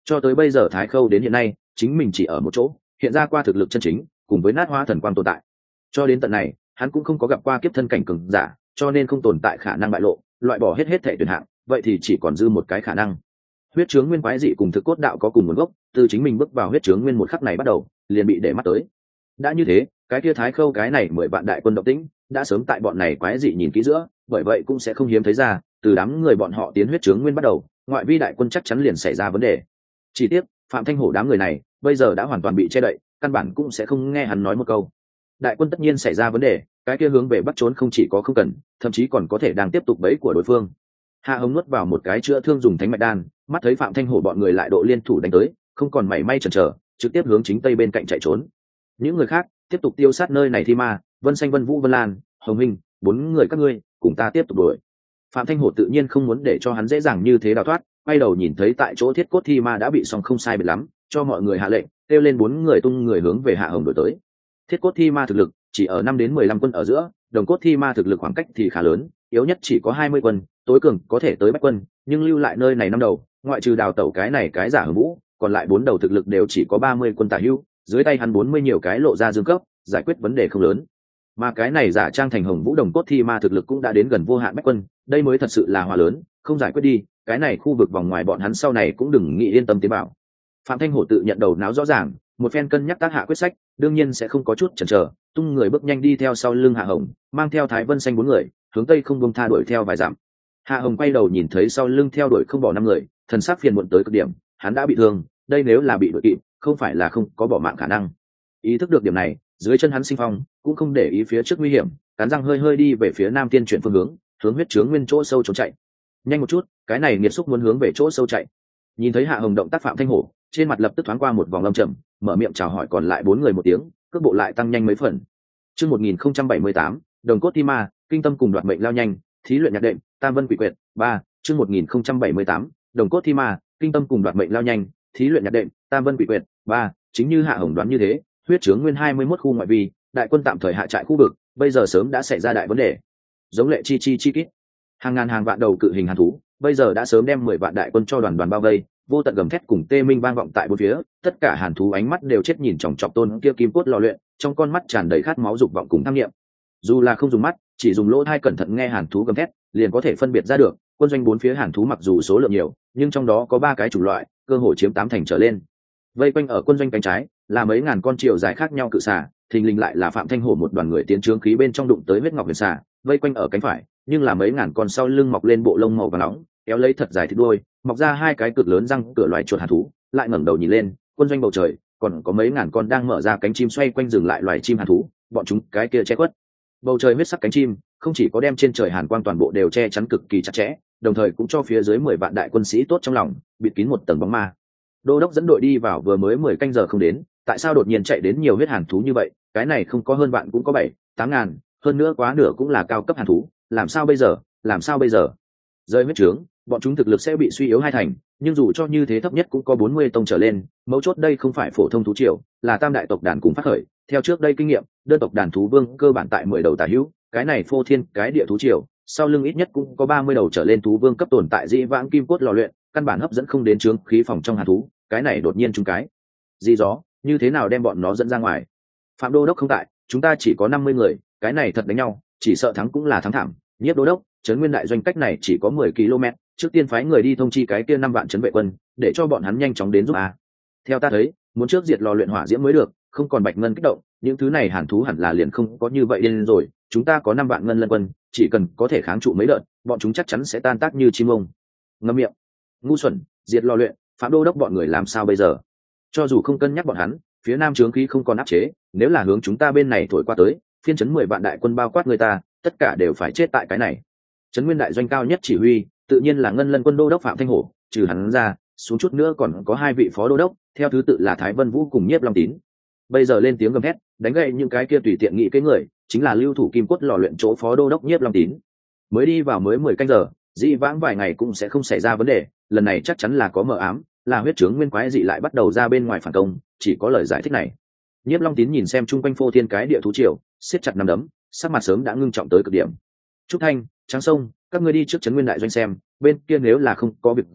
Cho tới bây giờ Thái Khâu đến hiện nay chính mình chỉ ở một chỗ hiện ra qua thực lực chân chính cùng với nát hóa thần quang tồn tại. Cho đến tận này hắn cũng không có gặp qua kiếp thân cảnh cường giả, cho nên không tồn tại khả năng bại lộ, loại bỏ hết hết thể tuyển hạng, vậy thì chỉ còn dư một cái khả năng. Huyết chướng nguyên quái dị cùng thực cốt đạo có cùng nguồn gốc, từ chính mình bước vào huyết chướng nguyên một khắc này bắt đầu liền bị để mắt tới. Đã như thế cái kia Thái Khâu cái này mười vạn đại quân động tĩnh đã sớm tại bọn này quái dị nhìn kỹ giữa, bởi vậy cũng sẽ không hiếm thấy ra từ đám người bọn họ tiến huyết chướng nguyên bắt đầu ngoại vi đại quân chắc chắn liền xảy ra vấn đề. Chỉ tiếc Phạm Thanh Hổ đám người này bây giờ đã hoàn toàn bị che đậy, căn bản cũng sẽ không nghe hắn nói một câu. Đại quân tất nhiên xảy ra vấn đề, cái kia hướng về bắt trốn không chỉ có không cần, thậm chí còn có thể đang tiếp tục bẫy của đối phương. Hạ Hồng nuốt vào một cái chữa thương dùng thánh mạch đan, mắt thấy Phạm Thanh Hổ bọn người lại độ liên thủ đánh tới, không còn mảy may chần chờ, trực tiếp hướng chính tây bên cạnh chạy trốn. Những người khác tiếp tục tiêu sát nơi này thi ma, Vân Xanh, Vân Vũ, Vân Lan, Hồng Minh, bốn người các ngươi cùng ta tiếp tục đuổi. Phạm Thanh Hổ tự nhiên không muốn để cho hắn dễ dàng như thế đào thoát, quay đầu nhìn thấy tại chỗ thiết cốt thi ma đã bị xong không sai biệt lắm, cho mọi người hạ lệnh kêu lên bốn người tung người hướng về Hạ Hồng đuổi tới. Thiết cốt thi ma thực lực chỉ ở năm đến mười lăm quân ở giữa, đồng cốt thi ma thực lực khoảng cách thì khá lớn, yếu nhất chỉ có hai mươi quân, tối cường có thể tới bách quân, nhưng lưu lại nơi này năm đầu, ngoại trừ đào tẩu cái này cái giả hưng vũ, còn lại bốn đầu thực lực đều chỉ có ba mươi quân tả hữu, dưới tay hắn bốn mươi nhiều cái lộ ra dương cấp, giải quyết vấn đề không lớn. Mà cái này giả trang thành Hồng Vũ đồng cốt thi ma thực lực cũng đã đến gần vô hạn bách quân, đây mới thật sự là hòa lớn, không giải quyết đi, cái này khu vực vòng ngoài bọn hắn sau này cũng đừng nghĩ yên tâm tiến bảo. Phạm Thanh Hổ tự nhận đầu não rõ ràng, một phen cân nhắc tác hạ quyết sách, đương nhiên sẽ không có chút chần chờ, tung người bước nhanh đi theo sau lưng Hạ Hồng, mang theo Thái Vân Xanh bốn người, hướng tây không buông tha đuổi theo vài dặm. Hạ Hồng quay đầu nhìn thấy sau lưng theo đuổi không bỏ năm người, thần sắc phiền muộn tới cực điểm, hắn đã bị thương, đây nếu là bị đuổi kịp, không phải là không có bỏ mạng khả năng. Ý thức được điểm này, dưới chân hắn sinh phong, cũng không để ý phía trước nguy hiểm, cắn răng hơi hơi đi về phía nam tiên chuyển phương hướng, hướng huyết chướng nguyên chỗ sâu trốn chạy. Nhanh một chút, cái này nghiệt xúc muốn hướng về chỗ sâu chạy. Nhìn thấy Hạ Hồng động tác Phạm Thanh Hổ, trên mặt lập tức thoáng qua một vòng lâm trầm, mở miệng chào hỏi còn lại bốn người một tiếng, cước bộ lại tăng nhanh mấy phần. Chương một nghìn không trăm bảy mươi tám, đồng cốt thi ma, kinh tâm cùng đoạt mệnh lao nhanh, thí luyện nhạc đệm, tam vân quỷ quyệt, ba, chương một nghìn không trăm bảy mươi tám, đồng cốt thi ma, kinh tâm cùng đoạt mệnh lao nhanh, thí luyện nhạc đệm, tam vân quỷ quyệt, ba, chính như Hạ Hồng đoán như thế, huyết chướng nguyên hai mươi mốt khu ngoại vi, đại quân tạm thời hạ trại khu vực, bây giờ sớm đã xảy ra đại vấn đề. Giống lệ chi chi chi kít, hàng ngàn hàng vạn đầu cự hình hàn thú, bây giờ đã sớm đem mười vạn đại quân cho đoàn đoàn bao vây, vô tận gầm thét cùng tê minh vang vọng tại bốn phía, tất cả hàn thú ánh mắt đều chết nhìn chòng chọc tôn kia kim cốt lò luyện, trong con mắt tràn đầy khát máu dục vọng cùng tham nghiệm. Dù là không dùng mắt, chỉ dùng lỗ tai cẩn thận nghe hàn thú gầm thét, liền có thể phân biệt ra được, quân doanh bốn phía hàn thú mặc dù số lượng nhiều, nhưng trong đó có ba cái chủng loại, cơ hội chiếm tám thành trở lên. Vây quanh ở quân doanh cánh trái, là mấy ngàn con triều dài khác nhau cự xà, thình lình lại là Phạm Thanh Hổ một đoàn người tiến trướng khí bên trong đụng tới huyết ngọc huyền xà, vây quanh ở cánh phải, nhưng là mấy ngàn con sau lưng mọc lên bộ lông màu vàng nóng, kéo lấy thật dài thịt đuôi, mọc ra hai cái cực lớn răng cửa loài chuột hàn thú, lại ngẩng đầu nhìn lên, quân doanh bầu trời, còn có mấy ngàn con đang mở ra cánh chim xoay quanh dừng lại loài chim hàn thú, bọn chúng cái kia che khuất bầu trời huyết sắc cánh chim, không chỉ có đem trên trời hàn quang toàn bộ đều che chắn cực kỳ chặt chẽ, đồng thời cũng cho phía dưới mười vạn đại quân sĩ tốt trong lòng bịt kín một tầng bóng ma. Đô đốc dẫn đội đi vào vừa mới mười canh giờ không đến, tại sao đột nhiên chạy đến nhiều huyết hàn thú như vậy? Cái này không có hơn vạn cũng có bảy, tám ngàn, hơn nữa quá nửa cũng là cao cấp hàn thú, làm sao bây giờ? Làm sao bây giờ? Rơi huyết trướng, bọn chúng thực lực sẽ bị suy yếu hai thành, nhưng dù cho như thế thấp nhất cũng có bốn mươi tông trở lên, mấu chốt đây không phải phổ thông thú triều, là tam đại tộc đàn cùng phát khởi, theo trước đây kinh nghiệm, đơn tộc đàn thú vương cơ bản tại mười đầu tả hữu, cái này phô thiên cái địa thú triều, sau lưng ít nhất cũng có ba mươi đầu trở lên thú vương cấp tồn tại dĩ vãng kim cốt lò luyện, căn bản hấp dẫn không đến trướng khí phòng trong hàn thú, cái này đột nhiên trúng cái gì gió, như thế nào đem bọn nó dẫn ra ngoài? Phạm đô đốc không tại, chúng ta chỉ có năm mươi người, cái này thật đánh nhau, chỉ sợ thắng cũng là thắng thảm. Nhiếp đô đốc, trấn nguyên đại doanh cách này chỉ có mười ki lô mét, trước tiên phái người đi thông chi cái kia năm vạn trấn vệ quân, để cho bọn hắn nhanh chóng đến giúp a. Theo ta thấy, muốn trước diệt lò luyện hỏa diễm mới được, không còn bạch ngân kích động, những thứ này hàn thú hẳn là liền không có như vậy điên rồi, chúng ta có năm vạn ngân lân quân, chỉ cần có thể kháng trụ mấy đợt, bọn chúng chắc chắn sẽ tan tác như chim ông. Ngậm miệng, ngu xuẩn, diệt lò luyện, Phạm đô đốc bọn người làm sao bây giờ? Cho dù không cân nhắc bọn hắn, phía nam trướng khí không còn áp chế, nếu là hướng chúng ta bên này thổi qua tới, phiên trấn mười vạn đại quân bao quát người ta, tất cả đều phải chết tại cái này. Trấn nguyên đại doanh cao nhất chỉ huy, tự nhiên là ngân lân quân đô đốc Phạm Thanh Hổ, trừ hắn ra, xuống chút nữa còn có hai vị phó đô đốc, theo thứ tự là Thái Vân Vũ cùng Nhiếp Long Tín. Bây giờ lên tiếng gầm hét, đánh gậy những cái kia tùy tiện nghĩ cái người, chính là lưu thủ kim cốt lò luyện chỗ phó đô đốc Nhiếp Long Tín. Mới đi vào mới mười canh giờ, dị vãng vài ngày cũng sẽ không xảy ra vấn đề, lần này chắc chắn là có mờ ám, là huyết trướng nguyên quái dị lại bắt đầu ra bên ngoài phản công, chỉ có lời giải thích này. Nhiếp Long Tín nhìn xem chung quanh phô thiên cái địa thú triều, siết chặt nắm đấm, sắc mặt sớm đã ngưng trọng tới cực điểm. Trúc Thanh, Tráng Sông, các ngươi đi trước trấn nguyên đại doanh xem, bên kia nếu là không có việc gì,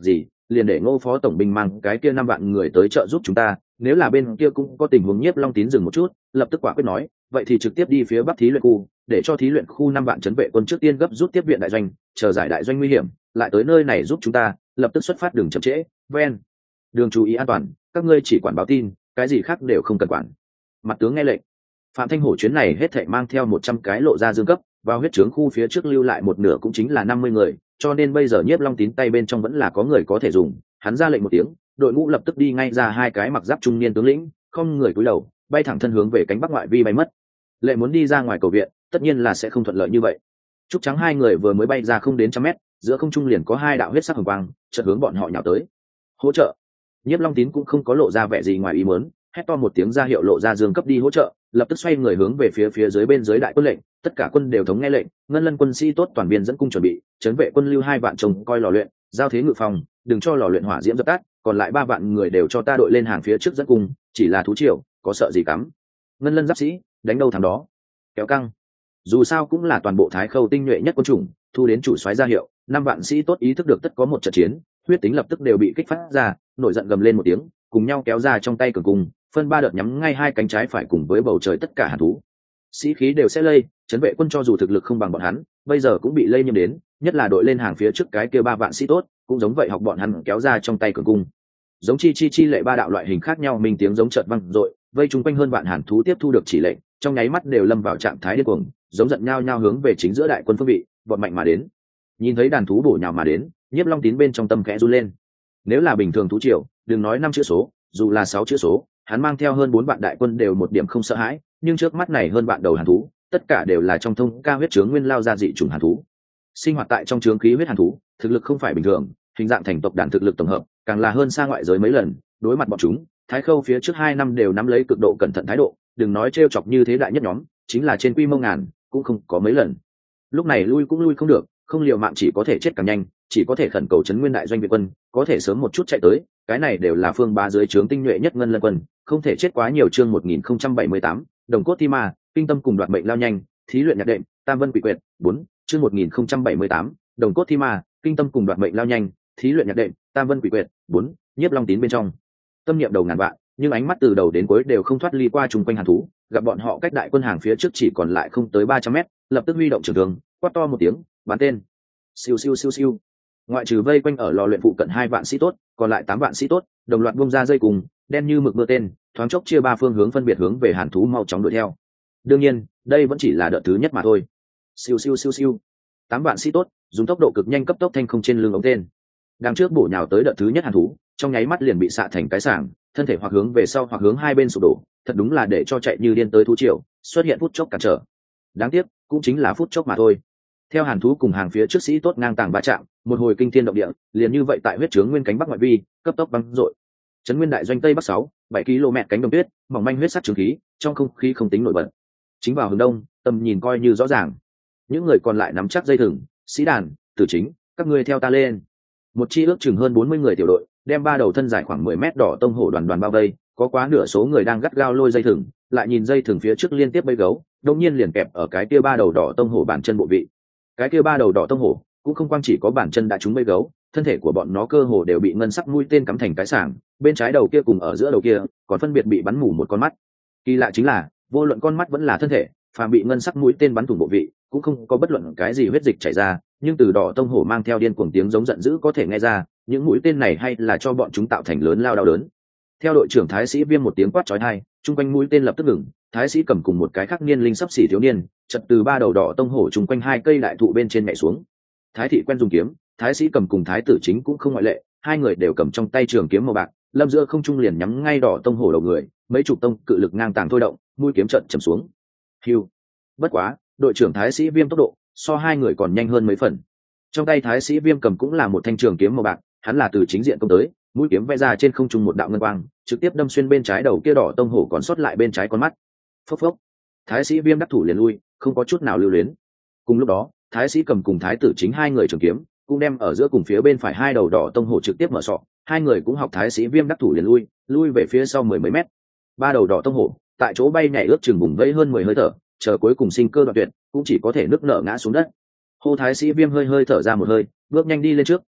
liền để Ngô phó tổng binh mang cái kia năm vạn người tới trợ giúp chúng ta, nếu là bên kia cũng có tình huống Nhiếp Long Tín dừng một chút, lập tức quả quyết nói, vậy thì trực tiếp đi phía bắc thí luyện khu, để cho thí luyện khu năm vạn trấn vệ quân trước tiên gấp rút tiếp viện đại doanh, chờ giải đại doanh nguy hiểm, lại tới nơi này giúp chúng ta, lập tức xuất phát, đường chậm trễ. Ven đường chú ý an toàn, các ngươi chỉ quản báo tin, cái gì khác đều không cần quản. Mặt tướng nghe lệnh. Phạm Thanh Hổ chuyến này hết thảy mang theo một trăm cái lộ ra dương cấp, vào huyết trướng khu phía trước lưu lại một nửa cũng chính là năm mươi người, cho nên bây giờ Nhiếp Long Tín tay bên trong vẫn là có người có thể dùng. Hắn ra lệnh một tiếng, đội ngũ lập tức đi ngay ra hai cái mặc giáp trung niên tướng lĩnh, không người cúi đầu, bay thẳng thân hướng về cánh bắc ngoại vi bay mất. Lệ muốn đi ra ngoài cầu viện, tất nhiên là sẽ không thuận lợi như vậy. Trúc Trắng hai người vừa mới bay ra không đến trăm mét, giữa không trung liền có hai đạo huyết sắc hồng quang chợt hướng bọn họ nhào tới. Hỗ trợ. Nhiếp Long Tín cũng không có lộ ra vẻ gì ngoài ý muốn, hét to một tiếng ra hiệu lộ ra dương cấp đi hỗ trợ, lập tức xoay người hướng về phía phía dưới bên dưới đại quân lệnh, tất cả quân đều thống nghe lệnh, ngân lân quân sĩ tốt toàn viên dẫn cung chuẩn bị, trấn vệ quân lưu hai vạn trông coi lò luyện, giao thế ngự phòng, đừng cho lò luyện hỏa diễm dập tắt, còn lại ba vạn người đều cho ta đội lên hàng phía trước dẫn cung, chỉ là thú triều, có sợ gì cắm. Ngân lân giáp sĩ, đánh đâu thằng đó. Kéo căng. Dù sao cũng là toàn bộ Thái Khâu tinh nhuệ nhất quân chủng, thu đến chủ soái ra hiệu, năm vạn sĩ tốt ý thức được tất có một trận chiến, huyết tính lập tức đều bị kích phát ra, nổi giận gầm lên một tiếng, cùng nhau kéo ra trong tay cường cung, phân ba đợt nhắm ngay hai cánh trái phải cùng với bầu trời tất cả hàn thú. Sĩ khí đều sẽ lây, trấn vệ quân cho dù thực lực không bằng bọn hắn, bây giờ cũng bị lây nhiễm đến, nhất là đội lên hàng phía trước cái kia ba vạn sĩ tốt, cũng giống vậy học bọn hắn kéo ra trong tay cường cung. Giống chi chi chi lệ ba đạo loại hình khác nhau mình tiếng giống chợt vang dội, vây chung quanh hơn vạn hàn thú tiếp thu được chỉ lệnh, trong nháy mắt đều lâm vào trạng thái điên cuồng, giống giận nhau nhau hướng về chính giữa đại quân phương vị, vọt mạnh mà đến. Nhìn thấy đàn thú bổ nhào mà đến, Nhiếp Long Tín bên trong tâm khẽ run lên. Nếu là bình thường thú triều, đừng nói năm chữ số, dù là sáu chữ số, hắn mang theo hơn bốn vạn đại quân đều một điểm không sợ hãi, nhưng trước mắt này hơn vạn đầu hàn thú, tất cả đều là trong thông ca huyết chướng nguyên lao ra dị chủng hàn thú. Sinh hoạt tại trong chướng khí huyết hàn thú, thực lực không phải bình thường, hình dạng thành tộc đàn thực lực tổng hợp, càng là hơn xa ngoại giới mấy lần, đối mặt bọn chúng, Thái Khâu phía trước hai năm đều nắm lấy cực độ cẩn thận thái độ, đừng nói trêu chọc như thế đại nhất nhóm, chính là trên quy mô ngàn, cũng không có mấy lần. Lúc này lui cũng lui không được, không liều mạng chỉ có thể chết càng nhanh, chỉ có thể khẩn cầu trấn nguyên đại doanh viện quân, có thể sớm một chút chạy tới, cái này đều là phương ba dưới trướng tinh nhuệ nhất ngân lân quân, không thể chết quá nhiều. Chương một nghìn không trăm bảy mươi tám, đồng cốt thi ma, kinh tâm cùng đoạt mệnh lao nhanh, thí luyện nhạc đệm, tam vân quỷ quyệt, bốn. Chương một nghìn không trăm bảy mươi tám, đồng cốt thi ma, kinh tâm cùng đoạt mệnh lao nhanh, thí luyện nhạc đệm, tam vân quỷ quyệt, bốn. Nhiếp Long Tín bên trong tâm niệm đầu ngàn vạn, nhưng ánh mắt từ đầu đến cuối đều không thoát ly qua chung quanh hàn thú, gặp bọn họ cách đại quân hàng phía trước chỉ còn lại không tới ba trăm mét, lập tức huy động trường thương, quát to một tiếng, bắn tên. Siêu siêu siêu siêu. Ngoại trừ vây quanh ở lò luyện phụ cận hai vạn sĩ tốt, còn lại tám vạn sĩ tốt, đồng loạt bung ra dây cùng, đen như mực mưa tên, thoáng chốc chia ba phương hướng phân biệt hướng về hàn thú mau chóng đuổi theo. Đương nhiên, đây vẫn chỉ là đợt thứ nhất mà thôi. Siêu siêu siêu siêu. Tám vạn sĩ tốt, dùng tốc độ cực nhanh cấp tốc thanh không trên lưng ống tên. Đằng trước bổ nhào tới đợt thứ nhất hàn thú, trong nháy mắt liền bị xạ thành cái sảng, thân thể hoặc hướng về sau hoặc hướng hai bên sụp đổ, thật đúng là để cho chạy như điên tới thú triều, xuất hiện phút chốc cản trở. Đáng tiếc, cũng chính là phút chốc mà thôi. Theo hàn thú cùng hàng phía trước sĩ tốt ngang tàng va chạm, một hồi kinh thiên động địa, liền như vậy tại huyết trướng nguyên cánh bắc ngoại vi, cấp tốc băng rội. Trấn nguyên đại doanh tây bắc sáu, bảy ki lô mét cánh đồng tuyết, mỏng manh huyết sắc trường khí, trong không khí không tính nổi bật. Chính vào hướng đông, tầm nhìn coi như rõ ràng. Những người còn lại nắm chắc dây thừng, sĩ đàn, tử chính, các ngươi theo ta lên. Một chi ước chừng hơn bốn mươi người tiểu đội, đem ba đầu thân dài khoảng mười mét đỏ tông hổ đoàn đoàn bao vây, có quá nửa số người đang gắt gao lôi dây thừng, lại nhìn dây thừng phía trước liên tiếp bấy gấu, đột nhiên liền kẹp ở cái kia ba đầu đỏ tông hổ bàn chân bộ vị. Cái kia ba đầu đỏ tông hổ cũng không quang chỉ có bàn chân đã trúng bấy gấu, thân thể của bọn nó cơ hồ đều bị ngân sắc mũi tên cắm thành cái sảng, bên trái đầu kia cùng ở giữa đầu kia, còn phân biệt bị bắn mù một con mắt. Kỳ lạ chính là, vô luận con mắt vẫn là thân thể, phàm bị ngân sắc mũi tên bắn thủng bộ vị, cũng không có bất luận cái gì huyết dịch chảy ra, nhưng từ đỏ tông hổ mang theo điên cuồng tiếng giống giận dữ có thể nghe ra, những mũi tên này hay là cho bọn chúng tạo thành lớn lao đau đớn. Theo đội trưởng Thái Sĩ Viêm một tiếng quát chói tai, chung quanh mũi tên lập tức ngừng, Thái Sĩ Cầm cùng một cái khác niên linh sắp xỉ thiếu niên, chật từ ba đầu đỏ tông hổ chung quanh hai cây đại thụ bên trên nhảy xuống. Thái thị quen dùng kiếm, Thái Sĩ Cầm cùng Thái tử chính cũng không ngoại lệ, hai người đều cầm trong tay trường kiếm màu bạc, lâm giữa không trung liền nhắm ngay đỏ tông hổ đầu người, mấy chục tông cự lực ngang tàng thôi động, mũi kiếm trận chầm xuống. Hưu. Bất quá, đội trưởng Thái Sĩ Viêm tốc độ so hai người còn nhanh hơn mấy phần. Trong tay Thái Sĩ Viêm cầm cũng là một thanh trường kiếm màu bạc, hắn là từ chính diện công tới, mũi kiếm vẽ ra trên không trung một đạo ngân quang, trực tiếp đâm xuyên bên trái đầu kia đỏ tông hổ còn sót lại bên trái con mắt. Phốc phốc. Thái Sĩ Viêm đắc thủ liền lui, không có chút nào lưu luyến. Cùng lúc đó, Thái Sĩ Cầm cùng Thái tử chính hai người trường kiếm, cũng đem ở giữa cùng phía bên phải hai đầu đỏ tông hổ trực tiếp mở sọ, hai người cũng học Thái Sĩ Viêm đắc thủ liền lui, lui về phía sau mười mấy mét. Ba đầu đỏ tông hổ, tại chỗ bay nhảy ước chừng vùng vẫy hơn mười hơi thở, chờ cuối cùng sinh cơ đoạn tuyệt, cũng chỉ có thể nức nở ngã xuống đất. Hô Thái Sĩ Viêm hơi hơi thở ra một hơi, bước nhanh đi lên trước,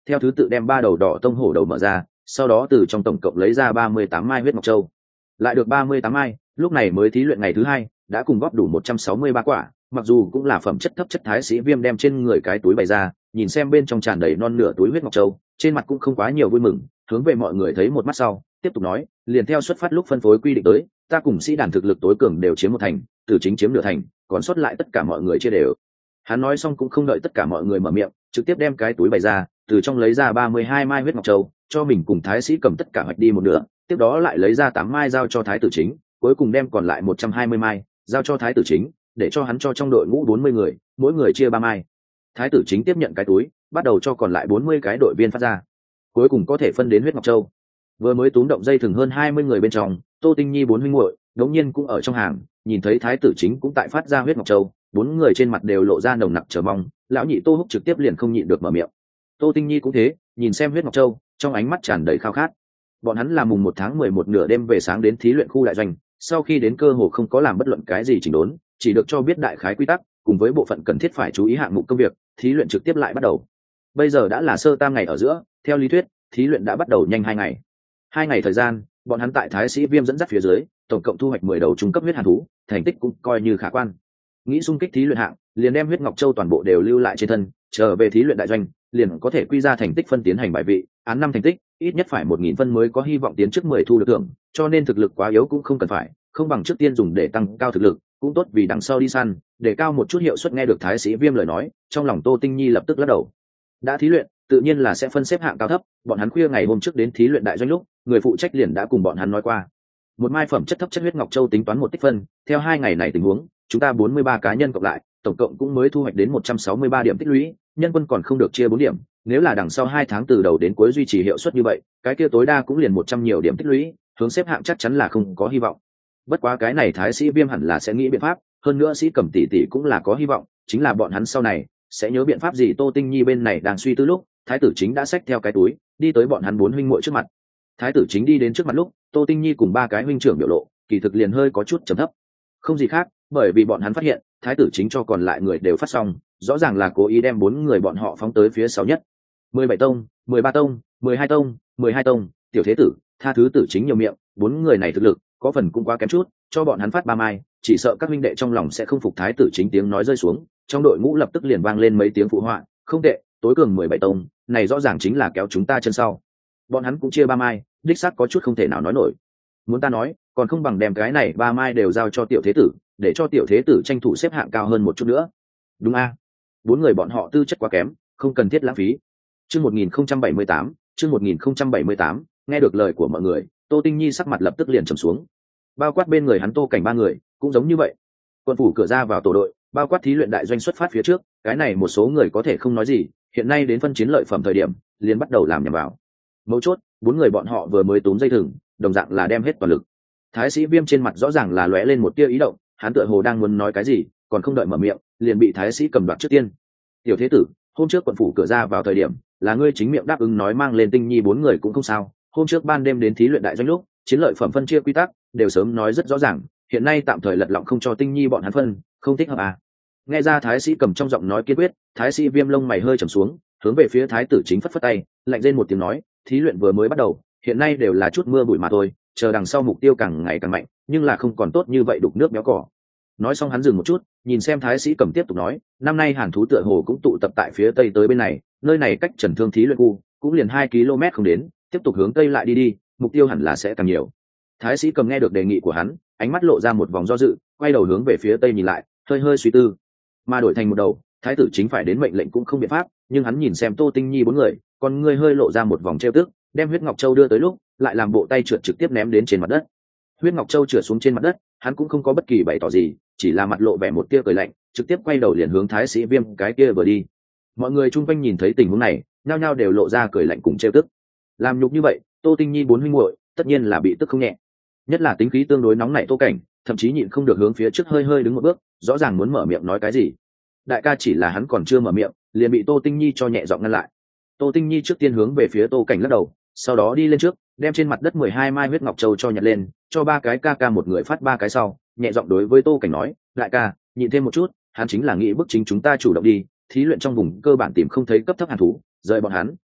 theo thứ tự đem ba đầu đỏ tông hổ đầu mở ra, sau đó từ trong tổng cộng lấy ra ba mươi tám mai huyết ngọc châu. Lại được ba mươi tám mai, lúc này mới thí luyện ngày thứ hai, đã cùng góp đủ một trăm sáu mươi ba quả, mặc dù cũng là phẩm chất thấp chất thái sĩ Viêm đem trên người cái túi bày ra, nhìn xem bên trong tràn đầy non nửa túi huyết ngọc châu, trên mặt cũng không quá nhiều vui mừng, hướng về mọi người thấy một mắt sau, tiếp tục nói, liền theo xuất phát lúc phân phối quy định tới, ta cùng sĩ đàn thực lực tối cường đều chiếm một thành, Tử Chính chiếm nửa thành, còn sót lại tất cả mọi người chia đều. Hắn nói xong cũng không đợi tất cả mọi người mở miệng, trực tiếp đem cái túi bày ra, từ trong lấy ra ba mươi hai mai huyết ngọc châu, cho mình cùng thái sĩ cầm tất cả hoạch đi một nửa, tiếp đó lại lấy ra tám mai giao cho thái tử chính, cuối cùng đem còn lại một trăm hai mươi mai giao cho thái tử chính, để cho hắn cho trong đội ngũ bốn mươi người, mỗi người chia ba mai. Thái tử chính tiếp nhận cái túi, bắt đầu cho còn lại bốn mươi cái đội viên phát ra, cuối cùng có thể phân đến huyết ngọc châu. Vừa mới túm động dây thừng hơn hai mươi người bên trong, Tô Tinh Nhi bốn huynh muội đống nhiên cũng ở trong hàng, nhìn thấy thái tử chính cũng tại phát ra huyết ngọc châu, bốn người trên mặt đều lộ ra nồng nặc chờ mong, lão nhị Tô Húc trực tiếp liền không nhịn được mở miệng. Tô Tinh Nhi cũng thế, nhìn xem huyết ngọc châu, trong ánh mắt tràn đầy khao khát. Bọn hắn là mùng một tháng mười một nửa đêm về sáng đến thí luyện khu đại doanh, sau khi đến cơ hồ không có làm bất luận cái gì chỉnh đốn, chỉ được cho biết đại khái quy tắc, cùng với bộ phận cần thiết phải chú ý hạng mục công việc, thí luyện trực tiếp lại bắt đầu. Bây giờ đã là sơ tam ngày ở giữa, theo lý thuyết, thí luyện đã bắt đầu nhanh hai ngày. Hai ngày thời gian, bọn hắn tại thái sĩ Viêm dẫn dắt phía dưới, tổng cộng thu hoạch mười đầu trung cấp huyết hàn thú, thành tích cũng coi như khả quan. Nghĩ xung kích thí luyện hạng, liền đem huyết ngọc châu toàn bộ đều lưu lại trên thân, trở về thí luyện đại doanh, liền có thể quy ra thành tích phân tiến hành bài vị, án năm thành tích, ít nhất phải một nghìn phân mới có hy vọng tiến trước mười thu được thưởng, cho nên thực lực quá yếu cũng không cần phải, không bằng trước tiên dùng để tăng cao thực lực, cũng tốt vì đằng sau đi săn, để cao một chút hiệu suất. Nghe được thái sĩ Viêm lời nói, trong lòng Tô Tinh Nhi lập tức lắc đầu. Đã thí luyện, tự nhiên là sẽ phân xếp hạng cao thấp, bọn hắn khuya ngày hôm trước đến thí luyện đại doanh lúc, người phụ trách liền đã cùng bọn hắn nói qua. Một mai phẩm chất thấp chất huyết ngọc châu tính toán một tích phân, theo hai ngày này tình huống, chúng ta bốn mươi ba cá nhân cộng lại, tổng cộng cũng mới thu hoạch đến một trăm sáu mươi ba điểm tích lũy, nhân quân còn không được chia bốn điểm, nếu là đằng sau hai tháng từ đầu đến cuối duy trì hiệu suất như vậy, cái kia tối đa cũng liền một trăm nhiều điểm tích lũy, hướng xếp hạng chắc chắn là không có hy vọng. Bất quá cái này thái sĩ Viêm hẳn là sẽ nghĩ biện pháp, hơn nữa sĩ Cẩm tỷ tỷ cũng là có hy vọng, chính là bọn hắn sau này sẽ nhớ biện pháp gì. Tô Tinh Nhi bên này đang suy tư lúc, thái tử chính đã xách theo cái túi, đi tới bọn hắn bốn huynh muội trước mặt. Thái tử chính đi đến trước mặt lúc, Tô Tinh Nhi cùng ba cái huynh trưởng biểu lộ, kỳ thực liền hơi có chút trầm thấp. Không gì khác, bởi vì bọn hắn phát hiện, thái tử chính cho còn lại người đều phát xong, rõ ràng là cố ý đem bốn người bọn họ phóng tới phía sau nhất. mười bảy tông, mười ba tông, mười hai tông, mười hai tông, tiểu thế tử, tha thứ tử chính nhiều miệng, bốn người này thực lực, có phần cũng quá kém chút, cho bọn hắn phát ba mai, chỉ sợ các huynh đệ trong lòng sẽ không phục. Thái tử chính tiếng nói rơi xuống, trong đội ngũ lập tức liền vang lên mấy tiếng phụ họa, không tệ, tối cường mười bảy tông, này rõ ràng chính là kéo chúng ta chân sau. Bọn hắn cũng chia ba mai, đích xác có chút không thể nào nói nổi. Muốn ta nói, còn không bằng đem cái này ba mai đều giao cho tiểu thế tử, để cho tiểu thế tử tranh thủ xếp hạng cao hơn một chút nữa. Đúng a, bốn người bọn họ tư chất quá kém, không cần thiết lãng phí. Chương một nghìn không trăm bảy mươi tám, chương một nghìn không trăm bảy mươi tám, nghe được lời của mọi người, Tô Tinh Nhi sắc mặt lập tức liền trầm xuống. Bao quát bên người hắn Tô Cảnh ba người, cũng giống như vậy. Quân phủ cửa ra vào tổ đội, bao quát thí luyện đại doanh xuất phát phía trước, cái này một số người có thể không nói gì, hiện nay đến phân chiến lợi phẩm thời điểm, liền bắt đầu làm nhầm vào. Mấu chốt, bốn người bọn họ vừa mới túm dây thừng, đồng dạng là đem hết toàn lực. Thái sĩ Viêm trên mặt rõ ràng là lóe lên một tia ý động, hắn tựa hồ đang muốn nói cái gì, còn không đợi mở miệng, liền bị thái sĩ cầm đoạt trước tiên. Tiểu thế tử, hôm trước quận phủ cửa ra vào thời điểm, là ngươi chính miệng đáp ứng nói mang lên Tinh Nhi bốn người cũng không sao. Hôm trước ban đêm đến thí luyện đại doanh lúc, chiến lợi phẩm phân chia quy tắc đều sớm nói rất rõ ràng, hiện nay tạm thời lật lọng không cho Tinh Nhi bọn hắn phân, không thích hợp à? Nghe ra thái sĩ cầm trong giọng nói kiên quyết, thái sĩ Viêm lông mày hơi trầm xuống, hướng về phía thái tử chính phất phất tay, lạnh lên một tiếng nói, thí luyện vừa mới bắt đầu, hiện nay đều là chút mưa bụi mà thôi, chờ đằng sau mục tiêu càng ngày càng mạnh, nhưng là không còn tốt như vậy đục nước béo cỏ. Nói xong hắn dừng một chút, nhìn xem thái sĩ cầm tiếp tục nói, năm nay hàn thú tựa hồ cũng tụ tập tại phía tây tới bên này, nơi này cách Trần Thương thí luyện khu cũng liền hai ki lô mét không đến, tiếp tục hướng tây lại đi đi, mục tiêu hẳn là sẽ càng nhiều. Thái sĩ cầm nghe được đề nghị của hắn, ánh mắt lộ ra một vòng do dự, quay đầu hướng về phía tây nhìn lại, hơi hơi suy tư. Mà đổi thành một đầu, thái tử chính phải đến mệnh lệnh cũng không biện pháp, nhưng hắn nhìn xem Tô Tinh Nhi bốn người, con ngươi hơi lộ ra một vòng trêu tức, đem huyết ngọc châu đưa tới lúc, lại làm bộ tay trượt trực tiếp ném đến trên mặt đất. Huyết ngọc châu trượt xuống trên mặt đất, hắn cũng không có bất kỳ bày tỏ gì, chỉ là mặt lộ vẻ một tia cười lạnh, trực tiếp quay đầu liền hướng thái sĩ Viêm cái kia vừa đi. Mọi người chung quanh nhìn thấy tình huống này, nhao nhao đều lộ ra cười lạnh cùng trêu tức. Làm nhục như vậy, Tô Tinh Nhi bốn huynh muội tất nhiên là bị tức không nhẹ. Nhất là tính khí tương đối nóng nảy Tô Cảnh, thậm chí nhịn không được hướng phía trước hơi hơi đứng một bước, rõ ràng muốn mở miệng nói cái gì. Đại ca chỉ là hắn còn chưa mở miệng, liền bị Tô Tinh Nhi cho nhẹ giọng ngăn lại. Tô Tinh Nhi trước tiên hướng về phía Tô Cảnh lắc đầu, sau đó đi lên trước, đem trên mặt đất mười hai mai huyết ngọc châu cho nhặt lên, cho ba cái ca ca một người phát ba cái sau, nhẹ giọng đối với Tô Cảnh nói, đại ca, nhịn thêm một chút, hắn chính là nghĩ bức chính chúng ta chủ động đi, thí luyện trong vùng cơ bản tìm không thấy cấp thấp hàn thú, rời bọn hắn,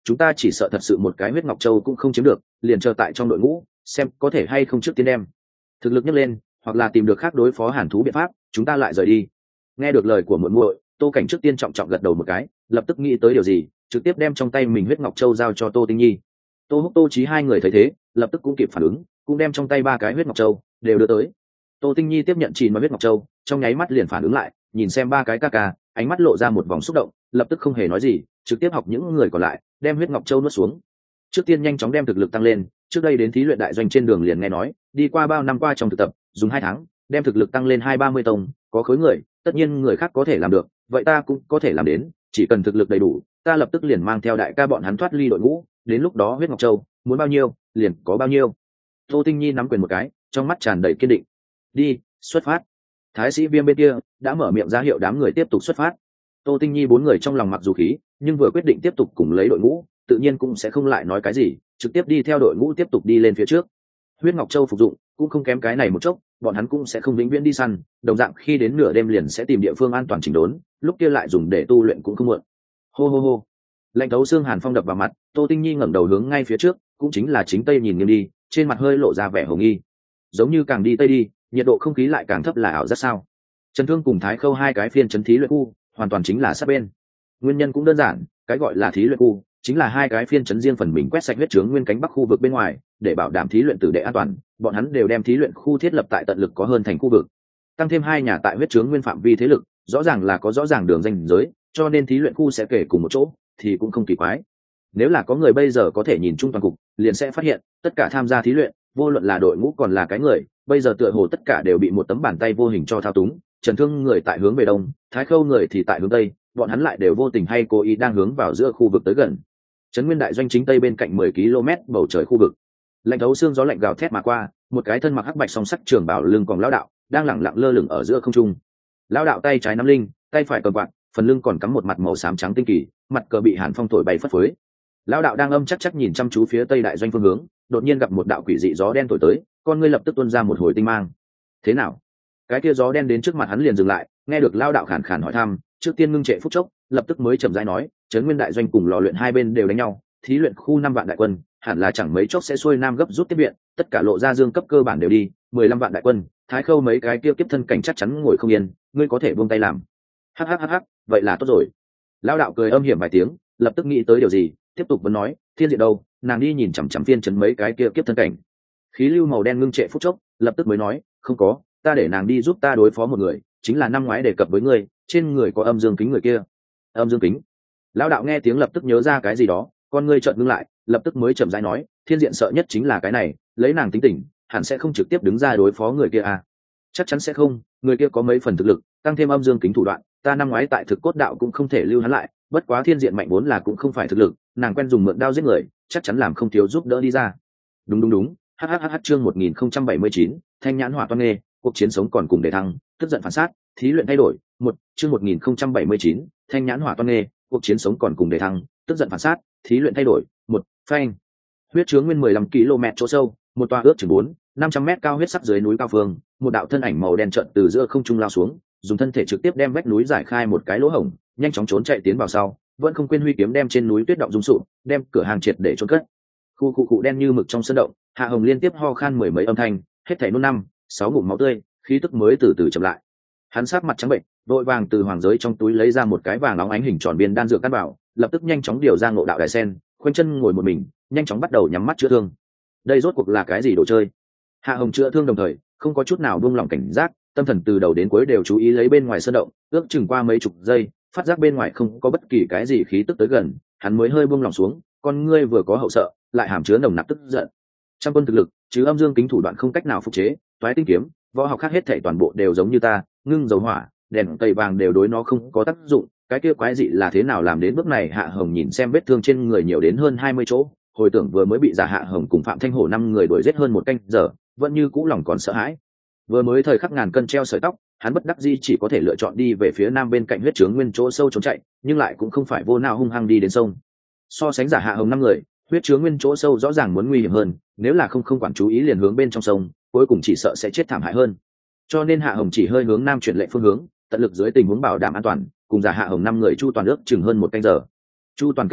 chúng ta chỉ sợ thật sự một cái huyết ngọc châu cũng không chiếm được, liền chờ tại trong đội ngũ xem có thể hay không trước tiên đem thực lực nhấc lên, hoặc là tìm được khác đối phó hàn thú biện pháp, chúng ta lại rời đi. Nghe được lời của muội muội, Tô Cảnh trước tiên trọng trọng gật đầu một cái, lập tức nghĩ tới điều gì, trực tiếp đem trong tay mình huyết ngọc châu giao cho Tô Tinh Nhi. Tô Húc, Tô Chí hai người thấy thế, lập tức cũng kịp phản ứng, cũng đem trong tay ba cái huyết ngọc châu đều đưa tới. Tô Tinh Nhi tiếp nhận chỉ mà huyết ngọc châu, trong nháy mắt liền phản ứng lại, nhìn xem ba cái ca ca, ánh mắt lộ ra một vòng xúc động, lập tức không hề nói gì, trực tiếp học những người còn lại, đem huyết ngọc châu nuốt xuống. Trước tiên nhanh chóng đem thực lực tăng lên, trước đây đến thí luyện đại doanh trên đường liền nghe nói, đi qua bao năm qua trong thực tập, dùng hai tháng, đem thực lực tăng lên hai ba mươi tông, có khối người, tất nhiên người khác có thể làm được, vậy ta cũng có thể làm đến, chỉ cần thực lực đầy đủ, ta lập tức liền mang theo đại ca bọn hắn thoát ly đội ngũ, đến lúc đó huyết ngọc châu, muốn bao nhiêu, liền có bao nhiêu. Tô Tinh Nhi nắm quyền một cái, trong mắt tràn đầy kiên định. Đi, xuất phát. Thái sĩ Viêm bên kia đã mở miệng ra hiệu đám người tiếp tục xuất phát. Tô Tinh Nhi bốn người trong lòng mặc dù khí, nhưng vừa quyết định tiếp tục cùng lấy đội ngũ, tự nhiên cũng sẽ không lại nói cái gì, trực tiếp đi theo đội ngũ tiếp tục đi lên phía trước. Huyết Ngọc Châu phục dụng cũng không kém cái này một chốc, bọn hắn cũng sẽ không vĩnh viễn đi săn, đồng dạng khi đến nửa đêm liền sẽ tìm địa phương an toàn chỉnh đốn, lúc kia lại dùng để tu luyện cũng không muộn. Hô hô hô. Lạnh thấu xương hàn phong đập vào mặt, Tô Tinh Nhi ngẩng đầu hướng ngay phía trước, cũng chính là chính tây nhìn nghiêng đi, trên mặt hơi lộ ra vẻ hồ nghi. Giống như càng đi tây đi, nhiệt độ không khí lại càng thấp là ảo rất sao? Trần Thương cùng Thái Khâu hai cái phiên chấn thí luyện khu, hoàn toàn chính là sát bên. Nguyên nhân cũng đơn giản, cái gọi là thí luyện khu chính là hai cái phiên chấn riêng phần mình quét sạch huyết chướng nguyên cánh bắc khu vực bên ngoài, để bảo đảm thí luyện tử đệ an toàn, bọn hắn đều đem thí luyện khu thiết lập tại tận lực có hơn thành khu vực. Tăng thêm hai nhà tại huyết chướng nguyên phạm vi thế lực, rõ ràng là có rõ ràng đường ranh giới, cho nên thí luyện khu sẽ kể cùng một chỗ, thì cũng không kỳ quái. Nếu là có người bây giờ có thể nhìn chung toàn cục, liền sẽ phát hiện, tất cả tham gia thí luyện, vô luận là đội ngũ còn là cái người, bây giờ tựa hồ tất cả đều bị một tấm bàn tay vô hình cho thao túng. Trần Thương người tại hướng về đông, Thái Khâu người thì tại hướng tây, bọn hắn lại đều vô tình hay cố ý đang hướng vào giữa khu vực tới gần. Trấn Nguyên đại doanh chính tây bên cạnh mười ki lô mét bầu trời khu vực. Lạnh thấu xương gió lạnh gào thét mà qua, một cái thân mặc hắc bạch song sắc trường bảo lưng còn lão đạo, đang lẳng lặng lơ lửng ở giữa không trung. Lão đạo tay trái nắm linh, tay phải cầm quạt, phần lưng còn cắm một mặt màu xám trắng tinh kỳ, mặt cờ bị hàn phong thổi bay phất phới. Lão đạo đang âm chắc chắc nhìn chăm chú phía tây đại doanh phương hướng, đột nhiên gặp một đạo quỷ dị gió đen thổi tới, con ngươi lập tức tuôn ra một hồi tinh mang. Thế nào? Cái kia gió đen đến trước mặt hắn liền dừng lại, nghe được lão đạo khàn khàn hỏi thăm, trước tiên ngưng trệ phút chốc, lập tức mới chậm rãi nói, Trấn Nguyên đại doanh cùng lò luyện hai bên đều đánh nhau, thí luyện khu năm vạn đại quân, hẳn là chẳng mấy chốc sẽ xuôi nam gấp rút tiếp viện, tất cả lộ ra dương cấp cơ bản đều đi, mười lăm vạn đại quân, Thái Khâu mấy cái kia kiếp thân cảnh chắc chắn ngồi không yên, ngươi có thể buông tay làm. Hắc hắc hắc hắc, vậy là tốt rồi. Lão đạo cười âm hiểm vài tiếng, lập tức nghĩ tới điều gì, tiếp tục vẫn nói, Thiên Diện đâu, nàng đi nhìn chằm chằm phiên chấn mấy cái kia kiếp thân cảnh. Khí lưu màu đen ngưng trệ phút chốc, lập tức mới nói, không có, ta để nàng đi giúp ta đối phó một người, chính là năm ngoái đề cập với ngươi, trên người có âm dương kính người kia. Âm dương kính. Lão đạo nghe tiếng lập tức nhớ ra cái gì đó, con ngươi trợn ngưng lại, lập tức mới chậm rãi nói, Thiên Diện sợ nhất chính là cái này, lấy nàng tính tình, hẳn sẽ không trực tiếp đứng ra đối phó người kia à? Chắc chắn sẽ không, người kia có mấy phần thực lực, tăng thêm âm dương kính thủ đoạn, ta năm ngoái tại thực cốt đạo cũng không thể lưu hắn lại, bất quá Thiên Diện mạnh vốn là cũng không phải thực lực, nàng quen dùng mượn đao giết người, chắc chắn làm không thiếu giúp đỡ đi ra. Đúng đúng đúng, hhhh chương một nghìn không trăm bảy mươi chín, Thanh nhãn hỏa toan nghê, cuộc chiến sống còn cùng để thăng, tức giận phản sát, thí luyện thay đổi, một chương một nghìn không trăm bảy mươi chín, Thanh nhãn hỏa toan nghê, cuộc chiến sống còn cùng để thăng, tức giận phản sát, thí luyện thay đổi, một phanh. Huyết chướng nguyên mười lăm ki lô mét chỗ sâu, một tòa ước chừng bốn năm trăm mét cao huyết sắc dưới núi cao phương, một đạo thân ảnh màu đen trợn từ giữa không trung lao xuống, dùng thân thể trực tiếp đem vách núi giải khai một cái lỗ hổng, nhanh chóng trốn chạy tiến vào sau, vẫn không quên huy kiếm đem trên núi tuyết động rung sụp, đem cửa hàng triệt để trôn cất. Khu khu cụ đen như mực trong sân động, Hạ Hồng liên tiếp ho khan mười mấy âm thanh, hết thảy nôn năm sáu ngụm máu tươi, khí tức mới từ từ chậm lại. Hắn sát mặt trắng bệnh, vội vàng từ hoàng giới trong túi lấy ra một cái vàng óng ánh hình tròn viên đan dược cắt bảo, lập tức nhanh chóng điều ra ngộ đạo đại sen, khoanh chân ngồi một mình, nhanh chóng bắt đầu nhắm mắt chữa thương. Đây rốt cuộc là cái gì đồ chơi? Hạ Hồng chữa thương đồng thời, không có chút nào buông lỏng cảnh giác, tâm thần từ đầu đến cuối đều chú ý lấy bên ngoài sơn động, ước chừng qua mấy chục giây, phát giác bên ngoài không có bất kỳ cái gì khí tức tới gần, hắn mới hơi buông lỏng xuống, con ngươi vừa có hậu sợ, lại hàm chứa nồng nặc tức giận. Trăm quân thực lực, chứ âm dương kính thủ đoạn không cách nào phục chế, toái tinh kiếm, võ học khác hết thảy toàn bộ đều giống như ta, ngưng dầu hỏa, đèn tẩy vàng đều đối nó không có tác dụng, cái kia quái dị là thế nào làm đến bước này? Hạ Hồng nhìn xem vết thương trên người nhiều đến hơn hai mươi chỗ, hồi tưởng vừa mới bị giả Hạ Hồng cùng Phạm Thanh Hổ năm người đuổi giết hơn một canh giờ, vẫn như cũ lòng còn sợ hãi. Vừa mới thời khắc ngàn cân treo sợi tóc, hắn bất đắc dĩ chỉ có thể lựa chọn đi về phía nam bên cạnh huyết chướng nguyên chỗ sâu trốn chạy, nhưng lại cũng không phải vô nào hung hăng đi đến sông. So sánh giả Hạ Hồng năm người, huyết chướng nguyên chỗ sâu rõ ràng muốn nguy hiểm hơn, nếu là không không quản chú ý liền hướng bên trong sông, cuối cùng chỉ sợ sẽ chết thảm hại hơn. Cho nên Hạ Hồng chỉ hơi hướng nam chuyển lệnh phương hướng, tận lực dưới tình huống bảo đảm an toàn, cùng giả Hạ Hồng năm người chu toàn ước chừng hơn một canh giờ. Chu toàn kết quả,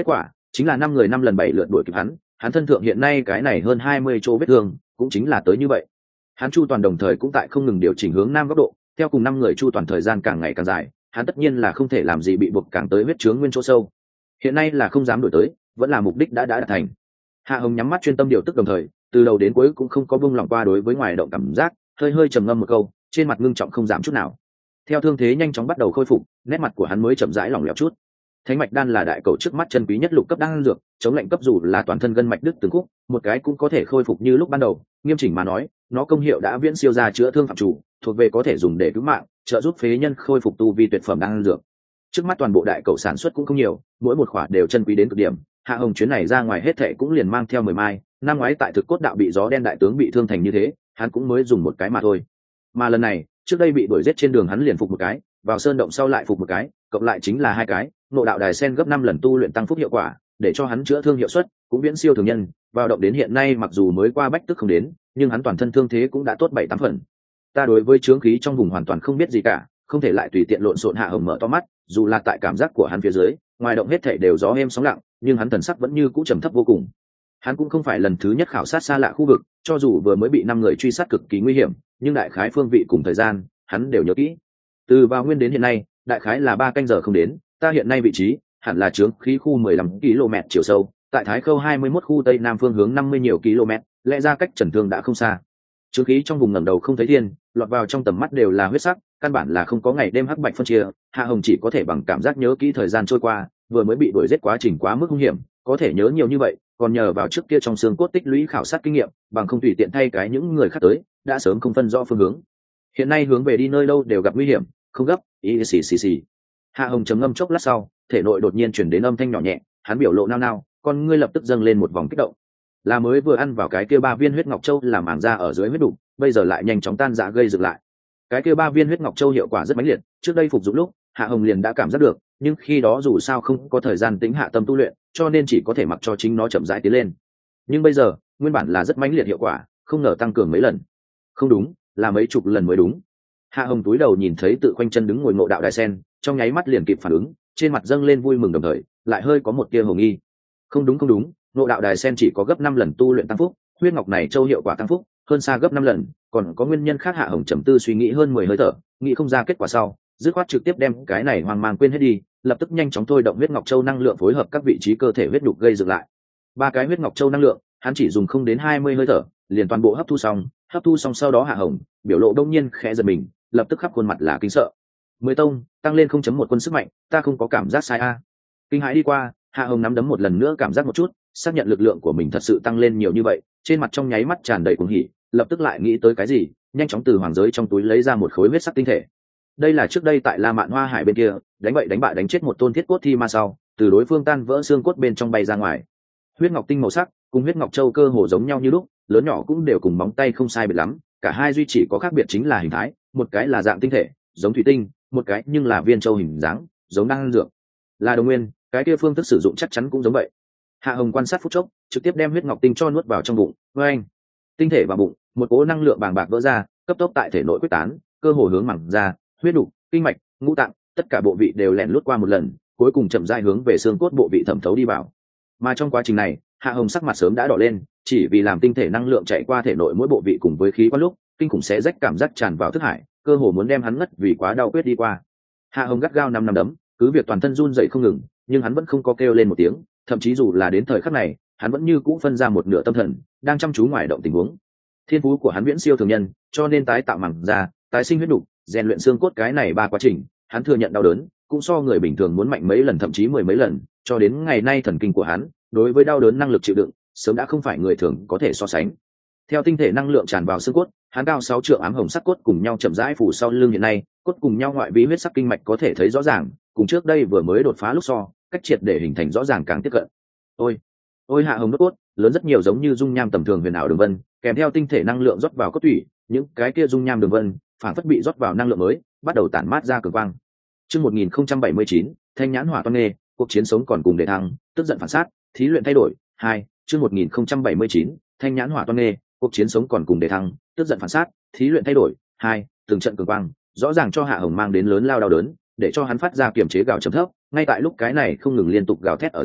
chính là năm người năm lần bảy lượt đuổi kịp hắn, hắn thân thượng hiện nay cái này hơn hai mươi chỗ vết thương cũng chính là tới như vậy. Hắn chu toàn đồng thời cũng tại không ngừng điều chỉnh hướng nam góc độ, theo cùng năm người chu toàn thời gian càng ngày càng dài, hắn tất nhiên là không thể làm gì bị buộc càng tới huyết chướng nguyên chỗ sâu. Hiện nay là không dám đổi tới, vẫn là mục đích đã đã đạt thành. Hạ Hồng nhắm mắt chuyên tâm điều tức đồng thời, từ đầu đến cuối cũng không có buông lỏng qua đối với ngoài động cảm giác, hơi hơi trầm ngâm một câu, trên mặt ngưng trọng không giảm chút nào. Theo thương thế nhanh chóng bắt đầu khôi phục, nét mặt của hắn mới chậm rãi lỏng lẻo chút. Thánh mạch đan là đại cầu trước mắt chân quý nhất lục cấp đan dược, chống lạnh cấp dù là toàn thân gân mạch đứt từng khúc, một cái cũng có thể khôi phục như lúc ban đầu. Nghiêm chỉnh mà nói, nó công hiệu đã viễn siêu ra chữa thương phạm chủ, thuộc về có thể dùng để cứu mạng, trợ giúp phế nhân khôi phục tu vi tuyệt phẩm đan dược. Trước mắt toàn bộ đại cầu sản xuất cũng không nhiều, mỗi một khỏa đều chân quý đến cực điểm. Hạ Hồng chuyến này ra ngoài hết thệ cũng liền mang theo mười mai, năm ngoái tại thực cốt đạo bị gió đen đại tướng bị thương thành như thế, hắn cũng mới dùng một cái mà thôi. Mà lần này, trước đây bị đuổi giết trên đường hắn liền phục một cái, vào sơn động sau lại phục một cái, cộng lại chính là hai cái, nộ đạo đài sen gấp năm lần tu luyện tăng phúc hiệu quả, để cho hắn chữa thương hiệu suất cũng viễn siêu thường nhân. Vào động đến hiện nay mặc dù mới qua bách tức không đến, nhưng hắn toàn thân thương thế cũng đã tốt bảy tám phần. Ta đối với chướng khí trong vùng hoàn toàn không biết gì cả, không thể lại tùy tiện lộn xộn. Hạ Hồng mở to mắt, dù là tại cảm giác của hắn phía dưới, ngoài động hết thảy đều gió êm sóng lặng, nhưng hắn thần sắc vẫn như cũ trầm thấp vô cùng. Hắn cũng không phải lần thứ nhất khảo sát xa lạ khu vực, cho dù vừa mới bị năm người truy sát cực kỳ nguy hiểm, nhưng đại khái phương vị cùng thời gian hắn đều nhớ kỹ. Từ vào nguyên đến hiện nay, đại khái là ba canh giờ không đến, ta hiện nay vị trí hẳn là chướng khí khu mười lăm ki lô mét chiều sâu, tại Thái Khâu hai mươi mốt khu tây nam phương hướng năm mươi nhiều km, lẽ ra cách Trần Thương đã không xa. Chướng khí trong vùng ngẩng đầu không thấy thiên, lọt vào trong tầm mắt đều là huyết sắc, căn bản là không có ngày đêm hắc bạch phân chia. Hạ Hồng chỉ có thể bằng cảm giác nhớ kỹ thời gian trôi qua, vừa mới bị đuổi giết quá trình quá mức hung hiểm, có thể nhớ nhiều như vậy, còn nhờ vào trước kia trong xương cốt tích lũy khảo sát kinh nghiệm, bằng không tùy tiện thay cái những người khác tới, đã sớm không phân rõ phương hướng. Hiện nay hướng về đi nơi đâu đều gặp nguy hiểm, không gấp, ý xì xì xì. Hạ Hồng trầm ngâm chốc lát sau, thể nội đột nhiên chuyển đến âm thanh nhỏ nhẹ, hắn biểu lộ nao nao, con ngươi lập tức dâng lên một vòng kích động. Là mới vừa ăn vào cái kia ba viên huyết ngọc châu làm màng ra ở dưới huyết đục, bây giờ lại nhanh chóng tan rã gây dựng lại. Cái kia ba viên huyết ngọc châu hiệu quả rất mãnh liệt, trước đây phục dụng lúc, Hạ Hồng liền đã cảm giác được, nhưng khi đó dù sao không có thời gian tĩnh hạ tâm tu luyện, cho nên chỉ có thể mặc cho chính nó chậm rãi tiến lên. Nhưng bây giờ, nguyên bản là rất mãnh liệt hiệu quả, không ngờ tăng cường mấy lần. Không đúng, là mấy chục lần mới đúng. Hạ Hồng túi đầu nhìn thấy tự khoanh chân đứng ngồi ngộ đạo đài sen, trong nháy mắt liền kịp phản ứng, trên mặt dâng lên vui mừng đồng thời, lại hơi có một tia hồ nghi. Không đúng không đúng, ngộ đạo đài sen chỉ có gấp năm lần tu luyện tăng phúc, huyết ngọc này châu hiệu quả tăng phúc hơn xa gấp năm lần, còn có nguyên nhân khác. Hạ Hồng trầm tư suy nghĩ hơn mười hơi thở, nghĩ không ra kết quả sau, dứt khoát trực tiếp đem cái này hoang mang quên hết đi, lập tức nhanh chóng thôi động huyết ngọc châu năng lượng phối hợp các vị trí cơ thể huyết nhục gây dựng lại. Ba cái huyết ngọc châu năng lượng, hắn chỉ dùng không đến hai mươi hơi thở, liền toàn bộ hấp thu xong. Hấp thu xong sau đó Hạ Hồng biểu lộ đông nhiên khẽ giật mình, lập tức khắp khuôn mặt là kinh sợ. Mười tông tăng lên không chấm một quân sức mạnh, ta không có cảm giác sai a. Kinh hãi đi qua, Hạ Hồng nắm đấm một lần nữa cảm giác một chút, xác nhận lực lượng của mình thật sự tăng lên nhiều như vậy, trên mặt trong nháy mắt tràn đầy cuồng hỉ, lập tức lại nghĩ tới cái gì, nhanh chóng từ hoàng giới trong túi lấy ra một khối huyết sắc tinh thể. Đây là trước đây tại La Mạn Hoa Hải bên kia, đánh bậy đánh bại đánh chết một tôn thiết cốt thi ma sau, từ đối phương tan vỡ xương cốt bên trong bay ra ngoài. Huyết ngọc tinh màu sắc, cùng huyết ngọc châu cơ hồ giống nhau như lúc, lớn nhỏ cũng đều cùng móng tay không sai biệt lắm, cả hai duy chỉ có khác biệt chính là hình thái, một cái là dạng tinh thể, giống thủy tinh, một cái nhưng là viên châu hình dáng, giống đan dược. Là đồng nguyên, cái kia phương thức sử dụng chắc chắn cũng giống vậy. Hạ Hồng quan sát phút chốc, trực tiếp đem huyết ngọc tinh cho nuốt vào trong bụng. Với anh, tinh thể vào bụng, một cỗ năng lượng bàng bạc vỡ ra, cấp tốc tại thể nội quyết tán, cơ hồ hướng mẳng ra, huyết đủ, kinh mạch, ngũ tạng, tất cả bộ vị đều lẻn lút qua một lần, cuối cùng chậm rãi hướng về xương cốt bộ vị thẩm thấu đi vào. Mà trong quá trình này, Hạ Hồng sắc mặt sớm đã đỏ lên, chỉ vì làm tinh thể năng lượng chạy qua thể nội mỗi bộ vị cùng với khí quan lúc, kinh khủng xé rách cảm giác tràn vào thức hải, cơ hồ muốn đem hắn ngất vì quá đau quyết đi qua. Hạ Hồng gắt gao năm năm đấm, cứ việc toàn thân run dậy không ngừng, nhưng hắn vẫn không có kêu lên một tiếng, thậm chí dù là đến thời khắc này, hắn vẫn như cũ phân ra một nửa tâm thần, đang chăm chú ngoài động tình huống. Thiên phú của hắn viễn siêu thường nhân, cho nên tái tạo màng da, tái sinh huyết đủ, rèn luyện xương cốt cái này ba quá trình, hắn thừa nhận đau đớn, cũng so người bình thường muốn mạnh mấy lần thậm chí mười mấy lần, cho đến ngày nay thần kinh của hắn, đối với đau đớn năng lực chịu đựng, sớm đã không phải người thường có thể so sánh. Theo tinh thể năng lượng tràn vào xương cốt, hắn cao sáu trượng ám hồng sắc cốt cùng nhau chậm rãi phủ sau lưng hiện nay, cốt cùng nhau ngoại vi huyết sắc kinh mạch có thể thấy rõ ràng, cùng trước đây vừa mới đột phá lúc so, cách triệt để hình thành rõ ràng càng tiếp cận. Ôi, ôi Hạ Hồng đốt cốt, lớn rất nhiều giống như dung nham tầm thường huyền ảo đường vân, kèm theo tinh thể năng lượng rót vào cốt tủy, những cái kia dung nham đường vân, phản phất bị rót vào năng lượng mới, bắt đầu tản mát ra cường quang. Chương một nghìn không trăm bảy mươi chín, Thanh nhãn hỏa toan nghê, cuộc chiến sống còn cùng đề thăng, tức giận phản sát, thí luyện thay đổi. Hai, chương một nghìn không trăm bảy mươi chín, Thanh nhãn hỏa toan nghê, cuộc chiến sống còn cùng đề thăng, tức giận phản sát, thí luyện thay đổi. Hai, từng trận cường quang, rõ ràng cho Hạ Hồng mang đến lớn lao đau đớn, để cho hắn phát ra kiềm chế gào trầm thấp. Ngay tại lúc cái này không ngừng liên tục gào thét ở giữa,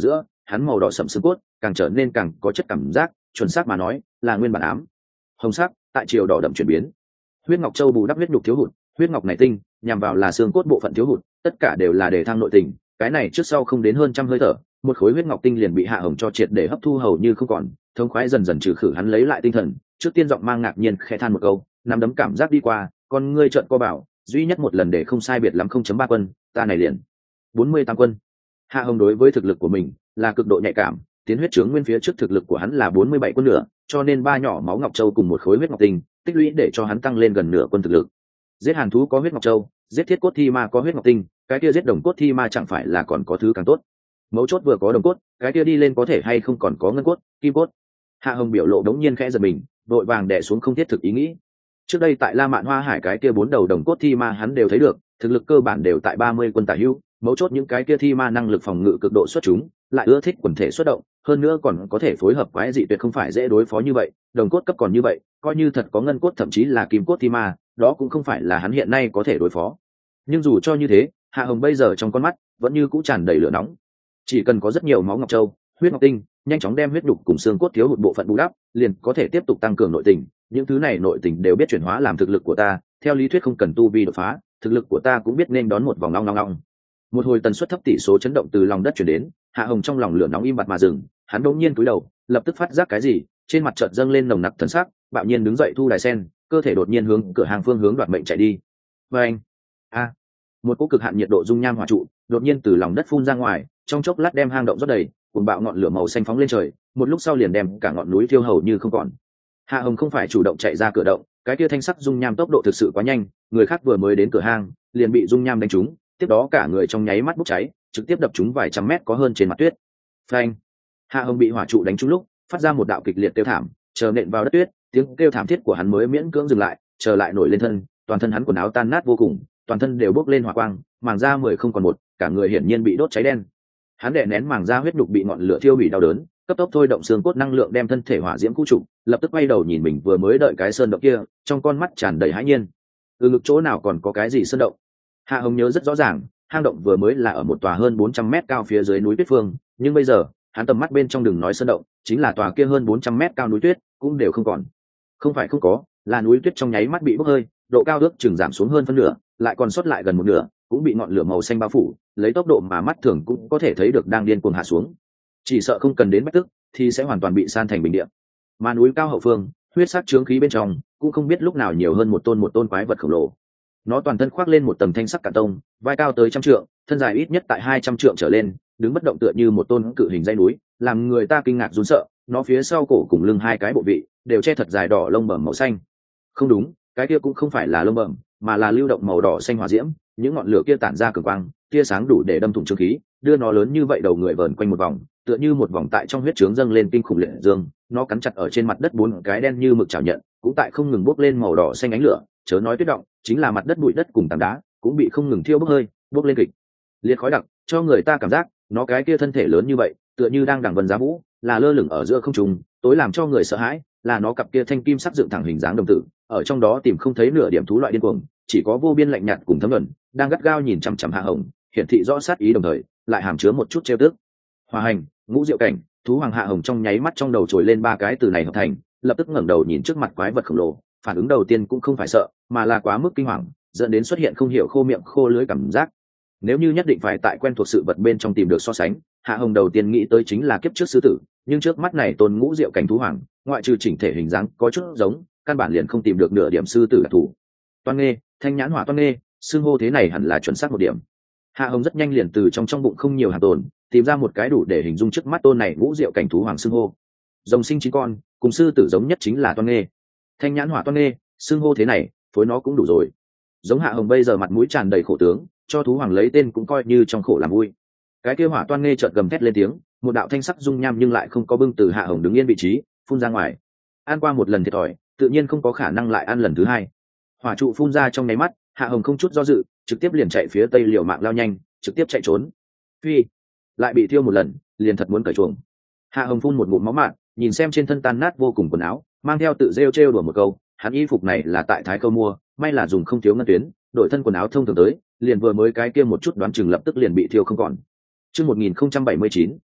hắn màu đỏ sẫm xương cốt càng trở nên càng có chất cảm giác, chuẩn xác mà nói là nguyên bản ám hồng sắc tại chiều đỏ đậm chuyển biến. Huyết ngọc châu bù đắp huyết nhục thiếu hụt, huyết ngọc này tinh nhằm vào là xương cốt bộ phận thiếu hụt, tất cả đều là để thăng nội tình. Cái này trước sau không đến hơn trăm hơi thở, một khối huyết ngọc tinh liền bị Hạ Hồng cho triệt để hấp thu hầu như không còn. Thống khoái dần dần trừ khử hắn lấy lại tinh thần, trước tiên giọng mang ngạc nhiên khẽ than một câu, nắm đấm cảm giác đi qua, con ngươi trợn co bảo, duy nhất một lần để không sai biệt lắm không chấm ba quân, ta này liền bốn mươi tám quân. Hạ Hồng đối với thực lực của mình là cực độ nhạy cảm, tiến huyết chướng nguyên phía trước thực lực của hắn là bốn mươi bảy quân nửa, cho nên ba nhỏ máu ngọc châu cùng một khối huyết ngọc tinh tích lũy để cho hắn tăng lên gần nửa quân thực lực. Giết hàn thú có huyết ngọc châu, giết thiết cốt thi ma có huyết ngọc tinh, cái kia giết đồng cốt thi ma chẳng phải là còn có thứ càng tốt. Mấu chốt vừa có đồng cốt, cái kia đi lên có thể hay không còn có ngân cốt, kim cốt. Hạ Hồng biểu lộ đống nhiên khẽ giật mình, vội vàng đè xuống không thiết thực ý nghĩ. Trước đây tại La Mạn Hoa Hải cái kia bốn đầu đồng cốt thi ma hắn đều thấy được, thực lực cơ bản đều tại ba mươi quân tả hữu, mấu chốt những cái kia thi ma năng lực phòng ngự cực độ xuất chúng, lại ưa thích quần thể xuất động, hơn nữa còn có thể phối hợp quái dị tuyệt không phải dễ đối phó như vậy. Đồng cốt cấp còn như vậy, coi như thật có ngân cốt thậm chí là kim cốt thi ma, đó cũng không phải là hắn hiện nay có thể đối phó. Nhưng dù cho như thế, Hạ Hồng bây giờ trong con mắt vẫn như cũ tràn đầy lửa nóng. Chỉ cần có rất nhiều máu ngọc châu, huyết ngọc tinh, nhanh chóng đem huyết đục cùng xương cốt thiếu hụt bộ phận bù đắp, liền có thể tiếp tục tăng cường nội tình. Những thứ này nội tình đều biết chuyển hóa làm thực lực của ta, theo lý thuyết không cần tu vi đột phá, thực lực của ta cũng biết nên đón một vòng long long long. Một hồi tần suất thấp tỷ số chấn động từ lòng đất chuyển đến, Hạ Hồng trong lòng lửa nóng im bặt mà dừng, hắn đột nhiên cúi đầu, lập tức phát giác cái gì, trên mặt chợt dâng lên nồng nặc thần sắc, bạo nhiên đứng dậy thu đài sen, cơ thể đột nhiên hướng cửa hàng phương hướng đoạt mệnh chạy đi. Và anh, a, một cỗ cực hạn nhiệt độ dung nham hỏa trụ đột nhiên từ lòng đất phun ra ngoài, trong chốc lát đem hang động rót đầy, cuồng bạo ngọn lửa màu xanh phóng lên trời, một lúc sau liền đem cả ngọn núi thiêu hầu như không còn. Hạ Hồng không phải chủ động chạy ra cửa động, cái kia thanh sắc dung nham tốc độ thực sự quá nhanh, người khác vừa mới đến cửa hang liền bị dung nham đánh trúng, tiếp đó cả người trong nháy mắt bốc cháy, trực tiếp đập trúng vài trăm mét có hơn trên mặt tuyết. Phanh! Hạ Hồng bị hỏa trụ đánh trúng lúc, phát ra một đạo kịch liệt kêu thảm, chờ nện vào đất tuyết, tiếng kêu thảm thiết của hắn mới miễn cưỡng dừng lại, chờ lại nổi lên thân, toàn thân hắn quần áo tan nát vô cùng, toàn thân đều bốc lên hỏa quang, màng da mười không còn một, cả người hiển nhiên bị đốt cháy đen. Hắn đè nén màng da huyết đục bị ngọn lửa thiêu hủy đau đớn, cấp tốc thôi động xương cốt năng lượng đem thân thể hỏa diễm khu trục, lập tức quay đầu nhìn mình vừa mới đợi cái sơn động kia, trong con mắt tràn đầy hãi nhiên. Từ ngực chỗ nào còn có cái gì sơn động? Hạ Hồng nhớ rất rõ ràng, hang động vừa mới là ở một tòa hơn bốn trăm mét cao phía dưới núi tuyết phương, nhưng bây giờ, hắn tầm mắt bên trong đừng nói sơn động, chính là tòa kia hơn bốn trăm mét cao núi tuyết cũng đều không còn. Không phải không có, là núi tuyết trong nháy mắt bị bốc hơi, độ cao ước chừng giảm xuống hơn phân nửa, lại còn sót lại gần một nửa, cũng bị ngọn lửa màu xanh bao phủ, lấy tốc độ mà mắt thường cũng có thể thấy được đang điên cuồng hạ xuống. Chỉ sợ không cần đến bách tức, thì sẽ hoàn toàn bị san thành bình địa. Mà núi cao hậu phương, huyết sắc chướng khí bên trong, cũng không biết lúc nào nhiều hơn một tôn một tôn quái vật khổng lồ. Nó toàn thân khoác lên một tầng thanh sắc cả tông, vai cao tới trăm trượng, thân dài ít nhất tại hai trăm trượng trở lên, đứng bất động tựa như một tôn cự hình dãy núi, làm người ta kinh ngạc run sợ. Nó phía sau cổ cùng lưng hai cái bộ vị đều che thật dài đỏ lông bẩm màu xanh. Không đúng, cái kia cũng không phải là lông bẩm, mà là lưu động màu đỏ xanh hỏa diễm, những ngọn lửa kia tản ra cường quang, tia sáng đủ để đâm thủng chướng khí, đưa nó lớn như vậy đầu người vờn quanh một vòng, tựa như một vòng tại trong huyết trướng dâng lên kinh khủng liệt dương. Nó cắn chặt ở trên mặt đất bốn cái đen như mực chảo nhận, cũng tại không ngừng bốc lên màu đỏ xanh ánh lửa, chớ nói tuyết động, chính là mặt đất bụi đất cùng tảng đá cũng bị không ngừng thiêu bốc hơi, bốc lên kịch liệt khói đặc, cho người ta cảm giác nó cái kia thân thể lớn như vậy, tựa như đang đằng vân giá vũ, là lơ lửng ở giữa không trung. Tối làm cho người sợ hãi là nó cặp kia thanh kim sắc dựng thẳng hình dáng đồng tử, ở trong đó tìm không thấy nửa điểm thú loại điên cuồng, chỉ có vô biên lạnh nhạt cùng thấm nhuần, đang gắt gao nhìn chằm chằm Hạ Hồng, hiển thị rõ sát ý đồng thời lại hàm chứa một chút trêu tức. Hòa hành, ngũ diệu cảnh, thú hoàng. Hạ Hồng trong nháy mắt trong đầu trồi lên ba cái từ này hợp thành, lập tức ngẩng đầu nhìn trước mặt quái vật khổng lồ, phản ứng đầu tiên cũng không phải sợ, mà là quá mức kinh hoàng, dẫn đến xuất hiện không hiểu khô miệng khô lưỡi cảm giác. Nếu như nhất định phải tại quen thuộc sự vật bên trong tìm được so sánh, Hạ Hồng đầu tiên nghĩ tới chính là kiếp trước sư tử, nhưng trước mắt này tôn ngũ diệu cảnh thú hoàng, ngoại trừ chỉnh thể hình dáng có chút giống, căn bản liền không tìm được nửa điểm sư tử đặc thù. Toan nghê, thanh nhãn hỏa toan nghê, xưng hô thế này hẳn là chuẩn xác một điểm. Hạ Hồng rất nhanh liền từ trong trong bụng không nhiều hàng tồn, tìm ra một cái đủ để hình dung trước mắt tôn này ngũ diệu cảnh thú hoàng xưng hô. Rồng sinh chín con, cùng sư tử giống nhất chính là toan nghê. Thanh nhãn hỏa toan nghê, xưng hô thế này, phối nó cũng đủ rồi. Giống Hạ Hồng bây giờ mặt mũi tràn đầy khổ tướng, cho thú hoàng lấy tên cũng coi như trong khổ làm vui. Cái kia hỏa toan nghê chợt gầm thét lên tiếng, một đạo thanh sắc dung nham nhưng lại không có bưng từ Hạ Hồng đứng yên vị trí phun ra ngoài. Ăn qua một lần thiệt thòi, tự nhiên không có khả năng lại ăn lần thứ hai. Hỏa trụ phun ra trong nháy mắt, Hạ Hồng không chút do dự, trực tiếp liền chạy phía tây liều mạng lao nhanh, trực tiếp chạy trốn. Phi, lại bị thiêu một lần, liền thật muốn cởi chuồng. Hạ Hồng phun một ngụm máu mạn, nhìn xem trên thân tan nát vô cùng quần áo, mang theo tự rêu trêu đùa một câu, hắn y phục này là tại Thái Câu mua, may là dùng không thiếu ngân tuyến, đổi thân quần áo thông thường tới, liền vừa mới cái kia một chút đoán chừng lập tức liền bị thiêu không còn. Chương một nghìn không trăm bảy mươi chín,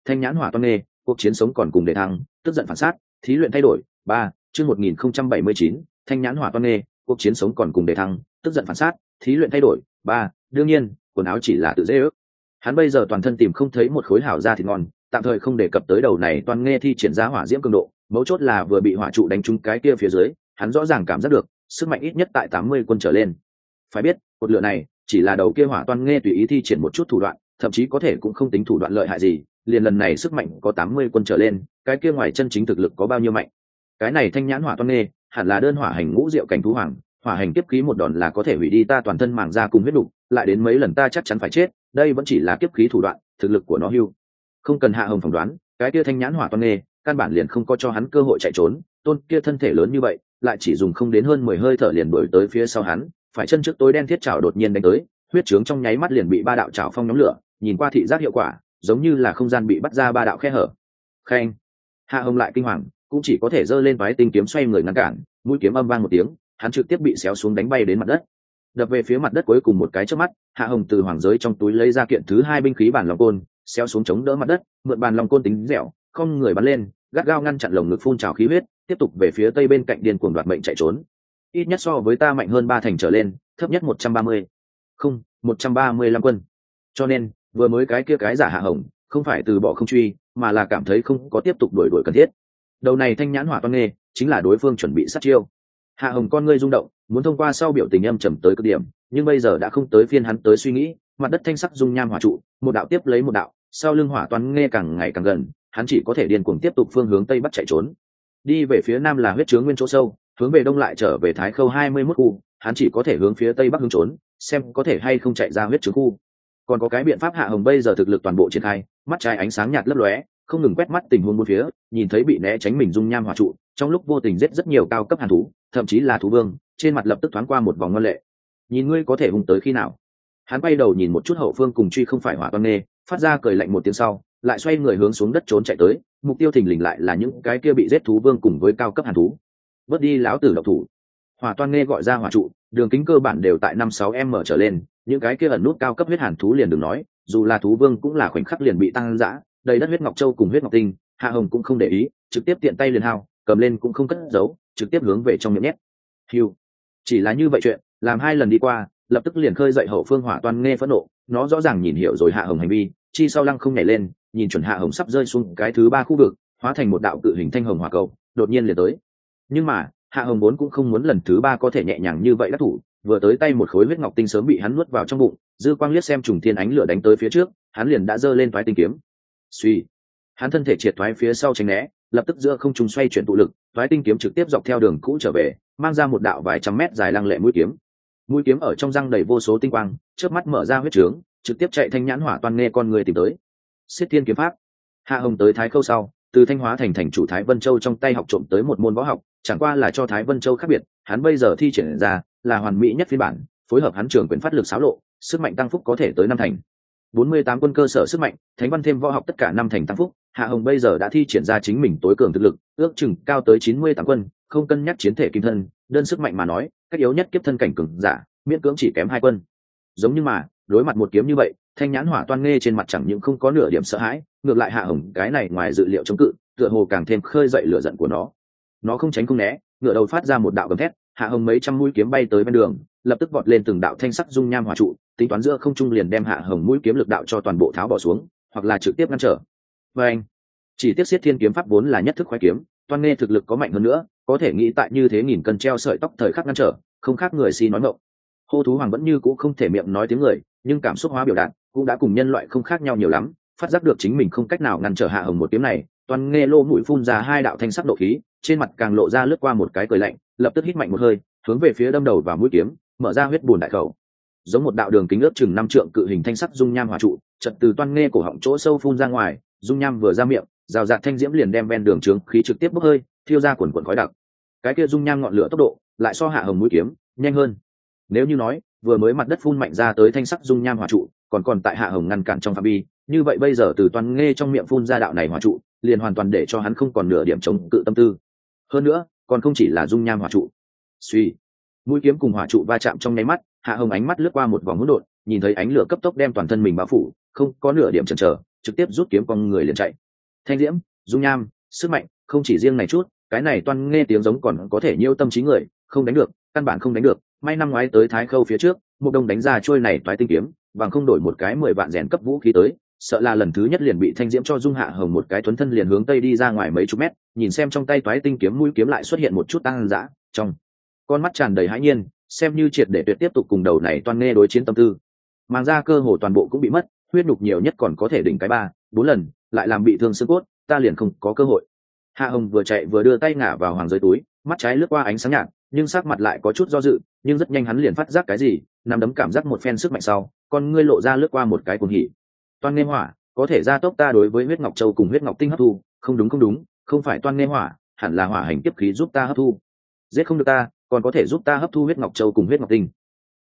thanh nhãn hỏa toan nghê, cuộc chiến sống còn cùng để thăng, tức giận phản sát, thí luyện thay đổi. Ba, chương một nghìn không trăm bảy mươi chín, thanh nhãn hỏa toan nghê, cuộc chiến sống còn cùng để thăng, tức giận phản sát, thí luyện thay đổi. Ba, đương nhiên, quần áo chỉ là tự dễ ước. Hắn bây giờ toàn thân tìm không thấy một khối hảo da thịt ngon, tạm thời không đề cập tới đầu này toan nghê thi triển ra hỏa diễm cường độ, mấu chốt là vừa bị hỏa trụ đánh trúng cái kia phía dưới, hắn rõ ràng cảm giác được sức mạnh ít nhất tại tám mươi quân trở lên. Phải biết, một lửa này chỉ là đầu kia hỏa toan nghê tùy ý thi triển một chút thủ đoạn, thậm chí có thể cũng không tính thủ đoạn lợi hại gì, liền lần này sức mạnh có tám mươi quân trở lên, cái kia ngoài chân chính thực lực có bao nhiêu mạnh. Cái này thanh nhãn hỏa toan nghê, hẳn là đơn hỏa hành ngũ diệu cảnh thú hoàng, hỏa hành kiếp khí một đòn là có thể hủy đi ta toàn thân màng da cùng huyết đục, lại đến mấy lần ta chắc chắn phải chết, đây vẫn chỉ là kiếp khí thủ đoạn, thực lực của nó hưu. Không cần Hạ Hồng phỏng đoán, cái kia thanh nhãn hỏa toan nghê, căn bản liền không có cho hắn cơ hội chạy trốn, tôn kia thân thể lớn như vậy, lại chỉ dùng không đến hơn mười hơi thở liền đuổi tới phía sau hắn, phải chân trước tối đen thiết chảo đột nhiên đánh tới, huyết trướng trong nháy mắt liền bị ba đạo chảo phong nhóm lửa, nhìn qua thị giác hiệu quả, giống như là không gian bị bắt ra ba đạo khe hở. Khen. Hạ Hồng lại kinh hoàng, cũng chỉ có thể giơ lên toái tinh kiếm xoay người ngăn cản, mũi kiếm âm vang một tiếng, hắn trực tiếp bị xéo xuống đánh bay đến mặt đất. Đập về phía mặt đất cuối cùng một cái chớp mắt, Hạ Hồng từ hoàng giới trong túi lấy ra kiện thứ hai binh khí bản long côn, xéo xuống chống đỡ mặt đất, mượn bản long côn tính dẻo, không người bắn lên, gắt gao ngăn chặn lồng ngực phun trào khí huyết, tiếp tục về phía tây bên cạnh điên cuồng đoạt mệnh chạy trốn. Ít nhất so với ta mạnh hơn ba thành trở lên, thấp nhất một trăm ba mươi. Không, một trăm ba mươi lăm quân. Cho nên, vừa mới cái kia cái giả Hạ Hồng, không phải từ bỏ không truy, mà là cảm thấy không có tiếp tục đuổi đuổi cần thiết. Đầu này thanh nhãn hỏa toan nghê, chính là đối phương chuẩn bị sát chiêu. Hạ Hồng con ngươi rung động, muốn thông qua sau biểu tình âm trầm tới cực điểm, nhưng bây giờ đã không tới phiên hắn tới suy nghĩ, mặt đất thanh sắc dung nham hỏa trụ, một đạo tiếp lấy một đạo, sau lưng hỏa toan nghê càng ngày càng gần, hắn chỉ có thể điên cuồng tiếp tục phương hướng tây bắc chạy trốn. Đi về phía nam là huyết chướng nguyên chỗ sâu, hướng về đông lại trở về Thái Khâu hai mươi mốt khu, hắn chỉ có thể hướng phía tây bắc hướng trốn, xem có thể hay không chạy ra huyết chướng khu. Còn có cái biện pháp. Hạ Hồng bây giờ thực lực toàn bộ triển khai, mắt trái ánh sáng nhạt lấp lóe, không ngừng quét mắt tình huống bốn phía, nhìn thấy bị né tránh mình dung nham hỏa trụ, trong lúc vô tình giết rất nhiều cao cấp hàn thú, thậm chí là thú vương, trên mặt lập tức thoáng qua một vòng ngân lệ. Nhìn ngươi có thể hung tới khi nào? Hắn bay đầu nhìn một chút hậu phương cùng truy không phải hỏa toan nghê, phát ra cười lạnh một tiếng sau, lại xoay người hướng xuống đất trốn chạy tới, mục tiêu thình lình lại là những cái kia bị giết thú vương cùng với cao cấp hàn thú. Vớt đi lão tử độc thủ. Hỏa toan nghê gọi ra hỏa trụ, đường kính cơ bản đều tại năm sáu m trở lên, những cái kia ẩn nút cao cấp huyết hàn thú liền đừng nói, dù là thú vương cũng là khoảnh khắc liền bị tăng dã, đầy đất huyết ngọc châu cùng huyết ngọc tinh. Hạ Hồng cũng không để ý, trực tiếp tiện tay liền hao, cầm lên cũng không cất giấu, trực tiếp hướng về trong miệng nhét. Hiu. Chỉ là như vậy chuyện, làm hai lần đi qua, lập tức liền khơi dậy hậu phương hỏa toan nghê phẫn nộ, nó rõ ràng nhìn hiểu rồi Hạ Hồng hành vi, chi sau lăng không nhảy lên, nhìn chuẩn Hạ Hồng sắp rơi xuống cái thứ ba khu vực, hóa thành một đạo cự hình thanh hồng hỏa cầu, đột nhiên liền tới. Nhưng mà, Hạ Hồng vốn cũng không muốn lần thứ ba có thể nhẹ nhàng như vậy đắc thủ, vừa tới tay một khối huyết ngọc tinh sớm bị hắn nuốt vào trong bụng, dư quang liếc xem trùng thiên ánh lửa đánh tới phía trước, hắn liền đã giơ lên toái tinh kiếm. Suy, hắn thân thể triệt thoái phía sau tránh né, lập tức giữa không trung xoay chuyển tụ lực, toái tinh kiếm trực tiếp dọc theo đường cũ trở về, mang ra một đạo vài trăm mét dài lăng lệ mũi kiếm. Mũi kiếm ở trong răng đầy vô số tinh quang, chớp mắt mở ra huyết trướng, trực tiếp chạy thanh nhãn hỏa toan nghe con người tìm tới. Xiết Thiên kiếm pháp. Hạ Hồng tới Thái Khâu sau, từ Thanh Hóa thành thành chủ Thái Vân Châu trong tay học trộm tới một môn võ học, chẳng qua là cho Thái Vân Châu khác biệt, hắn bây giờ thi triển ra là hoàn mỹ nhất phiên bản, phối hợp hắn trường quyền phát lực xáo lộ, sức mạnh tăng phúc có thể tới năm thành. bốn mươi tám quân cơ sở sức mạnh, thánh văn thêm võ học tất cả năm thành tăng phúc, Hạ Hồng bây giờ đã thi triển ra chính mình tối cường thực lực, ước chừng cao tới chín mươi tám quân, không cân nhắc chiến thể kim thân, đơn sức mạnh mà nói, cách yếu nhất kiếp thân cảnh cường giả, miễn cưỡng chỉ kém hai quân. Giống như mà, đối mặt một kiếm như vậy, thanh nhãn hỏa toan nghe trên mặt chẳng những không có nửa điểm sợ hãi, ngược lại Hạ Hồng cái này ngoài dự liệu chống cự, tựa hồ càng thêm khơi dậy lửa giận của nó. Nó không tránh không né, ngựa đầu phát ra một đạo gầm thét, Hạ Hồng mấy trăm mũi kiếm bay tới bên đường, lập tức vọt lên từng đạo thanh sắc dung nham hỏa trụ, tính toán giữa không trung liền đem Hạ Hồng mũi kiếm lực đạo cho toàn bộ tháo bỏ xuống, hoặc là trực tiếp ngăn trở. Và anh, chỉ tiếc Xiết Thiên kiếm pháp vốn là nhất thức khoái kiếm, toan nghe thực lực có mạnh hơn nữa, có thể nghĩ tại như thế nghìn cân treo sợi tóc thời khắc ngăn trở, không khác người si nói mộng. Hô thú hoàng vẫn như cũ không thể miệng nói tiếng người, nhưng cảm xúc hóa biểu đạt cũng đã cùng nhân loại không khác nhau nhiều lắm, phát giác được chính mình không cách nào ngăn trở Hạ Hồng một kiếm này, toan nghe lô mũi phun ra hai đạo thanh sắc độ khí, trên mặt càng lộ ra lướt qua một cái cười lạnh, lập tức hít mạnh một hơi, hướng về phía đâm đầu vào mũi kiếm, mở ra huyết bùn đại khẩu, giống một đạo đường kính ước chừng năm trượng cự hình thanh sắc dung nham hỏa trụ, chợt từ toan nghe cổ họng chỗ sâu phun ra ngoài, dung nham vừa ra miệng, rào rạt thanh diễm liền đem ven đường trướng khí trực tiếp bốc hơi, thiêu ra quần quần khói đặc. Cái kia dung nham ngọn lửa tốc độ lại so Hạ Hồng mũi kiếm nhanh hơn. Nếu như nói vừa mới mặt đất phun mạnh ra tới thanh sắc dung nham hỏa trụ, còn còn tại Hạ Hồng ngăn cản trong phạm vi, như vậy bây giờ từ toan nghe trong miệng phun ra đạo này hỏa trụ, liền hoàn toàn để cho hắn không còn nửa điểm chống cự tâm tư. Hơn nữa, còn không chỉ là dung nham hỏa trụ. Suy, mũi kiếm cùng hỏa trụ va chạm trong nháy mắt, Hạ Hồng ánh mắt lướt qua một vòng hỗn độn, nhìn thấy ánh lửa cấp tốc đem toàn thân mình bao phủ, không có nửa điểm chần chờ, trực tiếp rút kiếm con người liền chạy. Thanh diễm, dung nham, sức mạnh, không chỉ riêng này chút, cái này toan nghe tiếng giống còn có thể nhiễu tâm trí người, không đánh được, căn bản không đánh được. May năm ngoái tới Thái Khâu phía trước, một đông đánh ra trôi này toái tinh kiếm, bằng không đổi một cái mười vạn rèn cấp vũ khí tới, sợ là lần thứ nhất liền bị Thanh diễm cho dung hạ hồng một cái thuấn thân liền hướng tây đi ra ngoài mấy chục mét. Nhìn xem trong tay toái tinh kiếm mũi kiếm lại xuất hiện một chút tăng dã, trong con mắt tràn đầy hãi nhiên, xem như triệt để tuyệt tiếp tục cùng đầu này toan nghe đối chiến tâm tư. Mang ra cơ hồ toàn bộ cũng bị mất, huyết nhục nhiều nhất còn có thể đỉnh cái ba bốn lần, lại làm bị thương xương cốt, ta liền không có cơ hội. Hạ Hồng vừa chạy vừa đưa tay ngả vào hoàng giới túi, mắt trái lướt qua ánh sáng nhạt, nhưng sắc mặt lại có chút do dự, nhưng rất nhanh hắn liền phát giác cái gì, nắm đấm cảm giác một phen sức mạnh sau, con ngươi lộ ra lướt qua một cái cuồng hỉ. Toan nghe hỏa, có thể gia tốc ta đối với huyết ngọc châu cùng huyết ngọc tinh hấp thu, không đúng không đúng, không phải toan nghe hỏa, hẳn là hỏa hành tiếp khí giúp ta hấp thu. Giết không được ta, còn có thể giúp ta hấp thu huyết ngọc châu cùng huyết ngọc tinh.